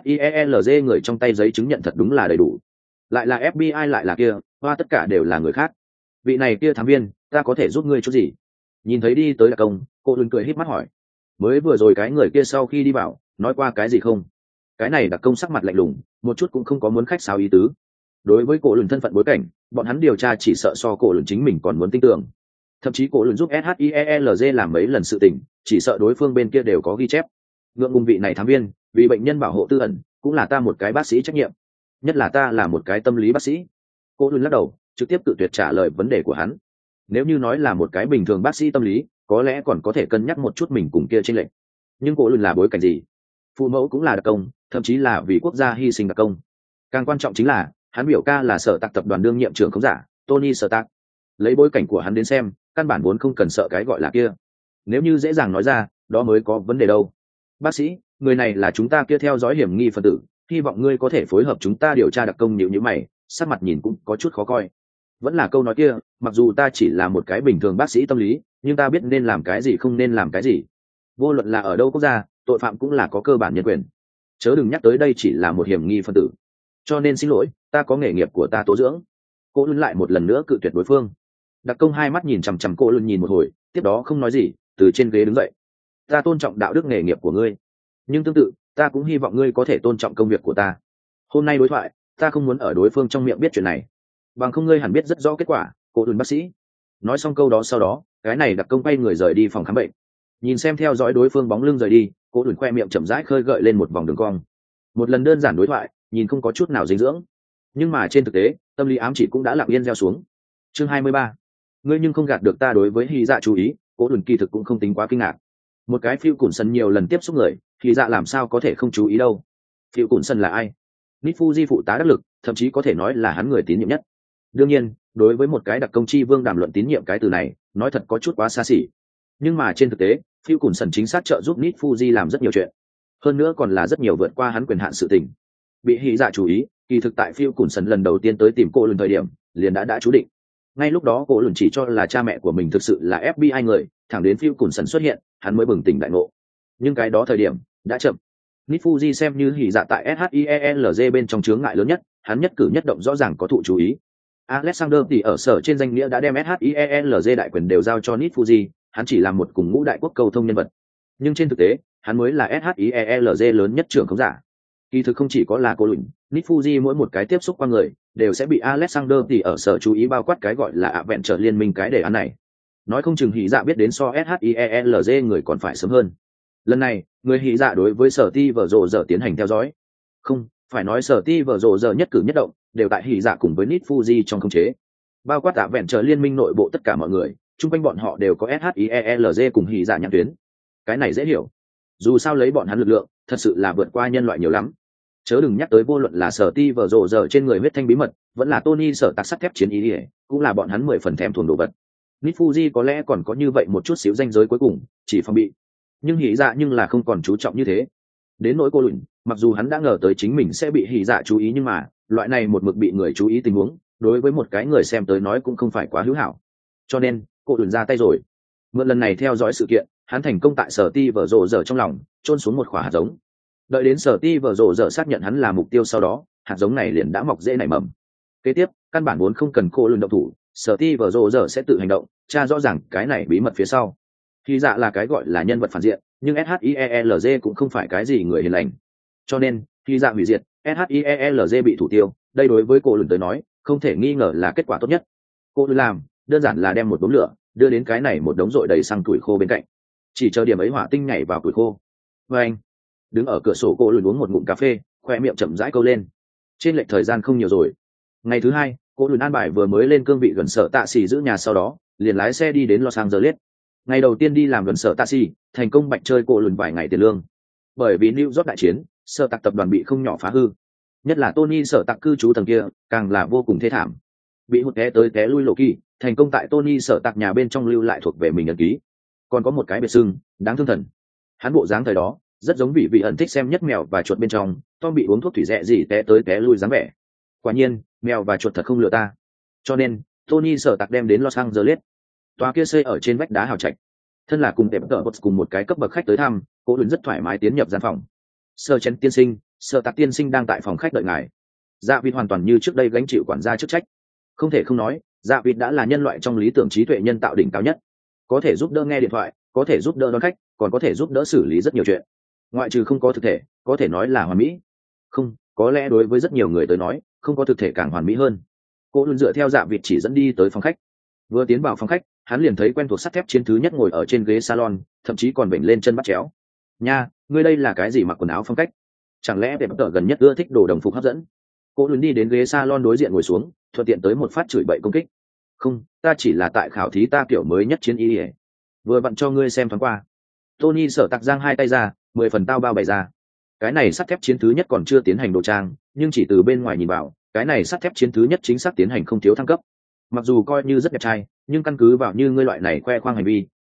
SHIELZ người trong tay giấy chứng nhận thật đúng là đầy đủ. Lại là ép bê i lại là kia, hoa tất cả đều là người khác. Vị này kia thám viên, ta có thể giúp ngươi chút gì? Nhìn thấy đi tới đặc công, cô luôn cười híp mắt hỏi. Mới vừa rồi cái người kia sau khi đi vào, nói qua cái gì không? Cái này đặc công sắc mặt lạnh lùng, một chút cũng không có muốn khách sáo ý tứ. Đối với cổ lùn thân phận bối cảnh, bọn hắn điều tra chỉ sợ so cổ lùn chính mình còn muốn tin tưởng. Thậm chí cổ lùn giúp SHIELZ làm mấy lần sự tình, chỉ sợ đối phương bên kia đều có ghi chép. Ngượng ngùng vị này thám viên, vì bệnh nhân bảo hộ tư ẩn, cũng là ta một cái bác sĩ trách nhiệm. Nhất là ta là một cái tâm lý bác sĩ. Cổ lùn lắc đầu, trực tiếp tự tuyệt trả lời vấn đề của hắn. Nếu như nói là một cái bình thường bác sĩ tâm lý, có lẽ còn có thể cân nhắc một chút mình cùng kia chênh lệch. Nhưng cổ lùn là bối cảnh gì? Phụ mẫu cũng là đặc công, thậm chí là vì quốc gia hy sinh đặc công. Càng quan trọng chính là hắn biểu ca là sở tạc tập đoàn đương nhiệm trưởng khống giả Tony Stark. Lấy bối cảnh của hắn đến xem, căn bản vốn không cần sợ cái gọi là kia. nếu như dễ dàng nói ra đó mới có vấn đề đâu. Bác sĩ, người này là chúng ta kia theo dõi hiểm nghi phân tử, hy vọng ngươi có thể phối hợp chúng ta điều tra đặc công. Nhịu nhữ mày, sắc mặt nhìn cũng có chút khó coi. Vẫn là câu nói kia, mặc dù ta chỉ là một cái bình thường bác sĩ tâm lý, nhưng ta biết nên làm cái gì không nên làm cái gì. Vô luận là ở đâu quốc gia, tội phạm cũng là có cơ bản nhân quyền, chớ đừng nhắc tới đây chỉ là một hiểm nghi phân tử. Cho nên xin lỗi, ta có nghề nghiệp của ta tố dưỡng. Cô lún lại một lần nữa cự tuyệt đối phương. Đặc công hai mắt nhìn chằm chằm cô lún nhìn một hồi, tiếp đó không nói gì, từ trên ghế đứng dậy. Ta tôn trọng đạo đức nghề nghiệp của ngươi, nhưng tương tự ta cũng hy vọng ngươi có thể tôn trọng công việc của ta. Hôm nay đối thoại, ta không muốn ở đối phương trong miệng biết chuyện này, bằng không ngươi hẳn biết rất rõ kết quả. Cô lún bác sĩ nói xong câu đó sau đó, cái này đặc công quay người rời đi phòng khám bệnh. Nhìn xem theo dõi đối phương bóng lưng rời đi, cô lún khoe miệng chậm rãi khơi gợi lên một vòng đường cong. Một lần đơn giản đối thoại, nhìn không có chút nào dinh dưỡng, nhưng mà trên thực tế tâm lý ám chỉ cũng đã lặng yên gieo xuống. Chương hai mươi ba, ngươi nhưng không gạt được ta. Đối với Hy Dạ chú ý, Cố Lùn kỳ thực cũng không tính quá kinh ngạc. Một cái phiêu cùn sân nhiều lần tiếp xúc người, Hy Dạ làm sao có thể không chú ý đâu. Phiêu cùn sân là ai? Nifuji phụ tá đắc lực, thậm chí có thể nói là hắn người tín nhiệm nhất. Đương nhiên, đối với một cái đặc công chi vương đàm luận tín nhiệm cái từ này, nói thật có chút quá xa xỉ. Nhưng mà trên thực tế, phiêu cùn sân chính xác trợ giúp Nifuji làm rất nhiều chuyện, hơn nữa còn là rất nhiều vượt qua hắn quyền hạn sự tình. Bị Hy Dạ chú ý, kỳ thực tại phiêu cùn sân lần đầu tiên tới tìm cô Lùn thời điểm, liền đã đã chú định. Ngay lúc đó cô Lùn chỉ cho là cha mẹ của mình thực sự là ép bê i người, thẳng đến phiêu cùn sân xuất hiện, hắn mới bừng tỉnh đại ngộ. Nhưng cái đó thời điểm đã chậm. Nifuji xem như Hy Dạ tại SHIELZ bên trong chướng ngại lớn nhất, hắn nhất cử nhất động rõ ràng có thụ chú ý. Alexander thì ở sở trên danh nghĩa đã đem SHIELZ đại quyền đều giao cho Nifuji, hắn chỉ là một cùng ngũ đại quốc cầu thông nhân vật. Nhưng trên thực tế, hắn mới là SHIELZ lớn nhất trưởng khống giả. Kỳ thực không chỉ có là cô Lùn, Nifuji mỗi một cái tiếp xúc qua người đều sẽ bị Alexander thì ở sở chú ý, bao quát cái gọi là ạ vẹn trở liên minh cái đề án này. Nói không chừng Hy Dạ biết đến so SHIELZ người còn phải sớm hơn. Lần này, người Hy Dạ đối với sở ti vở rộ giờ tiến hành theo dõi. Không, phải nói sở ti vở rộ giờ nhất cử nhất động đều tại Hy Dạ cùng với Nifuji trong khống chế. Bao quát ạ vẹn trở liên minh nội bộ tất cả mọi người, chung quanh bọn họ đều có SHIELZ cùng Hy Dạ nhãn tuyến. Cái này dễ hiểu. Dù sao lấy bọn hắn lực lượng, thật sự là vượt qua nhân loại nhiều lắm. Chớ đừng nhắc tới vô luận là sở ti vở rộ giờ trên người huyết thanh bí mật, vẫn là Tony sở tạc sắt thép chiến ý ỉa, cũng là bọn hắn mười phần thèm thuồng đồ vật. Nifuji có lẽ còn có như vậy một chút xíu ranh giới cuối cùng, chỉ phòng bị. Nhưng Hy Dạ nhưng là không còn chú trọng như thế. Đến nỗi cô Lùn, mặc dù hắn đã ngờ tới chính mình sẽ bị Hy Dạ chú ý, nhưng mà loại này một mực bị người chú ý tình huống, đối với một cái người xem tới nói cũng không phải quá hữu hảo. Cho nên cô Lùn ra tay rồi. Mượn lần này theo dõi sự kiện, hắn thành công tại sở ti vở rộ giờ trong lòng chôn xuống một quả hạt giống. Đợi đến sở ti vở rộ giờ xác nhận hắn là mục tiêu sau đó, hạt giống này liền đã mọc rễ nảy mầm. Kế tiếp, căn bản vốn không cần cô Lùn động thủ, sở ti vở rộ giờ sẽ tự hành động, tra rõ ràng cái này bí mật phía sau. Hy Dạ là cái gọi là nhân vật phản diện, nhưng SHIELZ cũng không phải cái gì người hiền lành. Cho nên, Hy Dạ hủy diệt, SHIELZ bị thủ tiêu, đây đối với cô Lùn tới nói, không thể nghi ngờ là kết quả tốt nhất. Cô Lùn làm, đơn giản là đem một đống lửa đưa đến cái này một đống rội đầy xăng tuổi khô bên cạnh, chỉ chờ điểm ấy hỏa tinh nhảy vào tuổi khô. Và anh đứng ở cửa sổ, cô Lùn uống một ngụm cà phê, khoe miệng chậm rãi câu lên. Trên lệch thời gian không nhiều rồi. Ngày thứ hai, cô Lùn an bài vừa mới lên cương vị gần sở tạ xỉ giữ nhà, sau đó liền lái xe đi đến Los Angeles. Ngày đầu tiên đi làm gần sở tạ xỉ, thành công bạch chơi cô Lùn vài ngày tiền lương. Bởi vì New York đại chiến, sở tạc tập đoàn bị không nhỏ phá hư, nhất là Tony sở tạc cư trú tầng kia càng là vô cùng thê thảm, bị hụt té tới té lui lộ kỳ, thành công tại Tony sở tạc nhà bên trong lưu lại thuộc về mình ấn ký. Còn có một cái biệt xưng đáng thương thần, hắn bộ dáng thời đó rất giống vị vị ẩn thích xem nhất mèo và chuột bên trong Tom bị uống thuốc thủy rẹ gì té tới té lui dáng vẻ. Quả nhiên mèo và chuột thật không lừa ta. Cho nên Tony sở tạc đem đến Los Angeles, tòa kia xây ở trên vách đá hào trạch. Thân là cùng tệp tợ cùng một cái cấp bậc khách tới thăm, Cố Lùn rất thoải mái tiến nhập gian phòng. Sơ Chen tiên sinh, Sở Tạc tiên sinh đang tại phòng khách đợi ngài. Dạ Vịt hoàn toàn như trước đây gánh chịu quản gia chức trách. Không thể không nói, Dạ Vịt đã là nhân loại trong lý tưởng trí tuệ nhân tạo đỉnh cao nhất, có thể giúp đỡ nghe điện thoại, có thể giúp đỡ đón khách, còn có thể giúp đỡ xử lý rất nhiều chuyện. Ngoại trừ không có thực thể, có thể nói là hoàn mỹ. Không, có lẽ đối với rất nhiều người tới nói, không có thực thể càng hoàn mỹ hơn. Cố Lùn dựa theo Dạ Vịt chỉ dẫn đi tới phòng khách. Vừa tiến vào phòng khách, hắn liền thấy quen thuộc sắt thép chiến thứ nhất ngồi ở trên ghế salon, thậm chí còn vểnh lên chân bắt chéo. Nha, ngươi đây là cái gì mặc quần áo phong cách? Chẳng lẽ đẹp tợ gần nhất ưa thích đồ đồng phục hấp dẫn? Cố Lùn đi đến ghế salon đối diện ngồi xuống, thuận tiện tới một phát chửi bậy công kích. Không, ta chỉ là tại khảo thí ta kiểu mới nhất chiến y ỉa, vừa vặn cho ngươi xem thoáng qua. Tony sở tạc giang hai tay ra, mười phần tao bao bày ra. Cái này sắt thép chiến thứ nhất còn chưa tiến hành đồ trang, nhưng chỉ từ bên ngoài nhìn vào, cái này sắt thép chiến thứ nhất chính xác tiến hành không thiếu thăng cấp. Mặc dù coi như rất đẹp trai, nhưng căn cứ vào như ngươi loại này khoe khoang hành vi,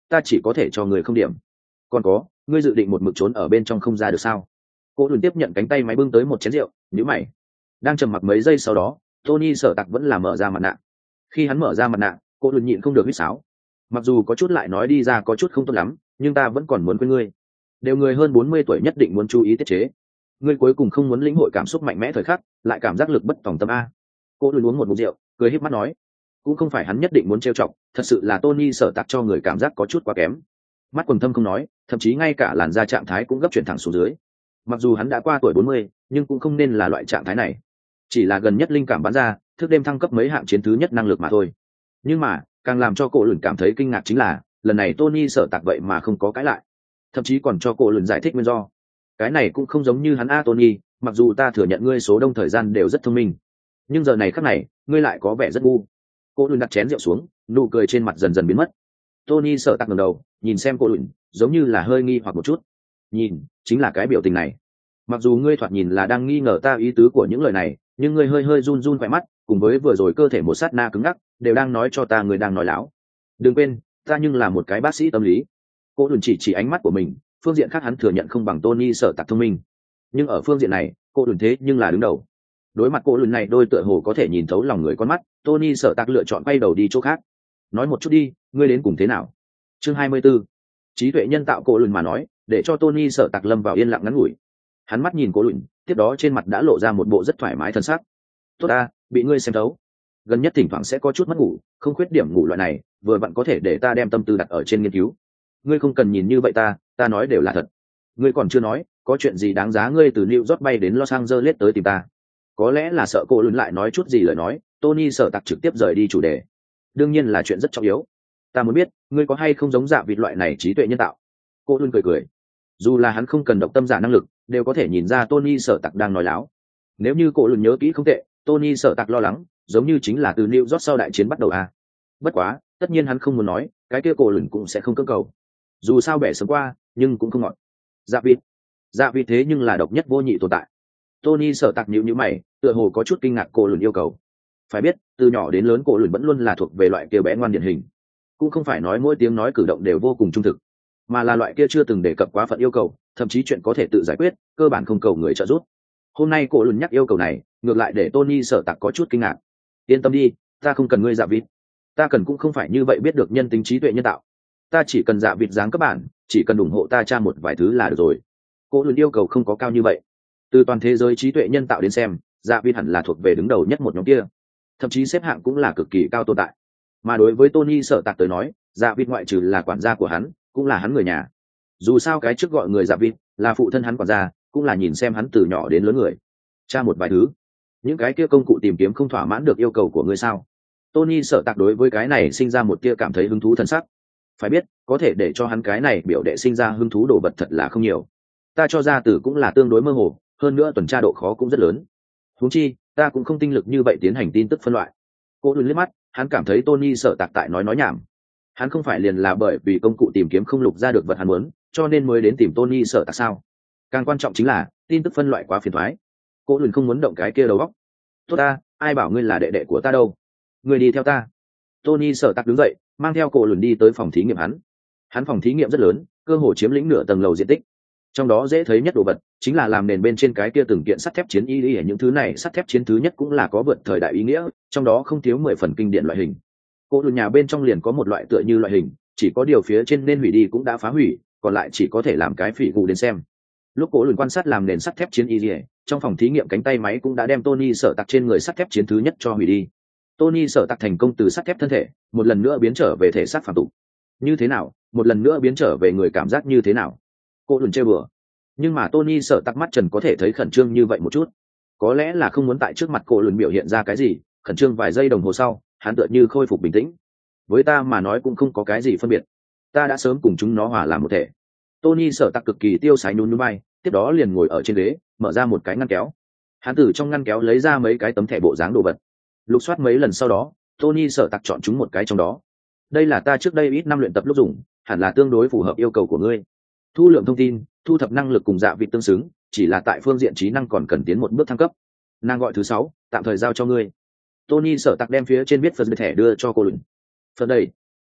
ta chỉ có thể cho người không điểm. Còn có, ngươi dự định một mực trốn ở bên trong không ra được sao? Cô đùn tiếp nhận cánh tay máy bưng tới một chén rượu, nhíu mày. Đang trầm mặc mấy giây sau đó, Tony Sở Tạc vẫn là mở ra mặt nạ. Khi hắn mở ra mặt nạ, cô đùn nhịn không được huýt sáo. Mặc dù có chút lại nói đi ra có chút không tốt lắm, nhưng ta vẫn còn muốn quên ngươi. Đều người hơn bốn mươi tuổi nhất định muốn chú ý tiết chế. Ngươi cuối cùng không muốn lĩnh hội cảm xúc mạnh mẽ thời khắc, lại cảm giác lực bất tòng tâm a. Cô đùn uống một ngụm rượu, cười híp mắt nói, cũng không phải hắn nhất định muốn trêu chọc, thật sự là Tony Sở Tạc cho người cảm giác có chút quá kém. Mắt quầng thâm không nói, thậm chí ngay cả làn da trạng thái cũng gấp chuyển thẳng xuống dưới. Mặc dù hắn đã qua tuổi bốn mươi, nhưng cũng không nên là loại trạng thái này. Chỉ là gần nhất linh cảm bắn ra, thức đêm thăng cấp mấy hạng chiến thứ nhất năng lực mà thôi. Nhưng mà, càng làm cho cô lùn cảm thấy kinh ngạc chính là, lần này Tony Sở Tạc vậy mà không có cãi lại, thậm chí còn cho cô lùn giải thích nguyên do. Cái này cũng không giống như hắn a Tony, mặc dù ta thừa nhận ngươi số đông thời gian đều rất thông minh, nhưng giờ này khắc này, ngươi lại có vẻ rất ngu. Cô lùn đặt chén rượu xuống, nụ cười trên mặt dần dần biến mất. Tony Sở Tạc ngẩng đầu, nhìn xem cô lùn, giống như là hơi nghi hoặc một chút. Nhìn, chính là cái biểu tình này. Mặc dù ngươi thoạt nhìn là đang nghi ngờ ta ý tứ của những lời này, nhưng ngươi hơi hơi run run khỏe mắt, cùng với vừa rồi cơ thể một sát na cứng ngắc, đều đang nói cho ta ngươi đang nói láo. Đừng quên, ta nhưng là một cái bác sĩ tâm lý. Cô đùn chỉ chỉ ánh mắt của mình, phương diện khác hắn thừa nhận không bằng Tony Sở Tạc thông minh, nhưng ở phương diện này, cô đùn thế nhưng là đứng đầu. Đối mặt cô đùn này đôi tựa hồ có thể nhìn thấu lòng người con mắt, Tony Sở Tạc lựa chọn quay đầu đi chỗ khác. Nói một chút đi, ngươi đến cùng thế nào? Chương hai mươi 24. Trí tuệ nhân tạo cô đùn mà nói, để cho Tony Sở Tạc lâm vào yên lặng ngắn ngủi. Hắn mắt nhìn cô lùn, tiếp đó trên mặt đã lộ ra một bộ rất thoải mái thân xác. Tốt ta, bị ngươi xem thấu. Gần nhất thỉnh thoảng sẽ có chút mất ngủ, không khuyết điểm ngủ loại này, vừa vặn có thể để ta đem tâm tư đặt ở trên nghiên cứu. Ngươi không cần nhìn như vậy ta, ta nói đều là thật. Ngươi còn chưa nói, có chuyện gì đáng giá ngươi từ New York bay đến Los Angeles tới tìm ta? Có lẽ là sợ cô lùn lại nói chút gì lời nói, Tony Sở Tạc trực tiếp rời đi chủ đề. Đương nhiên là chuyện rất trọng yếu. Ta muốn biết, ngươi có hay không giống dạ vịt loại này trí tuệ nhân tạo? Cô lùn cười cười. Dù là hắn không cần độc tâm giả năng lực, đều có thể nhìn ra Tony Sở Tạc đang nói láo. Nếu như cô lùn nhớ kỹ không tệ, Tony Sở Tạc lo lắng, giống như chính là từ New York sau đại chiến bắt đầu à. Bất quá, tất nhiên hắn không muốn nói, cái kia cô lùn cũng sẽ không cưỡng cầu. Dù sao bẻ sớm qua, nhưng cũng không ngọt. Dạ vịt, dạ vịt thế nhưng là độc nhất vô nhị tồn tại. Tony Sở Tạc nhíu nhíu mày, tựa hồ có chút kinh ngạc cô lùn yêu cầu. Phải biết, từ nhỏ đến lớn cô lùn vẫn luôn là thuộc về loại kia bé ngoan điển hình, cũng không phải nói mỗi tiếng nói cử động đều vô cùng trung thực, mà là loại kia chưa từng đề cập quá phận yêu cầu, thậm chí chuyện có thể tự giải quyết, cơ bản không cầu người trợ giúp. Hôm nay cô lùn nhắc yêu cầu này, ngược lại để Tony Sở Tạc có chút kinh ngạc. Yên tâm đi, ta không cần ngươi dạ vịt, ta cần cũng không phải như vậy biết được nhân tính trí tuệ nhân tạo. Ta chỉ cần dạ vịt dáng các bạn, chỉ cần ủng hộ ta tra một vài thứ là được rồi. Cô lùn yêu cầu không có cao như vậy. Từ toàn thế giới trí tuệ nhân tạo đến xem, dạ vịt hẳn là thuộc về đứng đầu nhất một nhóm kia, thậm chí xếp hạng cũng là cực kỳ cao tồn tại. Mà đối với Tony Sở Tạc tới nói, dạ vịt ngoại trừ là quản gia của hắn, cũng là hắn người nhà. Dù sao cái trước gọi người dạ vịt là phụ thân hắn quản gia, cũng là nhìn xem hắn từ nhỏ đến lớn người. Tra một vài thứ, những cái kia công cụ tìm kiếm không thỏa mãn được yêu cầu của ngươi sao? Tony Sở Tạc đối với cái này sinh ra một tia cảm thấy hứng thú thân sắc. Phải biết, có thể để cho hắn cái này biểu đệ sinh ra hứng thú đồ vật thật là không nhiều. Ta cho ra từ cũng là tương đối mơ hồ, hơn nữa tuần tra độ khó cũng rất lớn. Huống chi, ta cũng không tinh lực như vậy tiến hành tin tức phân loại. Cô lùn liếc mắt, hắn cảm thấy Tony Sở Tạc tại nói nói nhảm. Hắn không phải liền là bởi vì công cụ tìm kiếm không lục ra được vật hắn muốn, cho nên mới đến tìm Tony Sở Tạc sao? Càng quan trọng chính là tin tức phân loại quá phiền toái. Cô lùn không muốn động cái kia đầu óc. Tốt ta, ai bảo ngươi là đệ đệ của ta đâu? Ngươi đi theo ta. Tony Sở Tạc đứng dậy, mang theo cô lùn đi tới phòng thí nghiệm hắn. Hắn phòng thí nghiệm rất lớn, cơ hồ chiếm lĩnh nửa tầng lầu diện tích. Trong đó dễ thấy nhất đồ vật chính là làm nền bên trên cái kia từng kiện sắt thép chiến y y, những thứ này sắt thép chiến thứ nhất cũng là có vượt thời đại ý nghĩa, trong đó không thiếu mười phần kinh điển loại hình. Cô lùn nhà bên trong liền có một loại tựa như loại hình, chỉ có điều phía trên nên hủy đi cũng đã phá hủy, còn lại chỉ có thể làm cái phỉ gù đến xem. Lúc cô lùn quan sát làm nền sắt thép chiến y y, trong phòng thí nghiệm cánh tay máy cũng đã đem Tony Sở Tạc trên người sắt thép chiến thứ nhất cho hủy đi. Tony Sở Tạc thành công từ sắt thép thân thể một lần nữa biến trở về thể xác phàm tục. Như thế nào? Một lần nữa biến trở về người cảm giác như thế nào? Cô lùn chơi bừa. Nhưng mà Tony Sở Tạc mắt trần có thể thấy khẩn trương như vậy một chút. Có lẽ là không muốn tại trước mặt cô lùn biểu hiện ra cái gì, khẩn trương vài giây đồng hồ sau, hắn tựa như khôi phục bình tĩnh. Với ta mà nói cũng không có cái gì phân biệt. Ta đã sớm cùng chúng nó hòa làm một thể. Tony Sở Tạc cực kỳ tiêu sái nhún nhún vai, tiếp đó liền ngồi ở trên ghế, mở ra một cái ngăn kéo. Hắn từ trong ngăn kéo lấy ra mấy cái tấm thẻ bộ dáng đồ vật. Lục soát mấy lần sau đó, Tony Sở Tạc chọn chúng một cái trong đó. Đây là ta trước đây ít năm luyện tập lúc dùng, hẳn là tương đối phù hợp yêu cầu của ngươi. Thu lượng thông tin, thu thập năng lực cùng dạ vịt tương xứng, chỉ là tại phương diện trí năng còn cần tiến một bước thăng cấp. Nàng gọi thứ sáu, tạm thời giao cho ngươi. Tony Sở Tạc đem phía trên viết phần thẻ đưa cho cô lùn. Phần đây.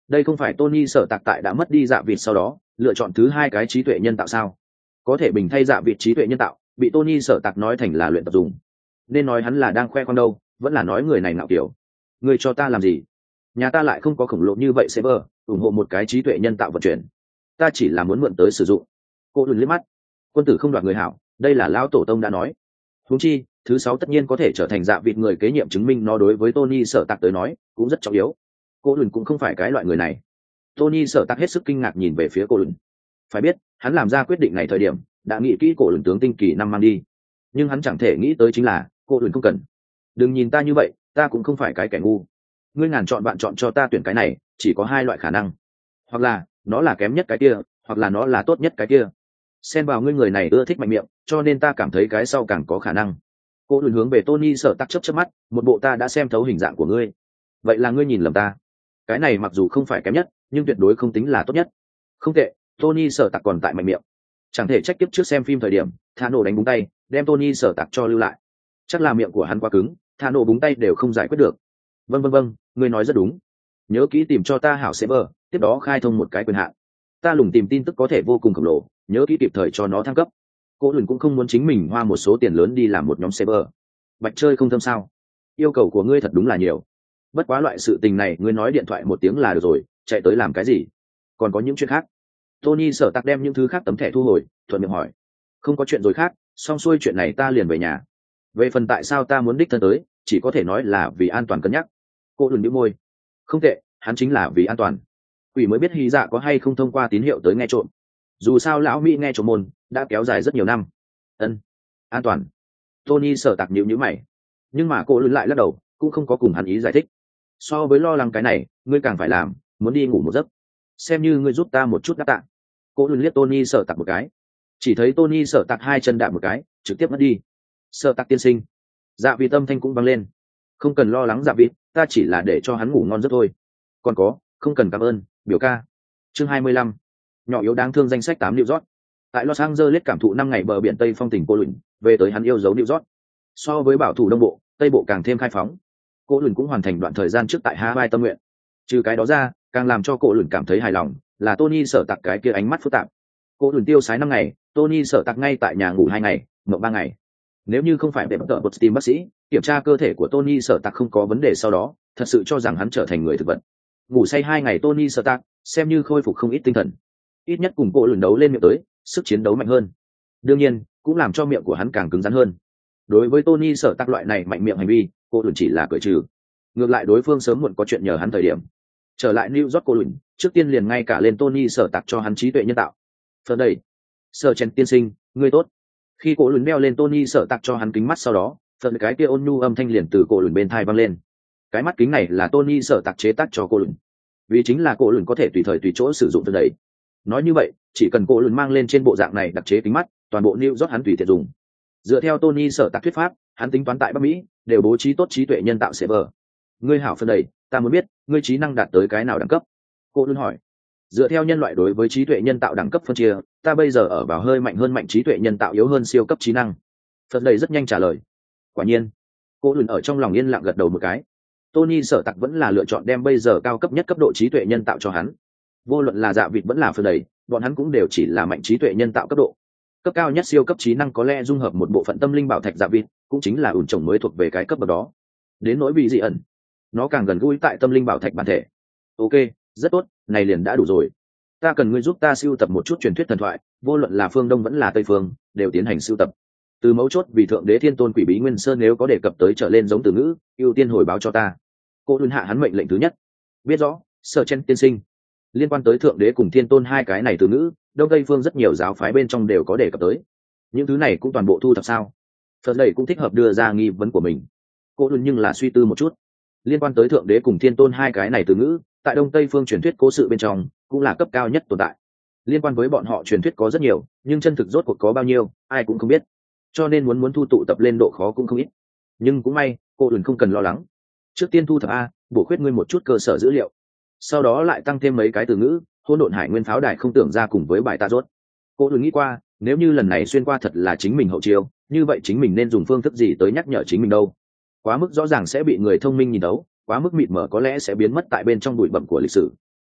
đây không phải Tony sở tạc tại đã mất đi dạ vịt sau đó lựa chọn thứ hai cái trí tuệ nhân tạo sao? Có thể bình thay dạ vịt trí tuệ nhân tạo bị Tony sở tạc nói thành là luyện tập dùng, nên nói hắn là đang khoe khoang đâu, vẫn là nói người này ngạo kiểu. Người cho ta làm gì? Nhà ta lại không có khổng lồ như vậy server ủng hộ một cái trí tuệ nhân tạo vận chuyển, ta chỉ là muốn mượn tới sử dụng. Cô đừng liếc mắt, quân tử không đoạt người hảo, đây là lão tổ tông đã nói. Huống chi thứ sáu tất nhiên có thể trở thành dạ vịt người kế nhiệm, chứng minh nó đối với Tony sở tạc tới nói cũng rất trọng yếu. Cô đừng cũng không phải cái loại người này. Tony sở tạc hết sức kinh ngạc nhìn về phía cô đừng. Phải biết hắn làm ra quyết định này thời điểm đã nghĩ kỹ cổ lửng tướng tinh kỳ năm mang đi, nhưng hắn chẳng thể nghĩ tới chính là cô lửng không cần. Đừng nhìn ta như vậy, ta cũng không phải cái kẻ ngu. Ngươi ngàn chọn bạn chọn cho ta tuyển cái này, chỉ có hai loại khả năng, hoặc là nó là kém nhất cái kia, hoặc là nó là tốt nhất cái kia. Xen vào ngươi người này ưa thích mạnh miệng, cho nên ta cảm thấy cái sau càng có khả năng. Cô lửng hướng về Tony sở tắc chớp chớp mắt, một bộ ta đã xem thấu hình dạng của ngươi, vậy là ngươi nhìn lầm ta. Cái này mặc dù không phải kém nhất, nhưng tuyệt đối không tính là tốt nhất. Không tệ, Tony sở tạc còn tại mạnh miệng, chẳng thể trách tiếp trước xem phim thời điểm thả nổ đánh búng tay đem Tony sở tạc cho lưu lại, chắc là miệng của hắn quá cứng, thả nổ búng tay đều không giải quyết được. Vâng vâng vâng, ngươi nói rất đúng, nhớ kỹ tìm cho ta hảo server, tiếp đó khai thông một cái quyền hạn, ta lùng tìm tin tức có thể vô cùng khổng lồ, nhớ kỹ kịp thời cho nó thăng cấp. Cô lùn cũng không muốn chính mình hoa một số tiền lớn đi làm một nhóm server, bạch chơi không thâm sao. Yêu cầu của ngươi thật đúng là nhiều, bất quá loại sự tình này ngươi nói điện thoại một tiếng là được rồi, chạy tới làm cái gì? Còn có những chuyện khác? Tony sở tạc đem những thứ khác tấm thẻ thu hồi, thuận miệng hỏi. Không có chuyện rồi khác, xong xuôi chuyện này ta liền về nhà. Về phần tại sao ta muốn đích thân tới, chỉ có thể nói là vì an toàn cân nhắc. Cô đừng nhíu môi. Không tệ, hắn chính là vì an toàn. Quỷ mới biết hy dạ có hay không thông qua tín hiệu tới nghe trộm. Dù sao lão Mỹ nghe trộm môn đã kéo dài rất nhiều năm. Ân, an toàn. Tony sở tạc nhíu nhíu mày, nhưng mà cô lùn lại lắc đầu, cũng không có cùng hắn ý giải thích. So với lo lắng cái này, ngươi càng phải làm, muốn đi ngủ một giấc, xem như ngươi giúp ta một chút đáp tạ. Cô lùn liếc Tony sở tạc một cái, chỉ thấy Tony sở tạc hai chân đạp một cái, trực tiếp mất đi. Sở tạc tiên sinh. Dạ vị tâm thanh cũng vang lên. Không cần lo lắng dạ vị, ta chỉ là để cho hắn ngủ ngon giấc thôi. Còn có, không cần cảm ơn, biểu ca. Chương hai mươi lăm. Nhỏ yếu đáng thương danh sách tám New York. Tại Los Angeles cảm thụ năm ngày bờ biển Tây phong tình cô lùn, về tới hắn yêu dấu New York. So với bảo thủ đông bộ, Tây bộ càng thêm khai phóng. Cô lùn cũng hoàn thành đoạn thời gian trước tại Hawaii tâm nguyện. Trừ cái đó ra, càng làm cho cô lùn cảm thấy hài lòng là Tony sở tạc cái kia ánh mắt phức tạp. Cô lùn tiêu sái năm ngày, Tony sở tạc ngay tại nhà ngủ hai ngày, mộng ba ngày. Nếu như không phải để bắt tợ một team bác sĩ kiểm tra cơ thể của Tony sở tạc không có vấn đề, sau đó thật sự cho rằng hắn trở thành người thực vật. Ngủ say hai ngày Tony sở tạc xem như khôi phục không ít tinh thần, ít nhất cùng cô lùn đấu lên miệng tới, sức chiến đấu mạnh hơn. Đương nhiên cũng làm cho miệng của hắn càng cứng rắn hơn. Đối với Tony sở tạc loại này mạnh miệng hành vi, cô lùn chỉ là cười trừ. Ngược lại đối phương sớm muộn có chuyện nhờ hắn thời điểm. Trở lại New York, cô lùn trước tiên liền ngay cả lên Tony sở tạc cho hắn trí tuệ nhân tạo. Phần đây, sở chen tiên sinh, ngươi tốt. Khi cô lùn đeo lên Tony sở tạc cho hắn kính mắt, sau đó phần cái kia ôn nhu âm thanh liền từ cô lùn bên thai vang lên. Cái mắt kính này là Tony sở tạc chế tác cho cô lùn, vì chính là cô lùn có thể tùy thời tùy chỗ sử dụng phần đấy. Nói như vậy, chỉ cần cô lùn mang lên trên bộ dạng này đặc chế kính mắt, toàn bộ New York hắn tùy tiện dùng. Dựa theo Tony sở tạc thuyết pháp, hắn tính toán tại Bắc Mỹ đều bố trí tốt trí tuệ nhân tạo server. Ngươi hảo phần đầy, ta muốn biết ngươi trí năng đạt tới cái nào đẳng cấp? Cô luôn hỏi. Dựa theo nhân loại đối với trí tuệ nhân tạo đẳng cấp phân chia, ta bây giờ ở vào hơi mạnh hơn mạnh trí tuệ nhân tạo yếu hơn siêu cấp trí năng. Phần đầy rất nhanh trả lời. Quả nhiên. Cô luôn ở trong lòng yên lặng gật đầu một cái. Tony sở tạc vẫn là lựa chọn đem bây giờ cao cấp nhất cấp độ trí tuệ nhân tạo cho hắn. Vô luận là dạ vịt vẫn là phần đầy, bọn hắn cũng đều chỉ là mạnh trí tuệ nhân tạo cấp độ. Cấp cao nhất siêu cấp trí năng có lẽ dung hợp một bộ phận tâm linh bảo thạch dạ vịt, cũng chính là ủn trồng mới thuộc về cái cấp bậc đó. Đến nỗi bị dị ẩn, nó càng gần gũi tại tâm linh bảo thạch bản thể. Ok, rất tốt, này liền đã đủ rồi. Ta cần ngươi giúp ta sưu tập một chút truyền thuyết thần thoại, vô luận là phương đông vẫn là tây phương, đều tiến hành sưu tập. Từ mấu chốt vì thượng đế thiên tôn quỷ bí nguyên sơn nếu có đề cập tới trở lên giống từ ngữ, ưu tiên hồi báo cho ta. Cô luôn hạ hắn mệnh lệnh thứ nhất. Biết rõ, Sir Chen tiên sinh. Liên quan tới thượng đế cùng thiên tôn hai cái này từ ngữ, đông tây phương rất nhiều giáo phái bên trong đều có đề cập tới. Những thứ này cũng toàn bộ thu thập sao? Phật lầy cũng thích hợp đưa ra nghi vấn của mình. Cô luôn nhưng là suy tư một chút. Liên quan tới thượng đế cùng thiên tôn hai cái này từ ngữ, tại đông tây phương truyền thuyết cố sự bên trong cũng là cấp cao nhất tồn tại. Liên quan với bọn họ truyền thuyết có rất nhiều, nhưng chân thực rốt cuộc có bao nhiêu ai cũng không biết, cho nên muốn muốn thu tụ tập lên độ khó cũng không ít. Nhưng cũng may cô đừng không cần lo lắng. Trước tiên thu thập a, bổ khuyết ngươi một chút cơ sở dữ liệu, sau đó lại tăng thêm mấy cái từ ngữ hỗn độn hải nguyên pháo đài không tưởng ra cùng với bài ta rốt. Cô đừng nghĩ qua nếu như lần này xuyên qua thật là chính mình hậu chiêu, như vậy chính mình nên dùng phương thức gì tới nhắc nhở chính mình đâu? Quá mức rõ ràng sẽ bị người thông minh nhìn đấu, quá mức mịt mờ có lẽ sẽ biến mất tại bên trong bụi bặm của lịch sử.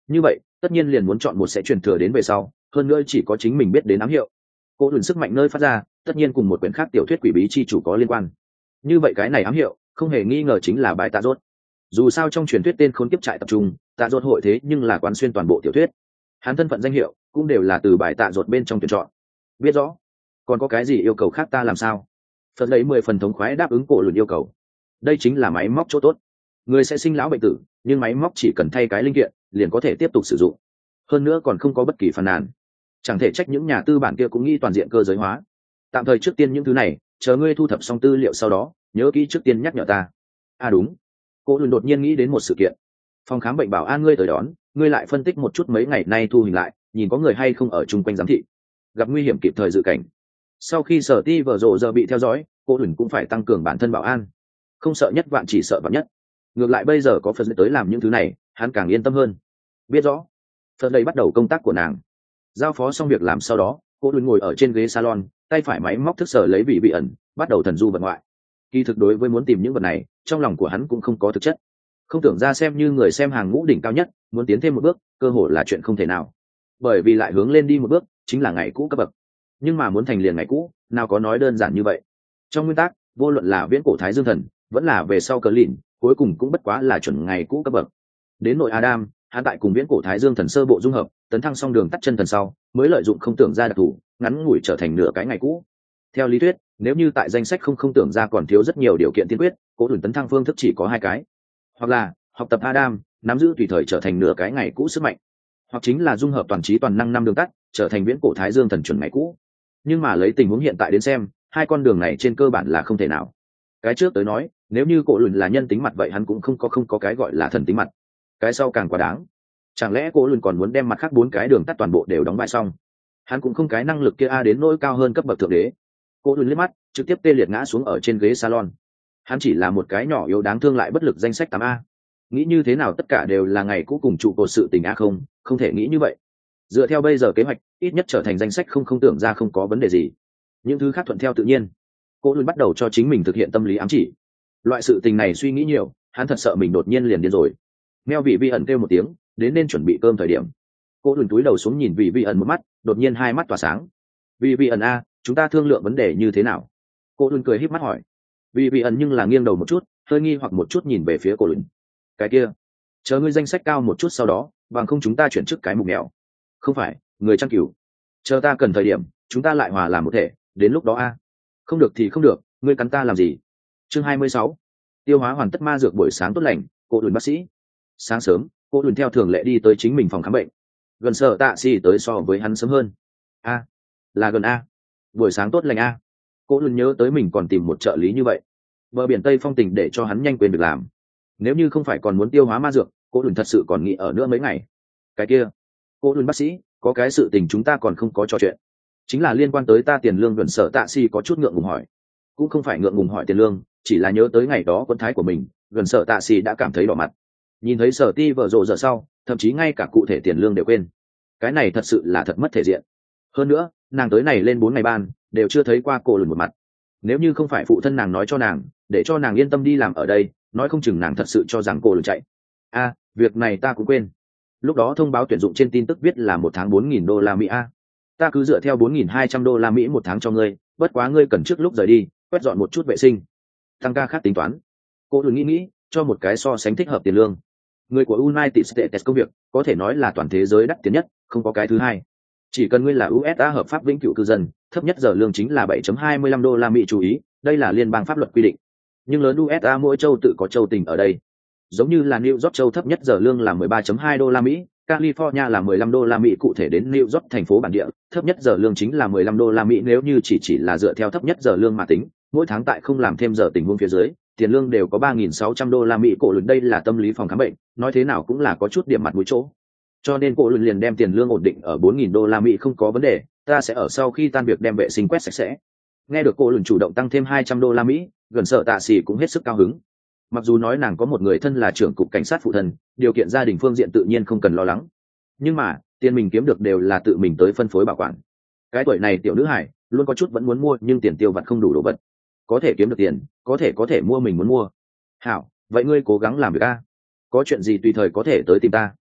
như vậy tất nhiên liền muốn chọn một sẽ truyền thừa đến về sau, hơn nữa chỉ có chính mình biết đến ám hiệu. Cô luận sức mạnh nơi phát ra tất nhiên cùng một quyển khác tiểu thuyết quỷ bí chi chủ có liên quan. Như vậy cái này ám hiệu không hề nghi ngờ chính là bài tạ rốt. Dù sao trong truyền thuyết tên khốn kiếp trại tập trung tạ rốt hội thế nhưng là quán xuyên toàn bộ tiểu thuyết, hắn thân phận danh hiệu cũng đều là từ bài tạ rốt bên trong tuyển chọn. Biết rõ. Còn có cái gì yêu cầu khác ta làm sao? Phật lấy mười phần thống khoái đáp ứng cổ luận yêu cầu. Đây chính là máy móc chỗ tốt. Người sẽ sinh lão bệnh tử, nhưng máy móc chỉ cần thay cái linh kiện liền có thể tiếp tục sử dụng, hơn nữa còn không có bất kỳ phàn nàn. Chẳng thể trách những nhà tư bản kia cũng nghĩ toàn diện cơ giới hóa. Tạm thời trước tiên những thứ này, chờ ngươi thu thập xong tư liệu sau đó nhớ kỹ trước tiên nhắc nhở ta. À đúng, cô lùn đột nhiên nghĩ đến một sự kiện. Phòng khám bệnh bảo an ngươi tới đón, ngươi lại phân tích một chút mấy ngày nay thu hình lại, nhìn có người hay không ở chung quanh giám thị, gặp nguy hiểm kịp thời dự cảnh. Sau khi sở ti vở rộ giờ bị theo dõi, cô lùn cũng phải tăng cường bản thân bảo an, không sợ nhất vạn chỉ sợ vạn nhất. Ngược lại bây giờ có Phật tới làm những thứ này, hắn càng yên tâm hơn. Biết rõ. Phật đây bắt đầu công tác của nàng. Giao phó xong việc làm sau đó, cô lùn ngồi ở trên ghế salon, tay phải máy móc thức sở lấy vị vị ẩn, bắt đầu thần du vật ngoại. Kỳ thực đối với muốn tìm những vật này, trong lòng của hắn cũng không có thực chất. Không tưởng ra xem như người xem hàng ngũ đỉnh cao nhất, muốn tiến thêm một bước, cơ hội là chuyện không thể nào. Bởi vì lại hướng lên đi một bước, chính là ngày cũ cấp bậc. Nhưng mà muốn thành liền ngày cũ, nào có nói đơn giản như vậy. Trong nguyên tắc, vô luận là viễn cổ Thái Dương Thần, vẫn là về sau cờ lìn, cuối cùng cũng bất quá là chuẩn ngày cũ cấp bậc. Đến nội Adam, hắn tại cùng viễn cổ Thái Dương Thần sơ bộ dung hợp, tấn thăng xong đường tắt chân thần sau, mới lợi dụng không tưởng ra đặc thù, ngắn ngủi trở thành nửa cái ngày cũ. Theo lý thuyết, nếu như tại danh sách không không tưởng ra còn thiếu rất nhiều điều kiện tiên quyết, cố thủ tấn thăng phương thức chỉ có hai cái, hoặc là học tập Adam, nắm giữ tùy thời trở thành nửa cái ngày cũ sức mạnh, hoặc chính là dung hợp toàn trí toàn năng năm đường tắt, trở thành viễn cổ Thái Dương Thần chuẩn ngày cũ. Nhưng mà lấy tình huống hiện tại đến xem, hai con đường này trên cơ bản là không thể nào. Cái trước tới nói, nếu như cổ lùn là nhân tính mặt vậy hắn cũng không có không có cái gọi là thần tính mặt. Cái sau càng quá đáng. Chẳng lẽ cổ lùn còn muốn đem mặt khác bốn cái đường tắt toàn bộ đều đóng bại xong? Hắn cũng không cái năng lực kia a đến nỗi cao hơn cấp bậc thượng đế. Cổ lùn liếc mắt, trực tiếp tê liệt ngã xuống ở trên ghế salon. Hắn chỉ là một cái nhỏ yếu đáng thương lại bất lực danh sách tám a. Nghĩ như thế nào tất cả đều là ngày cũ cùng trụ cột sự tình a không, không thể nghĩ như vậy. Dựa theo bây giờ kế hoạch, ít nhất trở thành danh sách không không tưởng ra không có vấn đề gì. Những thứ khác thuận theo tự nhiên. Cổ lùn bắt đầu cho chính mình thực hiện tâm lý ám chỉ. Loại sự tình này suy nghĩ nhiều, hắn thật sợ mình đột nhiên liền điên rồi. Meo vị vi ẩn kêu một tiếng, đến nên chuẩn bị cơm thời điểm. Cô lùn túi đầu xuống nhìn vị vi ẩn một mắt, đột nhiên hai mắt tỏa sáng. Vị vi ẩn a, chúng ta thương lượng vấn đề như thế nào? Cô lùn cười híp mắt hỏi. Vị vi ẩn nhưng là nghiêng đầu một chút, hơi nghi hoặc một chút nhìn về phía cô lùn. Cái kia, chờ ngươi danh sách cao một chút sau đó, bằng không chúng ta chuyển chức cái mục mèo. Không phải, người trang cửu. Chờ ta cần thời điểm, chúng ta lại hòa làm một thể, đến lúc đó a. Không được thì không được, ngươi cắn ta làm gì? Chương hai mươi sáu, tiêu hóa hoàn tất ma dược buổi sáng tốt lành. Cô lùn bác sĩ. Sáng sớm, cô lùn theo thường lệ đi tới chính mình phòng khám bệnh. Gần sợ tạ xì tới so với hắn sớm hơn. A, là gần a. Buổi sáng tốt lành a. Cô lùn nhớ tới mình còn tìm một trợ lý như vậy. Bờ biển Tây phong tình để cho hắn nhanh quên việc làm. Nếu như không phải còn muốn tiêu hóa ma dược, cô lùn thật sự còn nghĩ ở nữa mấy ngày. Cái kia, cô lùn bác sĩ, có cái sự tình chúng ta còn không có trò chuyện, chính là liên quan tới ta tiền lương. Gần sợ tạ xì có chút ngượng ngùng hỏi. Cũng không phải ngượng ngùng hỏi tiền lương, chỉ là nhớ tới ngày đó quân thái của mình. Gần sợ tạ xì đã cảm thấy đỏ mặt. Nhìn thấy sở ti vợ rộ giờ sau, thậm chí ngay cả cụ thể tiền lương đều quên. Cái này thật sự là thật mất thể diện. Hơn nữa, nàng tới này lên bốn ngày ban, đều chưa thấy qua cô lùn một mặt. Nếu như không phải phụ thân nàng nói cho nàng, để cho nàng yên tâm đi làm ở đây, nói không chừng nàng thật sự cho rằng cô lùn chạy. A, việc này ta cũng quên. Lúc đó thông báo tuyển dụng trên tin tức viết là một tháng bốn nghìn đô la Mỹ a. Ta cứ dựa theo bốn nghìn hai trăm đô la Mỹ một tháng cho ngươi, bất quá ngươi cần trước lúc rời đi, quét dọn một chút vệ sinh. Tăng ca khác tính toán. Cô lùn nghĩ nghĩ, cho một cái so sánh thích hợp tiền lương. Người của United States công việc có thể nói là toàn thế giới đắt tiền nhất, không có cái thứ hai. Chỉ cần ngươi là u ét a hợp pháp vĩnh cửu cư dân, thấp nhất giờ lương chính là bảy phẩy hai mươi lăm đô la Mỹ, chú ý, đây là liên bang pháp luật quy định. Nhưng lớn u ét a mỗi châu tự có châu tình ở đây. Giống như là New York châu thấp nhất giờ lương là mười ba phẩy hai đô la Mỹ, California là mười lăm đô la Mỹ, cụ thể đến New York thành phố bản địa, thấp nhất giờ lương chính là mười lăm đô la Mỹ. Nếu như chỉ chỉ là dựa theo thấp nhất giờ lương mà tính, mỗi tháng tại không làm thêm giờ tình huống phía dưới, tiền lương đều có ba nghìn sáu trăm đô la Mỹ. Cổ lùn đây là tâm lý phòng khám bệnh, nói thế nào cũng là có chút điểm mặt mũi chỗ. Cho nên cổ lùn liền đem tiền lương ổn định ở bốn nghìn đô la Mỹ không có vấn đề, ta sẽ ở sau khi tan việc đem vệ sinh quét sạch sẽ. Nghe được cổ lùn chủ động tăng thêm hai trăm đô la Mỹ, gần sợ tạ xỉ cũng hết sức cao hứng. Mặc dù nói nàng có một người thân là trưởng cục cảnh sát phụ thân, điều kiện gia đình phương diện tự nhiên không cần lo lắng. Nhưng mà, tiền mình kiếm được đều là tự mình tới phân phối bảo quản. Cái tuổi này tiểu nữ hải, luôn có chút vẫn muốn mua nhưng tiền tiêu vặt không đủ đồ vật. Có thể kiếm được tiền, có thể có thể mua mình muốn mua. Hảo, vậy ngươi cố gắng làm việc a. Có chuyện gì tùy thời có thể tới tìm ta.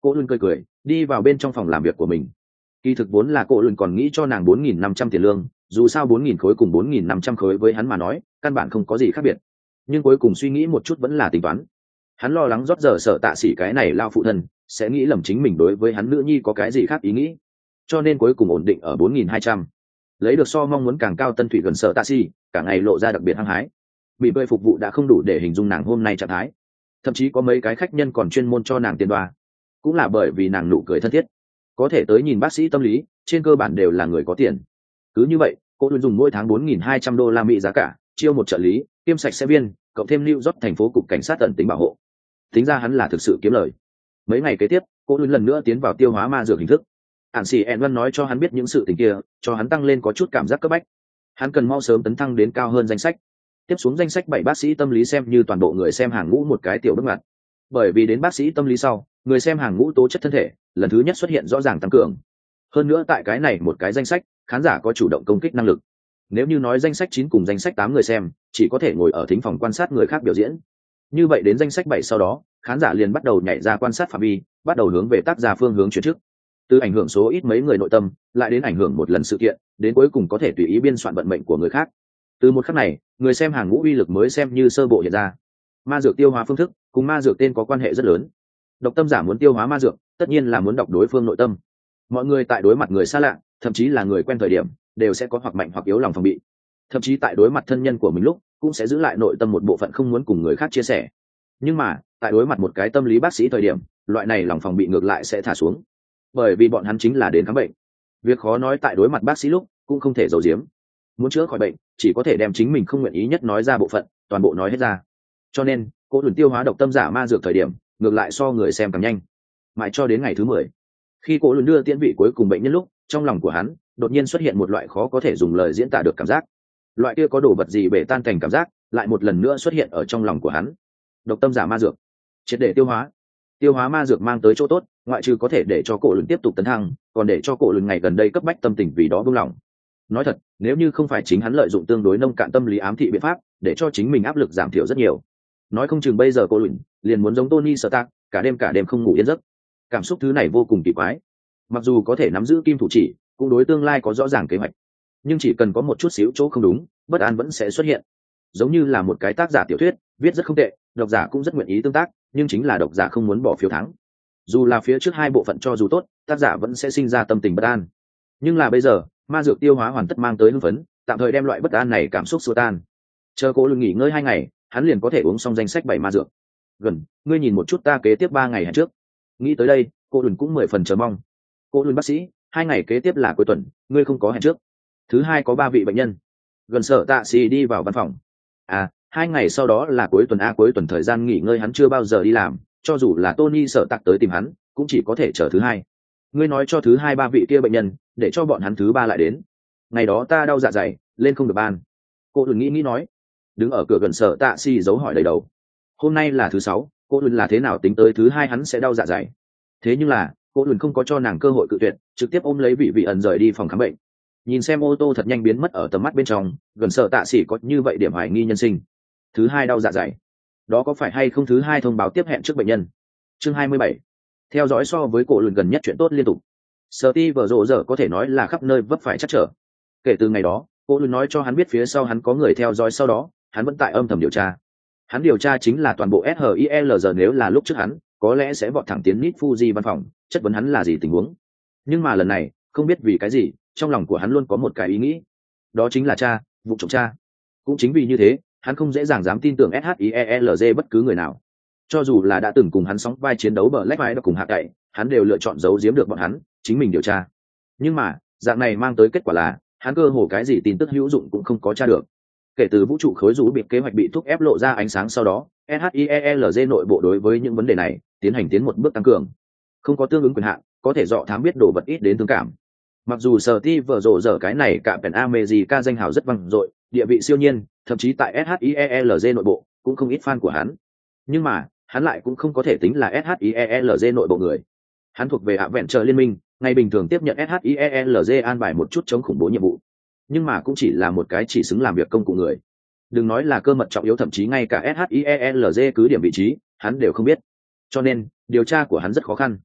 Cô Lùn cười cười đi vào bên trong phòng làm việc của mình. Kỳ thực vốn là cô Lùn còn nghĩ cho nàng bốn nghìn năm trăm tiền lương, dù sao bốn nghìn khối cùng bốn nghìn năm trăm khối với hắn mà nói căn bản không có gì khác biệt, nhưng cuối cùng suy nghĩ một chút vẫn là tính toán. Hắn lo lắng rót giờ sợ tạ sĩ cái này lao phụ thân sẽ nghĩ lầm chính mình đối với hắn nữ nhi có cái gì khác ý nghĩ, cho nên cuối cùng ổn định ở bốn nghìn hai trăm. Lấy được so mong muốn càng cao tân thủy gần sợ tạ sĩ cả ngày lộ ra đặc biệt hăng hái. Bị bơi phục vụ đã không đủ để hình dung nàng hôm nay trạng thái, thậm chí có mấy cái khách nhân còn chuyên môn cho nàng tiền đoa, cũng là bởi vì nàng nụ cười thân thiết. Có thể tới nhìn bác sĩ tâm lý trên cơ bản đều là người có tiền. Cứ như vậy cô luôn dùng mỗi tháng bốn nghìn hai trăm đô la Mỹ giá cả chiêu một trợ lý kiêm sạch xe viên, cộng thêm New York thành phố cục cảnh sát tận tính bảo hộ. Tính ra hắn là thực sự kiếm lời. Mấy ngày kế tiếp cô luôn lần nữa tiến vào tiêu hóa ma dược hình thức. Ản xì ẹn văn nói cho hắn biết những sự tình kia, cho hắn tăng lên có chút cảm giác cấp bách. Hắn cần mau sớm tấn thăng đến cao hơn danh sách. Tiếp xuống danh sách bảy bác sĩ tâm lý xem như toàn bộ người xem hàng ngũ một cái tiểu bước ngoặt. Bởi vì đến bác sĩ tâm lý sau, người xem hàng ngũ tố chất thân thể lần thứ nhất xuất hiện rõ ràng tăng cường. Hơn nữa tại cái này một cái danh sách, khán giả có chủ động công kích năng lực. Nếu như nói danh sách chín cùng danh sách tám người xem chỉ có thể ngồi ở thính phòng quan sát người khác biểu diễn, như vậy đến danh sách bảy sau đó, khán giả liền bắt đầu nhảy ra quan sát phạm vi, bắt đầu hướng về tác giả phương hướng chuyển trước. Từ ảnh hưởng số ít mấy người nội tâm, lại đến ảnh hưởng một lần sự kiện, đến cuối cùng có thể tùy ý biên soạn vận mệnh của người khác. Từ một khắc này, người xem hàng ngũ uy lực mới xem như sơ bộ hiện ra. Ma dược tiêu hóa phương thức cùng ma dược tên có quan hệ rất lớn. Độc tâm giả muốn tiêu hóa ma dược, tất nhiên là muốn đọc đối phương nội tâm. Mọi người tại đối mặt người xa lạ, thậm chí là người quen thời điểm, đều sẽ có hoặc mạnh hoặc yếu lòng phòng bị. Thậm chí tại đối mặt thân nhân của mình lúc, cũng sẽ giữ lại nội tâm một bộ phận không muốn cùng người khác chia sẻ. Nhưng mà, tại đối mặt một cái tâm lý bác sĩ thời điểm, loại này lòng phòng bị ngược lại sẽ thả xuống. Bởi vì bọn hắn chính là đến khám bệnh. Việc khó nói tại đối mặt bác sĩ lúc, cũng không thể giấu giếm. Muốn chữa khỏi bệnh, chỉ có thể đem chính mình không nguyện ý nhất nói ra bộ phận, toàn bộ nói hết ra. Cho nên, cô đừng tiêu hóa độc tâm giả ma dược thời điểm, ngược lại so người xem càng nhanh. Mãi cho đến ngày thứ mười, khi cô luôn đưa tiễn vị cuối cùng bệnh nhân lúc, trong lòng của hắn đột nhiên xuất hiện một loại khó có thể dùng lời diễn tả được cảm giác. Loại kia có đồ vật gì bể tan thành cảm giác, lại một lần nữa xuất hiện ở trong lòng của hắn. Độc tâm giả ma dược, triệt để tiêu hóa. Tiêu hóa ma dược mang tới chỗ tốt, ngoại trừ có thể để cho cổ lùn tiếp tục tấn thăng, còn để cho cổ lùn ngày gần đây cấp bách tâm tình vì đó buông lỏng. Nói thật, nếu như không phải chính hắn lợi dụng tương đối nông cạn tâm lý ám thị biện pháp, để cho chính mình áp lực giảm thiểu rất nhiều. Nói không chừng bây giờ cổ lùn liền muốn giống Tony Stark, cả đêm cả đêm không ngủ yên giấc. Cảm xúc thứ này vô cùng kỳ quái. Mặc dù có thể nắm giữ kim thủ chỉ, cũng đối tương lai có rõ ràng kế hoạch, nhưng chỉ cần có một chút xíu chỗ không đúng, bất an vẫn sẽ xuất hiện. Giống như là một cái tác giả tiểu thuyết viết rất không tệ, độc giả cũng rất nguyện ý tương tác, nhưng chính là độc giả không muốn bỏ phiếu thắng. Dù là phía trước hai bộ phận cho dù tốt, tác giả vẫn sẽ sinh ra tâm tình bất an. Nhưng là bây giờ, ma dược tiêu hóa hoàn tất mang tới hưng phấn, tạm thời đem loại bất an này cảm xúc xua tan. Chờ cô lùn nghỉ ngơi hai ngày, hắn liền có thể uống xong danh sách bảy ma dược. Gần, ngươi nhìn một chút ta kế tiếp ba ngày hẹn trước. Nghĩ tới đây, cô lùn cũng mười phần chờ mong. Cô lùn bác sĩ, hai ngày kế tiếp là cuối tuần, ngươi không có hẹn trước. Thứ hai có ba vị bệnh nhân. Gần sợ tạ xì đi vào văn phòng. À, hai ngày sau đó là cuối tuần a, cuối tuần thời gian nghỉ ngơi hắn chưa bao giờ đi làm, cho dù là Tony sợ tạc tới tìm hắn, cũng chỉ có thể chờ thứ hai. Ngươi nói cho thứ hai ba vị kia bệnh nhân, để cho bọn hắn thứ ba lại đến. Ngày đó ta đau dạ dày, lên không được ban. Cô đừng nghĩ nghĩ nói. Đứng ở cửa gần sợ tạ xì giấu hỏi đầy đầu. Hôm nay là thứ sáu, cô đừng là thế nào tính tới thứ hai hắn sẽ đau dạ dày. Thế nhưng là, cô đừng không có cho nàng cơ hội cự tuyệt, trực tiếp ôm lấy vị vị ẩn rời đi phòng khám bệnh. Nhìn xem ô tô thật nhanh biến mất ở tầm mắt bên trong, gần sợ tạ xỉ có như vậy điểm hoài nghi nhân sinh. Thứ hai đau dạ dày, đó có phải hay không thứ hai thông báo tiếp hẹn trước bệnh nhân. Chương hai mươi bảy, theo dõi so với cổ lùn gần nhất chuyện tốt liên tục. Sở ti vở rộ giờ có thể nói là khắp nơi vấp phải chắc trở. Kể từ ngày đó, cổ lùn nói cho hắn biết phía sau hắn có người theo dõi, sau đó hắn vẫn tại âm thầm điều tra. Hắn điều tra chính là toàn bộ ét hát i lờ giờ, nếu là lúc trước hắn có lẽ sẽ vọt thẳng tiến Nit Fuji văn phòng, chất vấn hắn là gì tình huống. Nhưng mà lần này, không biết vì cái gì, trong lòng của hắn luôn có một cái ý nghĩ, đó chính là cha, vụ trộm cha. Cũng chính vì như thế, hắn không dễ dàng dám tin tưởng ét hát i lờ giê bất cứ người nào. Cho dù là đã từng cùng hắn sóng vai chiến đấu bờ lách vai đã cùng hạ cậy, hắn đều lựa chọn giấu giếm được bọn hắn, chính mình điều tra. Nhưng mà, dạng này mang tới kết quả là, hắn cơ hồ cái gì tin tức hữu dụng cũng không có tra được. Kể từ vũ trụ khối rũ biệt kế hoạch bị thúc ép lộ ra ánh sáng sau đó, ét hát i lờ giê nội bộ đối với những vấn đề này tiến hành tiến một bước tăng cường. Không có tương ứng quyền hạn, có thể dọ thám biết đồ vật ít đến thương cảm. Mặc dù sở ti vở rộ dở cái này cả Pen America danh hào rất vang dội, địa vị siêu nhiên, thậm chí tại ét hát i lờ giê nội bộ cũng không ít fan của hắn. Nhưng mà, hắn lại cũng không có thể tính là ét hát i lờ giê nội bộ người. Hắn thuộc về Adventure liên minh, ngày bình thường tiếp nhận ét hát i lờ giê an bài một chút chống khủng bố nhiệm vụ. Nhưng mà cũng chỉ là một cái chỉ xứng làm việc công cụ người. Đừng nói là cơ mật trọng yếu, thậm chí ngay cả ét hát i lờ giê cứ điểm vị trí, hắn đều không biết. Cho nên, điều tra của hắn rất khó khăn.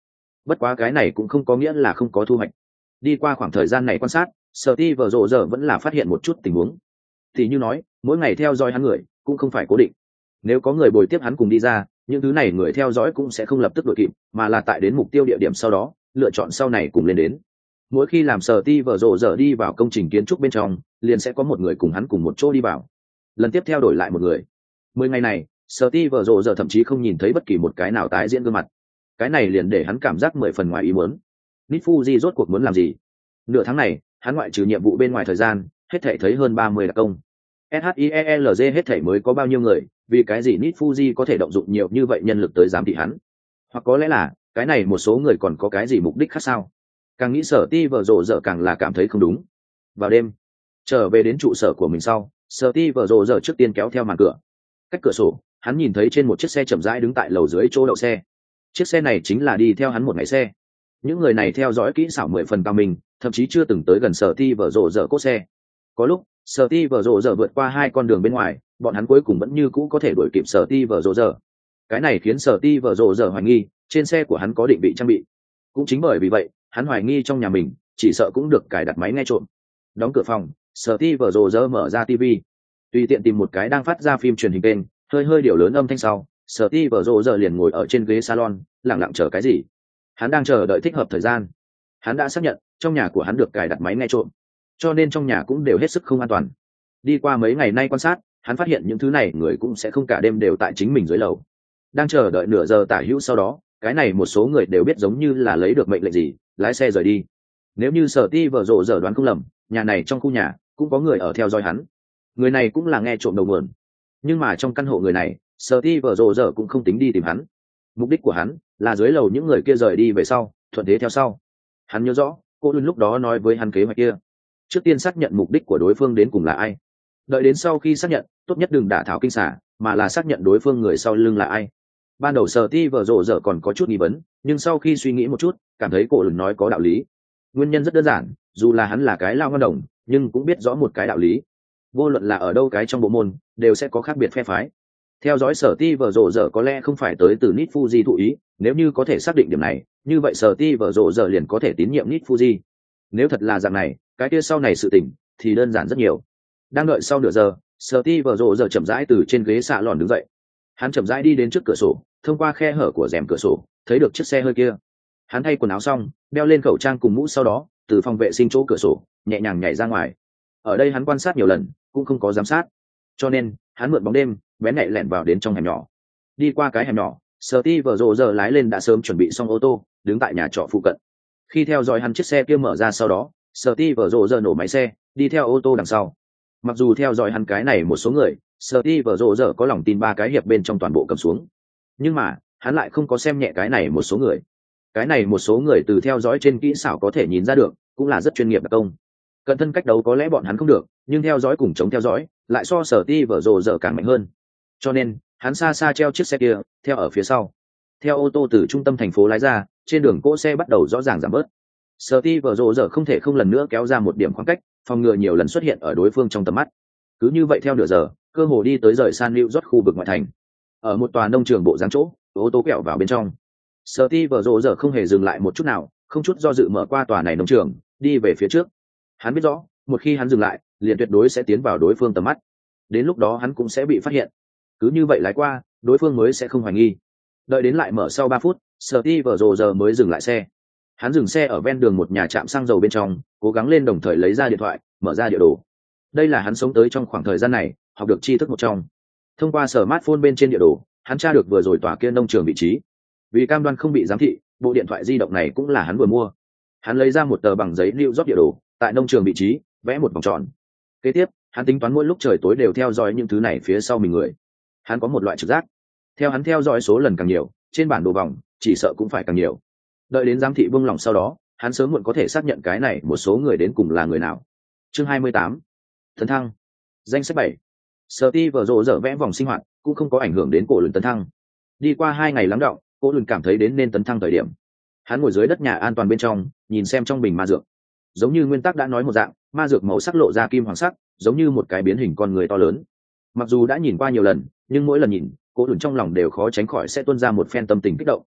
Bất quá cái này cũng không có nghĩa là không có thu hoạch. Đi qua khoảng thời gian này quan sát, Steve Rộ giờ vẫn là phát hiện một chút tình huống. Thì như nói, mỗi ngày theo dõi hắn người cũng không phải cố định. Nếu có người bồi tiếp hắn cùng đi ra, những thứ này người theo dõi cũng sẽ không lập tức đuổi kịp, mà là tại đến mục tiêu địa điểm sau đó, lựa chọn sau này cùng lên đến. Mỗi khi làm Steve Rộ giờ đi vào công trình kiến trúc bên trong, liền sẽ có một người cùng hắn cùng một chỗ đi vào. Lần tiếp theo đổi lại một người. Mười ngày này, Steve Rộ giờ thậm chí không nhìn thấy bất kỳ một cái nào tái diễn gương mặt. Cái này liền để hắn cảm giác mười phần ngoài ý muốn. Nit Fuji rốt cuộc muốn làm gì? Nửa tháng này, hắn ngoại trừ nhiệm vụ bên ngoài thời gian, hết thảy thấy hơn ba mươi đặc công. SHIELZ hết thảy mới có bao nhiêu người, vì cái gì Nit Fuji có thể động dụng nhiều như vậy nhân lực tới giám thị hắn? Hoặc có lẽ là, cái này một số người còn có cái gì mục đích khác sao? Càng nghĩ Steve Rộ giờ càng là cảm thấy không đúng. Vào đêm, trở về đến trụ sở của mình sau, Steve Rộ giờ trước tiên kéo theo màn cửa. Cách cửa sổ, hắn nhìn thấy trên một chiếc xe chậm rãi đứng tại lầu dưới chỗ đậu xe. Chiếc xe này chính là đi theo hắn một ngày xe. Những người này theo dõi kỹ xảo mười phần cao mình, thậm chí chưa từng tới gần Steve Rộ giờ cốt xe. Có lúc, Steve Rộ giờ vượt qua hai con đường bên ngoài, bọn hắn cuối cùng vẫn như cũ có thể đuổi kịp Steve Rộ giờ. Cái này khiến Steve Rộ giờ hoài nghi, trên xe của hắn có định vị trang bị. Cũng chính bởi vì vậy, hắn hoài nghi trong nhà mình, chỉ sợ cũng được cài đặt máy nghe trộm. Đóng cửa phòng, Steve Rộ giờ mở ra ti vi, tùy tiện tìm một cái đang phát ra phim truyền hình kênh, hơi hơi điều lớn âm thanh sau, Steve Rộ giờ liền ngồi ở trên ghế salon, lặng lặng chờ cái gì. Hắn đang chờ đợi thích hợp thời gian. Hắn đã xác nhận trong nhà của hắn được cài đặt máy nghe trộm, cho nên trong nhà cũng đều hết sức không an toàn. Đi qua mấy ngày nay quan sát, hắn phát hiện những thứ này người cũng sẽ không cả đêm đều tại chính mình dưới lầu. Đang chờ đợi nửa giờ tả hữu sau đó, cái này một số người đều biết giống như là lấy được mệnh lệnh gì, lái xe rời đi. Nếu như Steve Rộ giờ đoán không lầm, nhà này trong khu nhà cũng có người ở theo dõi hắn. Người này cũng là nghe trộm đầu nguồn. Nhưng mà trong căn hộ người này, Steve Rộ giờ cũng không tính đi tìm hắn. Mục đích của hắn là dưới lầu những người kia rời đi về sau, thuận thế theo sau. Hắn nhớ rõ, cô luôn lúc đó nói với hắn kế hoạch kia. Trước tiên xác nhận mục đích của đối phương đến cùng là ai. Đợi đến sau khi xác nhận, tốt nhất đừng đả thảo kinh xả, mà là xác nhận đối phương người sau lưng là ai. Ban đầu Steve Rộ giờ còn có chút nghi vấn, nhưng sau khi suy nghĩ một chút, cảm thấy cô luôn nói có đạo lý. Nguyên nhân rất đơn giản, dù là hắn là cái lao ngân đồng, nhưng cũng biết rõ một cái đạo lý. Vô luận là ở đâu cái trong bộ môn, đều sẽ có khác biệt phe phái. Theo dõi Steve Rộ giờ có lẽ không phải tới từ Nit Fuji thụ ý, nếu như có thể xác định điểm này, như vậy Steve Rộ giờ liền có thể tín nhiệm Nit Fuji. Nếu thật là dạng này, cái kia sau này sự tình thì đơn giản rất nhiều. Đang đợi sau nửa giờ, Steve Rộ giờ chậm rãi từ trên ghế xạ lòn đứng dậy. Hắn chậm rãi đi đến trước cửa sổ, thông qua khe hở của rèm cửa sổ, thấy được chiếc xe hơi kia. Hắn thay quần áo xong, đeo lên khẩu trang cùng mũ, sau đó từ phòng vệ sinh chỗ cửa sổ nhẹ nhàng nhảy ra ngoài. Ở đây hắn quan sát nhiều lần, cũng không có giám sát, cho nên hắn mượn bóng đêm bén nhạy lẻn vào đến trong hẻm nhỏ. Đi qua cái hẻm nhỏ, Steve Rộ giờ lái lên đã sớm chuẩn bị xong ô tô, đứng tại nhà trọ phụ cận. Khi theo dõi hắn chiếc xe kia mở ra sau đó, Steve Rộ giờ nổ máy xe, đi theo ô tô đằng sau. Mặc dù theo dõi hắn cái này một số người, Steve Rộ giờ có lòng tin ba cái hiệp bên trong toàn bộ cầm xuống, nhưng mà hắn lại không có xem nhẹ cái này một số người. Cái này một số người từ theo dõi trên kỹ xảo có thể nhìn ra được, cũng là rất chuyên nghiệp đặc công. Cận thân cách đấu có lẽ bọn hắn không được, nhưng theo dõi cùng chống theo dõi lại so Steve Rộ giờ càng mạnh hơn. Cho nên hắn xa xa treo chiếc xe kia, theo ở phía sau. Theo ô tô từ trung tâm thành phố lái ra, trên đường cỗ xe bắt đầu rõ ràng giảm bớt. Steve Rộ giờ không thể không lần nữa kéo ra một điểm khoảng cách, phòng ngừa nhiều lần xuất hiện ở đối phương trong tầm mắt. Cứ như vậy theo nửa giờ, cơ hồ đi tới rời San New York khu vực ngoại thành. Ở một tòa nông trường bộ dáng chỗ, ô tô quẹo vào bên trong. Steve Rộ giờ không hề dừng lại một chút nào, không chút do dự mở qua tòa này nông trường, đi về phía trước. Hắn biết rõ, một khi hắn dừng lại, liền tuyệt đối sẽ tiến vào đối phương tầm mắt. Đến lúc đó hắn cũng sẽ bị phát hiện. Cứ như vậy lái qua, đối phương mới sẽ không hoài nghi. Đợi đến lại mở sau ba phút, Steve Rộ giờ mới dừng lại xe. Hắn dừng xe ở ven đường một nhà trạm xăng dầu bên trong, cố gắng lên đồng thời lấy ra điện thoại, mở ra địa đồ. Đây là hắn sống tới trong khoảng thời gian này, học được tri thức một trong. Thông qua smartphone bên trên địa đồ, hắn tra được vừa rồi tòa kia nông trường vị trí. Vì cam đoan không bị giám thị, bộ điện thoại di động này cũng là hắn vừa mua. Hắn lấy ra một tờ bằng giấy lưu rót địa đồ, tại nông trường vị trí vẽ một vòng tròn. Kế tiếp, hắn tính toán mỗi lúc trời tối đều theo dõi những thứ này phía sau mình người. Hắn có một loại trực giác, theo hắn theo dõi số lần càng nhiều, trên bản đồ vòng chỉ sợ cũng phải càng nhiều. Đợi đến giám thị buông lỏng sau đó, hắn sớm muộn có thể xác nhận cái này một số người đến cùng là người nào. Chương hai mươi tám, tấn thăng. Danh sách bảy. Steve Rộ giờ vẽ vòng sinh hoạt cũng không có ảnh hưởng đến cổ lùn tấn thăng. Đi qua hai ngày lắng đọng, cổ lùn cảm thấy đến nên tấn thăng thời điểm. Hắn ngồi dưới đất nhà an toàn bên trong, nhìn xem trong bình ma dược. Giống như nguyên tắc đã nói một dạng, ma dược màu sắc lộ ra kim hoàng sắc, giống như một cái biến hình con người to lớn. Mặc dù đã nhìn qua nhiều lần, nhưng mỗi lần nhìn, cổ lùn trong lòng đều khó tránh khỏi sẽ tuôn ra một phen tâm tình kích động.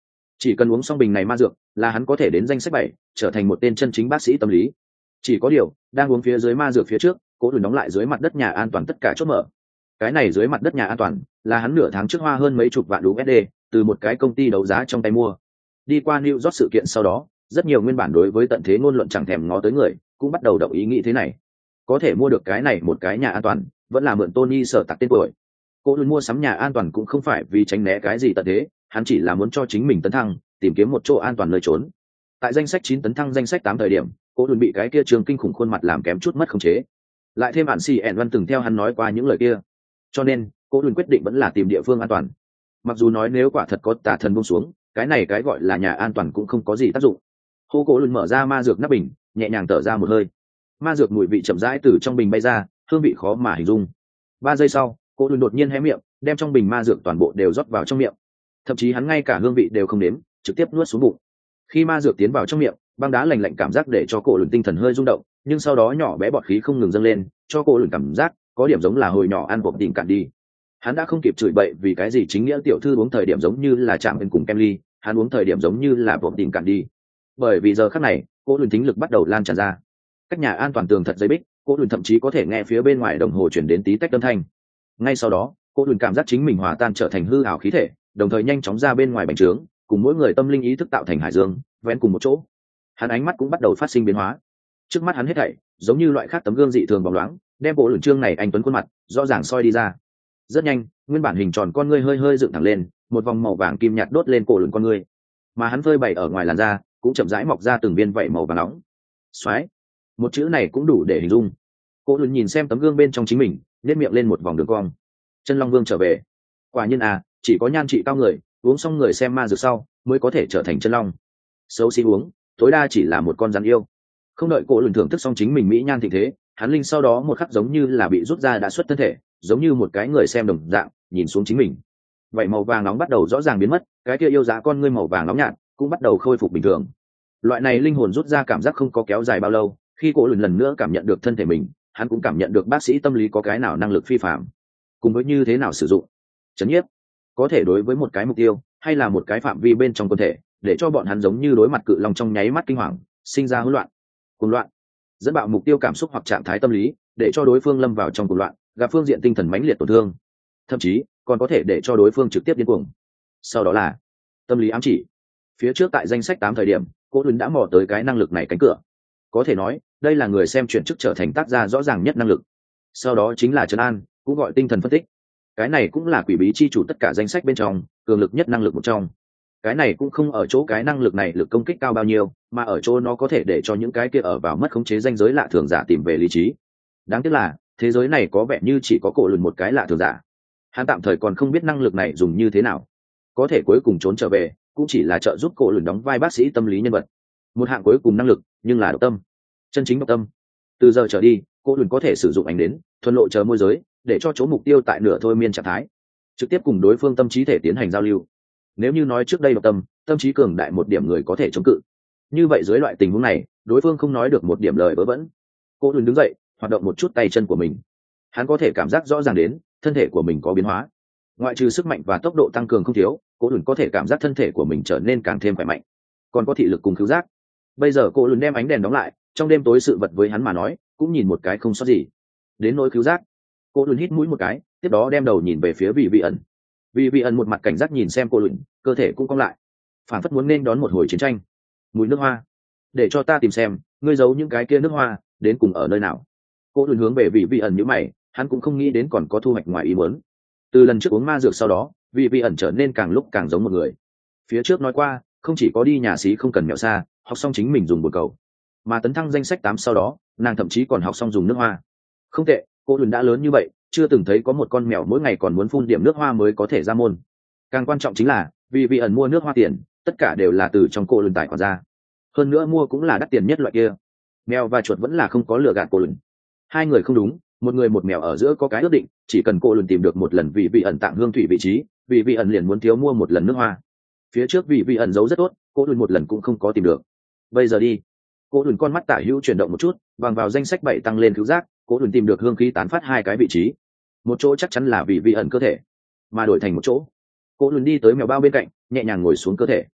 chỉ cần uống xong bình này ma dược là hắn có thể đến danh sách bảy trở thành một tên chân chính bác sĩ tâm lý. Chỉ có điều đang uống phía dưới ma dược phía trước, Cố Lùn đóng lại dưới mặt đất nhà an toàn tất cả chốt mở. Cái này dưới mặt đất nhà an toàn là hắn nửa tháng trước hoa hơn mấy chục vạn u ét đê từ một cái công ty đấu giá trong tay mua. Đi qua New York sự kiện sau đó, rất nhiều nguyên bản đối với tận thế ngôn luận chẳng thèm ngó tới người cũng bắt đầu động ý nghĩ thế này. Có thể mua được cái này một cái nhà an toàn vẫn là mượn Tony Sở Tạc tên tuổi. Cố Lùn mua sắm nhà an toàn cũng không phải vì tránh né cái gì tận thế, hắn chỉ là muốn cho chính mình tấn thăng, tìm kiếm một chỗ an toàn nơi trốn. Tại danh sách chín tấn thăng danh sách tám thời điểm, Cố Lùn bị cái kia trường kinh khủng khuôn mặt làm kém chút mất khống chế. Lại thêm bạn xì ẻn văn từng theo hắn nói qua những lời kia, cho nên Cố Lùn quyết định vẫn là tìm địa phương an toàn. Mặc dù nói nếu quả thật có tà thần buông xuống, cái này cái gọi là nhà an toàn cũng không có gì tác dụng. Hô Cố Lùn mở ra ma dược nắp bình, nhẹ nhàng thở ra một hơi. Ma dược mùi vị chậm rãi từ trong bình bay ra, hương vị khó mà hình dung. Ba giây sau, Cố Lùn đột nhiên hé miệng, đem trong bình ma dược toàn bộ đều rót vào trong miệng. Thậm chí hắn ngay cả hương vị đều không nếm, trực tiếp nuốt xuống bụng. Khi ma dược tiến vào trong miệng, băng đá lạnh lạnh cảm giác để cho Cố Lùn tinh thần hơi rung động, nhưng sau đó nhỏ bé bọt khí không ngừng dâng lên, cho Cố Lùn cảm giác có điểm giống là hồi nhỏ ăn bột tìm cạn đi. Hắn đã không kịp chửi bậy vì cái gì chính nghĩa tiểu thư uống thời điểm giống như là chạm bên cùng kem ly, hắn uống thời điểm giống như là bột tìm cạn đi. Bởi vì giờ khắc này, Cố Lùn thính lực bắt đầu lan tràn ra. Cách nhà an toàn tường thật dày bích, Cố Lùn thậm chí có thể nghe phía bên ngoài đồng hồ chuyển đến tí tách âm thanh. Ngay sau đó, Cố Lùn cảm giác chính mình hòa tan trở thành hư ảo khí thể, đồng thời nhanh chóng ra bên ngoài bành trướng, cùng mỗi người tâm linh ý thức tạo thành hải dương, vén cùng một chỗ. Hắn ánh mắt cũng bắt đầu phát sinh biến hóa. Trước mắt hắn hết thảy giống như loại khác tấm gương dị thường bóng loáng, đem Cố Lùn trương này anh tuấn khuôn mặt rõ ràng soi đi ra. Rất nhanh, nguyên bản hình tròn con ngươi hơi hơi dựng thẳng lên, một vòng màu vàng kim nhạt đốt lên Cố Lùn con ngươi, mà hắn phơi bày ở ngoài làn da cũng chậm rãi mọc ra từng viên vảy màu vàng nóng. Xoáy, một chữ này cũng đủ để hình dung. Cố Lùn nhìn xem tấm gương bên trong chính mình, nhếch miệng lên một vòng đường cong. Chân Long Vương trở về. Quả nhiên à, chỉ có nhan trị cao người uống xong người xem ma dược sau mới có thể trở thành chân long. Xấu xí uống, tối đa chỉ là một con rắn yêu. Không đợi Cố Lùn thưởng thức xong chính mình mỹ nhan thịnh thế, hắn linh sau đó một khắc giống như là bị rút ra đã xuất thân thể, giống như một cái người xem đồng dạng nhìn xuống chính mình. Vậy màu vàng nóng bắt đầu rõ ràng biến mất, cái kia yêu giá con ngươi màu vàng nóng nhạt cũng bắt đầu khôi phục bình thường. Loại này linh hồn rút ra cảm giác không có kéo dài bao lâu, khi Cố Lùn lần nữa cảm nhận được thân thể mình, hắn cũng cảm nhận được bác sĩ tâm lý có cái nào năng lực phi phạm, cùng với như thế nào sử dụng. Chấn nhiếp có thể đối với một cái mục tiêu hay là một cái phạm vi bên trong cơ thể, để cho bọn hắn giống như đối mặt cự long trong nháy mắt kinh hoàng, sinh ra hỗn loạn, cuồng loạn, dẫn bạo mục tiêu cảm xúc hoặc trạng thái tâm lý, để cho đối phương lâm vào trong cuồng loạn, gặp phương diện tinh thần mãnh liệt tổn thương, thậm chí còn có thể để cho đối phương trực tiếp điên cuồng. Sau đó là tâm lý ám chỉ. Phía trước tại danh sách tám thời điểm, Cố Lùn đã mò tới cái năng lực này cánh cửa. Có thể nói, đây là người xem chuyển chức trở thành tác gia rõ ràng nhất năng lực. Sau đó chính là trấn an, cũng gọi tinh thần phân tích. Cái này cũng là quỷ bí chi chủ tất cả danh sách bên trong cường lực nhất năng lực một trong. Cái này cũng không ở chỗ cái năng lực này lực công kích cao bao nhiêu, mà ở chỗ nó có thể để cho những cái kia ở vào mất khống chế danh giới lạ thường giả tìm về lý trí. Đáng tiếc là thế giới này có vẻ như chỉ có Cố Lùn một cái lạ thường giả. Hắn tạm thời còn không biết năng lực này dùng như thế nào, có thể cuối cùng trốn trở về cũng chỉ là trợ giúp Cố Lùn đóng vai bác sĩ tâm lý nhân vật. Một hạng cuối cùng năng lực, nhưng là độc tâm, chân chính độc tâm. Từ giờ trở đi, Cố Lùn có thể sử dụng ảnh đến thuần lộ chờ môi giới, để cho chỗ mục tiêu tại nửa thôi miên trạng thái, trực tiếp cùng đối phương tâm trí thể tiến hành giao lưu. Nếu như nói trước đây độc tâm, tâm trí cường đại một điểm người có thể chống cự, như vậy dưới loại tình huống này, đối phương không nói được một điểm lời vớ vẩn. Cố Lùn đứng dậy, hoạt động một chút tay chân của mình. Hắn có thể cảm giác rõ ràng đến thân thể của mình có biến hóa. Ngoại trừ sức mạnh và tốc độ tăng cường không thiếu, Cố Lùn có thể cảm giác thân thể của mình trở nên càng thêm khỏe mạnh, còn có thị lực cùng khứu giác. Bây giờ Cố Lùn đem ánh đèn đóng lại, trong đêm tối sự vật với hắn mà nói cũng nhìn một cái không sót gì. Đến nỗi khứu giác, Cố Lùn hít mũi một cái, tiếp đó đem đầu nhìn về phía Vị Vị ẩn. Vị Vị ẩn một mặt cảnh giác nhìn xem Cố Lùn, cơ thể cũng cong lại, phản phất muốn nên đón một hồi chiến tranh. Mùi nước hoa, để cho ta tìm xem ngươi giấu những cái kia nước hoa đến cùng ở nơi nào. Cố Lùn hướng về Vị Vị ẩn nhíu mày, hắn cũng không nghĩ đến còn có thu hoạch ngoài ý muốn. Từ lần trước uống ma dược sau đó, Vị Vị ẩn trở nên càng lúc càng giống một người. Phía trước nói qua, không chỉ có đi nhà xí không cần mèo xa, học xong chính mình dùng bồn cầu, mà tấn thăng danh sách tám sau đó, nàng thậm chí còn học xong dùng nước hoa. Không tệ, Cố Lùn đã lớn như vậy, chưa từng thấy có một con mèo mỗi ngày còn muốn phun điểm nước hoa mới có thể ra môn. Càng quan trọng chính là, vì Vị ẩn mua nước hoa tiền, tất cả đều là từ trong Cố Lùn tài khoản ra. Hơn nữa mua cũng là đắt tiền nhất loại kia. Mèo và chuột vẫn là không có lừa gạt Cố Lùn. Hai người không đúng, một người một mèo ở giữa có cái ước định, chỉ cần Cố Lùn tìm được một lần Vị Vị ẩn tặng hương thủy vị trí, Vị Vị ẩn liền muốn thiếu mua một lần nước hoa. Phía trước Vị Vị ẩn giấu rất tốt, Cố Lùn một lần cũng không có tìm được. Bây giờ đi. Cố Lùn con mắt tả hữu chuyển động một chút, bằng vào danh sách bảy tăng lên cứu giác, Cố Lùn tìm được hương khí tán phát hai cái vị trí. Một chỗ chắc chắn là Vị Vị ẩn cơ thể, mà đổi thành một chỗ. Cố Lùn đi tới mèo bao bên cạnh, nhẹ nhàng ngồi xuống cơ thể.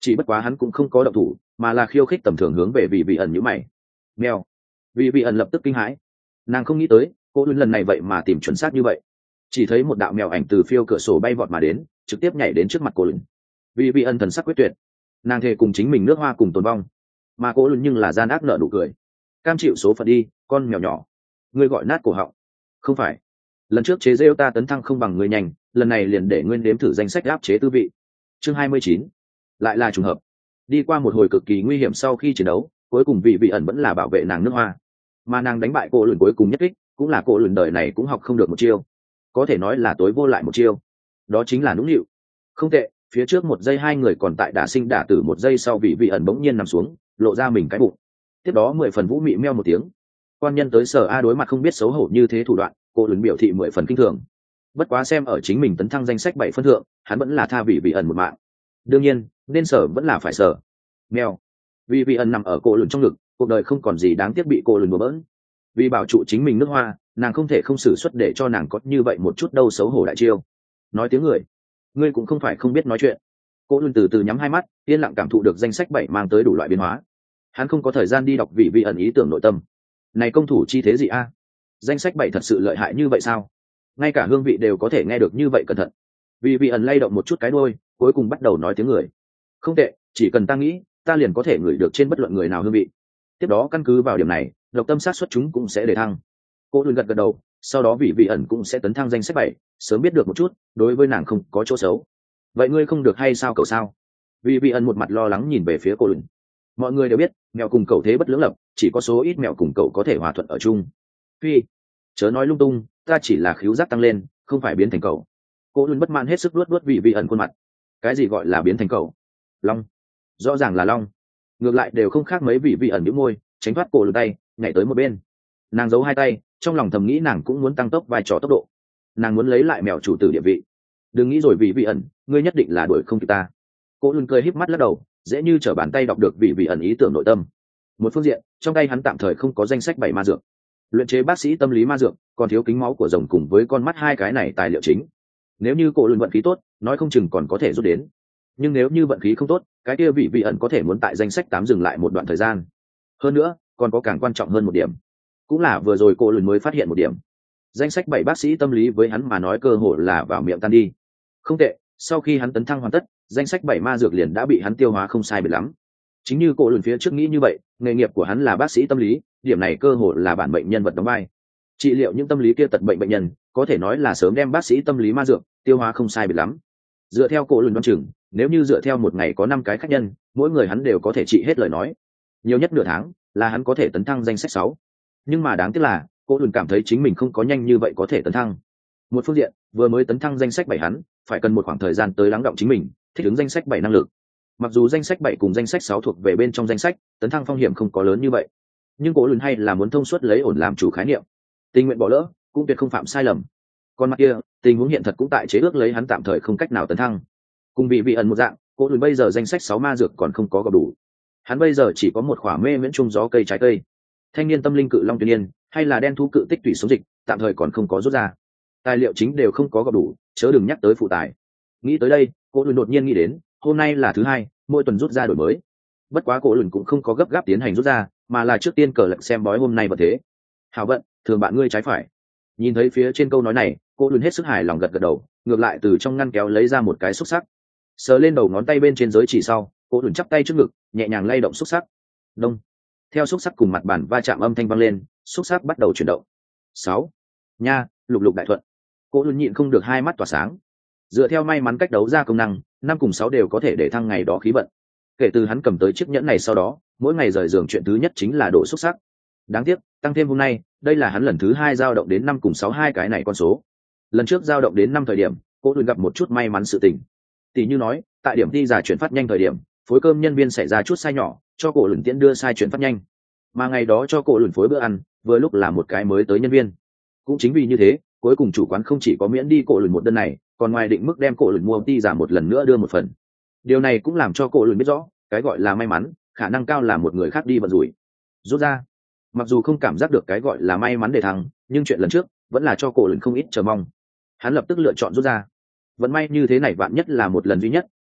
chỉ bất quá hắn cũng không có động thủ mà là khiêu khích tầm thường hướng về vị vị ẩn như mày. Mèo. Vị vị ẩn lập tức kinh hãi, nàng không nghĩ tới cô lùn lần này vậy mà tìm chuẩn xác như vậy. Chỉ thấy một đạo mèo ảnh từ phiêu cửa sổ bay vọt mà đến, trực tiếp nhảy đến trước mặt cô lùn. Vị vị ẩn thần sắc quyết tuyệt, nàng thề cùng chính mình nước hoa cùng tồn vong, mà cô lùn nhưng là gian ác nợ nụ cười. Cam chịu số phận đi, con mèo nhỏ. Ngươi gọi nát cổ họng. Không phải, lần trước chế rêu ta tấn thăng không bằng ngươi nhanh, lần này liền để ngươi nếm thử danh sách áp chế tư vị. Chương hai mươi chín, lại là trùng hợp. Đi qua một hồi cực kỳ nguy hiểm sau khi chiến đấu, cuối cùng vị vị ẩn vẫn là bảo vệ nàng nước hoa, mà nàng đánh bại cô lùn cuối cùng nhất kích cũng là cô lùn đời này cũng học không được một chiêu, có thể nói là tối vô lại một chiêu, đó chính là nũng nịu. Không tệ, phía trước một giây hai người còn tại đả sinh đả tử, một giây sau vị vị ẩn bỗng nhiên nằm xuống lộ ra mình cái bụng, tiếp đó mười phần vũ mị meo một tiếng. Quan nhân tới sở a đối mặt không biết xấu hổ như thế thủ đoạn, cô lùn biểu thị mười phần kinh thường. Bất quá xem ở chính mình tấn thăng danh sách bảy phân thượng, hắn vẫn là tha vị vị ẩn một mạng. Đương nhiên nên sở vẫn là phải sở. Mèo. Vị vị ẩn nằm ở cô lùn trong ngực, cuộc đời không còn gì đáng tiếc bị cô lùn bừa bỡn. Vì bảo trụ chính mình nước hoa, nàng không thể không xử suất để cho nàng có như vậy một chút đâu xấu hổ đại chiêu. Nói tiếng người, ngươi cũng không phải không biết nói chuyện. Cô lùn từ từ nhắm hai mắt, yên lặng cảm thụ được danh sách bảy mang tới đủ loại biến hóa. Hắn không có thời gian đi đọc vị vị ẩn ý tưởng nội tâm. Này công thủ chi thế gì a? Danh sách bảy thật sự lợi hại như vậy sao? Ngay cả hương vị đều có thể nghe được như vậy, cẩn thận. Vị vị ẩn lay động một chút cái đuôi, cuối cùng bắt đầu nói tiếng người. Không tệ, chỉ cần ta nghĩ, ta liền có thể ngửi được trên bất luận người nào hương vị. Tiếp đó căn cứ vào điểm này, độc tâm sát xuất chúng cũng sẽ để thăng. Cô luôn gật gật đầu, sau đó vị vị ẩn cũng sẽ tấn thăng danh sách bảy, sớm biết được một chút, đối với nàng không có chỗ xấu. Vậy ngươi không được hay sao cậu sao? Vị vị ẩn một mặt lo lắng nhìn về phía cô lùn. Mọi người đều biết mèo cùng cậu thế bất lưỡng lập, chỉ có số ít mèo cùng cậu có thể hòa thuận ở chung. Phi, chớ nói lung tung, ta chỉ là khứu giác tăng lên, không phải biến thành cậu. Cô lùn bất mãn hết sức luốt luốt vị vị ẩn khuôn mặt. Cái gì gọi là biến thành cậu? Long, rõ ràng là long. Ngược lại đều không khác mấy vị vị ẩn nhíu môi, tránh thoát cổ lùn tay, nhảy tới một bên. Nàng giấu hai tay, trong lòng thầm nghĩ nàng cũng muốn tăng tốc vai trò tốc độ. Nàng muốn lấy lại mèo chủ tử địa vị. Đừng nghĩ rồi vị vị ẩn, ngươi nhất định là đuổi không kịp ta. Cổ lùn cười híp mắt lắc đầu, dễ như trở bàn tay đọc được vị vị ẩn ý tưởng nội tâm. Một phương diện, trong tay hắn tạm thời không có danh sách bảy ma dược, luyện chế bác sĩ tâm lý ma dược, còn thiếu kính máu của rồng cùng với con mắt hai cái này tài liệu chính. Nếu như cổ lùn vận khí tốt, nói không chừng còn có thể rút đến. Nhưng nếu như vận khí không tốt, cái kia vị vị ẩn có thể muốn tại danh sách tám dừng lại một đoạn thời gian. Hơn nữa, còn có càng quan trọng hơn một điểm, cũng là vừa rồi cô lùn mới phát hiện một điểm. Danh sách bảy bác sĩ tâm lý với hắn mà nói cơ hội là vào miệng tan đi. Không tệ, sau khi hắn tấn thăng hoàn tất, danh sách bảy ma dược liền đã bị hắn tiêu hóa không sai biệt lắm. Chính như cô lùn phía trước nghĩ như vậy, nghề nghiệp của hắn là bác sĩ tâm lý, điểm này cơ hội là bản mệnh nhân vật đóng vai. Trị liệu những tâm lý kia tật bệnh bệnh nhân, có thể nói là sớm đem bác sĩ tâm lý ma dược tiêu hóa không sai biệt lắm. Dựa theo cô lùn đoán chừng, nếu như dựa theo một ngày có năm cái khách nhân, mỗi người hắn đều có thể trị hết lời nói, nhiều nhất nửa tháng là hắn có thể tấn thăng danh sách sáu. Nhưng mà đáng tiếc là cô lùn cảm thấy chính mình không có nhanh như vậy có thể tấn thăng. Một phương diện, vừa mới tấn thăng danh sách bảy hắn phải cần một khoảng thời gian tới lắng động chính mình, thích ứng danh sách bảy năng lực. Mặc dù danh sách bảy cùng danh sách sáu thuộc về bên trong danh sách, tấn thăng phong hiểm không có lớn như vậy, nhưng cô lùn hay là muốn thông suốt lấy ổn làm chủ khái niệm, tình nguyện bỏ lỡ cũng tuyệt không phạm sai lầm. Còn mặt kia, tình huống hiện thật cũng tại chế ước lấy hắn tạm thời không cách nào tấn thăng. Cùng vị vị ẩn một dạng, cô lùn bây giờ danh sách sáu ma dược còn không có gặp đủ. Hắn bây giờ chỉ có một khỏa mê miễn trung gió cây trái cây, thanh niên tâm linh cự long tuyên niên, hay là đen thú cự tích tủy sống dịch, tạm thời còn không có rút ra. Tài liệu chính đều không có gặp đủ, chớ đừng nhắc tới phụ tài. Nghĩ tới đây, cô lùn đột nhiên nghĩ đến, hôm nay là thứ hai, mỗi tuần rút ra đổi mới. Bất quá cô lùn cũng không có gấp gáp tiến hành rút ra, mà là trước tiên cờ lật xem bói hôm nay vật thế. Hảo vận, thường bạn ngươi trái phải. Nhìn thấy phía trên câu nói này, cô lùn hết sức hài lòng gật gật đầu, ngược lại từ trong ngăn kéo lấy ra một cái xúc sắc, sờ lên đầu ngón tay bên trên giới chỉ sau, cô lùn chắp tay trước ngực, nhẹ nhàng lay động xúc sắc. Đông. Theo xúc sắc cùng mặt bàn va chạm âm thanh vang lên, xúc sắc bắt đầu chuyển động. Sáu. Nha, lục lục đại thuận. Cô lùn nhịn không được hai mắt tỏa sáng. Dựa theo may mắn cách đấu ra công năng, năm cùng sáu đều có thể để thăng ngày đó khí vận. Kể từ hắn cầm tới chiếc nhẫn này sau đó, mỗi ngày rời giường chuyện thứ nhất chính là đổ xúc sắc. Đáng tiếc, tăng thêm hôm nay, đây là hắn lần thứ hai dao động đến năm cùng sáu hai cái này con số. Lần trước dao động đến năm thời điểm, cô lùn gặp một chút may mắn sự tình. Tỷ như nói, tại điểm thi giả chuyển phát nhanh thời điểm, phối cơm nhân viên xảy ra chút sai nhỏ, cho cô lùn tiễn đưa sai chuyển phát nhanh. Mà ngày đó cho cô lùn phối bữa ăn, vừa lúc là một cái mới tới nhân viên. Cũng chính vì như thế, cuối cùng chủ quán không chỉ có miễn đi cô lùn một đơn này, còn ngoài định mức đem cô lùn mua ti giả một lần nữa đưa một phần. Điều này cũng làm cho cô lùn biết rõ, cái gọi là may mắn, khả năng cao là một người khác đi vận rủi. Rút ra, mặc dù không cảm giác được cái gọi là may mắn để thắng, nhưng chuyện lần trước vẫn là cho cô lùn không ít chờ mong. Hắn lập tức lựa chọn rút ra. Vận may như thế này vạn nhất là một lần duy nhất,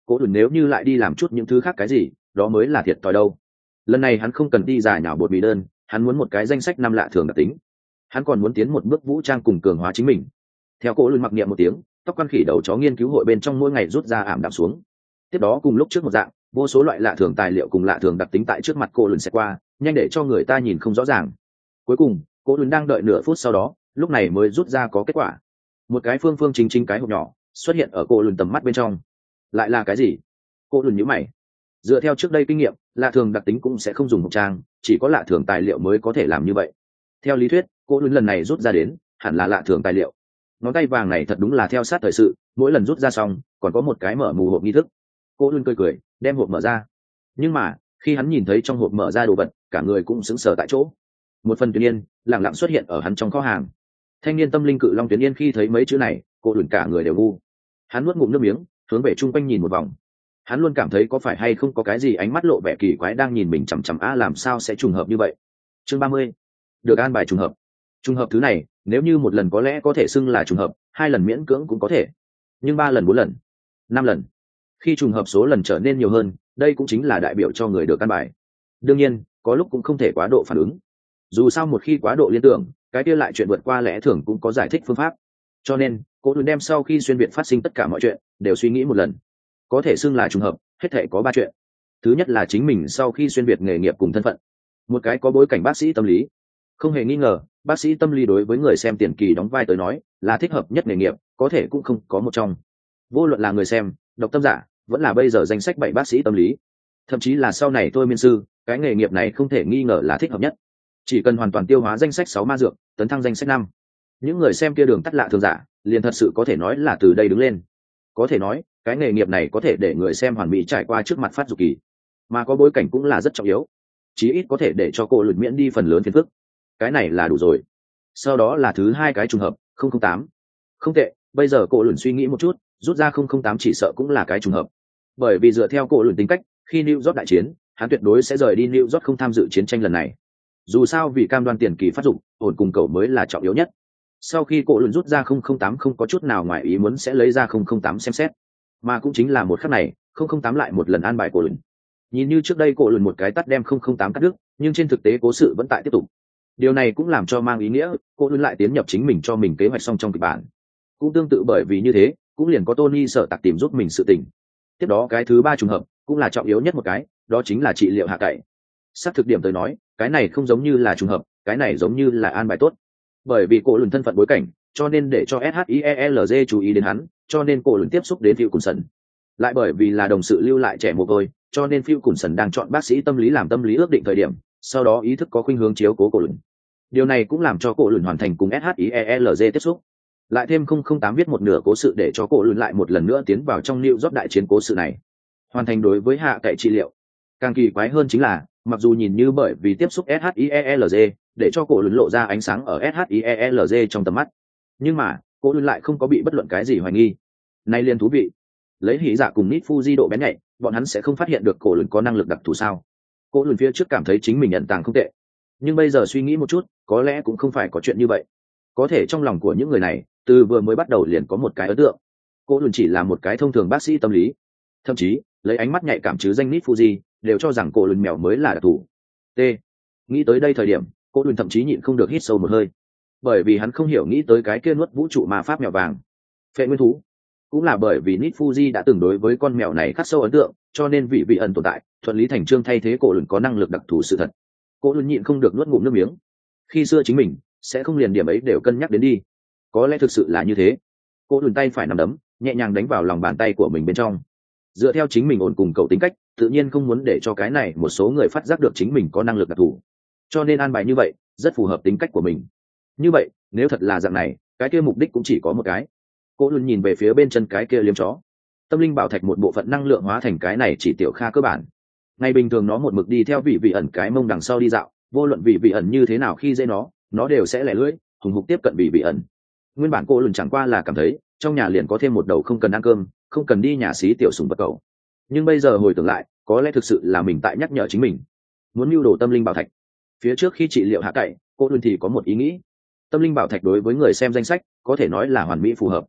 Cố Lùn nếu như lại đi làm chút những thứ khác cái gì đó mới là thiệt thòi đâu. Lần này hắn không cần đi giải nhào bột mì đơn, hắn muốn một cái danh sách năm lạ thường đặc tính. Hắn còn muốn tiến một bước vũ trang cùng cường hóa chính mình. Theo Cố Lùn mặc niệm một tiếng, tóc quan khỉ đầu chó nghiên cứu hội bên trong mỗi ngày rút ra ảm đạm xuống. Tiếp đó cùng lúc trước một dạng, vô số loại lạ thường tài liệu cùng lạ thường đặc tính tại trước mặt Cố Lùn sẽ qua, nhanh để cho người ta nhìn không rõ ràng. Cuối cùng Cố Lùn đang đợi nửa phút sau đó, lúc này mới rút ra có kết quả. Một cái phương phương chính chính cái hộp nhỏ xuất hiện ở Cố Lùn tầm mắt bên trong. Lại là cái gì? Cố Lùn nhíu mày. Dựa theo trước đây kinh nghiệm, lạ thường đặc tính cũng sẽ không dùng hộp trang, chỉ có lạ thường tài liệu mới có thể làm như vậy. Theo lý thuyết, Cố Lùn lần này rút ra đến hẳn là lạ thường tài liệu. Ngón tay vàng này thật đúng là theo sát thời sự, mỗi lần rút ra xong còn có một cái mở mù hộp nghi thức. Cố Lùn cười cười đem hộp mở ra, nhưng mà khi hắn nhìn thấy trong hộp mở ra đồ vật, cả người cũng sững sờ tại chỗ. Một phần tuyến yên lặng lặng xuất hiện ở hắn trong kho hàng. Thanh niên tâm linh cự long tuyến yên khi thấy mấy chữ này, Cố Lùn cả người đều ngu. Hắn nuốt ngụm nước miếng, hướng về chung quanh nhìn một vòng. Hắn luôn cảm thấy có phải hay không có cái gì ánh mắt lộ vẻ kỳ quái đang nhìn mình chằm chằm a làm sao sẽ trùng hợp như vậy. Chương ba mươi, được an bài trùng hợp. Trùng hợp thứ này nếu như một lần có lẽ có thể xưng là trùng hợp, hai lần miễn cưỡng cũng có thể, nhưng ba lần bốn lần năm lần, khi trùng hợp số lần trở nên nhiều hơn, đây cũng chính là đại biểu cho người được an bài. Đương nhiên có lúc cũng không thể quá độ phản ứng, dù sao một khi quá độ liên tưởng, cái kia lại chuyện vượt qua lẽ thường cũng có giải thích phương pháp. Cho nên Cố Lùn đem sau khi xuyên việt phát sinh tất cả mọi chuyện đều suy nghĩ một lần. Có thể xưng là trùng hợp hết thể có ba chuyện. Thứ nhất là chính mình sau khi xuyên việt nghề nghiệp cùng thân phận. Một cái có bối cảnh bác sĩ tâm lý. Không hề nghi ngờ, bác sĩ tâm lý đối với người xem tiền kỳ đóng vai tới nói là thích hợp nhất nghề nghiệp, có thể cũng không có một trong. Vô luận là người xem, độc tâm giả, vẫn là bây giờ danh sách bảy bác sĩ tâm lý, thậm chí là sau này tôi miên sư, cái nghề nghiệp này không thể nghi ngờ là thích hợp nhất. Chỉ cần hoàn toàn tiêu hóa danh sách sáu ma dược, tấn thăng danh sách năm, những người xem kia đường tắt lạ thường giả liền thật sự có thể nói là từ đây đứng lên. Có thể nói cái nghề nghiệp này có thể để người xem hoàn mỹ trải qua trước mặt phát dục kỳ, mà có bối cảnh cũng là rất trọng yếu, chí ít có thể để cho cô lùn miễn đi phần lớn phiền phức. Cái này là đủ rồi. Sau đó là thứ hai cái trùng hợp, không không tám. Không tệ, bây giờ cô lùn suy nghĩ một chút, rút ra không không tám chỉ sợ cũng là cái trùng hợp. Bởi vì dựa theo cô lùn tính cách, khi New York đại chiến, hắn tuyệt đối sẽ rời đi New York không tham dự chiến tranh lần này. Dù sao vì cam đoan tiền kỳ phát dụng, ổn cùng cầu mới là trọng yếu nhất. Sau khi cô lùn rút ra không không tám không có chút nào ngoài ý muốn sẽ lấy ra không không tám xem xét, mà cũng chính là một khắc này không không tám lại một lần an bài cô lùn. Nhìn như trước đây cô lùn một cái tắt đem không không tám cắt đứt, nhưng trên thực tế cố sự vẫn tại tiếp tục. Điều này cũng làm cho mang ý nghĩa cô lùn lại tiến nhập chính mình cho mình kế hoạch xong trong kịch bản. Cũng tương tự bởi vì như thế, cũng liền có Tony sợ tặc tìm giúp mình sự tình. Tiếp đó cái thứ ba trùng hợp cũng là trọng yếu nhất một cái, đó chính là trị liệu hạ cậy. Sát thực điểm tới nói, cái này không giống như là trùng hợp, cái này giống như là an bài tốt. Bởi vì cô lùn thân phận bối cảnh, cho nên để cho SHIELZ chú ý đến hắn, cho nên cô lùn tiếp xúc đến Phiêu Cùn Sần. Lại bởi vì là đồng sự lưu lại trẻ mồ côi, cho nên Phiêu Cùn Sần đang chọn bác sĩ tâm lý làm tâm lý ước định thời điểm, sau đó ý thức có khuynh hướng chiếu cố cô lùn. Điều này cũng làm cho cô lùn hoàn thành cùng SHIELZ tiếp xúc. Lại thêm không không tám viết một nửa cố sự để cho cô lùn lại một lần nữa tiến vào trong New York đại chiến cố sự này, hoàn thành đối với hạ cậy trị liệu. Càng kỳ quái hơn chính là, mặc dù nhìn như bởi vì tiếp xúc SHIELZ để cho cô lùn lộ ra ánh sáng ở SHIELZ trong tầm mắt, nhưng mà cô lùn lại không có bị bất luận cái gì hoài nghi. Nay liền thú vị, lấy hỉ dạ cùng Nít Fuji độ bén nhạy, bọn hắn sẽ không phát hiện được cô lùn có năng lực đặc thù sao? Cô lùn phía trước cảm thấy chính mình nhận tàng không tệ, nhưng bây giờ suy nghĩ một chút, có lẽ cũng không phải có chuyện như vậy. Có thể trong lòng của những người này, từ vừa mới bắt đầu liền có một cái ấn tượng, cô lùn chỉ là một cái thông thường bác sĩ tâm lý. Thậm chí lấy ánh mắt nhạy cảm chứ danh Nít Fuji đều cho rằng cô lùn mèo mới là đặc thù. T. Nghĩ tới đây thời điểm, cô lùn thậm chí nhịn không được hít sâu một hơi, bởi vì hắn không hiểu nghĩ tới cái kia nuốt vũ trụ ma pháp mèo vàng phệ nguyên thú. Cũng là bởi vì Nít Fuji đã từng đối với con mèo này khắc sâu ấn tượng, cho nên vị vị ẩn tồn tại thuận lý thành trương thay thế cô lùn có năng lực đặc thù sự thật. Cô lùn nhịn không được nuốt ngụm nước miếng. Khi xưa chính mình sẽ không liền điểm ấy đều cân nhắc đến đi, có lẽ thực sự là như thế. Cô lùn tay phải nắm đấm nhẹ nhàng đánh vào lòng bàn tay của mình bên trong. Dựa theo chính mình ổn cùng cậu tính cách, tự nhiên không muốn để cho cái này một số người phát giác được chính mình có năng lực đặc thù, cho nên an bài như vậy rất phù hợp tính cách của mình. Như vậy nếu thật là dạng này, cái kia mục đích cũng chỉ có một cái. Cô luôn nhìn về phía bên chân cái kia liếm chó. Tâm linh bảo thạch một bộ phận năng lượng hóa thành cái này chỉ tiểu kha cơ bản. Ngày bình thường nó một mực đi theo vị vị ẩn cái mông đằng sau đi dạo, vô luận vị vị ẩn như thế nào khi dễ nó, nó đều sẽ lẻ lưỡi hùng hục tiếp cận vị vị ẩn. Nguyên bản cô luôn chẳng qua là cảm thấy trong nhà liền có thêm một đầu không cần ăn cơm, không cần đi nhà xí tiểu sùng vật cầu. Nhưng bây giờ hồi tưởng lại, có lẽ thực sự là mình tại nhắc nhở chính mình muốn mưu đồ tâm linh bảo thạch. Phía trước khi trị liệu hạ cậy, cô luôn thì có một ý nghĩ. Tâm linh bảo thạch đối với người xem danh sách có thể nói là hoàn mỹ phù hợp.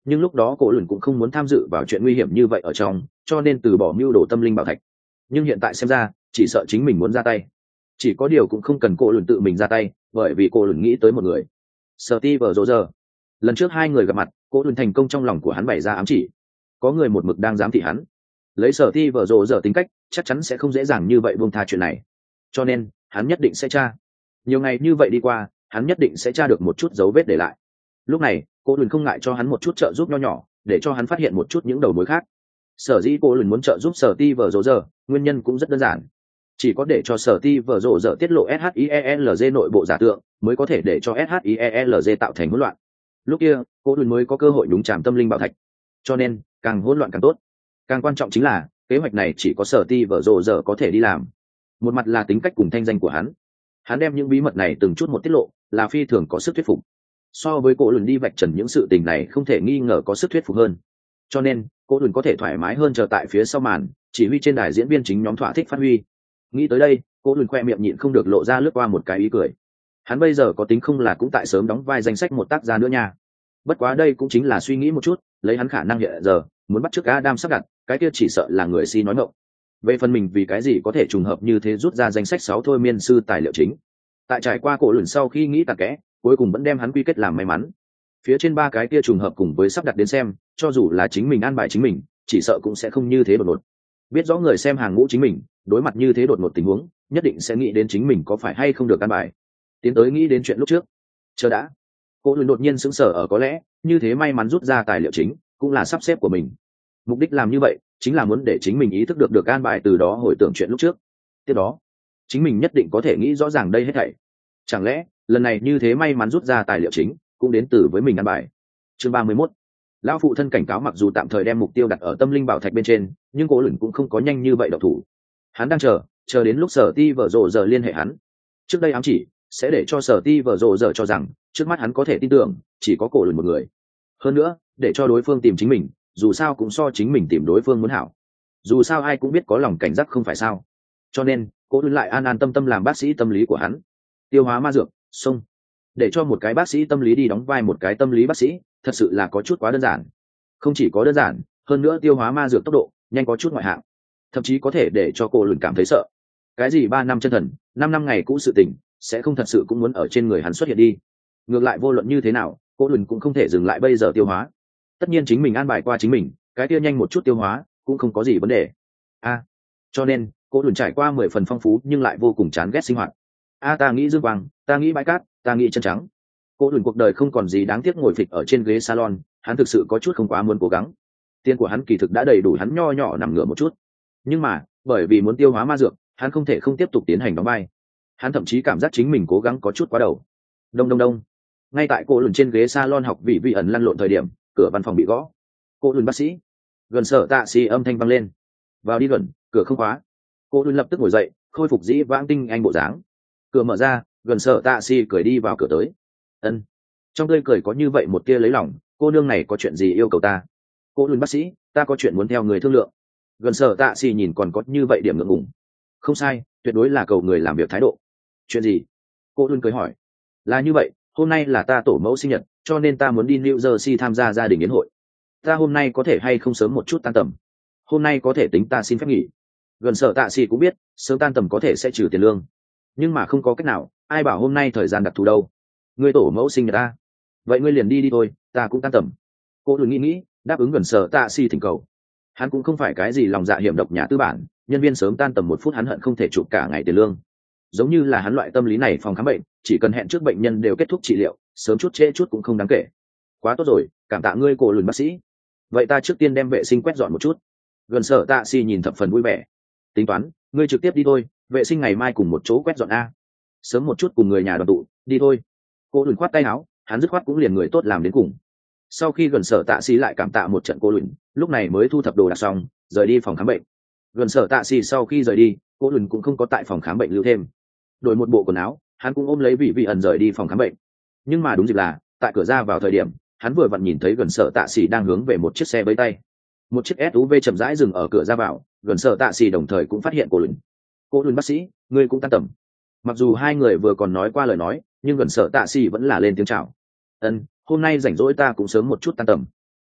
nhưng lúc đó cổ lùn cũng không muốn tham dự vào chuyện nguy hiểm như vậy ở trong, cho nên từ bỏ mưu đồ tâm linh bảo thạch. Nhưng hiện tại xem ra chỉ sợ chính mình muốn ra tay. Chỉ có điều cũng không cần cổ lùn tự mình ra tay, bởi vì cổ lùn nghĩ tới một người, Steve Rogers. Lần trước hai người gặp mặt, cổ lùn thành công trong lòng của hắn bày ra ám chỉ, có người một mực đang giám thị hắn. Lấy Steve Rogers tính cách, chắc chắn sẽ không dễ dàng như vậy buông tha chuyện này, cho nên hắn nhất định sẽ tra. Nhiều ngày như vậy đi qua, hắn nhất định sẽ tra được một chút dấu vết để lại. Lúc này cô lùn không ngại cho hắn một chút trợ giúp nho nhỏ, để cho hắn phát hiện một chút những đầu mối khác. Sở dĩ cô lùn muốn trợ giúp sở ti vở rộ giờ, nguyên nhân cũng rất đơn giản, chỉ có để cho sở ti vở rộ giờ tiết lộ SHIELZ nội bộ giả tượng, mới có thể để cho SHIELZ tạo thành hỗn loạn. Lúc kia cô lùn mới có cơ hội nhúng chàm tâm linh bảo thạch, cho nên càng hỗn loạn càng tốt. Càng quan trọng chính là kế hoạch này chỉ có sở ti vở rộ giờ có thể đi làm. Một mặt là tính cách cùng thanh danh của hắn, hắn đem những bí mật này từng chút một tiết lộ, là phi thường có sức thuyết phục. So với cô lùn đi vạch trần những sự tình này không thể nghi ngờ có sức thuyết phục hơn, cho nên cô lùn có thể thoải mái hơn chờ tại phía sau màn, chỉ huy trên đài diễn viên chính nhóm thỏa thích phát huy. Nghĩ tới đây, cô lùn khoe miệng nhịn không được lộ ra lướt qua một cái ý cười. Hắn bây giờ có tính không là cũng tại sớm đóng vai danh sách một tác gia nữa nha. Bất quá đây cũng chính là suy nghĩ một chút, lấy hắn khả năng hiện giờ muốn bắt chước Adam sắp đặt, cái kia chỉ sợ là người si nói ngọng. Về phần mình vì cái gì có thể trùng hợp như thế rút ra danh sách sáu thôi miên sư tài liệu chính, tại trải qua cổ lùn sau khi nghĩ tạc kẽ, cuối cùng vẫn đem hắn quy kết làm may mắn. Phía trên ba cái kia trùng hợp cùng với sắp đặt đến xem, cho dù là chính mình an bài chính mình, chỉ sợ cũng sẽ không như thế đột ngột. Biết rõ người xem hàng ngũ chính mình, đối mặt như thế đột ngột tình huống, nhất định sẽ nghĩ đến chính mình có phải hay không được an bài. Tiến tới nghĩ đến chuyện lúc trước. Chờ đã. Cổ lùn đột nhiên sững sờ ở có lẽ, như thế may mắn rút ra tài liệu chính, cũng là sắp xếp của mình. Mục đích làm như vậy, chính là muốn để chính mình ý thức được được an bài, từ đó hồi tưởng chuyện lúc trước. Tiếp đó, chính mình nhất định có thể nghĩ rõ ràng đây hết thảy. Chẳng lẽ lần này như thế may mắn rút ra tài liệu chính cũng đến từ với mình ăn bài. Chương ba mươi mốt. Lão phụ thân cảnh cáo mặc dù tạm thời đem mục tiêu đặt ở tâm linh bảo thạch bên trên, nhưng Cố Lửng cũng không có nhanh như vậy động thủ. Hắn đang chờ, chờ đến lúc Sở Ti vở rộ giờ liên hệ hắn. Trước đây ám chỉ sẽ để cho Sở Ti vở rộ giờ cho rằng trước mắt hắn có thể tin tưởng chỉ có Cố Lửng một người. Hơn nữa, để cho đối phương tìm chính mình, dù sao cũng so chính mình tìm đối phương muốn hảo. Dù sao ai cũng biết có lòng cảnh giác không phải sao. Cho nên, Cố Lửng lại an an tâm tâm làm bác sĩ tâm lý của hắn. Tiêu hóa ma dược, xông. Để cho một cái bác sĩ tâm lý đi đóng vai một cái tâm lý bác sĩ, thật sự là có chút quá đơn giản. Không chỉ có đơn giản, hơn nữa tiêu hóa ma dược tốc độ nhanh có chút ngoại hạng, thậm chí có thể để cho cô Lửng cảm thấy sợ. Cái gì ba năm chân thần, năm năm ngày cũ sự tình, sẽ không thật sự cũng muốn ở trên người hắn xuất hiện đi. Ngược lại vô luận như thế nào, cô Lửng cũng không thể dừng lại bây giờ tiêu hóa. Tất nhiên chính mình an bài qua chính mình, cái kia nhanh một chút tiêu hóa cũng không có gì vấn đề. A, à, cho nên cô Lửng trải qua mười phần phong phú nhưng lại vô cùng chán ghét sinh hoạt. A à, ta nghĩ dương quang, ta nghĩ bãi cát, ta nghĩ chân trắng. Cô Lửng cuộc đời không còn gì đáng tiếc ngồi phịch ở trên ghế salon, hắn thực sự có chút không quá muốn cố gắng. Tiền của hắn kỳ thực đã đầy đủ hắn nho nhỏ nằm ngửa một chút, nhưng mà bởi vì muốn tiêu hóa ma dược, hắn không thể không tiếp tục tiến hành đóng vai. Hắn thậm chí cảm giác chính mình cố gắng có chút quá đầu. Đông đông đông. Ngay tại cô Lửng trên ghế salon học vị vị ẩn lăn lộn thời điểm, cửa văn phòng bị gõ. Cô Lửng bác sĩ. Gần Sở Tạ Sĩ âm thanh vang lên. Vào đi Gần, cửa không khóa. Cô Lửng lập tức ngồi dậy, khôi phục dĩ vãng tinh anh bộ dáng. Cửa mở ra, Gần Sở Tạ Sĩ cười đi vào cửa tới. Ân. Trong tươi cười có như vậy một tia lấy lòng, cô nương này có chuyện gì yêu cầu ta? Cô Lửng bác sĩ, ta có chuyện muốn theo người thương lượng. Gần Sở Tạ Sĩ nhìn còn có như vậy điểm ngượng ngùng. Không sai, tuyệt đối là cầu người làm việc thái độ. Chuyện gì? Cô Lửng cười hỏi. Là như vậy, hôm nay là ta tổ mẫu sinh nhật, cho nên ta muốn đi New Jersey tham gia gia đình yến hội. Ta hôm nay có thể hay không sớm một chút tan tầm? Hôm nay có thể tính ta xin phép nghỉ. Gần Sở Tạ Sĩ cũng biết, sớm tan tầm có thể sẽ trừ tiền lương, nhưng mà không có cách nào, ai bảo hôm nay thời gian đặc thù đâu. Ngươi tổ mẫu sinh nhật ta, vậy ngươi liền đi đi thôi, ta cũng tan tầm. Cô Lửng nghĩ nghĩ, đáp ứng Gần Sở Tạ Sĩ thỉnh cầu. Hắn cũng không phải cái gì lòng dạ hiểm độc nhà tư bản, nhân viên sớm tan tầm một phút hắn hận không thể chụp cả ngày tiền lương. Giống như là hắn loại tâm lý này, phòng khám bệnh chỉ cần hẹn trước bệnh nhân đều kết thúc trị liệu, sớm chút trễ chút cũng không đáng kể. Quá tốt rồi, cảm tạ ngươi Cô Lửng bác sĩ. Vậy ta trước tiên đem vệ sinh quét dọn một chút. Gần Sở Tạ Sĩ nhìn thập phần vui vẻ. Tính toán, ngươi trực tiếp đi thôi, vệ sinh ngày mai cùng một chỗ quét dọn a. Sớm một chút cùng người nhà đoàn tụ, đi thôi. Cô Lửng khoát tay áo, hắn dứt khoát cũng liền người tốt làm đến cùng. Sau khi Gần Sở Tạ Sĩ lại cảm tạ một trận Cô Lửng, lúc này mới thu thập đồ đạc xong, rời đi phòng khám bệnh. Gần Sở Tạ Sĩ sau khi rời đi, Cô Lửng cũng không có tại phòng khám bệnh lưu thêm. Đổi một bộ quần áo, hắn cũng ôm lấy vị vị ẩn rời đi phòng khám bệnh. Nhưng mà đúng dịp là, tại cửa ra vào thời điểm, hắn vừa vặn nhìn thấy Gần Sở Tạ Sĩ đang hướng về một chiếc xe với tay. Một chiếc ét u vê chậm rãi dừng ở cửa ra vào, Gần Sở Tạ Sĩ đồng thời cũng phát hiện Cô Lửng. Cô Lửng bác sĩ, ngươi cũng tan tầm. Mặc dù hai người vừa còn nói qua lời nói, nhưng Gần Sở Tạ Sĩ vẫn là lên tiếng chào. Ân, hôm nay rảnh rỗi ta cũng sớm một chút tan tầm.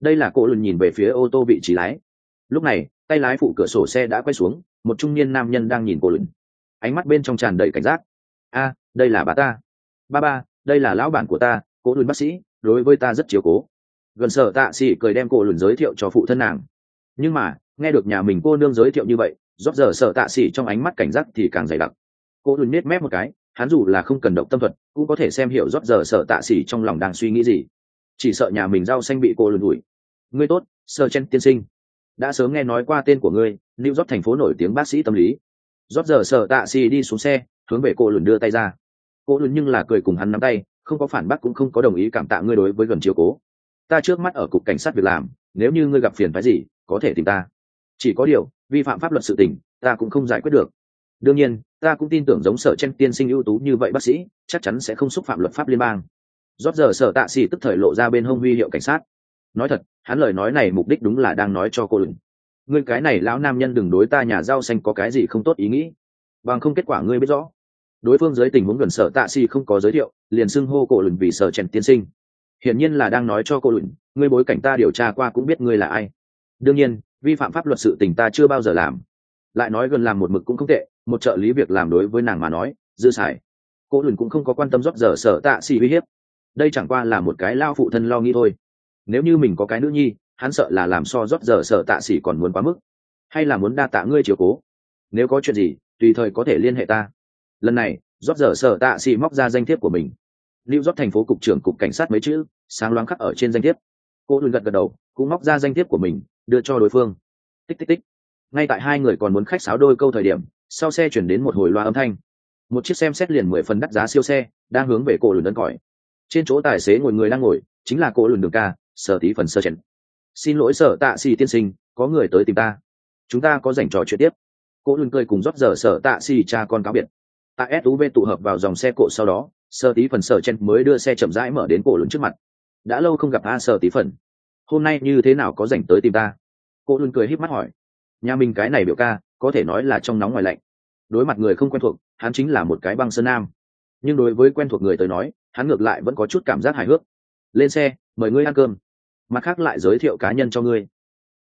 Đây là cô lùn nhìn về phía ô tô vị trí lái. Lúc này tay lái phụ cửa sổ xe đã quay xuống, một trung niên nam nhân đang nhìn cô lùn, ánh mắt bên trong tràn đầy cảnh giác. A, đây là bà ta. Ba ba, đây là lão bản của ta, cô lùn bác sĩ, đối với ta rất chiếu cố. Gần Sở Tạ Sĩ cười đem cô lùn giới thiệu cho phụ thân nàng. Nhưng mà nghe được nhà mình cô nương giới thiệu như vậy, rót giờ Sở Tạ Sĩ trong ánh mắt cảnh giác thì càng dày đặc. Cô lùn nết mép một cái, hắn dù là không cần động tâm thuật cũng có thể xem hiểu rót giờ Sở Tạ Sĩ trong lòng đang suy nghĩ gì. Chỉ sợ nhà mình rau xanh bị cô lùn đuổi. Ngươi tốt, Sơ Chen tiên sinh, đã sớm nghe nói qua tên của ngươi, New York thành phố nổi tiếng bác sĩ tâm lý. Rót giờ Sở Tạ Sĩ đi xuống xe, hướng về cô lùn đưa tay ra. Cô lùn nhưng là cười cùng hắn nắm tay, không có phản bác cũng không có đồng ý cảm tạ ngươi đối với gần chiếu cố. Ta trước mắt ở cục cảnh sát việc làm, nếu như ngươi gặp phiền phức gì có thể tìm ta. Chỉ có điều vi phạm pháp luật sự tình ta cũng không giải quyết được. Đương nhiên ta cũng tin tưởng giống Sở Chen tiên sinh ưu tú như vậy bác sĩ chắc chắn sẽ không xúc phạm luật pháp liên bang. Rót giờ Sở Tạ Sĩ tức thời lộ ra bên hông huy hiệu cảnh sát. Nói thật, hắn lời nói này mục đích đúng là đang nói cho cô lùn, ngươi cái này lão nam nhân đừng đối ta nhà rau xanh có cái gì không tốt ý nghĩ, bằng không kết quả ngươi biết rõ. Đối phương dưới tình huống gần Sở Tạ Sĩ không có giới thiệu, liền xưng hô cô lùn vì Sở Chen tiên sinh, hiển nhiên là đang nói cho cô lùn, ngươi bối cảnh ta điều tra qua cũng biết ngươi là ai. Đương nhiên vi phạm pháp luật sự tình ta chưa bao giờ làm. Lại nói gần làm một mực cũng không tệ, một trợ lý việc làm đối với nàng mà nói dư xài. Cô lùn cũng không có quan tâm rót giờ Sở Tạ Sĩ uy hiếp, đây chẳng qua là một cái lao phụ thân lo nghĩ thôi. Nếu như mình có cái nữ nhi, hắn sợ là làm so rót giờ Sở Tạ Sĩ còn muốn quá mức. Hay là muốn đa tạ ngươi chiếu cố, nếu có chuyện gì tùy thời có thể liên hệ ta. Lần này rót giờ Sở Tạ Sĩ móc ra danh thiếp của mình. New York thành phố cục trưởng cục cảnh sát mấy chữ sáng loáng khắc ở trên danh thiếp. Cô lùn gật gật đầu, cũng móc ra danh thiếp của mình đưa cho đối phương. Tích tích tích. Ngay tại hai người còn muốn khách sáo đôi câu thời điểm, sau xe chuyển đến một hồi loa âm thanh. Một chiếc xem xét liền mười phần đắt giá siêu xe đang hướng về cô lùn đơn còi. Trên chỗ tài xế ngồi người đang ngồi chính là cô lùn đường ca, Sở Tí Phần Sơ Chèn. Xin lỗi Sở Tạ Sĩ tiên sinh, có người tới tìm ta, chúng ta có rảnh trò chuyện tiếp. Cô lùn cười cùng rót giờ Sở Tạ Sĩ cha con cáo biệt. Tại ét u vê tụ hợp vào dòng xe cộ sau đó, Sở Tí Phần Sở Chen mới đưa xe chậm rãi mở đến cổ lùn trước mặt. Đã lâu không gặp a Sở Tí Phần, hôm nay như thế nào có rảnh tới tìm ta? Cô lùn cười híp mắt hỏi. Nhà mình cái này biểu ca có thể nói là trong nóng ngoài lạnh. Đối mặt người không quen thuộc hắn chính là một cái băng sơn nam, nhưng đối với quen thuộc người tới nói hắn ngược lại vẫn có chút cảm giác hài hước. Lên xe, mời ngươi ăn cơm, mặt khác lại giới thiệu cá nhân cho ngươi.